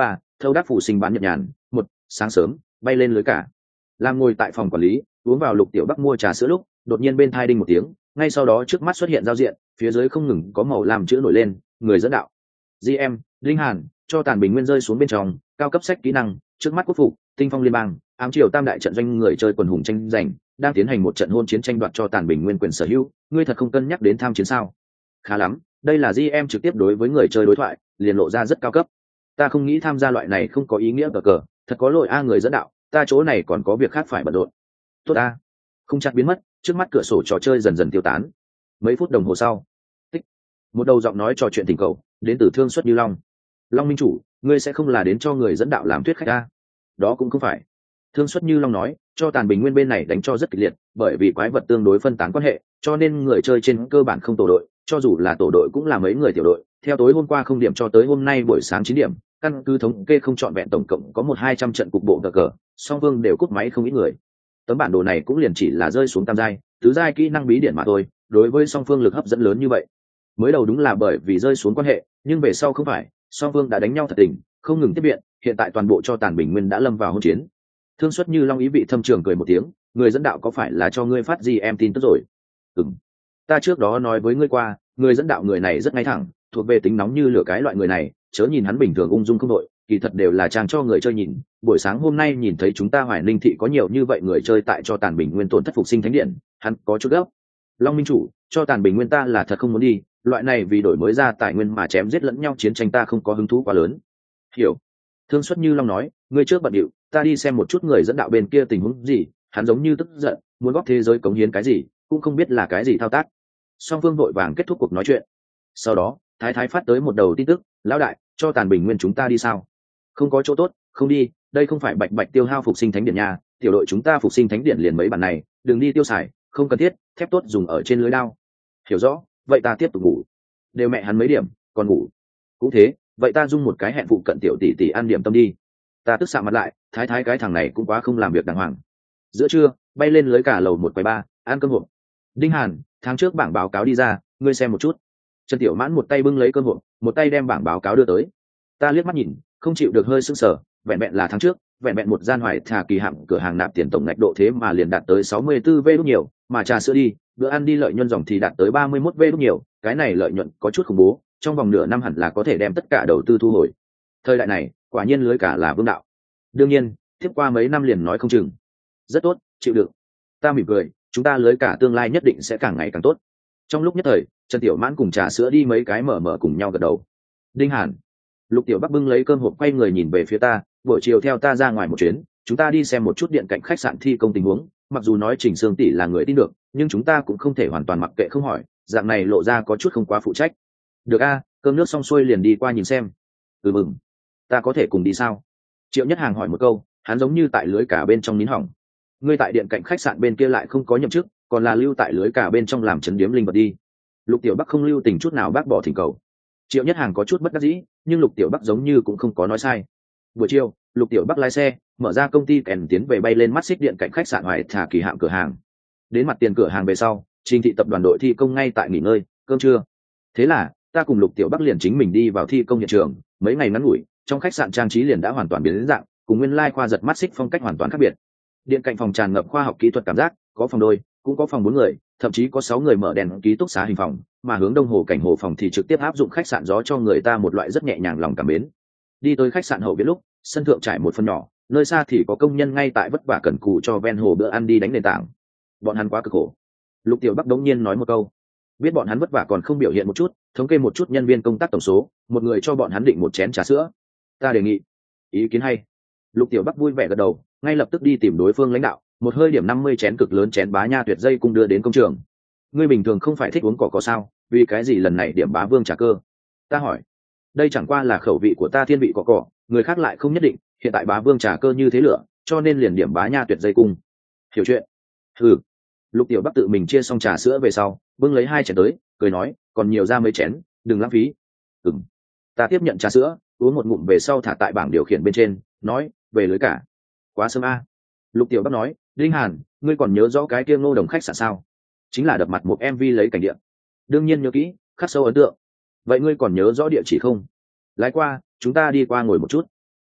thâu đắc phụ sinh bán nhật nhàn. Một sáng sớm bay lên lưới cả. Lam ngồi tại phòng quản lý uống vào Lục Tiểu Bắc mua trà sữa lúc đột nhiên bên thai đinh một tiếng, ngay sau đó trước mắt xuất hiện giao diện, phía dưới không ngừng có màu làm chữ nổi lên, người dẫn đạo. giê em Linh Hàn cho tàn bình nguyên rơi xuống bên trong, cao cấp sách kỹ năng, trước mắt quốc phục, tinh phong liên bang, ám triều tam đại trận doanh người chơi quần hùng tranh giành, đang tiến hành một trận hôn chiến tranh đoạt cho tàn bình nguyên quyền sở hữu, ngươi thật không cân nhắc đến tham chiến sao? Khá lắm, đây là giê em trực tiếp đối với người chơi đối thoại, liền lộ ra rất cao cấp. Ta không nghĩ tham gia loại này không có ý nghĩa cờ cờ, thật có lỗi a người dẫn đạo, ta chỗ này còn có việc khác phải bận rộn. Tốt a. Không chặt biến mất, trước mắt cửa sổ trò chơi dần dần tiêu tán. Mấy phút đồng hồ sau, tích, một đầu giọng nói trò chuyện tình cầu, đến từ Thương Xuất Như Long. Long minh chủ, ngươi sẽ không là đến cho người dẫn đạo làm thuyết khách a? Đó cũng không phải. Thương Xuất Như Long nói, cho tàn bình nguyên bên này đánh cho rất kịch liệt, bởi vì quái vật tương đối phân tán quan hệ, cho nên người chơi trên cơ bản không tổ đội, cho dù là tổ đội cũng là mấy người tiểu đội. Theo tối hôm qua không điểm cho tới hôm nay buổi sáng chín điểm, căn cứ thống kê không trọn vẹn tổng cộng có một hai trăm trận cục bộ cờ cờ, song phương đều cúp máy không ít người. Tấm bản đồ này cũng liền chỉ là rơi xuống tam giai, tứ giai kỹ năng bí điển mà thôi, đối với song phương lực hấp dẫn lớn như vậy. Mới đầu đúng là bởi vì rơi xuống quan hệ, nhưng về sau không phải, song phương đã đánh nhau thật tình, không ngừng tiếp viện, hiện tại toàn bộ cho tàn bình nguyên đã lâm vào hỗn chiến. Thương Xuất Như Long ý vị thâm trường cười một tiếng, người dẫn đạo có phải là cho ngươi phát gì em tin tức rồi? Ừm, ta trước đó nói với ngươi qua, người dẫn đạo người này rất ngay thẳng, thuộc về tính nóng như lửa cái loại người này, chớ nhìn hắn bình thường ung dung không đội, kỳ thật đều là trang cho người chơi nhìn. Buổi sáng hôm nay nhìn thấy chúng ta Hoài Ninh thị có nhiều như vậy người chơi tại cho tàn bình nguyên tổn thất phục sinh thánh điện, hắn có chút gấp. Long minh chủ, cho tàn bình nguyên ta là thật không muốn đi, loại này vì đổi mới ra tài nguyên mà chém giết lẫn nhau chiến tranh ta không có hứng thú quá lớn. Hiểu. Thương Xuất Như Long nói, ngươi trước bận điệu, ta đi xem một chút người dẫn đạo bên kia tình huống gì, hắn giống như tức giận, muốn góp thế giới cống hiến cái gì, cũng không biết là cái gì thao tác. Song Vương vội vàng kết thúc cuộc nói chuyện. Sau đó, Thái Thái phát tới một đầu tin tức, lão đại, cho tàn bình nguyên chúng ta đi sao? Không có chỗ tốt, không đi, đây không phải bạch bạch tiêu hao phục sinh thánh điện nhà, tiểu đội chúng ta phục sinh thánh điện liền mấy bản này, đừng đi tiêu xài, không cần thiết, thép tốt dùng ở trên lưới đao. Hiểu rõ, vậy ta tiếp tục ngủ. Đều mẹ hắn mấy điểm, còn ngủ. Cũng thế, vậy ta dung một cái hẹn phụ cận tiểu tỷ tỷ ăn điểm tâm đi. Ta tức xạ mặt lại, Thái Thái cái thằng này cũng quá không làm việc đàng hoàng. Giữa trưa, bay lên lưới cả lầu một quầy ba, ăn cơm hộp. Đinh Hàn, tháng trước bảng báo cáo đi ra, ngươi xem một chút. Trần Tiểu Mãn một tay bưng lấy cơm hộp, một tay đem bảng báo cáo đưa tới. Ta liếc mắt nhìn, không chịu được hơi sưng sờ, vẹn vẹn là tháng trước, vẹn vẹn một gian Hoài Thà kỳ hạng cửa hàng nạp tiền tổng ngạch độ thế mà liền đạt tới sáu mươi tư vê đúc nhiều, mà trà sữa đi, bữa ăn đi lợi nhuận dòng thì đạt tới ba mươi mốt vê đúc nhiều, cái này lợi nhuận có chút khủng bố, trong vòng nửa năm hẳn là có thể đem tất cả đầu tư thu hồi. Thời đại này, quả nhiên lưới cả là vương đạo. Đương nhiên, tiếp qua mấy năm liền nói không chừng. Rất tốt, chịu được. Ta mỉm cười, chúng ta lưới cả tương lai nhất định sẽ càng ngày càng tốt. Trong lúc nhất thời, Trần Tiểu Mãn cùng trà sữa đi mấy cái mở mở cùng nhau gật đầu. Đinh Hàn, Lục Tiểu Bắc bưng lấy cơm hộp quay người nhìn về phía ta, buổi chiều theo ta ra ngoài một chuyến, chúng ta đi xem một chút điện cạnh khách sạn thi công tình huống. Mặc dù nói Trình Sương tỷ là người tin được, nhưng chúng ta cũng không thể hoàn toàn mặc kệ không hỏi, dạng này lộ ra có chút không quá phụ trách. Được a, cơm nước xong xuôi liền đi qua nhìn xem. Ừ mừng, ta có thể cùng đi sao? Triệu Nhất Hàng hỏi một câu, hắn giống như tại lưới cả bên trong nín hỏng. Ngươi tại điện cạnh khách sạn bên kia lại không có nhậm chức, còn là lưu tại lưới cả bên trong làm chấn điếm linh vật đi. Lục Tiểu Bắc không lưu tình chút nào bác bỏ thỉnh cầu. Triệu Nhất Hàng có chút bất đắc dĩ, nhưng Lục Tiểu Bắc giống như cũng không có nói sai. Buổi chiều, Lục Tiểu Bắc lái xe mở ra công ty kèn tiến về bay lên mắt xích điện cạnh khách sạn Hoài Thà kỳ hạng cửa hàng. Đến mặt tiền cửa hàng về sau, Trình thị tập đoàn đội thi công ngay tại nghỉ ngơi cơm trưa. Thế là ta cùng Lục Tiểu Bắc liền chính mình đi vào thi công hiện trường. Mấy ngày ngắn ngủi, trong khách sạn trang trí liền đã hoàn toàn biến đến dạng, cùng nguyên lai khoa giật mắt xích phong cách hoàn toàn khác biệt. Điện cạnh phòng tràn ngập khoa học kỹ thuật cảm giác, có phòng đôi, cũng có phòng bốn người, thậm chí có sáu người mở đèn ký túc xá hình phòng, mà hướng đông hồ cảnh hồ phòng thì trực tiếp áp dụng khách sạn gió cho người ta một loại rất nhẹ nhàng lòng cảm mến. Đi tới khách sạn hậu viện lúc, sân thượng trải một phần nhỏ, nơi xa thì có công nhân ngay tại vất vả cần cù cho ven hồ bữa ăn đi đánh nền tảng. Bọn hắn quá cực khổ. Lục Tiểu Bắc đống nhiên nói một câu. Biết bọn hắn vất vả còn không biểu hiện một chút, thống kê một chút nhân viên công tác tổng số, một người cho bọn hắn định một chén trà sữa. Ta đề nghị. Ý kiến hay. Lục Tiểu Bắc vui vẻ gật đầu, ngay lập tức đi tìm đối phương lãnh đạo, một hơi điểm năm mươi chén cực lớn chén bá nha tuyệt dây cung đưa đến công trường. Ngươi bình thường không phải thích uống cỏ có sao, vì cái gì lần này điểm bá vương trà cơ? Ta hỏi. Đây chẳng qua là khẩu vị của ta thiên vị cỏ cỏ, người khác lại không nhất định, hiện tại bá vương trà cơ như thế lửa, cho nên liền điểm bá nha tuyệt dây cung. Hiểu chuyện. Ừ. Lục Tiểu Bắc tự mình chia xong trà sữa về sau, bưng lấy hai chén tới, cười nói, còn nhiều ra mấy chén, đừng lãng phí. Ừm. Ta tiếp nhận trà sữa, uống một ngụm về sau thả tại bảng điều khiển bên trên, nói, về lưới cả. Quá sớm a. Lục Tiểu Bắc nói, Đinh Hàn, ngươi còn nhớ rõ cái kia Ngô Đồng khách sạn sao? Chính là đập mặt một em vê lấy cảnh điện. Đương nhiên nhớ kỹ, khắc sâu ấn tượng. Vậy ngươi còn nhớ rõ địa chỉ không? Lái qua, chúng ta đi qua ngồi một chút.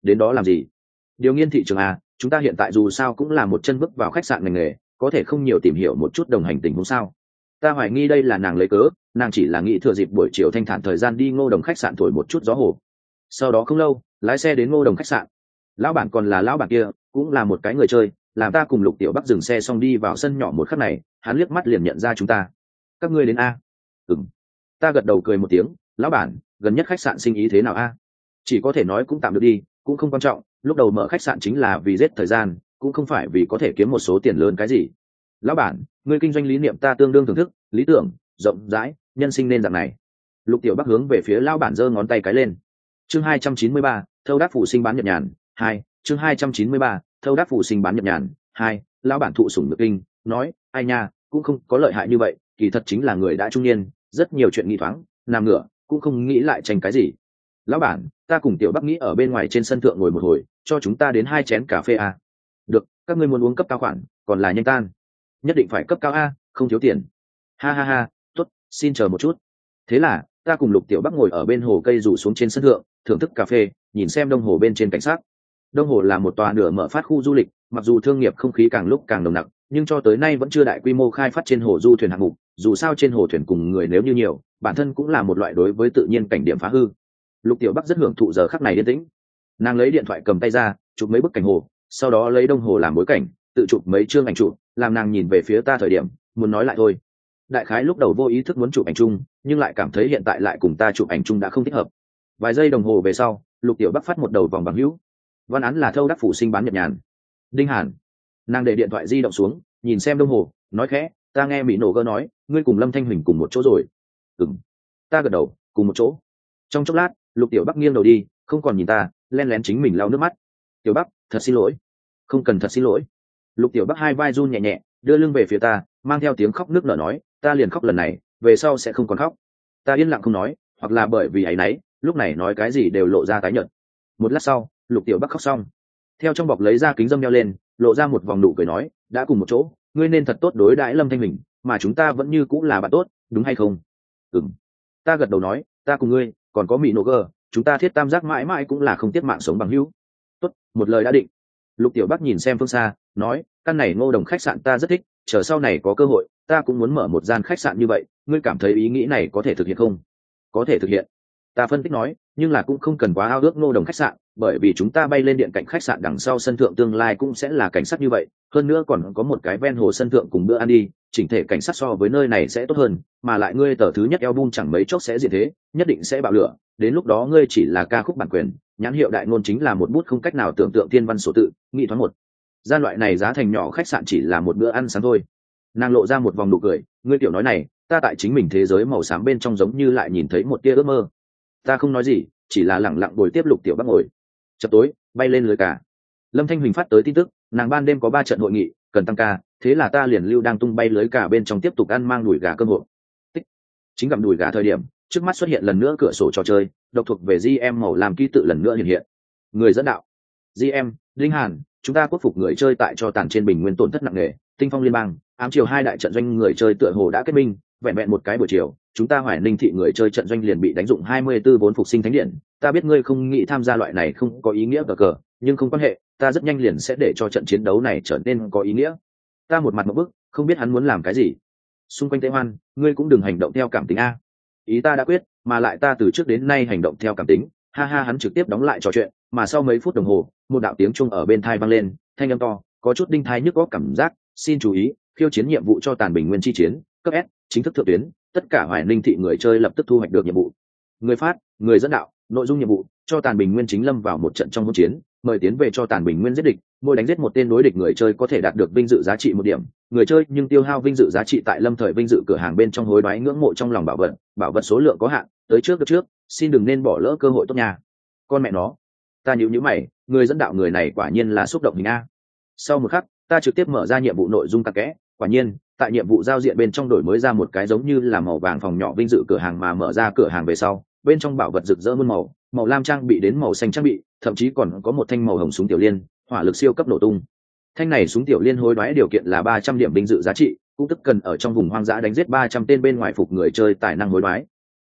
đến đó làm gì? Điều nghiên thị trường à, chúng ta hiện tại dù sao cũng là một chân bước vào khách sạn ngành nghề, có thể không nhiều tìm hiểu một chút đồng hành tình huống sao? Ta hoài nghi đây là nàng lấy cớ, nàng chỉ là nghĩ thừa dịp buổi chiều thanh thản thời gian đi Ngô Đồng khách sạn thổi một chút gió hồ. Sau đó không lâu, lái xe đến Ngô Đồng khách sạn. Lão bản còn là lão bản kia, cũng là một cái người chơi, làm ta cùng Lục Tiểu Bắc dừng xe xong đi vào sân nhỏ một khắc này, hắn liếc mắt liền nhận ra chúng ta. Các ngươi đến a? Ừm. Ta gật đầu cười một tiếng, lão bản, gần nhất khách sạn sinh ý thế nào a? Chỉ có thể nói cũng tạm được đi, cũng không quan trọng, lúc đầu mở khách sạn chính là vì giết thời gian, cũng không phải vì có thể kiếm một số tiền lớn cái gì. Lão bản, ngươi kinh doanh lý niệm ta tương đương thưởng thức, lý tưởng rộng rãi, nhân sinh nên dạng này. Lục Tiểu Bắc hướng về phía lão bản giơ ngón tay cái lên. Chương hai trăm chín mươi ba, thâu đáp phụ sinh bán nhật nhàn, hai, chương hai trăm chín mươi ba, thâu đáp phụ sinh bán nhật nhàn, hai. Lão bản thụ sủng nhược kinh, nói, ai nha, cũng không có lợi hại như vậy, kỳ thật chính là người đã trung niên, rất nhiều chuyện nghi thoáng, nằm ngửa, cũng không nghĩ lại tranh cái gì. Lão bản, ta cùng Tiểu Bắc nghĩ ở bên ngoài trên sân thượng ngồi một hồi, cho chúng ta đến hai chén cà phê a. Được, các ngươi muốn uống cấp cao khoản, còn là nhanh tan. Nhất định phải cấp cao a, không thiếu tiền. Ha ha ha, tốt, xin chờ một chút. Thế là ta cùng Lục Tiểu Bắc ngồi ở bên hồ cây rủ xuống trên sân thượng, thưởng thức cà phê, nhìn xem đông hồ bên trên cảnh sát. Đông hồ là một tòa nửa mở phát khu du lịch, mặc dù thương nghiệp không khí càng lúc càng nồng nặc, nhưng cho tới nay vẫn chưa đại quy mô khai phát trên hồ du thuyền hạng mục. Dù sao trên hồ thuyền cùng người nếu như nhiều, bản thân cũng là một loại đối với tự nhiên cảnh điểm phá hư. Lục Tiểu Bắc rất hưởng thụ giờ khắc này yên tĩnh. Nàng lấy điện thoại cầm tay ra, chụp mấy bức cảnh hồ, sau đó lấy đông hồ làm bối cảnh, tự chụp mấy chương ảnh chụp, làm nàng nhìn về phía ta thời điểm, muốn nói lại thôi. Đại khái lúc đầu vô ý thức muốn chụp ảnh chung, nhưng lại cảm thấy hiện tại lại cùng ta chụp ảnh chung đã không thích hợp. Vài giây đồng hồ về sau, Lục Tiểu Bắc phát một đầu vòng bằng hữu. Văn án là thâu đắc phủ sinh bán nhật nhàn. Đinh Hàn. Nàng để điện thoại di động xuống, nhìn xem đông hồ, nói khẽ, ta nghe Mỹ nổ gơ nói, ngươi cùng Lâm Thanh Huỳnh cùng một chỗ rồi. Ừm. Ta gật đầu, cùng một chỗ. Trong chốc lát, Lục Tiểu Bắc nghiêng đầu đi, không còn nhìn ta, len lén chính mình lau nước mắt. Tiểu Bắc, thật xin lỗi. Không cần thật xin lỗi. Lục Tiểu Bắc hai vai run nhẹ nhẹ, đưa lưng về phía ta, mang theo tiếng khóc nước nở nói, ta liền khóc lần này, về sau sẽ không còn khóc. Ta yên lặng không nói, hoặc là bởi vì ấy nấy, lúc này nói cái gì đều lộ ra tái nhợt. Một lát sau, Lục Tiểu Bắc khóc xong, theo trong bọc lấy ra kính dâm đeo lên, lộ ra một vòng nụ cười nói, đã cùng một chỗ, ngươi nên thật tốt đối đãi Lâm Thanh Huỳnh, mà chúng ta vẫn như cũng là bạn tốt, đúng hay không? Ừm. Ta gật đầu nói, ta cùng ngươi, còn có Mỹ nổ gờ, chúng ta thiết tam giác mãi mãi cũng là không tiếc mạng sống bằng hữu. Tốt, một lời đã định. Lục Tiểu Bắc nhìn xem phương xa, nói, căn này Ngô Đồng khách sạn ta rất thích, chờ sau này có cơ hội, ta cũng muốn mở một gian khách sạn như vậy, ngươi cảm thấy ý nghĩ này có thể thực hiện không? Có thể thực hiện. Ta phân tích nói, nhưng là cũng không cần quá ao ước Ngô Đồng khách sạn, bởi vì chúng ta bay lên điện cạnh khách sạn đằng sau sân thượng tương lai cũng sẽ là cảnh sát như vậy, hơn nữa còn có một cái ven hồ sân thượng cùng bữa ăn đi, chỉnh thể cảnh sát so với nơi này sẽ tốt hơn, mà lại ngươi tờ thứ nhất album chẳng mấy chốc sẽ diện thế, nhất định sẽ bạo lửa, đến lúc đó ngươi chỉ là ca khúc bản quyền, nhãn hiệu đại ngôn chính là một bút không cách nào tưởng tượng thiên văn số tự, nghĩ thoáng một. Gian loại này giá thành nhỏ khách sạn chỉ là một bữa ăn sáng thôi. Nàng lộ ra một vòng nụ cười, ngươi tiểu nói này, ta tại chính mình thế giới màu xám bên trong giống như lại nhìn thấy một tia ước mơ. Ta không nói gì, chỉ là lẳng lặng bồi tiếp Lục Tiểu Bắc ngồi. Chập tối, bay lên lưới cả. Lâm Thanh Huỳnh phát tới tin tức, nàng ban đêm có ba trận hội nghị, cần tăng ca, thế là ta liền lưu đang tung bay lưới cả bên trong tiếp tục ăn mang đùi gà cơm hộp. Tích. Chính gặm đùi gà thời điểm, trước mắt xuất hiện lần nữa cửa sổ trò chơi, độc thuộc về giê em màu làm ký tự lần nữa hiện hiện. Người dẫn đạo. giê em, Linh Hàn, chúng ta quốc phục người chơi tại cho tàn trên bình nguyên tổn thất nặng nề, Tinh Phong liên bang, ám chiều hai đại trận doanh người chơi tựa hồ đã kết minh, vẹn vẹn một cái buổi chiều, chúng ta Hoài Ninh thị người chơi trận doanh liền bị đánh dụng hai mươi tư vốn phục sinh thánh điện, ta biết ngươi không nghĩ tham gia loại này không có ý nghĩa cờ cờ, nhưng không quan hệ, ta rất nhanh liền sẽ để cho trận chiến đấu này trở nên có ý nghĩa. Ta một mặt một bức, không biết hắn muốn làm cái gì. Xung quanh Tế Hoan, ngươi cũng đừng hành động theo cảm tính a. Ý ta đã quyết, mà lại ta từ trước đến nay hành động theo cảm tính, ha ha hắn trực tiếp đóng lại trò chuyện, mà sau mấy phút đồng hồ, một đạo tiếng chuông ở bên tai vang lên, thanh âm to, có chút đinh tai nhức óc cảm giác, xin chú ý, khiêu chiến nhiệm vụ cho tàn bình nguyên chi chiến, cấp S, chính thức thượng tuyến, tất cả Hoài Ninh thị người chơi lập tức thu hoạch được nhiệm vụ. Người phát, người dẫn đạo, nội dung nhiệm vụ, cho tàn bình nguyên chính lâm vào một trận trong hỗn chiến, mời tiến về cho tàn bình nguyên giết địch, mỗi đánh giết một tên đối địch người chơi có thể đạt được vinh dự giá trị một điểm, người chơi nhưng tiêu hao vinh dự giá trị tại lâm thời vinh dự cửa hàng bên trong hối đoái ngưỡng mộ trong lòng bảo vật, bảo vật số lượng có hạn, tới trước được trước, xin đừng nên bỏ lỡ cơ hội tốt nha. Con mẹ nó, ta nhíu nhíu mày, người dẫn đạo người này quả nhiên là xúc động hình a. Sau một khắc, ta trực tiếp mở ra nhiệm vụ nội dung cặn kẽ, quả nhiên, tại nhiệm vụ giao diện bên trong đổi mới ra một cái giống như là màu vàng phòng nhỏ vinh dự cửa hàng, mà mở ra cửa hàng về sau, bên trong bảo vật rực rỡ muôn màu, màu lam trang bị đến màu xanh trang bị, thậm chí còn có một thanh màu hồng súng tiểu liên, hỏa lực siêu cấp nổ tung. Thanh này súng tiểu liên hối đoái điều kiện là ba trăm điểm vinh dự giá trị, cũng tức cần ở trong vùng hoang dã đánh giết ba trăm tên bên ngoài phục người chơi tài năng hối đoái.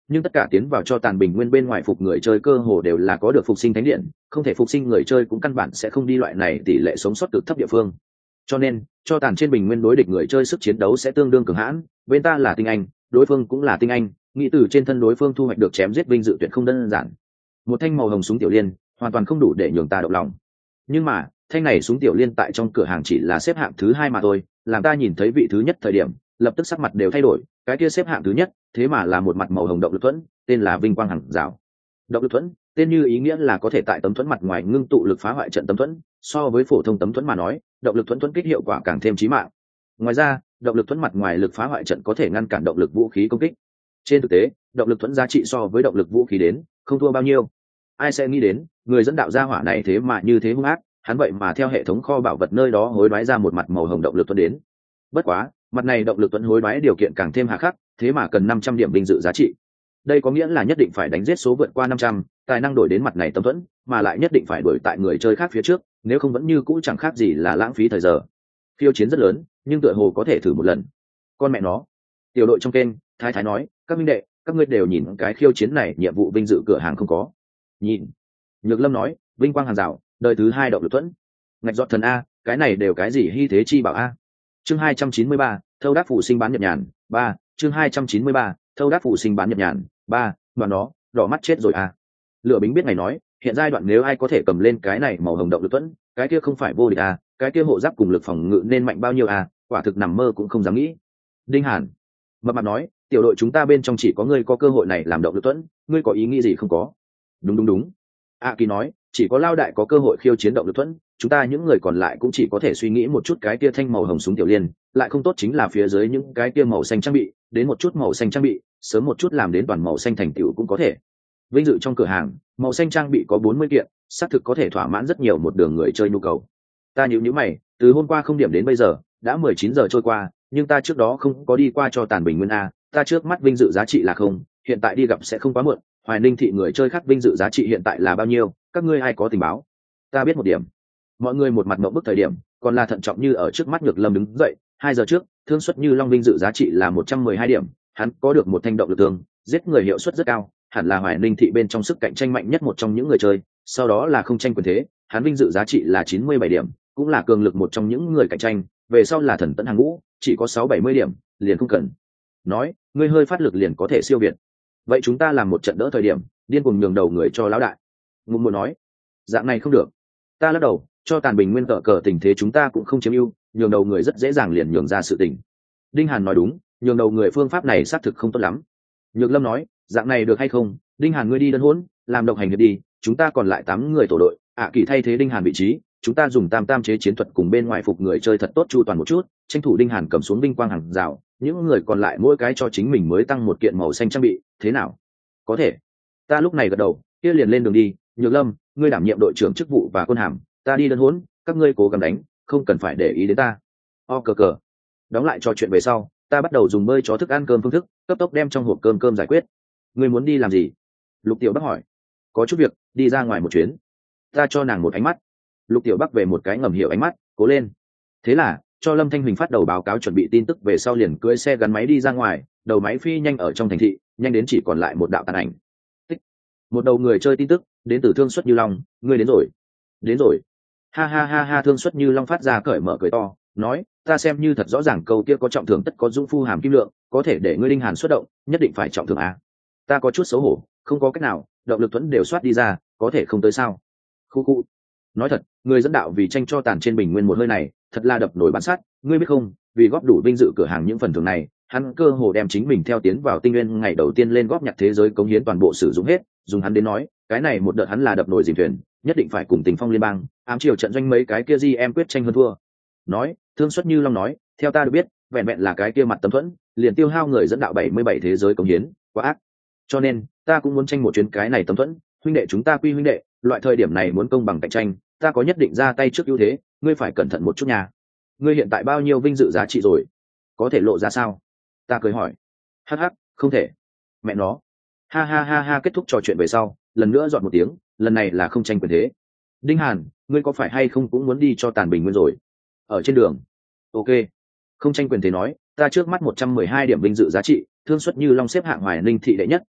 nhưng tất cả tiến vào cho tàn bình nguyên bên ngoài phục người chơi cơ hồ đều là có được phục sinh thánh điện, không thể phục sinh người chơi cũng căn bản sẽ không đi loại này tỷ lệ sống sót cực thấp địa phương. Cho nên cho tàn trên bình nguyên đối địch người chơi sức chiến đấu sẽ tương đương cường hãn, bên ta là tinh anh, đối phương cũng là tinh anh, nghĩ từ trên thân đối phương thu hoạch được chém giết vinh dự tuyệt không đơn giản. Một thanh màu hồng súng tiểu liên hoàn toàn không đủ để nhường ta động lòng, nhưng mà thanh này súng tiểu liên tại trong cửa hàng chỉ là xếp hạng thứ hai mà thôi, làm ta nhìn thấy vị thứ nhất thời điểm lập tức sắc mặt đều thay đổi. Cái kia xếp hạng thứ nhất thế mà là một mặt màu hồng động lực thuẫn, tên là vinh quang hàng rào. Động lực thuẫn tên như ý nghĩa là có thể tại tấm thuẫn mặt ngoài ngưng tụ lực phá hoại trận tấm thuẫn, so với phổ thông tấm thuẫn mà nói, động lực thuẫn thuẫn kích hiệu quả càng thêm chí mạng. Ngoài ra động lực thuẫn mặt ngoài lực phá hoại trận có thể ngăn cản động lực vũ khí công kích. Trên thực tế động lực thuẫn giá trị so với động lực vũ khí đến không thua bao nhiêu. Ai sẽ nghĩ đến người dẫn đạo gia hỏa này thế mà như thế hung ác, hắn vậy mà theo hệ thống kho bảo vật nơi đó hối đoái ra một mặt màu hồng động lực thuẫn đến. Bất quá mặt này động lực thuẫn hối đoái điều kiện càng thêm hà khắc, thế mà cần năm trăm điểm vinh dự giá trị. Đây có nghĩa là nhất định phải đánh giết số vượt qua năm trăm, tài năng đổi đến mặt này tấm thuẫn, mà lại nhất định phải đuổi tại người chơi khác phía trước, nếu không vẫn như cũ chẳng khác gì là lãng phí thời giờ. Khiêu chiến rất lớn, nhưng tựa hồ có thể thử một lần. Con mẹ nó. Tiểu đội trong kênh, Thái Thái nói, các minh đệ, các ngươi đều nhìn cái khiêu chiến này nhiệm vụ vinh dự cửa hàng không có. Nhìn. Nhược Lâm nói, vinh quang hàng rào, đời thứ hai động lực thuẫn. Ngạch giọt thần a, cái này đều cái gì hy thế chi bảo a. Chương hai trăm chín mươi ba, thâu đắc phụ sinh bán nhật nhàn, ba, chương hai trăm chín mươi ba, thâu đắc phụ sinh bán nhật nhàn, ba, đoàn nó, đỏ mắt chết rồi a. Lửa Bính biết ngày nói, hiện giai đoạn nếu ai có thể cầm lên cái này màu hồng động lực thuẫn, cái kia không phải vô địch a, cái kia hộ giáp cùng lực phòng ngự nên mạnh bao nhiêu a, quả thực nằm mơ cũng không dám nghĩ. Đinh Hàn mập mạp nói, tiểu đội chúng ta bên trong chỉ có ngươi có cơ hội này làm động lực thuẫn, ngươi có ý nghĩ gì không có? Đúng đúng đúng. A Kỳ nói, chỉ có Lao đại có cơ hội khiêu chiến động lực thuẫn, chúng ta những người còn lại cũng chỉ có thể suy nghĩ một chút cái kia thanh màu hồng súng tiểu liên, lại không tốt chính là phía dưới những cái kia màu xanh trang bị, đến một chút màu xanh trang bị, sớm một chút làm đến toàn màu xanh thành tựu cũng có thể. Vinh dự trong cửa hàng, màu xanh trang bị có bốn mươi kiện, xác thực có thể thỏa mãn rất nhiều một đường người chơi nhu cầu. Ta nhíu nhíu mày, từ hôm qua không điểm đến bây giờ, đã mười chín giờ trôi qua, nhưng ta trước đó không có đi qua cho tàn bình nguyên a, ta trước mắt vinh dự giá trị là không, hiện tại đi gặp sẽ không quá muộn. Hoài Ninh thị người chơi khác vinh dự giá trị hiện tại là bao nhiêu, các ngươi ai có tình báo? Ta biết một điểm. Mọi người một mặt mộng bức thời điểm, còn là thận trọng như ở trước mắt Nhược Lâm đứng dậy. Hai giờ trước, Thương Xuất Như Long vinh dự giá trị là một trăm mười hai điểm, hắn có được một thanh động lực tường, giết người hiệu suất rất cao, hẳn là Hoài Ninh thị bên trong sức cạnh tranh mạnh nhất một trong những người chơi. Sau đó là Không Tranh Quyền Thế, hắn vinh dự giá trị là chín mươi bảy điểm, cũng là cường lực một trong những người cạnh tranh. Về sau là Thần Tẫn hàng ngũ, chỉ có sáu bảy mươi điểm, liền không cần nói, ngươi hơi phát lực liền có thể siêu việt. Vậy chúng ta làm một trận đỡ thời điểm, điên cuồng nhường đầu người cho lão đại. Ngụm muốn nói, dạng này không được. Ta lắc đầu, cho tàn bình nguyên cờ cờ tình thế chúng ta cũng không chiếm ưu, nhường đầu người rất dễ dàng liền nhường ra sự tình. Đinh Hàn nói đúng, nhường đầu người phương pháp này xác thực không tốt lắm. Nhược Lâm nói, dạng này được hay không? Đinh Hàn ngươi đi đơn hỗn, làm độc hành hiệp đi, chúng ta còn lại tám người tổ đội, ạ Kỳ thay thế Đinh Hàn vị trí, chúng ta dùng tam tam chế chiến thuật cùng bên ngoài phục người chơi thật tốt chu toàn một chút, tranh thủ Đinh Hàn cầm xuống vinh quang hàng rào, những người còn lại mỗi cái cho chính mình mới tăng một kiện màu xanh trang bị, thế nào? Có thể. Ta lúc này gật đầu, kia liền lên đường đi. Nhược Lâm, ngươi đảm nhiệm đội trưởng chức vụ và quân hàm, ta đi đơn hỗn, các ngươi cố gắng đánh, không cần phải để ý đến ta. O cờ cờ. Đóng lại trò chuyện về sau, ta bắt đầu dùng bơi chó thức ăn cơm phương thức, cấp tốc đem trong hộp cơm cơm giải quyết. Ngươi muốn đi làm gì? Lục Tiểu Bắc hỏi. Có chút việc, đi ra ngoài một chuyến. Ta cho nàng một ánh mắt. Lục Tiểu Bắc về một cái ngầm hiểu ánh mắt, cố lên. Thế là cho Lâm Thanh Huỳnh phát đầu báo cáo chuẩn bị tin tức về sau liền cưỡi xe gắn máy đi ra ngoài, đầu máy phi nhanh ở trong thành thị, nhanh đến chỉ còn lại một đạo tàn ảnh. Tích. Một đầu người chơi tin tức, đến từ Thương Xuất Như Long, ngươi đến rồi. Đến rồi. Ha ha ha ha. Thương Xuất Như Long phát ra cởi mở cười to, nói, ta xem như thật rõ ràng câu kia có trọng thưởng tất có dũng phu hàm kim lượng, có thể để ngươi Đinh Hàn xuất động, nhất định phải trọng thưởng à. Ta có chút xấu hổ, không có cách nào, động lực thuẫn đều soát đi ra, có thể không tới sao? Khu khu. Nói thật, người dẫn đạo vì tranh cho tàn trên bình nguyên một hơi này, thật là đập nổi bán sát, ngươi biết không, vì góp đủ vinh dự cửa hàng những phần thưởng này, hắn cơ hồ đem chính mình theo tiến vào tinh nguyên ngày đầu tiên lên góp nhặt thế giới cống hiến toàn bộ sử dụng hết, dùng hắn đến nói, cái này một đợt hắn là đập nổi dìm thuyền, nhất định phải cùng Tình Phong liên bang, ám chiều trận doanh mấy cái kia gì em quyết tranh hơn thua. Nói, Thương Xuất Như Long nói, theo ta được biết, vẹn vẹn là cái kia mặt tấm thuẫn, liền tiêu hao người dẫn đạo bảy mươi bảy thế giới cống hiến, quá ác. Cho nên, ta cũng muốn tranh một chuyến cái này tấm thuẫn, huynh đệ chúng ta quy huynh đệ, loại thời điểm này muốn công bằng cạnh tranh, ta có nhất định ra tay trước ưu thế, ngươi phải cẩn thận một chút nha. Ngươi hiện tại bao nhiêu vinh dự giá trị rồi? Có thể lộ ra sao? Ta cười hỏi. Hắc hắc, không thể. Mẹ nó. Ha ha ha ha. Kết thúc trò chuyện về sau, lần nữa dọn một tiếng, lần này là không tranh quyền thế. Đinh Hàn, ngươi có phải hay không cũng muốn đi cho tàn bình nguyên rồi? Ở trên đường. Ok. Không tranh quyền thế nói, ta trước mắt một trăm mười hai điểm vinh dự giá trị, Thương Xuất Như Long xếp hạng Hoài Ninh thị đệ nhất,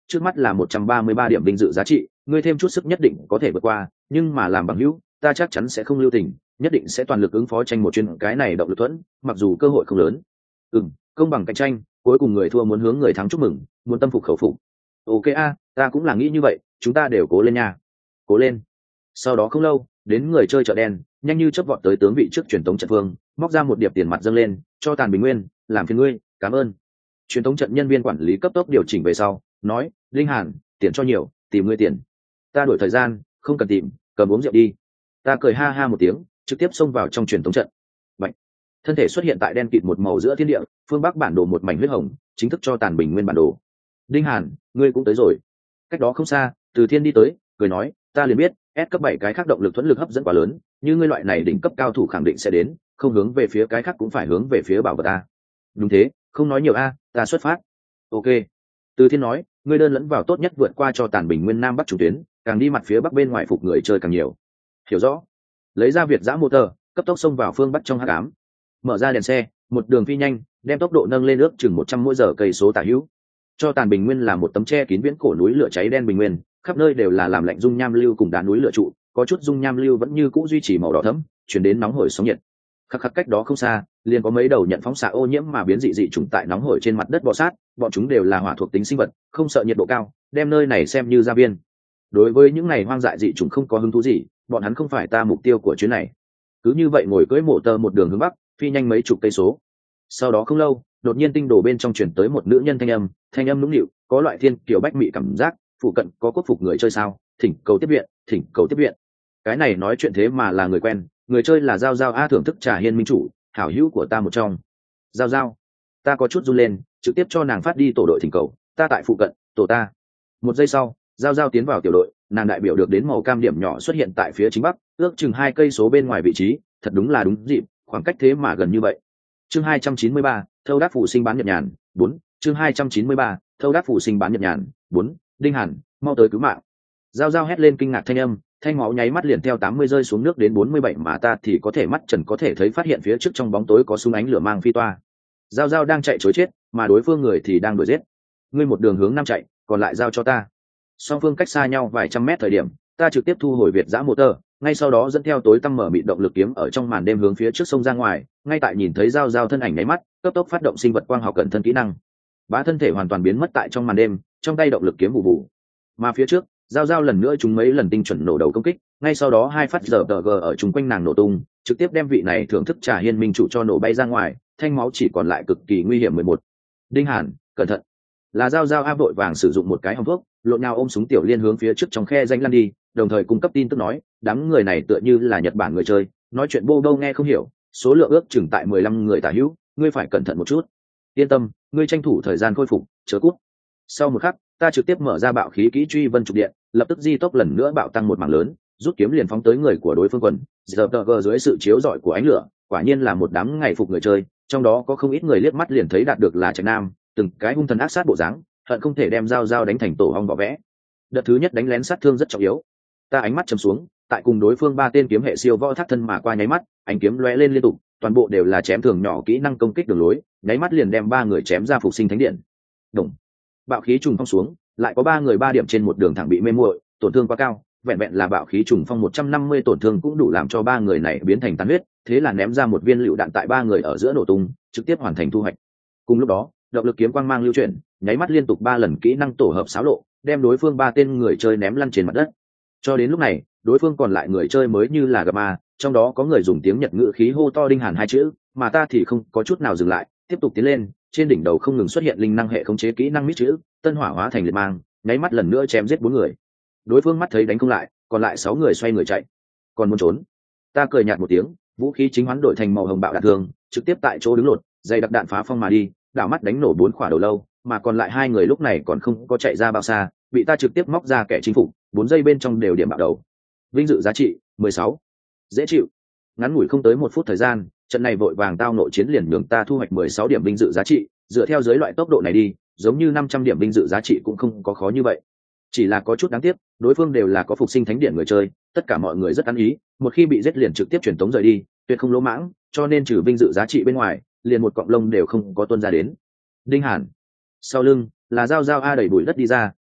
trước mắt là một trăm ba mươi ba điểm vinh dự giá trị, ngươi thêm chút sức nhất định có thể vượt qua, nhưng mà làm bằng hữu ta chắc chắn sẽ không lưu tình, nhất định sẽ toàn lực ứng phó tranh một chuyên cái này động lực thuẫn, mặc dù cơ hội không lớn. Ừm, công bằng cạnh tranh, cuối cùng người thua muốn hướng người thắng chúc mừng, muốn tâm phục khẩu phục. Ok a, ta cũng là nghĩ như vậy, chúng ta đều cố lên nha. Cố lên. Sau đó không lâu, đến người chơi chợ đen, nhanh như chớp vọt tới tướng vị trước truyền tống trận phương, móc ra một điệp tiền mặt dâng lên, cho Tàn Bình Nguyên, làm phiền ngươi, cảm ơn. Truyền tống trận nhân viên quản lý cấp tốc điều chỉnh về sau, nói, Linh Hàn, tiền cho nhiều, tìm ngươi tiền. Ta đổi thời gian, không cần tìm, cầm uống rượu đi. Ta cười ha ha một tiếng, trực tiếp xông vào trong truyền tống trận. Bạch. Thân thể xuất hiện tại đen kịt một màu giữa thiên địa, phương bắc bản đồ một mảnh huyết hồng, chính thức cho Tàn Bình Nguyên bản đồ. Đinh Hàn, ngươi cũng tới rồi. Cách đó không xa, Từ Thiên đi tới, cười nói, ta liền biết, S cấp bảy cái khác động lực thuẫn lực hấp dẫn quá lớn, như ngươi loại này đỉnh cấp cao thủ khẳng định sẽ đến, không hướng về phía cái khác cũng phải hướng về phía bảo vật ta. Đúng thế, không nói nhiều a, ta xuất phát. Ok. Từ Thiên nói, ngươi đơn lẫn vào tốt nhất vượt qua cho Tàn Bình Nguyên nam bắc chủ tuyến, càng đi mặt phía bắc bên ngoài phục người chơi càng nhiều. Hiểu rõ. Lấy ra Việt giã motor, cấp tốc xông vào phương bắc trong hắc ám. Mở ra đèn xe, một đường phi nhanh, đem tốc độ nâng lên ước chừng một trăm mỗi giờ cây số tả hữu. Cho Tàn Bình Nguyên là một tấm che kín viễn cổ núi lửa cháy đen bình nguyên, khắp nơi đều là làm lạnh dung nham lưu cùng đá núi lửa trụ, có chút dung nham lưu vẫn như cũ duy trì màu đỏ thẫm, chuyển đến nóng hổi sóng nhiệt. Khắc khắc cách đó không xa, liền có mấy đầu nhận phóng xạ ô nhiễm mà biến dị dị trùng tại nóng hổi trên mặt đất bò sát, bọn chúng đều là hỏa thuộc tính sinh vật, không sợ nhiệt độ cao, đem nơi này xem như gia viên. Đối với những này hoang dại dị trùng không có hứng thú gì, bọn hắn không phải ta mục tiêu của chuyến này. Cứ như vậy ngồi cưỡi mổ tơ một đường hướng bắc, phi nhanh mấy chục cây số. Sau đó không lâu, đột nhiên tinh đồ bên trong chuyển tới một nữ nhân thanh âm, thanh âm nũng nịu, có loại thiên kiểu bách mị cảm giác, phụ cận có quốc phục người chơi sao, thỉnh cầu tiếp viện, thỉnh cầu tiếp viện. Cái này nói chuyện thế mà là người quen, người chơi là Giao Giao a, thưởng thức Trà Hiên minh chủ, hảo hữu của ta một trong. Giao Giao, ta có chút run lên, trực tiếp cho nàng phát đi tổ đội thỉnh cầu, ta tại phụ cận, tổ ta. Một giây sau, Giao Giao tiến vào tiểu đội, nàng đại biểu được đến màu cam điểm nhỏ xuất hiện tại phía chính bắc, ước chừng hai cây số bên ngoài vị trí, thật đúng là đúng dịp, khoảng cách thế mà gần như vậy. Chương hai trăm chín mươi ba, thâu đát phụ sinh bán nhật nhàn, bốn. Chương hai trăm chín mươi ba, thâu đát phụ sinh bán nhật nhàn, bốn. Đinh Hàn, mau tới cứu mạng. Giao Giao hét lên kinh ngạc thanh âm, thanh máu nháy mắt liền theo tám mươi rơi xuống nước đến bốn mươi bảy, mà ta thì có thể mắt trần có thể thấy phát hiện phía trước trong bóng tối có súng ánh lửa mang phi toa. Giao Giao đang chạy trối chết, mà đối phương người thì đang đuổi giết. Ngươi một đường hướng nam chạy, còn lại giao cho ta. Song phương cách xa nhau vài trăm mét thời điểm, ta trực tiếp thu hồi Việt giã motor, ngay sau đó dẫn theo tối tăm mở mịt động lực kiếm ở trong màn đêm hướng phía trước sông ra ngoài, ngay tại nhìn thấy Giao Giao thân ảnh nháy mắt, cấp tốc phát động sinh vật quang học cận thân kỹ năng. Bá thân thể hoàn toàn biến mất tại trong màn đêm, trong tay động lực kiếm vụ vụ. Mà phía trước, Giao Giao lần nữa chúng mấy lần tinh chuẩn nổ đầu công kích, ngay sau đó hai phát giờ g ở chung quanh nàng nổ tung, trực tiếp đem vị này thưởng thức Trà Hiên minh chủ cho nổ bay ra ngoài, thanh máu chỉ còn lại cực kỳ nguy hiểm mười một. Đinh Hàn, cẩn thận. Là Giao Giao áp đội vàng sử dụng một cái hòng thuốc, lộn nhào ôm súng tiểu liên hướng phía trước trong khe danh lăn đi, đồng thời cung cấp tin tức nói, đám người này tựa như là Nhật Bản người chơi, nói chuyện bô bô nghe không hiểu, số lượng ước chừng tại mười lăm người tả hữu, ngươi phải cẩn thận một chút. Yên tâm, ngươi tranh thủ thời gian khôi phục, chớ cút. Sau một khắc, ta trực tiếp mở ra bạo khí kỹ truy vân trục điện, lập tức di tốc lần nữa bạo tăng một mảng lớn, rút kiếm liền phóng tới người của đối phương quần. Giờ tờ dưới sự chiếu rọi của ánh lửa, quả nhiên là một đám ngày phục người chơi, trong đó có không ít người liếc mắt liền thấy đạt được là Trạch Nam, từng cái hung thần ác sát bộ dáng, hận không thể đem Giao Giao đánh thành tổ hong vỏ vẽ. Đợt thứ nhất đánh lén sát thương rất trọng yếu. Ta ánh mắt trầm xuống, tại cùng đối phương ba tên kiếm hệ siêu võ thác thân mà qua nháy mắt, ánh kiếm lóe lên liên tục, toàn bộ đều là chém thường nhỏ kỹ năng công kích đường lối, nháy mắt liền đem ba người chém ra phục sinh thánh điện. Đồng. Bạo khí trùng phong xuống, lại có ba người ba điểm trên một đường thẳng bị mê muội, tổn thương quá cao, vẹn vẹn là bạo khí trùng phong một trăm năm mươi tổn thương cũng đủ làm cho ba người này biến thành tàn huyết, thế là ném ra một viên lựu đạn tại ba người ở giữa nổ tung, trực tiếp hoàn thành thu hoạch. Cùng lúc đó, động lực kiếm quang mang lưu chuyển, nháy mắt liên tục ba lần kỹ năng tổ hợp xáo lộ, đem đối phương ba tên người chơi ném lăn trên mặt đất. Cho đến lúc này, đối phương còn lại người chơi mới như là gặp ma, trong đó có người dùng tiếng Nhật ngữ khí hô to Đinh Hàn hai chữ, mà ta thì không có chút nào dừng lại, tiếp tục tiến lên, trên đỉnh đầu không ngừng xuất hiện linh năng hệ khống chế kỹ năng mít chữ, tân hỏa hóa thành liệt mang, nháy mắt lần nữa chém giết bốn người. Đối phương mắt thấy đánh không lại, còn lại sáu người xoay người chạy. Còn muốn trốn? Ta cười nhạt một tiếng, vũ khí chính hoán đổi thành màu hồng bạo đạn thường, trực tiếp tại chỗ đứng lột, dây đặc đạn phá phong mà đi, đảo mắt đánh nổ bốn quả đầu lâu, mà còn lại hai người lúc này còn không có chạy ra bao xa, bị ta trực tiếp móc ra kẻ chính phục, bốn giây bên trong đều điểm bạo đầu. Vinh dự giá trị mười sáu. Dễ chịu. Ngắn ngủi không tới một phút thời gian, trận này vội vàng tao nội chiến liền nhường ta thu hoạch mười sáu điểm vinh dự giá trị, dựa theo giới loại tốc độ này đi, giống như năm trăm điểm vinh dự giá trị cũng không có khó như vậy. Chỉ là có chút đáng tiếc, đối phương đều là có phục sinh thánh điện người chơi, tất cả mọi người rất ăn ý, một khi bị giết liền trực tiếp truyền tống rời đi, tuyệt không lỗ mãng, cho nên trừ vinh dự giá trị bên ngoài, liền một cọng lông đều không có tuôn ra đến. Đinh Hàn. Sau lưng là Giao Giao a đẩy bụi đất đi ra,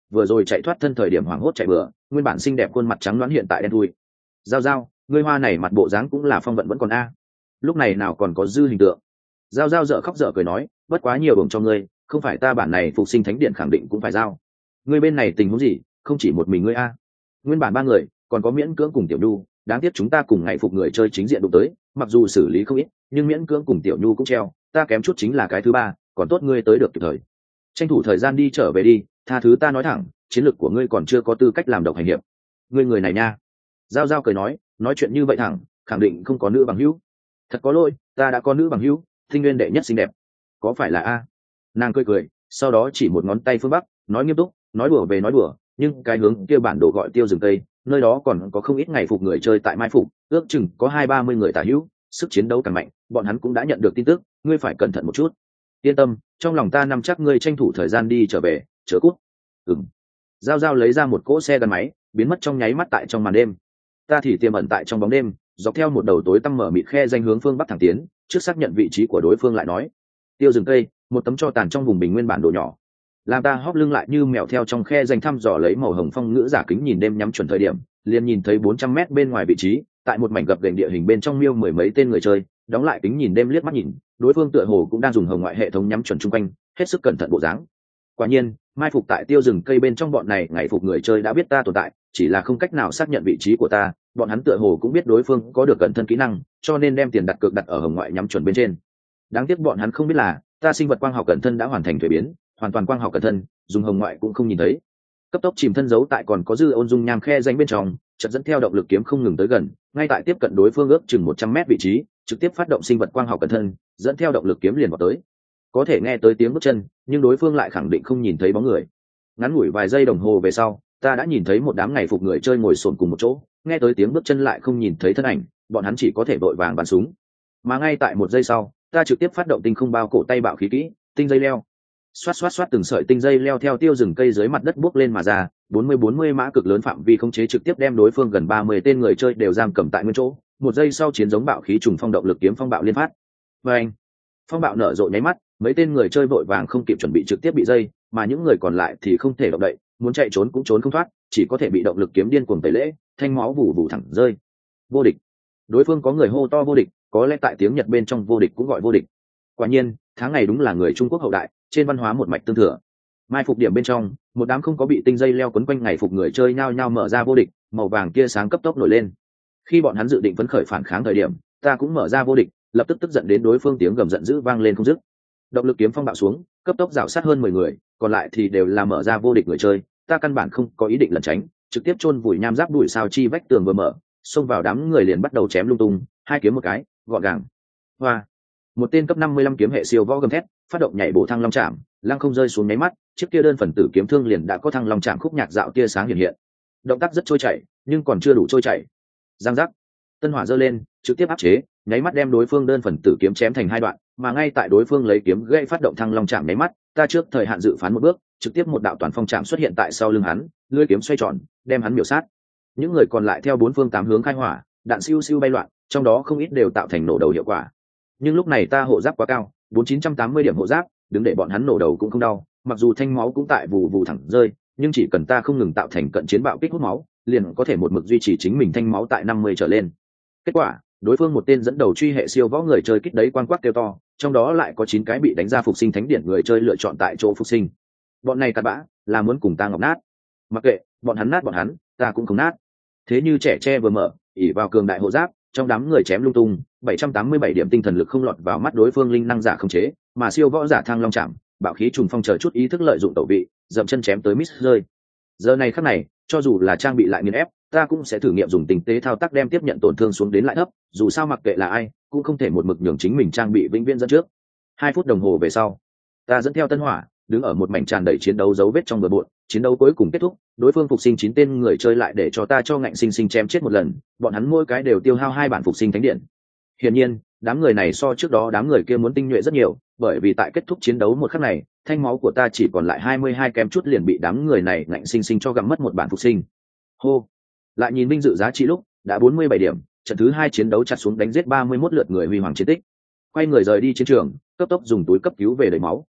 vừa rồi chạy thoát thân thời điểm hoảng hốt chạy bừa, nguyên bản xinh đẹp khuôn mặt trắng loãng hiện tại đen thui. Giao giao, ngươi hoa này mặt bộ dáng cũng là phong vận vẫn còn a. Lúc này nào còn có dư hình tượng. Giao giao dở khóc dở cười nói, bất quá nhiều đồng cho ngươi, không phải ta bản này phục sinh thánh điện khẳng định cũng phải giao. Ngươi bên này tình huống gì, không chỉ một mình ngươi a. Nguyên bản ba người, còn có miễn cưỡng cùng tiểu nhu, đáng tiếc chúng ta cùng ngày phục người chơi chính diện đụng tới, mặc dù xử lý không ít, nhưng miễn cưỡng cùng tiểu nhu cũng treo, ta kém chút chính là cái thứ ba, còn tốt ngươi tới được kịp thời. Tranh thủ thời gian đi trở về đi, tha thứ ta nói thẳng, chiến lược của ngươi còn chưa có tư cách làm độc hành hiệp. Ngươi người này nha. Giao giao cười nói, nói chuyện như vậy thẳng, khẳng định không có nữ bằng hữu. Thật có lỗi, ta đã có nữ bằng hữu, Tinh Nguyên đệ nhất xinh đẹp. Có phải là a? Nàng cười cười, sau đó chỉ một ngón tay phương bắc, nói nghiêm túc, nói đùa về nói đùa, nhưng cái hướng kia bản đồ gọi Tiêu rừng tây, nơi đó còn có không ít ngày phục người chơi tại mai phục, ước chừng có hai ba mươi người tả hữu, sức chiến đấu càng mạnh, bọn hắn cũng đã nhận được tin tức, ngươi phải cẩn thận một chút. Yên tâm, trong lòng ta nắm chắc ngươi tranh thủ thời gian đi trở về, chớ cút. Ừm. Giao giao lấy ra một cỗ xe gắn máy, biến mất trong nháy mắt tại trong màn đêm. Ta thì tiềm ẩn tại trong bóng đêm, dọc theo một đầu tối tăm mở mịt khe danh hướng phương bắc thẳng tiến, trước xác nhận vị trí của đối phương lại nói. Tiêu rừng cây, một tấm cho tàn trong vùng bình nguyên bản đồ nhỏ. Làm ta hóp lưng lại như mèo theo trong khe danh thăm dò lấy màu hồng phong ngữ giả kính nhìn đêm nhắm chuẩn thời điểm, liền nhìn thấy bốn trăm mét bên ngoài vị trí, tại một mảnh gập ghềnh địa hình bên trong miêu mười mấy tên người chơi, đóng lại kính nhìn đêm liếc mắt nhìn, đối phương tựa hồ cũng đang dùng hồng ngoại hệ thống nhắm chuẩn chung quanh, hết sức cẩn thận bộ dáng. Quả nhiên, mai phục tại tiêu rừng cây bên trong bọn này ngày phục người chơi đã biết ta tồn tại, chỉ là không cách nào xác nhận vị trí của ta, bọn hắn tựa hồ cũng biết đối phương có được cẩn thân kỹ năng, cho nên đem tiền đặt cược đặt ở hồng ngoại nhắm chuẩn bên trên. Đáng tiếc bọn hắn không biết là, ta sinh vật quang học cẩn thân đã hoàn thành thuế biến, hoàn toàn quang học cẩn thân, dùng hồng ngoại cũng không nhìn thấy. Cấp tốc chìm thân giấu tại còn có dư ôn dung nham khe danh bên trong, chợt dẫn theo động lực kiếm không ngừng tới gần, ngay tại tiếp cận đối phương ước chừng một trăm mét vị trí, trực tiếp phát động sinh vật quang học cẩn thân, dẫn theo động lực kiếm liền vào tới. Có thể nghe tới tiếng bước chân, nhưng đối phương lại khẳng định không nhìn thấy bóng người. Ngắn ngủi vài giây đồng hồ về sau, ta đã nhìn thấy một đám ngày phục người chơi ngồi xổm cùng một chỗ, nghe tới tiếng bước chân lại không nhìn thấy thân ảnh, bọn hắn chỉ có thể vội vàng bắn súng. Mà ngay tại một giây sau, ta trực tiếp phát động tinh không bao cổ tay bạo khí kỹ, tinh dây leo. Xoát xoát xoát từng sợi tinh dây leo theo tiêu rừng cây dưới mặt đất buốc lên mà ra, bốn mươi bốn mươi mã cực lớn phạm vi khống chế trực tiếp đem đối phương gần ba mươi tên người chơi đều giam cầm tại nguyên chỗ. Một giây sau chiến giống bạo khí trùng phong động lực kiếm phong bạo liên phát. Và anh, phong bạo nở rộ nháy mắt, mấy tên người chơi vội vàng không kịp chuẩn bị trực tiếp bị dây, mà những người còn lại thì không thể động đậy, muốn chạy trốn cũng trốn không thoát, chỉ có thể bị động lực kiếm điên cuồng tẩy lễ, thanh máu vụ vụ thẳng rơi. Vô địch. Đối phương có người hô to vô địch, có lẽ tại tiếng Nhật bên trong vô địch cũng gọi vô địch. Quả nhiên, tháng ngày đúng là người Trung Quốc hậu đại, trên văn hóa một mạch tương thừa. Mai phục điểm bên trong, một đám không có bị tinh dây leo quấn quanh ngày phục người chơi nhao nhao mở ra vô địch, màu vàng kia sáng cấp tốc nổi lên. Khi bọn hắn dự định phấn khởi phản kháng thời điểm, ta cũng mở ra vô địch, lập tức tức giận đến đối phương tiếng gầm giận dữ vang lên không dứt. Động lực kiếm phong bạo xuống, cấp tốc rào sát hơn mười người, còn lại thì đều là mở ra vô địch người chơi, ta căn bản không có ý định lẩn tránh, trực tiếp chôn vùi nham giáp đuổi sao chi vách tường vừa mở, xông vào đám người liền bắt đầu chém lung tung, hai kiếm một cái, gọn gàng. Hoa. Một tên cấp năm mươi lăm kiếm hệ siêu võ gầm thét, phát động nhảy bổ thăng long chạm, lăng không rơi xuống nháy mắt, chiếc kia đơn phần tử kiếm thương liền đã có thăng long chạm khúc nhạc dạo tia sáng hiện hiện. Động tác rất trôi chảy, nhưng còn chưa đủ trôi chảy. Giang giác. Tân hỏa giơ lên, trực tiếp áp chế, nháy mắt đem đối phương đơn phần tử kiếm chém thành hai đoạn, mà ngay tại đối phương lấy kiếm gãy phát động thăng long chạm nháy mắt, ta trước thời hạn dự phán một bước, trực tiếp một đạo toàn phong chạm xuất hiện tại sau lưng hắn, lưỡi kiếm xoay tròn, đem hắn miểu sát. Những người còn lại theo bốn phương tám hướng khai hỏa, đạn siêu siêu bay loạn, trong đó không ít đều tạo thành nổ đầu hiệu quả. Nhưng lúc này ta hộ giáp quá cao, bốn chín trăm tám mươi điểm hộ giáp, đứng để bọn hắn nổ đầu cũng không đau, mặc dù thanh máu cũng tại vù vù thẳng rơi, nhưng chỉ cần ta không ngừng tạo thành cận chiến bạo kích hút máu, liền có thể một mực duy trì chính mình thanh máu tại năm mươi trở lên. Kết quả, đối phương một tên dẫn đầu truy hệ siêu võ người chơi kích đấy quan quắc kêu to, trong đó lại có chín cái bị đánh ra phục sinh thánh điển người chơi lựa chọn tại chỗ phục sinh. Bọn này cặn bã, là muốn cùng ta ngọc nát. Mặc kệ, bọn hắn nát bọn hắn, ta cũng không nát. Thế như trẻ tre vừa mở, ỉ vào cường đại hộ giáp, trong đám người chém lung tung, bảy trăm tám mươi bảy điểm tinh thần lực không lọt vào mắt đối phương linh năng giả không chế, mà siêu võ giả thang long chạm, bạo khí trùng phong chờ chút ý thức lợi dụng tẩu vị, dậm chân chém tới miss rơi. Giờ này khắc này, cho dù là trang bị lại nghiền ép, ta cũng sẽ thử nghiệm dùng tình tế thao tác đem tiếp nhận tổn thương xuống đến lại thấp, dù sao mặc kệ là ai, cũng không thể một mực nhường chính mình trang bị vĩnh viễn dẫn trước. Hai phút đồng hồ về sau, ta dẫn theo tân hỏa, đứng ở một mảnh tràn đầy chiến đấu dấu vết trong bờ bộn, chiến đấu cuối cùng kết thúc, đối phương phục sinh chín tên người chơi lại để cho ta cho ngạnh sinh sinh chém chết một lần, bọn hắn mỗi cái đều tiêu hao hai bản phục sinh thánh điện. Hiển nhiên, đám người này so trước đó đám người kia muốn tinh nhuệ rất nhiều, bởi vì tại kết thúc chiến đấu một khắc này, thanh máu của ta chỉ còn lại hai mươi hai kém chút liền bị đám người này ngạnh sinh sinh cho gặm mất một bản phục sinh. Hô, lại nhìn vinh dự giá trị lúc, đã bốn mươi bảy điểm, trận thứ hai chiến đấu chặt xuống đánh giết ba mươi mốt lượt người huy hoàng chiến tích. Quay người rời đi chiến trường, cấp tốc dùng túi cấp cứu về đầy máu.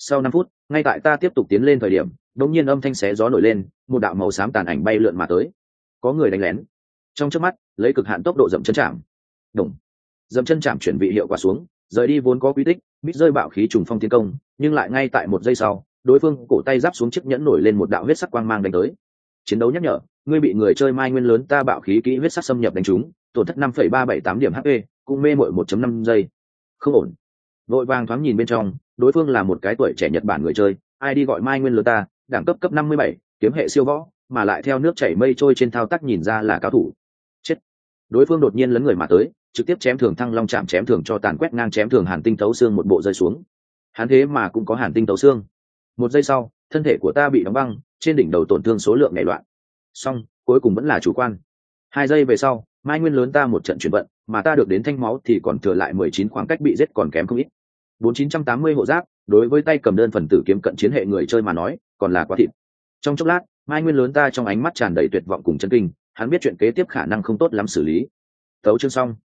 Sau năm phút, ngay tại ta tiếp tục tiến lên thời điểm, đột nhiên âm thanh xé gió nổi lên, một đạo màu xám tàn ảnh bay lượn mà tới. Có người đánh lén. Trong chớp mắt, lấy cực hạn tốc độ dậm chân chạm. Đùng. Dậm chân chạm chuyển vị hiệu quả xuống, rời đi vốn có quy tích, mít rơi bạo khí trùng phong tiến công, nhưng lại ngay tại một giây sau, đối phương cổ tay giáp xuống chiếc nhẫn nổi lên một đạo huyết sắc quang mang đánh tới. Chiến đấu nhắc nhở, ngươi bị người chơi mai nguyên lớn ta bạo khí kỹ huyết sắc xâm nhập đánh trúng, tổn thất năm phẩy ba bảy tám điểm hát pê, cũng mê mội một chấm năm giây. Không ổn. Vội vàng thoáng nhìn bên trong, đối phương là một cái tuổi trẻ Nhật Bản người chơi, ai đi gọi mai nguyên lớn ta, đẳng cấp cấp năm mươi bảy, kiếm hệ siêu võ, mà lại theo nước chảy mây trôi trên thao tác nhìn ra là cao thủ. Chết. Đối phương đột nhiên lấn người mà tới, trực tiếp chém thường thăng long chạm chém thường cho tàn quét ngang chém thường hàn tinh tấu xương một bộ rơi xuống. Hắn thế mà cũng có hàn tinh tấu xương. Một giây sau, thân thể của ta bị đóng băng, trên đỉnh đầu tổn thương số lượng nhảy loạn. Xong, cuối cùng vẫn là chủ quan. Hai giây về sau, mai nguyên lớn ta một trận chuyển vận, mà ta được đến thanh máu thì còn thừa lại mười chín, khoảng cách bị giết còn kém không ít. Bốn chín trăm tám mươi hộ giáp, đối với tay cầm đơn phần tử kiếm cận chiến hệ người chơi mà nói, còn là quá thịt. Trong chốc lát, mai nguyên lớn ta trong ánh mắt tràn đầy tuyệt vọng cùng chấn kinh, hắn biết chuyện kế tiếp khả năng không tốt lắm xử lý. Tấu chương xong.